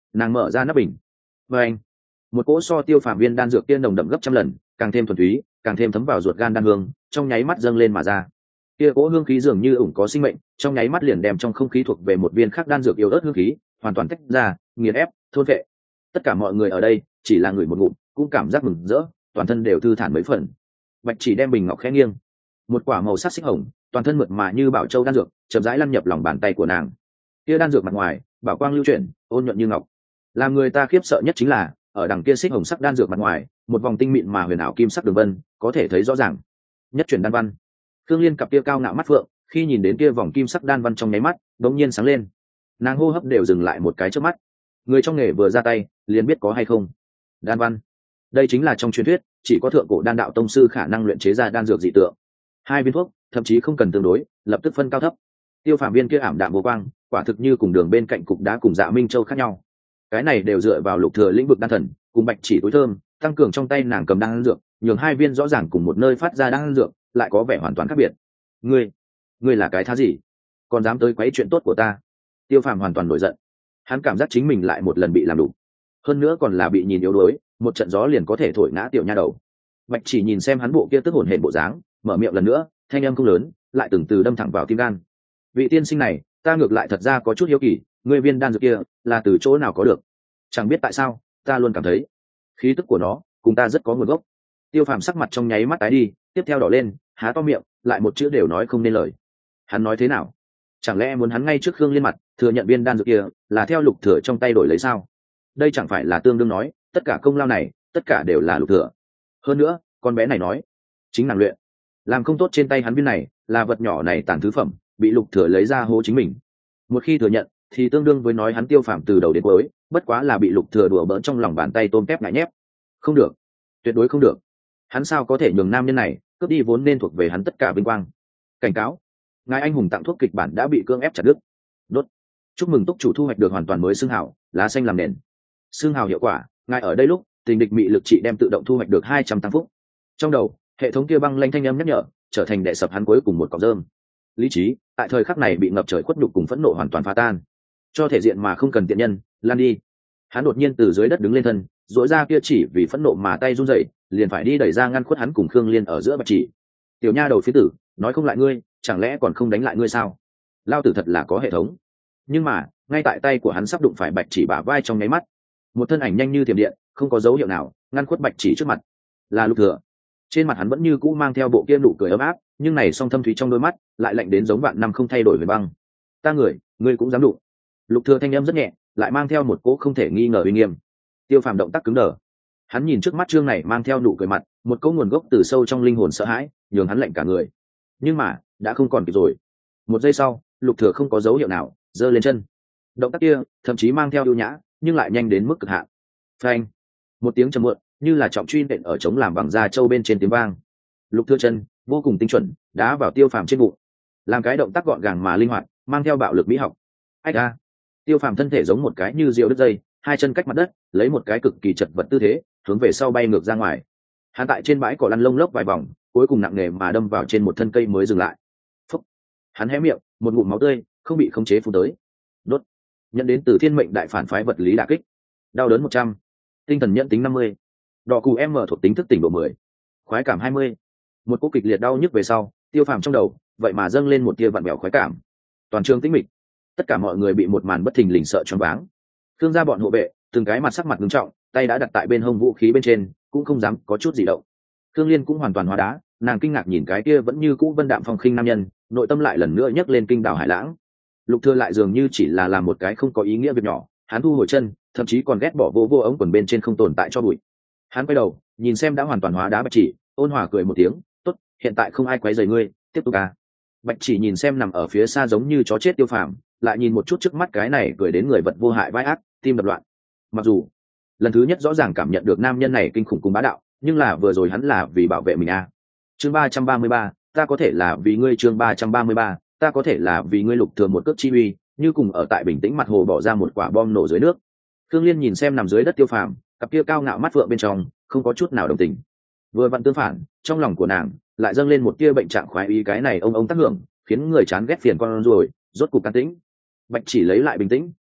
nàng mở ra nắp bình và anh một cỗ so tiêu phàm viên đan dược kia nồng đậm gấp trăm lần, càng thêm thuần túy, càng thêm thấm vào ruột gan đan hương, trong nháy mắt dâng lên mà ra. Kia cỗ hương khí dường như ủng có sinh mệnh, trong nháy mắt liền đem trong không khí thuộc về một viên khác đan dược yếu ớt hương khí hoàn toàn tách ra, nghiền ép, thôn vệ. Tất cả mọi người ở đây chỉ là người một ngụm, cũng cảm giác mừng rỡ, toàn thân đều thư thản mấy phần. Bạch Chỉ đem bình ngọc khẽ nghiêng, một quả màu sắc xích hồng, toàn thân mượt mà như bảo châu đan dược, chậm rãi lăn nhập lòng bàn tay của nàng. Kia đan dược mặt ngoài, bảo quang lưu chuyển, ôn nhuận như ngọc. Làm người ta khiếp sợ nhất chính là, ở đằng kia xích hồng sắc đan dược mặt ngoài, một vòng tinh mịn mà huyền ảo kim sắc đường vân, có thể thấy rõ ràng. Nhất chuyển đan văn. Thương Liên cặp kia cao ngạo mắt phượng, khi nhìn đến kia vòng kim sắc đan văn trong nháy mắt, đột nhiên sáng lên. Nàng hô hấp đều dừng lại một cái chớp mắt. Người trong nghề vừa ra tay, liền biết có hay không. Đan văn. Đây chính là trong truyền thuyết, chỉ có thượng cổ đan đạo tông sư khả năng luyện chế ra đan dược dị tượng. Hai viên thuốc, thậm chí không cần tương đối, lập tức phân cao thấp. Tiêu Phàm viên kia ảm đạm vô quang, quả thực như cùng đường bên cạnh cục đá cùng Dạ Minh Châu khác nhau. Cái này đều dựa vào Lục Thừa lĩnh vực đan thần, cùng Bạch Chỉ túi thơm, tăng cường trong tay nàng cầm đan dược, nhường hai viên rõ ràng cùng một nơi phát ra đan dược, lại có vẻ hoàn toàn khác biệt. Ngươi, ngươi là cái thá gì? Còn dám tới quấy chuyện tốt của ta? Tiêu Phàm hoàn toàn nổi giận. Hắn cảm giác chính mình lại một lần bị làm đủ, hơn nữa còn là bị nhìn yếu đuối, một trận gió liền có thể thổi ngã tiểu nha đầu. Bạch Chỉ nhìn xem hắn bộ kia tức hổn hển bộ dáng, mở miệng lần nữa, thanh âm không lớn, lại từng từ đâm thẳng vào tim gan. Vị tiên sinh này, ta ngược lại thật ra có chút hiếu kỳ, ngươi viên đan dược kia là từ chỗ nào có được? Chẳng biết tại sao, ta luôn cảm thấy khí tức của nó cùng ta rất có nguồn gốc. Tiêu Phàm sắc mặt trong nháy mắt tái đi, tiếp theo đỏ lên, há to miệng, lại một chữ đều nói không nên lời. Hắn nói thế nào? Chẳng lẽ muốn hắn ngay trước Khương Liên mặt thừa nhận viên đan dược kia là theo Lục Thừa trong tay đổi lấy sao? Đây chẳng phải là tương đương nói, tất cả công lao này, tất cả đều là Lục Thừa. Hơn nữa, con bé này nói, chính nàng luyện, làm không tốt trên tay hắn viên này, là vật nhỏ này tàn thứ phẩm, bị Lục Thừa lấy ra hô chính mình. Một khi thừa nhận, thì tương đương với nói hắn Tiêu Phàm từ đầu đến cuối, bất quá là bị Lục Thừa đùa bỡn trong lòng bàn tay tôm tép ngại nhép. Không được, tuyệt đối không được. Hắn sao có thể nhường nam nhân này cướp đi vốn nên thuộc về hắn tất cả vinh quang? Cảnh cáo, ngài anh hùng tặng thuốc kịch bản đã bị cưỡng ép chặt đứt. Đốt. Chúc mừng túc chủ thu hoạch được hoàn toàn mới xương hào, lá xanh làm nền. Xương hào hiệu quả, ngài ở đây lúc tình địch mị lực trị đem tự động thu hoạch được hai trăm tăng phúc. Trong đầu, hệ thống kia băng lanh thanh âm nhắc nhở, trở thành đệ sập hắn cuối cùng một cọng rơm. Lý trí, tại thời khắc này bị ngập trời khuất nhục cùng phẫn nộ hoàn toàn phá tan. Cho thể diện mà không cần tiện nhân, lan đi. Hắn đột nhiên từ dưới đất đứng lên thân, duỗi ra kia chỉ vì phẫn nộ mà tay run rẩy, liền phải đi đẩy ra ngăn khuất hắn cùng Khương Liên ở giữa Bạch Chỉ. Tiểu nha đầu phía tử, nói không lại ngươi, chẳng lẽ còn không đánh lại ngươi sao? Lao tử thật là có hệ thống. Nhưng mà, ngay tại tay của hắn sắp đụng phải Bạch Chỉ bả vai trong nháy mắt, một thân ảnh nhanh như thiểm điện, không có dấu hiệu nào, ngăn khuất Bạch Chỉ trước mặt. Là Lục Thừa. Trên mặt hắn vẫn như cũ mang theo bộ kia nụ cười ấm áp, nhưng này song thâm thúy trong đôi mắt, lại lạnh đến giống vạn năm không thay đổi về băng. Ta người, ngươi cũng dám đụng? Lục Thừa thanh âm rất nhẹ, lại mang theo một cỗ không thể nghi ngờ uy nghiêm. Tiêu Phàm động tác cứng đờ. Hắn nhìn trước mắt trương này mang theo nụ cười mặt, một cỗ nguồn gốc từ sâu trong linh hồn sợ hãi, nhường hắn lạnh cả người. Nhưng mà, đã không còn kịp rồi. Một giây sau, Lục Thừa không có dấu hiệu nào, giơ lên chân. Động tác kia, thậm chí mang theo ưu nhã, nhưng lại nhanh đến mức cực hạn. Phanh! Một tiếng trầm muộn, như là trọng truy nện ở chống làm bằng da trâu bên trên tiếng vang. Lục Thừa chân vô cùng tinh chuẩn, đá vào Tiêu Phàm trên bụng. Làm cái động tác gọn gàng mà linh hoạt, mang theo bạo lực mỹ học. Ách a! Tiêu Phàm thân thể giống một cái như diều đứt dây, hai chân cách mặt đất, lấy một cái cực kỳ chật vật tư thế, hướng về sau bay ngược ra ngoài. Hắn tại trên bãi cỏ lăn lông lốc vài vòng, cuối cùng nặng nề mà đâm vào trên một thân cây mới dừng lại. Phúc! Hắn hé miệng, một ngụm máu tươi không bị khống chế phun tới. Đốt! Nhận đến từ Thiên Mệnh Đại Phản Phái vật lý đả kích. Đau đớn một trăm, tinh thần nhận tính năm mươi, đỏ cù M thuộc tính thức tỉnh độ mười, khoái cảm hai mươi. Một cú kịch liệt đau nhức về sau, Tiêu Phàm trong đầu vậy mà dâng lên một tia vặn vẹo khoái cảm. Toàn trường tĩnh mịch, tất cả mọi người bị một màn bất thình lình sợ choáng váng. Thương gia bọn hộ vệ từng cái mặt sắc mặt nghiêm trọng, tay đã đặt tại bên hông vũ khí bên trên, cũng không dám có chút gì động. Thương Liên cũng hoàn toàn hóa đá, nàng kinh ngạc nhìn cái kia vẫn như cũ vân đạm phong khinh nam nhân, nội tâm lại lần nữa nhấc lên kinh đảo hải lãng. Lục Thừa lại dường như chỉ là làm một cái không có ý nghĩa việc nhỏ, hắn thu hồi chân, thậm chí còn ghét bỏ vô vô ống quần bên trên không tồn tại cho bụi. Hắn quay đầu, nhìn xem đã hoàn toàn hóa đá Bạch Chỉ, ôn hòa cười một tiếng, "Tốt, hiện tại không ai quấy rầy ngươi, tiếp tục à." Bạch Chỉ nhìn xem nằm ở phía xa giống như chó chết Tiêu Phàm, lại nhìn một chút trước mắt cái này cười đến người vật vô hại vai ác, tim đập loạn. Mặc dù lần thứ nhất rõ ràng cảm nhận được nam nhân này kinh khủng cùng bá đạo, nhưng là vừa rồi hắn là vì bảo vệ mình à. Chương ba trăm ba mươi ba, ta có thể là vì ngươi. Chương ba trăm ba mươi ba, ta có thể là vì ngươi. Lục Thừa một cước chi uy, như cùng ở tại bình tĩnh mặt hồ bỏ ra một quả bom nổ dưới nước. Thương Liên nhìn xem nằm dưới đất Tiêu Phàm, cặp kia cao ngạo mắt vượng bên trong không có chút nào đồng tình. Vừa vặn tương phản, trong lòng của nàng lại dâng lên một tia bệnh trạng khoái ý, cái này ông ông tác hưởng, khiến người chán ghét phiền con rồi, rốt cục can tĩnh. Bạch Chỉ lấy lại bình tĩnh,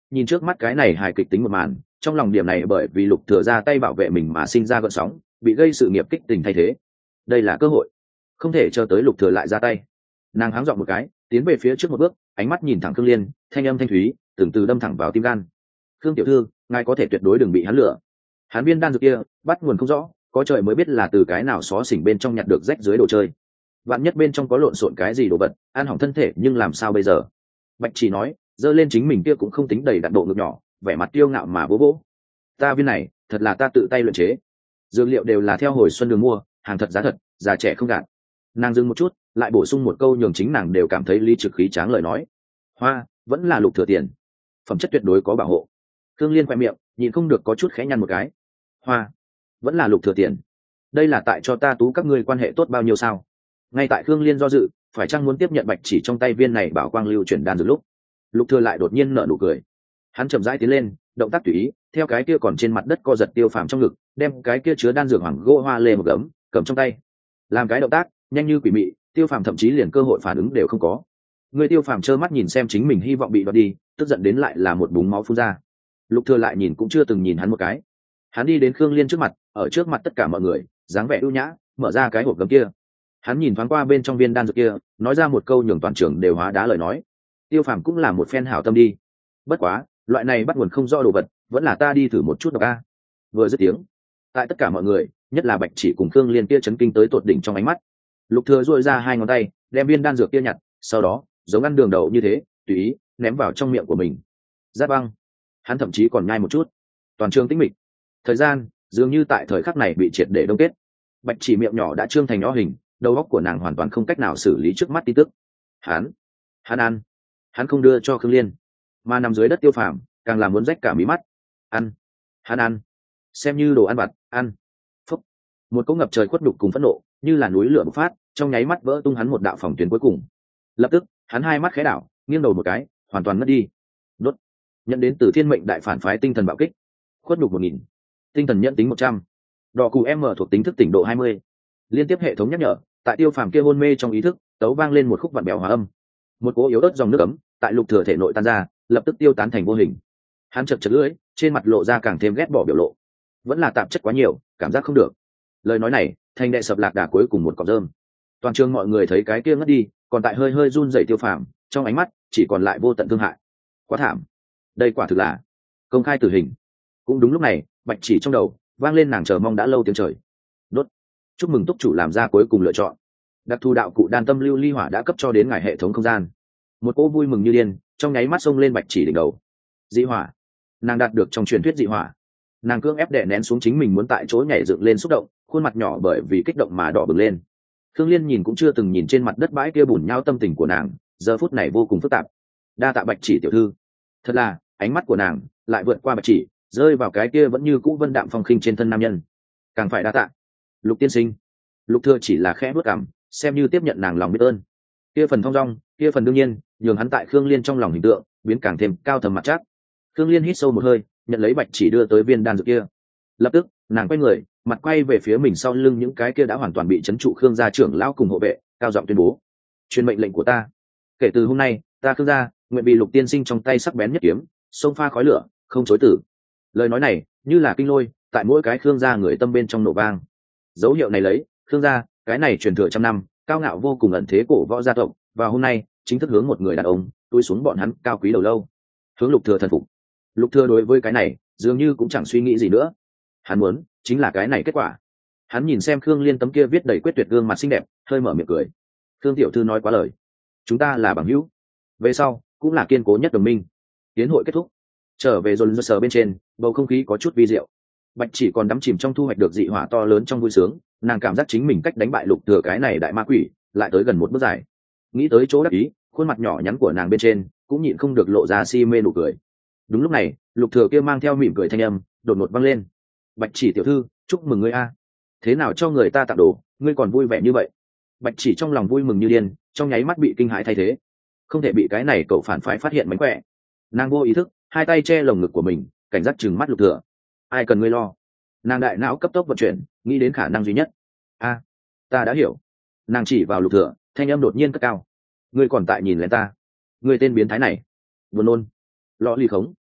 nhìn trước mắt cái này hài kịch tính một màn, trong lòng điểm này bởi vì Lục Thừa ra tay bảo vệ mình mà sinh ra gợn sóng, bị gây sự nghiệp kích tình thay thế. Đây là cơ hội, không thể chờ tới Lục Thừa lại ra tay. Nàng háng giọng một cái, tiến về phía trước một bước, ánh mắt nhìn thẳng Khương Liên, thanh âm thanh thúy, từng từ đâm thẳng vào tim gan. Khương tiểu thư, ngài có thể tuyệt đối đừng bị hắn lừa. Hắn viên đan dược kia bắt nguồn không rõ, có trời mới biết là từ cái nào xó xỉnh bên trong nhặt được rách dưới đồ chơi. Vạn nhất bên trong có lộn xộn cái gì đồ vật, ăn hỏng thân thể nhưng làm sao bây giờ? Bạch Chỉ nói, giơ lên chính mình kia cũng không tính đầy đặn độ ngực nhỏ, vẻ mặt tiêu ngạo mà vỗ vỗ. Ta viên này, thật là ta tự tay luyện chế. Dược liệu đều là theo hồi xuân đường mua, hàng thật giá thật, già trẻ không gạt. Nàng dừng một chút, lại bổ sung một câu nhường chính nàng đều cảm thấy lý trực khí tráng lời nói. Hoa, vẫn là Lục Thừa tiền, phẩm chất tuyệt đối có bảo hộ. Khương Liên quẹt miệng, nhìn không được có chút khẽ nhăn một cái. Hoa, vẫn là Lục Thừa tiền, đây là tại cho ta tú các ngươi quan hệ tốt bao nhiêu sao? Ngay tại Khương Liên do dự, phải chăng muốn tiếp nhận Bạch Chỉ trong tay viên này bảo quang lưu chuyển đan dược lúc, Lục Thừa lại đột nhiên nở nụ cười. Hắn chậm rãi tiến lên, động tác tùy ý, theo cái kia còn trên mặt đất co giật Tiêu Phàm trong ngực, đem cái kia chứa đan dược hoàng gỗ hoa lê một gấm, cầm trong tay. Làm cái động tác nhanh như quỷ mị, Tiêu Phàm thậm chí liền cơ hội phản ứng đều không có. Người Tiêu Phàm trơ mắt nhìn xem chính mình hy vọng bị đoạt đi, tức giận đến lại là một búng máu phun ra. Lục Thừa lại nhìn cũng chưa từng nhìn hắn một cái. Hắn đi đến Khương Liên trước mặt, ở trước mặt tất cả mọi người, dáng vẻ ưu nhã, mở ra cái hộp gấm kia. Hắn nhìn thoáng qua bên trong viên đan dược kia, nói ra một câu nhường toàn trường đều hóa đá lời nói. Tiêu Phàm cũng là một phen hảo tâm đi. Bất quá, loại này bắt nguồn không rõ đồ vật, vẫn là ta đi thử một chút độc a. Vừa dứt tiếng, tại tất cả mọi người, nhất là Bạch Chỉ cùng Khương Liên kia chấn kinh tới tột đỉnh trong ánh mắt. Lục Thừa duỗi ra hai ngón tay, đem viên đan dược kia nhặt, sau đó, giống ăn đường đậu như thế, tùy ý ném vào trong miệng của mình. Giáp băng. Hắn thậm chí còn nhai một chút. Toàn trường tĩnh mịch. Thời gian dường như tại thời khắc này bị triệt để đông kết. Bạch Chỉ miệng nhỏ đã trương thành nhỏ hình, đầu óc của nàng hoàn toàn không cách nào xử lý trước mắt tin tức. Hắn, hắn ăn, hắn không đưa cho Khương Liên, mà nằm dưới đất Tiêu Phàm càng làm muốn rách cả mí mắt. Ăn, hắn ăn, xem như đồ ăn vặt, ăn. Phúc. Một cỗ ngập trời khuất nhục cùng phẫn nộ, như là núi lửa bộc phát, trong nháy mắt vỡ tung hắn một đạo phòng tuyến cuối cùng. Lập tức, hắn hai mắt khẽ đảo, nghiêng đầu một cái, hoàn toàn mất đi. Đốt. Nhận đến từ Thiên Mệnh Đại Phản Phái tinh thần bạo kích. Khuất nhục một nghìn, tinh thần nhận tính một trăm, đỏ cụ M thuộc tính thức tỉnh độ hai mươi. Liên tiếp hệ thống nhắc nhở, tại Tiêu Phàm kia hôn mê trong ý thức, tấu vang lên một khúc vặn bèo hòa âm. Một cỗ yếu ớt dòng nước ấm, tại Lục Thừa thể nội tan ra, lập tức tiêu tán thành vô hình. Hắn chật chật lưỡi, trên mặt lộ ra càng thêm ghét bỏ biểu lộ. Vẫn là tạp chất quá nhiều, cảm giác không được. Lời nói này, thành đệ sập lạc đà cuối cùng một cọng rơm. Toàn trường mọi người thấy cái kia ngất đi, còn tại hơi hơi run rẩy Tiêu Phàm, trong ánh mắt chỉ còn lại vô tận thương hại. Quá thảm. Đây quả thực là công khai tử hình. Cũng đúng lúc này, Bạch Chỉ trong đầu vang lên nàng chờ mong đã lâu tiếng trời. Đốt. Chúc mừng túc chủ làm ra cuối cùng lựa chọn. Đặc thù đạo cụ đan tâm lưu ly hỏa đã cấp cho đến ngài hệ thống không gian. Một cô vui mừng như điên, trong nháy mắt xông lên Bạch Chỉ đỉnh đầu. Dị hỏa. Nàng đạt được trong truyền thuyết dị hỏa. Nàng cưỡng ép đè nén xuống chính mình muốn tại chỗ nhảy dựng lên xúc động, khuôn mặt nhỏ bởi vì kích động mà đỏ bừng lên. Khương Liên nhìn cũng chưa từng nhìn trên mặt đất bãi kia bùn nhau tâm tình của nàng, giờ phút này vô cùng phức tạp. Đa tạ Bạch Chỉ tiểu thư. Thật là, ánh mắt của nàng lại vượt qua Bạch Chỉ, rơi vào cái kia vẫn như cũ vân đạm phong khinh trên thân nam nhân. Càng phải đa tạ. Lục tiên sinh. Lục Thừa chỉ là khẽ bước cằm, xem như tiếp nhận nàng lòng biết ơn. Kia phần thong dong, kia phần đương nhiên, nhường hắn tại Khương Liên trong lòng hình tượng biến càng thêm cao thầm mặt chắc. Khương Liên hít sâu một hơi, nhận lấy Bạch Chỉ đưa tới viên đan dược kia. Lập tức, nàng quay người, mặt quay về phía mình sau lưng những cái kia đã hoàn toàn bị trấn trụ Khương gia trưởng lão cùng hộ vệ, cao giọng tuyên bố: "Truyền mệnh lệnh của ta, kể từ hôm nay, ta Khương gia nguyện bị Lục tiên sinh trong tay sắc bén nhất kiếm, xông pha khói lửa, không chối tử." Lời nói này, như là kinh lôi, tại mỗi cái Khương gia người tâm bên trong nổ vang. Dấu hiệu này lấy, Khương gia, cái này truyền thừa trăm năm, cao ngạo vô cùng ẩn thế cổ võ gia tộc, và hôm nay, chính thức hướng một người đàn ông, túi xuống bọn hắn cao quý đầu lâu. Hướng Lục Thừa thần phục. Lục Thừa đối với cái này, dường như cũng chẳng suy nghĩ gì nữa. Hắn muốn, chính là cái này kết quả. Hắn nhìn xem Khương Liên tấm kia viết đầy quyết tuyệt gương mặt xinh đẹp, hơi mở miệng cười. Khương tiểu thư nói quá lời. Chúng ta là bằng hữu. Về sau, cũng là kiên cố nhất đồng minh. Tiến hội kết thúc. Trở về rồi sờ bên trên, bầu không khí có chút vi diệu. Bạch Chỉ còn đắm chìm trong thu hoạch được dị hỏa to lớn trong vui sướng, nàng cảm giác chính mình cách đánh bại Lục Thừa cái này đại ma quỷ, lại tới gần một bước dài. Nghĩ tới chỗ đắc ý, khuôn mặt nhỏ nhắn của nàng bên trên cũng nhịn không được lộ ra si mê nụ cười. Đúng lúc này, Lục Thừa kia mang theo mỉm cười thanh âm, đột ngột vang lên. "Bạch Chỉ tiểu thư, chúc mừng ngươi a. Thế nào cho người ta tặng đồ, ngươi còn vui vẻ như vậy?" Bạch Chỉ trong lòng vui mừng như điên, trong nháy mắt bị kinh hãi thay thế. Không thể bị cái này cậu phản phái phát hiện mánh khỏe. Nàng vô ý thức, hai tay che lồng ngực của mình, cảnh giác trừng mắt Lục Thừa. "Ai cần ngươi lo?" Nàng đại não cấp tốc vận chuyển, nghĩ đến khả năng duy nhất. "A, ta đã hiểu." Nàng chỉ vào Lục Thừa, thanh âm đột nhiên cất cao. "Ngươi còn tại nhìn lén ta? Ngươi tên biến thái này." Buồn nôn. Lọ ly khống.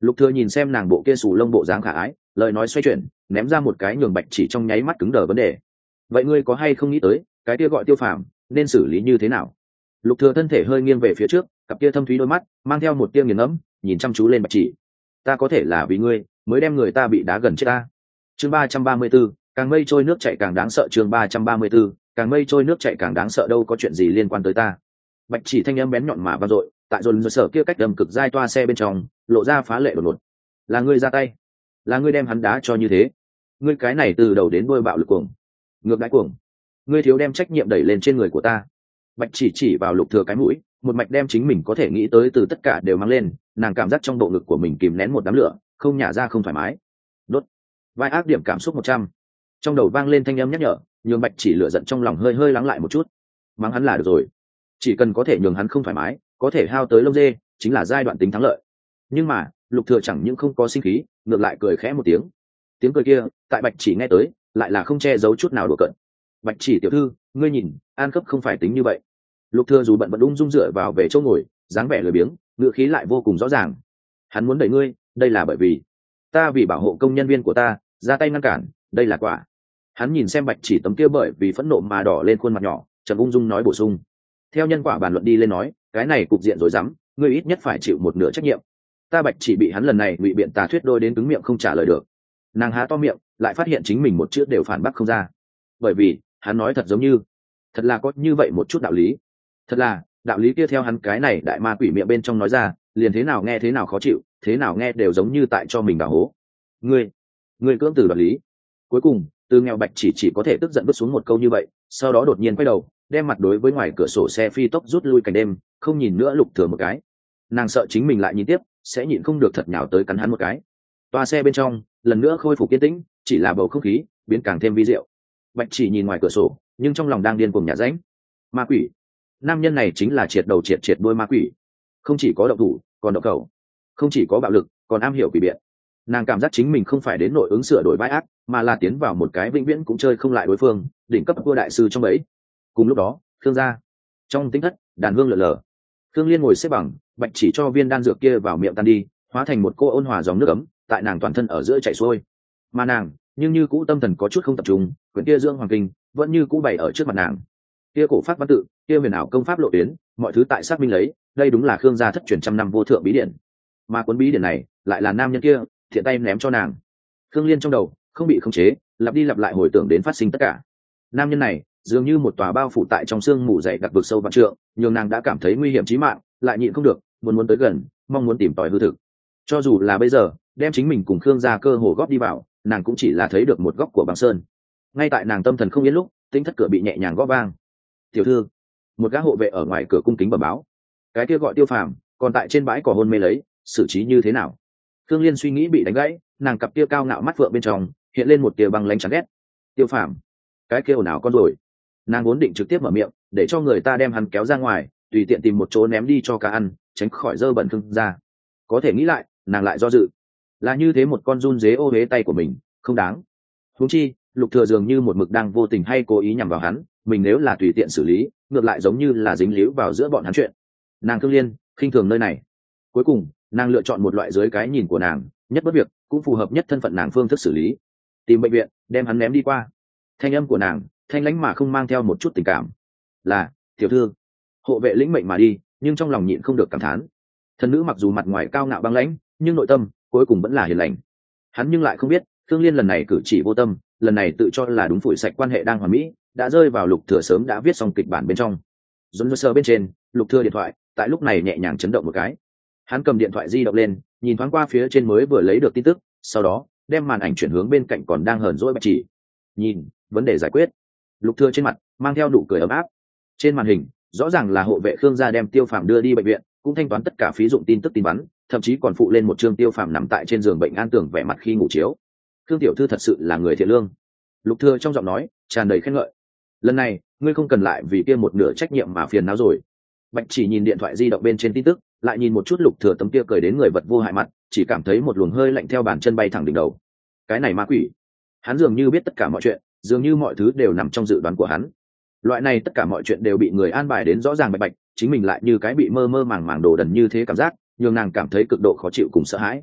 Lục Thừa nhìn xem nàng bộ kia sù lông bộ dáng khả ái, lời nói xoay chuyển, ném ra một cái nhường Bạch Chỉ trong nháy mắt cứng đờ vấn đề. Vậy ngươi có hay không nghĩ tới, cái kia gọi Tiêu Phàm, nên xử lý như thế nào? Lục Thừa thân thể hơi nghiêng về phía trước, cặp kia thâm thúy đôi mắt mang theo một tia nghiền ngẫm, nhìn chăm chú lên Bạch Chỉ. Ta có thể là vì ngươi, mới đem người ta bị đá gần chết ta. Chương ba trăm ba mươi 34, càng mây trôi nước chảy càng đáng sợ. Chương ba trăm ba mươi 34, càng mây trôi nước chảy càng đáng sợ, đâu có chuyện gì liên quan tới ta. Bạch Chỉ thanh âm bén nhọn mà vang dội, tại dồn dồn sở kia cách đầm cực dai toa xe bên trong, lộ ra phá lệ đột ngột. Là ngươi ra tay, là ngươi đem hắn đá cho như thế. Ngươi cái này từ đầu đến đuôi bạo lực cuồng, ngược đãi cuồng. Ngươi thiếu đem trách nhiệm đẩy lên trên người của ta. Bạch Chỉ chỉ vào Lục Thừa cái mũi, một mạch đem chính mình có thể nghĩ tới từ tất cả đều mang lên, nàng cảm giác trong bộ ngực của mình kìm nén một đám lửa, không nhả ra không thoải mái. Đốt. Vai ác điểm cảm xúc một trăm. Trong đầu vang lên thanh âm nhắc nhở, nhường Bạch Chỉ lửa giận trong lòng hơi hơi lắng lại một chút. Mắng hắn là được rồi, chỉ cần có thể nhường hắn không thoải mái, có thể hao tới lông dê, chính là giai đoạn tính thắng lợi. Nhưng mà, Lục Thừa chẳng những không có sinh khí, ngược lại cười khẽ một tiếng. Tiếng cười kia, tại Bạch Chỉ nghe tới, lại là không che giấu chút nào đùa cợt. Bạch Chỉ tiểu thư, ngươi nhìn, an cấp không phải tính như vậy. Lục Thừa dù bận vẫn ung dung dựa vào về chỗ ngồi, dáng vẻ lười biếng, ngựa khí lại vô cùng rõ ràng. Hắn muốn đẩy ngươi, đây là bởi vì ta vì bảo hộ công nhân viên của ta, ra tay ngăn cản, đây là quả. Hắn nhìn xem Bạch Chỉ tấm kia bởi vì phẫn nộ mà đỏ lên khuôn mặt nhỏ, trầm ung dung nói bổ sung. Theo nhân quả bàn luận đi lên nói, cái này cục diện rối rắm, ngươi ít nhất phải chịu một nửa trách nhiệm. Ta Bạch Chỉ bị hắn lần này ngụy biện tà thuyết đôi đến cứng miệng không trả lời được. Nàng há to miệng, lại phát hiện chính mình một chữ đều phản bác không ra. Bởi vì, hắn nói thật giống như, thật là có như vậy một chút đạo lý. Thật là, đạo lý kia theo hắn cái này đại ma quỷ miệng bên trong nói ra, liền thế nào nghe thế nào khó chịu, thế nào nghe đều giống như tại cho mình bảo hố. Ngươi, ngươi cưỡng từ đoạt lý. Cuối cùng, Từ Nghèo Bạch chỉ chỉ có thể tức giận bước xuống một câu như vậy, sau đó đột nhiên quay đầu, đem mặt đối với ngoài cửa sổ xe phi tốc rút lui cảnh đêm, không nhìn nữa Lục Thừa một cái. Nàng sợ chính mình lại nhìn tiếp, sẽ nhịn không được thật nhào tới cắn hắn một cái. Toa xe bên trong, lần nữa khôi phục yên tĩnh, chỉ là bầu không khí biến càng thêm vi diệu. Bạch chỉ nhìn ngoài cửa sổ, nhưng trong lòng đang điên cuồng nhả rãnh. Ma quỷ, nam nhân này chính là triệt đầu triệt triệt đuôi ma quỷ, không chỉ có động thủ, còn động khẩu, không chỉ có bạo lực, còn am hiểu quỷ biện. Nàng cảm giác chính mình không phải đến nội ứng sửa đổi bãi ác, mà là tiến vào một cái vĩnh viễn cũng chơi không lại đối phương, đỉnh cấp vua đại sư trong bẫy. Cùng lúc đó, Khương gia, trong tính thất, đàn hương lờ lờ. Khương Liên ngồi xếp bằng, Bạch chỉ cho viên đan dược kia vào miệng tan đi, hóa thành một cô ôn hòa dòng nước ấm, tại nàng toàn thân ở giữa chảy xuôi. Mà nàng, nhưng như cũ tâm thần có chút không tập trung, quyển kia dương hoàng kinh vẫn như cũ bày ở trước mặt nàng. Kia cổ pháp văn tự, kia huyền ảo công pháp lộ tuyến, mọi thứ tại xác minh lấy, đây đúng là Khương gia thất truyền trăm năm vô thượng bí điển. Mà cuốn bí điển này, lại là nam nhân kia thiện tay ném cho nàng. Khương Liên trong đầu không bị khống chế, lặp đi lặp lại hồi tưởng đến phát sinh tất cả. Nam nhân này dường như một tòa bao phủ tại trong xương mù dày đặc vực sâu vạn trượng, nhưng nàng đã cảm thấy nguy hiểm chí mạng, lại nhịn không được, muốn muốn tới gần, mong muốn tìm tòi hư thực. Cho dù là bây giờ, đem chính mình cùng Khương gia cơ hồ góp đi vào, nàng cũng chỉ là thấy được một góc của băng sơn. Ngay tại nàng tâm thần không yên lúc, tính thất cửa bị nhẹ nhàng gõ vang. Tiểu thư, một gã hộ vệ ở ngoài cửa cung kính bẩm báo. Cái kia gọi Tiêu Phàm, còn tại trên bãi cỏ hôn mê lấy, xử trí như thế nào? Khương Liên suy nghĩ bị đánh gãy, nàng cặp kia cao ngạo mắt vượng bên trong hiện lên một tia băng lãnh chán ghét. Tiêu Phàm, cái kia ồn ào con rồi. Nàng vốn định trực tiếp mở miệng, để cho người ta đem hắn kéo ra ngoài, tùy tiện tìm một chỗ ném đi cho cá ăn, tránh khỏi dơ bẩn Khương ra. Có thể nghĩ lại, nàng lại do dự. Là như thế một con run dế ô uế tay của mình, không đáng. Huống chi, Lục Thừa dường như một mực đang vô tình hay cố ý nhằm vào hắn, mình nếu là tùy tiện xử lý, ngược lại giống như là dính líu vào giữa bọn hắn chuyện. Nàng Khương Liên khinh thường nơi này. Cuối cùng, nàng lựa chọn một loại dưới cái nhìn của nàng nhất bất việc, cũng phù hợp nhất thân phận nàng phương thức xử lý. Tìm bệnh viện, đem hắn ném đi qua. Thanh âm của nàng thanh lãnh mà không mang theo một chút tình cảm. Là, tiểu thư. Hộ vệ lĩnh mệnh mà đi, nhưng trong lòng nhịn không được cảm thán. Thần nữ mặc dù mặt ngoài cao ngạo băng lãnh, nhưng nội tâm cuối cùng vẫn là hiền lành. Hắn nhưng lại không biết, Thương Liên lần này cử chỉ vô tâm, lần này tự cho là đúng phủi sạch quan hệ đang hoàn mỹ, đã rơi vào Lục Thừa sớm đã viết xong kịch bản bên trong. Dồn sờ bên trên, Lục Thừa điện thoại, tại lúc này nhẹ nhàng chấn động một cái. Hắn cầm điện thoại di động lên, nhìn thoáng qua phía trên mới vừa lấy được tin tức, sau đó đem màn ảnh chuyển hướng bên cạnh còn đang hờn dỗi Bạch chỉ. Nhìn, vấn đề giải quyết. Lục Thừa trên mặt mang theo nụ cười ấm áp. Trên màn hình, rõ ràng là hộ vệ Khương gia đem Tiêu Phàm đưa đi bệnh viện, cũng thanh toán tất cả phí dụng tin tức tin vắn, thậm chí còn phụ lên một chương Tiêu Phàm nằm tại trên giường bệnh an tưởng vẻ mặt khi ngủ chiếu. Khương tiểu thư thật sự là người thiện lương. Lục Thừa trong giọng nói tràn đầy khen ngợi. Lần này, ngươi không cần lại vì kia một nửa trách nhiệm mà phiền não rồi. Bạch chỉ nhìn điện thoại di động bên trên tin tức, lại nhìn một chút Lục Thừa tấm kia cười đến người vật vô hại mặt, chỉ cảm thấy một luồng hơi lạnh theo bàn chân bay thẳng đỉnh đầu. Cái này ma quỷ, hắn dường như biết tất cả mọi chuyện, dường như mọi thứ đều nằm trong dự đoán của hắn. Loại này tất cả mọi chuyện đều bị người an bài đến rõ ràng bạch bạch, chính mình lại như cái bị mơ mơ màng màng đồ đần như thế cảm giác, nhường nàng cảm thấy cực độ khó chịu cùng sợ hãi.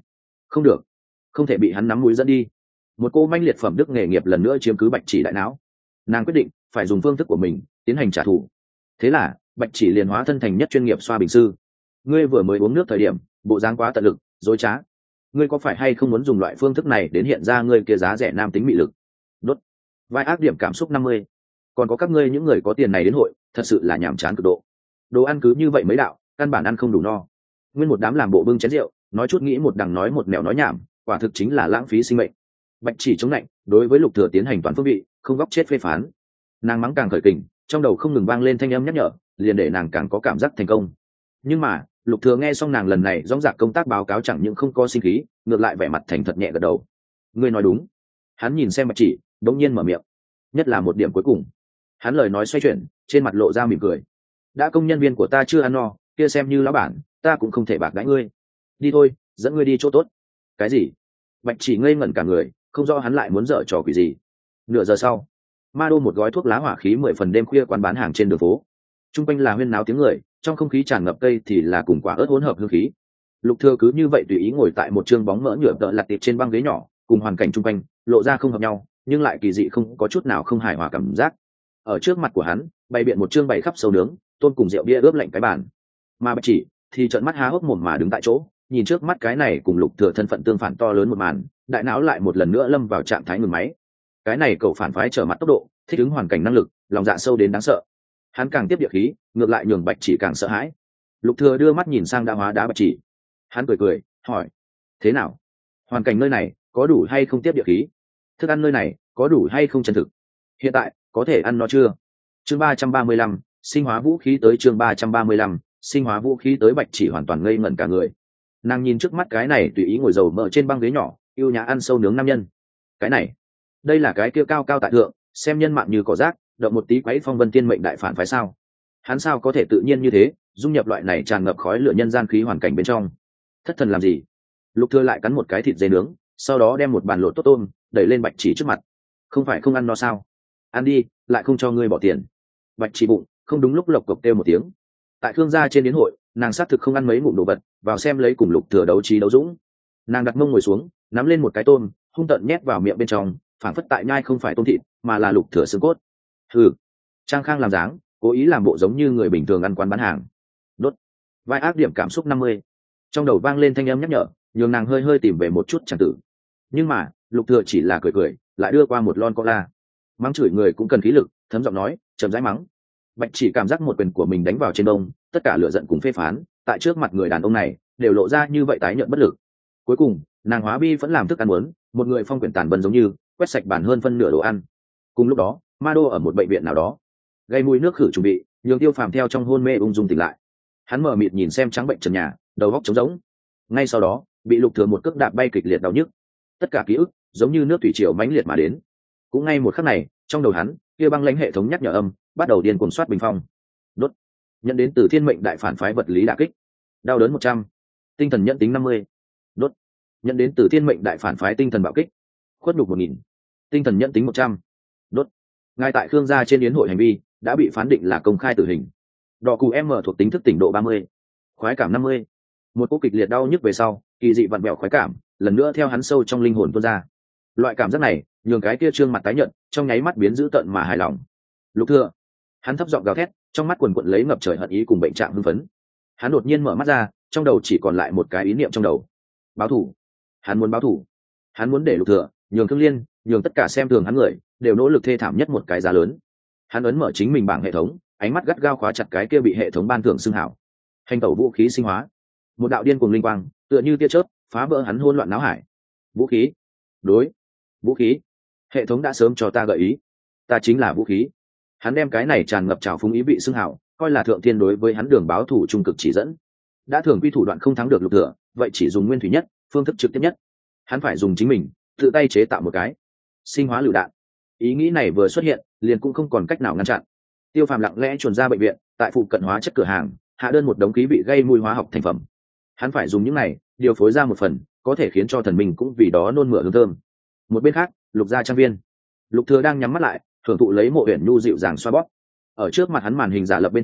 không được, không thể bị hắn nắm mũi dẫn đi. Một cô manh liệt phẩm đức nghề nghiệp lần nữa chiếm cứ bạch chỉ đại não. Nàng quyết định phải dùng phương thức của mình tiến hành trả thù. Thế là bạch chỉ liền hóa thân thành nhất chuyên nghiệp xoa bình sư. Ngươi vừa mới uống nước thời điểm bộ dáng quá tận lực, dối trá. Ngươi có phải hay không muốn dùng loại phương thức này đến hiện ra ngươi kia giá rẻ nam tính mị lực? Đốt vai ác điểm cảm xúc năm mươi. Còn có các ngươi những người có tiền này đến hội, thật sự là nhàm chán cực độ. Đồ ăn cứ như vậy mấy đạo, căn bản ăn không đủ no. Nguyên một đám làm bộ bưng chén rượu, nói chút nghĩ một đằng nói một mẹo nói nhảm, quả thực chính là lãng phí sinh mệnh. Bạch chỉ chống lạnh, đối với Lục Thừa tiến hành toàn phương vị, không góc chết phê phán. Nàng mắng càng khởi kình, trong đầu không ngừng vang lên thanh âm nhắc nhở, liền để nàng càng có cảm giác thành công. Nhưng mà Lục Thừa nghe xong nàng lần này dõng dạc công tác báo cáo chẳng những không có sinh khí, ngược lại vẻ mặt thành thật nhẹ gật đầu. Ngươi nói đúng. Hắn nhìn xem Bạch chỉ, đống nhiên mở miệng. Nhất là một điểm cuối cùng. Hắn lời nói xoay chuyển, trên mặt lộ ra mỉm cười. Đã công nhân viên của ta chưa ăn no, kia xem như lão bản, ta cũng không thể bạc đãi ngươi. Đi thôi, dẫn ngươi đi chỗ tốt. Cái gì? Bạch chỉ ngây ngẩn cả người, không rõ hắn lại muốn dở trò quỷ gì. Nửa giờ sau, ma đô một gói thuốc lá hỏa khí mười phần đêm khuya quán bán hàng trên đường phố. Trung quanh là huyên náo tiếng người, trong không khí tràn ngập cây thì là cùng quả ớt hỗn hợp hương khí. Lục Thừa cứ như vậy tùy ý ngồi tại một trương bóng mỡ nhựa tợ lặt tiệp trên băng ghế nhỏ, cùng hoàn cảnh trung quanh lộ ra không hợp nhau, nhưng lại kỳ dị không có chút nào không hài hòa cảm giác. Ở trước mặt của hắn, bày biện một trương bày khắp sầu nướng, tôn cùng rượu bia ướp lạnh cái bàn. Mà Bạch chỉ thì trợn mắt há hốc mồm mà đứng tại chỗ, nhìn trước mắt cái này cùng Lục Thừa thân phận tương phản to lớn một màn, đại não lại một lần nữa lâm vào trạng thái ngừng máy. Cái này cậu phản phái trở mặt tốc độ, thích ứng hoàn cảnh năng lực, lòng dạ sâu đến đáng sợ. Hắn càng tiếp địa khí, ngược lại nhường Bạch chỉ càng sợ hãi. Lục Thừa đưa mắt nhìn sang đã hóa đá Bạch chỉ, hắn cười cười hỏi: thế nào, hoàn cảnh nơi này có đủ hay không tiếp địa khí? Thức ăn nơi này có đủ hay không chân thực? Hiện tại có thể ăn nó chưa? Chương ba trăm ba mươi lăm, sinh hóa vũ khí tới. Chương ba trăm ba mươi lăm, sinh hóa vũ khí tới. Bạch chỉ hoàn toàn ngây ngẩn cả người. Nàng nhìn trước mắt cái này tùy ý ngồi dầu mỡ trên băng ghế nhỏ, yêu nhã ăn sâu nướng nam nhân. Cái này, đây là cái kia cao cao tại thượng, xem nhân mạng như cỏ rác, động một tí quấy phong vân tiên mệnh đại phản phái sao? Hắn sao có thể tự nhiên như thế dung nhập loại này tràn ngập khói lửa nhân gian khí hoàn cảnh bên trong? Thất thần làm gì? Lục Thừa lại cắn một cái thịt dê nướng, sau đó đem một bàn lột tốt tôm đẩy lên Bạch chỉ trước mặt. Không phải không ăn no sao? Ăn đi, lại không cho ngươi bỏ tiền. Bạch chỉ bụng không đúng lúc lộc cộc kêu một tiếng. Tại Khương gia trên đến hội, nàng xác thực không ăn mấy ngụm đồ vật, vào xem lấy cùng Lục Thừa đấu trí đấu dũng. Nàng đặt mông ngồi xuống, nắm lên một cái tôm, hung tợn nhét vào miệng bên trong, phảng phất tại nhai không phải tôm thịt, mà là Lục Thừa xương cốt. Hừ, Trang Khang làm dáng, cố ý làm bộ giống như người bình thường ăn quán bán hàng. Đốt vai ác điểm cảm xúc năm mươi. Trong đầu vang lên thanh âm nhắc nhở, nhường nàng hơi hơi tìm về một chút chẳng tử. Nhưng mà Lục Thừa chỉ là cười cười, lại đưa qua một lon cola. Mắng chửi người cũng cần khí lực, thấm giọng nói, chậm rãi mắng. Bạch chỉ cảm giác một quyền của mình đánh vào trên đông, tất cả lửa giận cùng phê phán, tại trước mặt người đàn ông này đều lộ ra như vậy tái nhợt bất lực. Cuối cùng, nàng hóa bi vẫn làm thức ăn muốn, một người phong quyển tàn bần giống như quét sạch bàn hơn phân nửa đồ ăn. Cùng lúc đó, Ma Đô ở một bệnh viện nào đó, gây mùi nước khử chuẩn bị, nhường Tiêu Phàm theo trong hôn mê ung dung tỉnh lại. Hắn mở mịt nhìn xem trắng bệnh trần nhà, đầu óc trống rỗng. Ngay sau đó, bị Lục Thừa một cước đạp bay kịch liệt đau nhức. Tất cả ký ức giống như nước thủy triều mãnh liệt mà đến. Cũng ngay một khắc này, trong đầu hắn, kia băng lãnh hệ thống nhắc nhở âm bắt đầu điên cuồng soát bình phong. Đốt. Nhận đến từ thiên mệnh đại phản phái vật lý đả kích. Đau đớn một trăm. Tinh thần nhận tính năm mươi. Đốt. Nhận đến từ thiên mệnh đại phản phái tinh thần bạo kích. Khuất nhục một nghìn. Tinh thần nhận tính một trăm. Đốt. Ngay tại Khương gia trên yến hội hành vi đã bị phán định là công khai tử hình. Đỏ cụ M thuộc tính thức tỉnh độ ba mươi. Khoái cảm năm mươi. Một cú kịch liệt đau nhức về sau, kỳ dị vặn vẹo khoái cảm lần nữa theo hắn sâu trong linh hồn tuôn ra. Loại cảm giác này nhường cái kia trương mặt tái nhợt trong nháy mắt biến dữ tợn mà hài lòng. Lục Thừa, hắn thấp giọng gào thét, trong mắt quần quật lấy ngập trời hận ý cùng bệnh trạng hưng phấn. Hắn đột nhiên mở mắt ra, trong đầu chỉ còn lại một cái ý niệm trong đầu: báo thù. Hắn muốn báo thù. Hắn muốn để Lục Thừa, nhường Thương Liên, nhường tất cả xem thường hắn người đều nỗ lực thê thảm nhất một cái giá lớn. Hắn ấn mở chính mình bảng hệ thống, ánh mắt gắt gao khóa chặt cái kia bị hệ thống ban thưởng xưng hảo. Hành tẩu vũ khí sinh hóa. Một đạo điên cuồng linh quang, tựa như tia chớp, phá vỡ hắn hỗn loạn náo hải. Vũ khí. Đối. Vũ khí. Hệ thống đã sớm cho ta gợi ý, ta chính là vũ khí. Hắn đem cái này tràn ngập trào phúng ý vị xưng hảo, coi là thượng thiên đối với hắn đường báo thủ trung cực chỉ dẫn. Đã thường quy thủ đoạn không thắng được Lục Thừa, vậy chỉ dùng nguyên thủy nhất, phương thức trực tiếp nhất. Hắn phải dùng chính mình, tự tay chế tạo một cái sinh hóa lựu đạn. Ý nghĩ này vừa xuất hiện, liền cũng không còn cách nào ngăn chặn. Tiêu Phàm lặng lẽ chuồn ra bệnh viện, tại phụ cận hóa chất cửa hàng hạ đơn một đống khí vị gây mùi hóa học thành phẩm. Hắn phải dùng những này điều phối ra một phần có thể khiến cho thần mình cũng vì đó nôn mửa hương thơm. Một bên khác, Lục gia trang viên, Lục Thừa đang nhắm mắt lại, thưởng thụ lấy Mộ Uyển Nhu dịu dàng xoa bóp. Ở trước mặt hắn màn hình giả lập bên trên,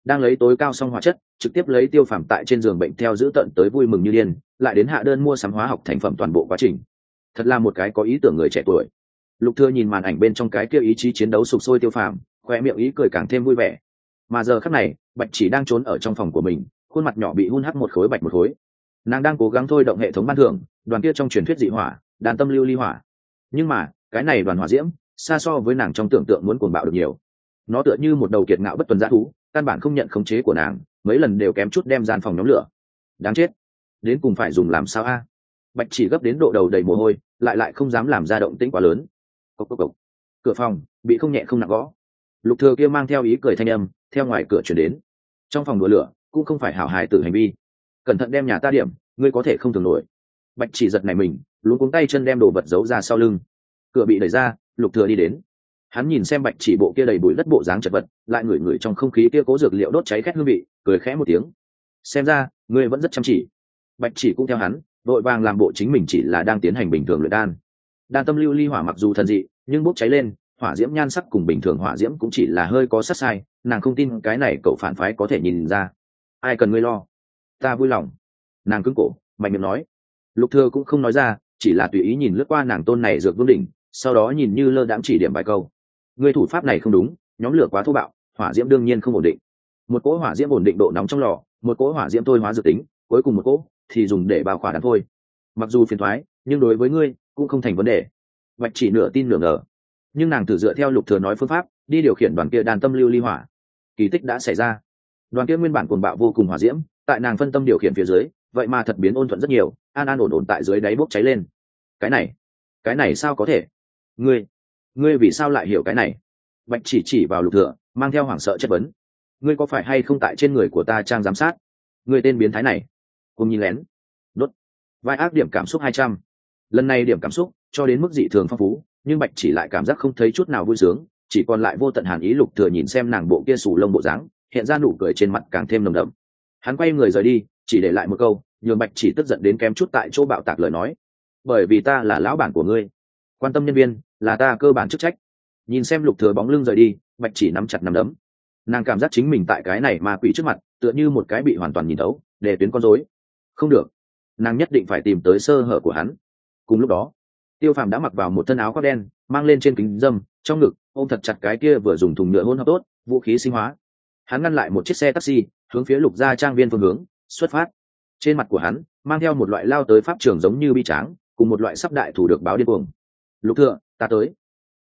đang lấy tối cao song hóa chất trực tiếp lấy Tiêu Phàm tại trên giường bệnh theo giữ tận tới vui mừng như điên, lại đến hạ đơn mua sắm hóa học thành phẩm toàn bộ quá trình. Thật là một cái có ý tưởng người trẻ tuổi. Lục Thừa nhìn màn ảnh bên trong cái kia ý chí chiến đấu sục sôi Tiêu Phàm, khoe miệng ý cười càng thêm vui vẻ. Mà giờ khắc này, Bạch Chỉ đang trốn ở trong phòng của mình, khuôn mặt nhỏ bị hun hắc một khối bạch một khối. Nàng đang cố gắng thôi động hệ thống ban thưởng, đoàn kia trong truyền thuyết dị hỏa, đàn tâm lưu ly hỏa. Nhưng mà, cái này đoàn hỏa diễm, xa so với nàng trong tưởng tượng muốn cuồng bạo được nhiều. Nó tựa như một đầu kiệt ngạo bất tuần dã thú, căn bản không nhận khống chế của nàng, mấy lần đều kém chút đem gian phòng nhóm lửa. Đáng chết, đến cùng phải dùng làm sao a? Bạch Chỉ gấp đến độ đầu đầy mồ hôi, lại lại không dám làm ra động tĩnh quá lớn. Cộc cộc cộc. Cửa phòng bị không nhẹ không nặng gõ. Lục Thừa kia mang theo ý cười thanh âm, theo ngoài cửa truyền đến. Trong phòng đùa lửa, cũng không phải hảo hài tử hành vi. Cẩn thận đem nhà ta điểm, ngươi có thể không thường nổi. Bạch Chỉ giật nảy mình, luống cuống tay chân đem đồ vật giấu ra sau lưng. Cửa bị đẩy ra, Lục Thừa đi đến. Hắn nhìn xem Bạch Chỉ bộ kia đầy bụi đất bộ dáng chật vật, lại ngửi ngửi trong không khí kia cố dược liệu đốt cháy khét hương vị, cười khẽ một tiếng. Xem ra, ngươi vẫn rất chăm chỉ. Bạch Chỉ cũng theo hắn, vội vàng làm bộ chính mình chỉ là đang tiến hành bình thường luyện đan. Đan tâm lưu ly hỏa mặc dù thần dị, nhưng bốc cháy lên, hỏa diễm nhan sắc cùng bình thường hỏa diễm cũng chỉ là hơi có sát sai, nàng không tin cái này cậu phản phái có thể nhìn ra. Ai cần ngươi lo, ta vui lòng. Nàng cứng cổ, mạnh miệng nói. Lục Thừa cũng không nói ra, chỉ là tùy ý nhìn lướt qua nàng tôn này dược vương đỉnh, sau đó nhìn như lơ đãng chỉ điểm vài câu. Ngươi thủ pháp này không đúng, nhóm lửa quá thô bạo, hỏa diễm đương nhiên không ổn định. Một cỗ hỏa diễm ổn định độ nóng trong lò, một cỗ hỏa diễm thôi hóa dược tính, cuối cùng một cỗ thì dùng để bao khỏa đan thôi. Mặc dù phiền toái, nhưng đối với ngươi cũng không thành vấn đề. Bạch Chỉ nửa tin nửa ngờ, nhưng nàng tự dựa theo Lục Thừa nói phương pháp đi điều khiển đoàn kia đàn tâm lưu ly hỏa. Kỳ tích đã xảy ra. Đoàn kia nguyên bản cuồng bạo vô cùng hỏa diễm, tại nàng phân tâm điều khiển phía dưới, vậy mà thật biến ôn thuận rất nhiều, an an ổn ổn tại dưới đáy bốc cháy lên. Cái này, cái này sao có thể? Ngươi, ngươi vì sao lại hiểu cái này? Bạch Chỉ chỉ vào Lục Thừa, mang theo hoảng sợ chất vấn. Ngươi có phải hay không tại trên người của ta trang giám sát? Ngươi tên biến thái này, cùng nhìn lén. Đốt. Vai ác điểm cảm xúc hai trăm. Lần này điểm cảm xúc cho đến mức dị thường phong phú, nhưng Bạch Chỉ lại cảm giác không thấy chút nào vui sướng, chỉ còn lại vô tận hàn ý. Lục Thừa nhìn xem nàng bộ kia sù lông bộ dáng, hiện ra nụ cười trên mặt càng thêm nồng đậm. Hắn quay người rời đi, chỉ để lại một câu, nhường Bạch Chỉ tức giận đến kém chút tại chỗ bạo tạc lời nói. Bởi vì ta là lão bản của ngươi, quan tâm nhân viên là ta cơ bản chức trách. Nhìn xem Lục Thừa bóng lưng rời đi, Bạch Chỉ nắm chặt nắm đấm. Nàng cảm giác chính mình tại cái này ma quỷ trước mặt, tựa như một cái bị hoàn toàn nhìn thấu, để tuyến con rối. Không được, nàng nhất định phải tìm tới sơ hở của hắn. Cùng lúc đó, Tiêu Phàm đã mặc vào một thân áo khoác đen, mang lên trên kính dâm, trong ngực ôm thật chặt cái kia vừa dùng thùng nhựa hỗn hợp tốt, vũ khí sinh hóa. Hắn ngăn lại một chiếc xe taxi, hướng phía Lục gia trang viên phương hướng xuất phát. Trên mặt của hắn mang theo một loại lao tới pháp trường giống như bi tráng, cùng một loại sắp đại thủ được báo điên cuồng. Lục Thừa, ta tới.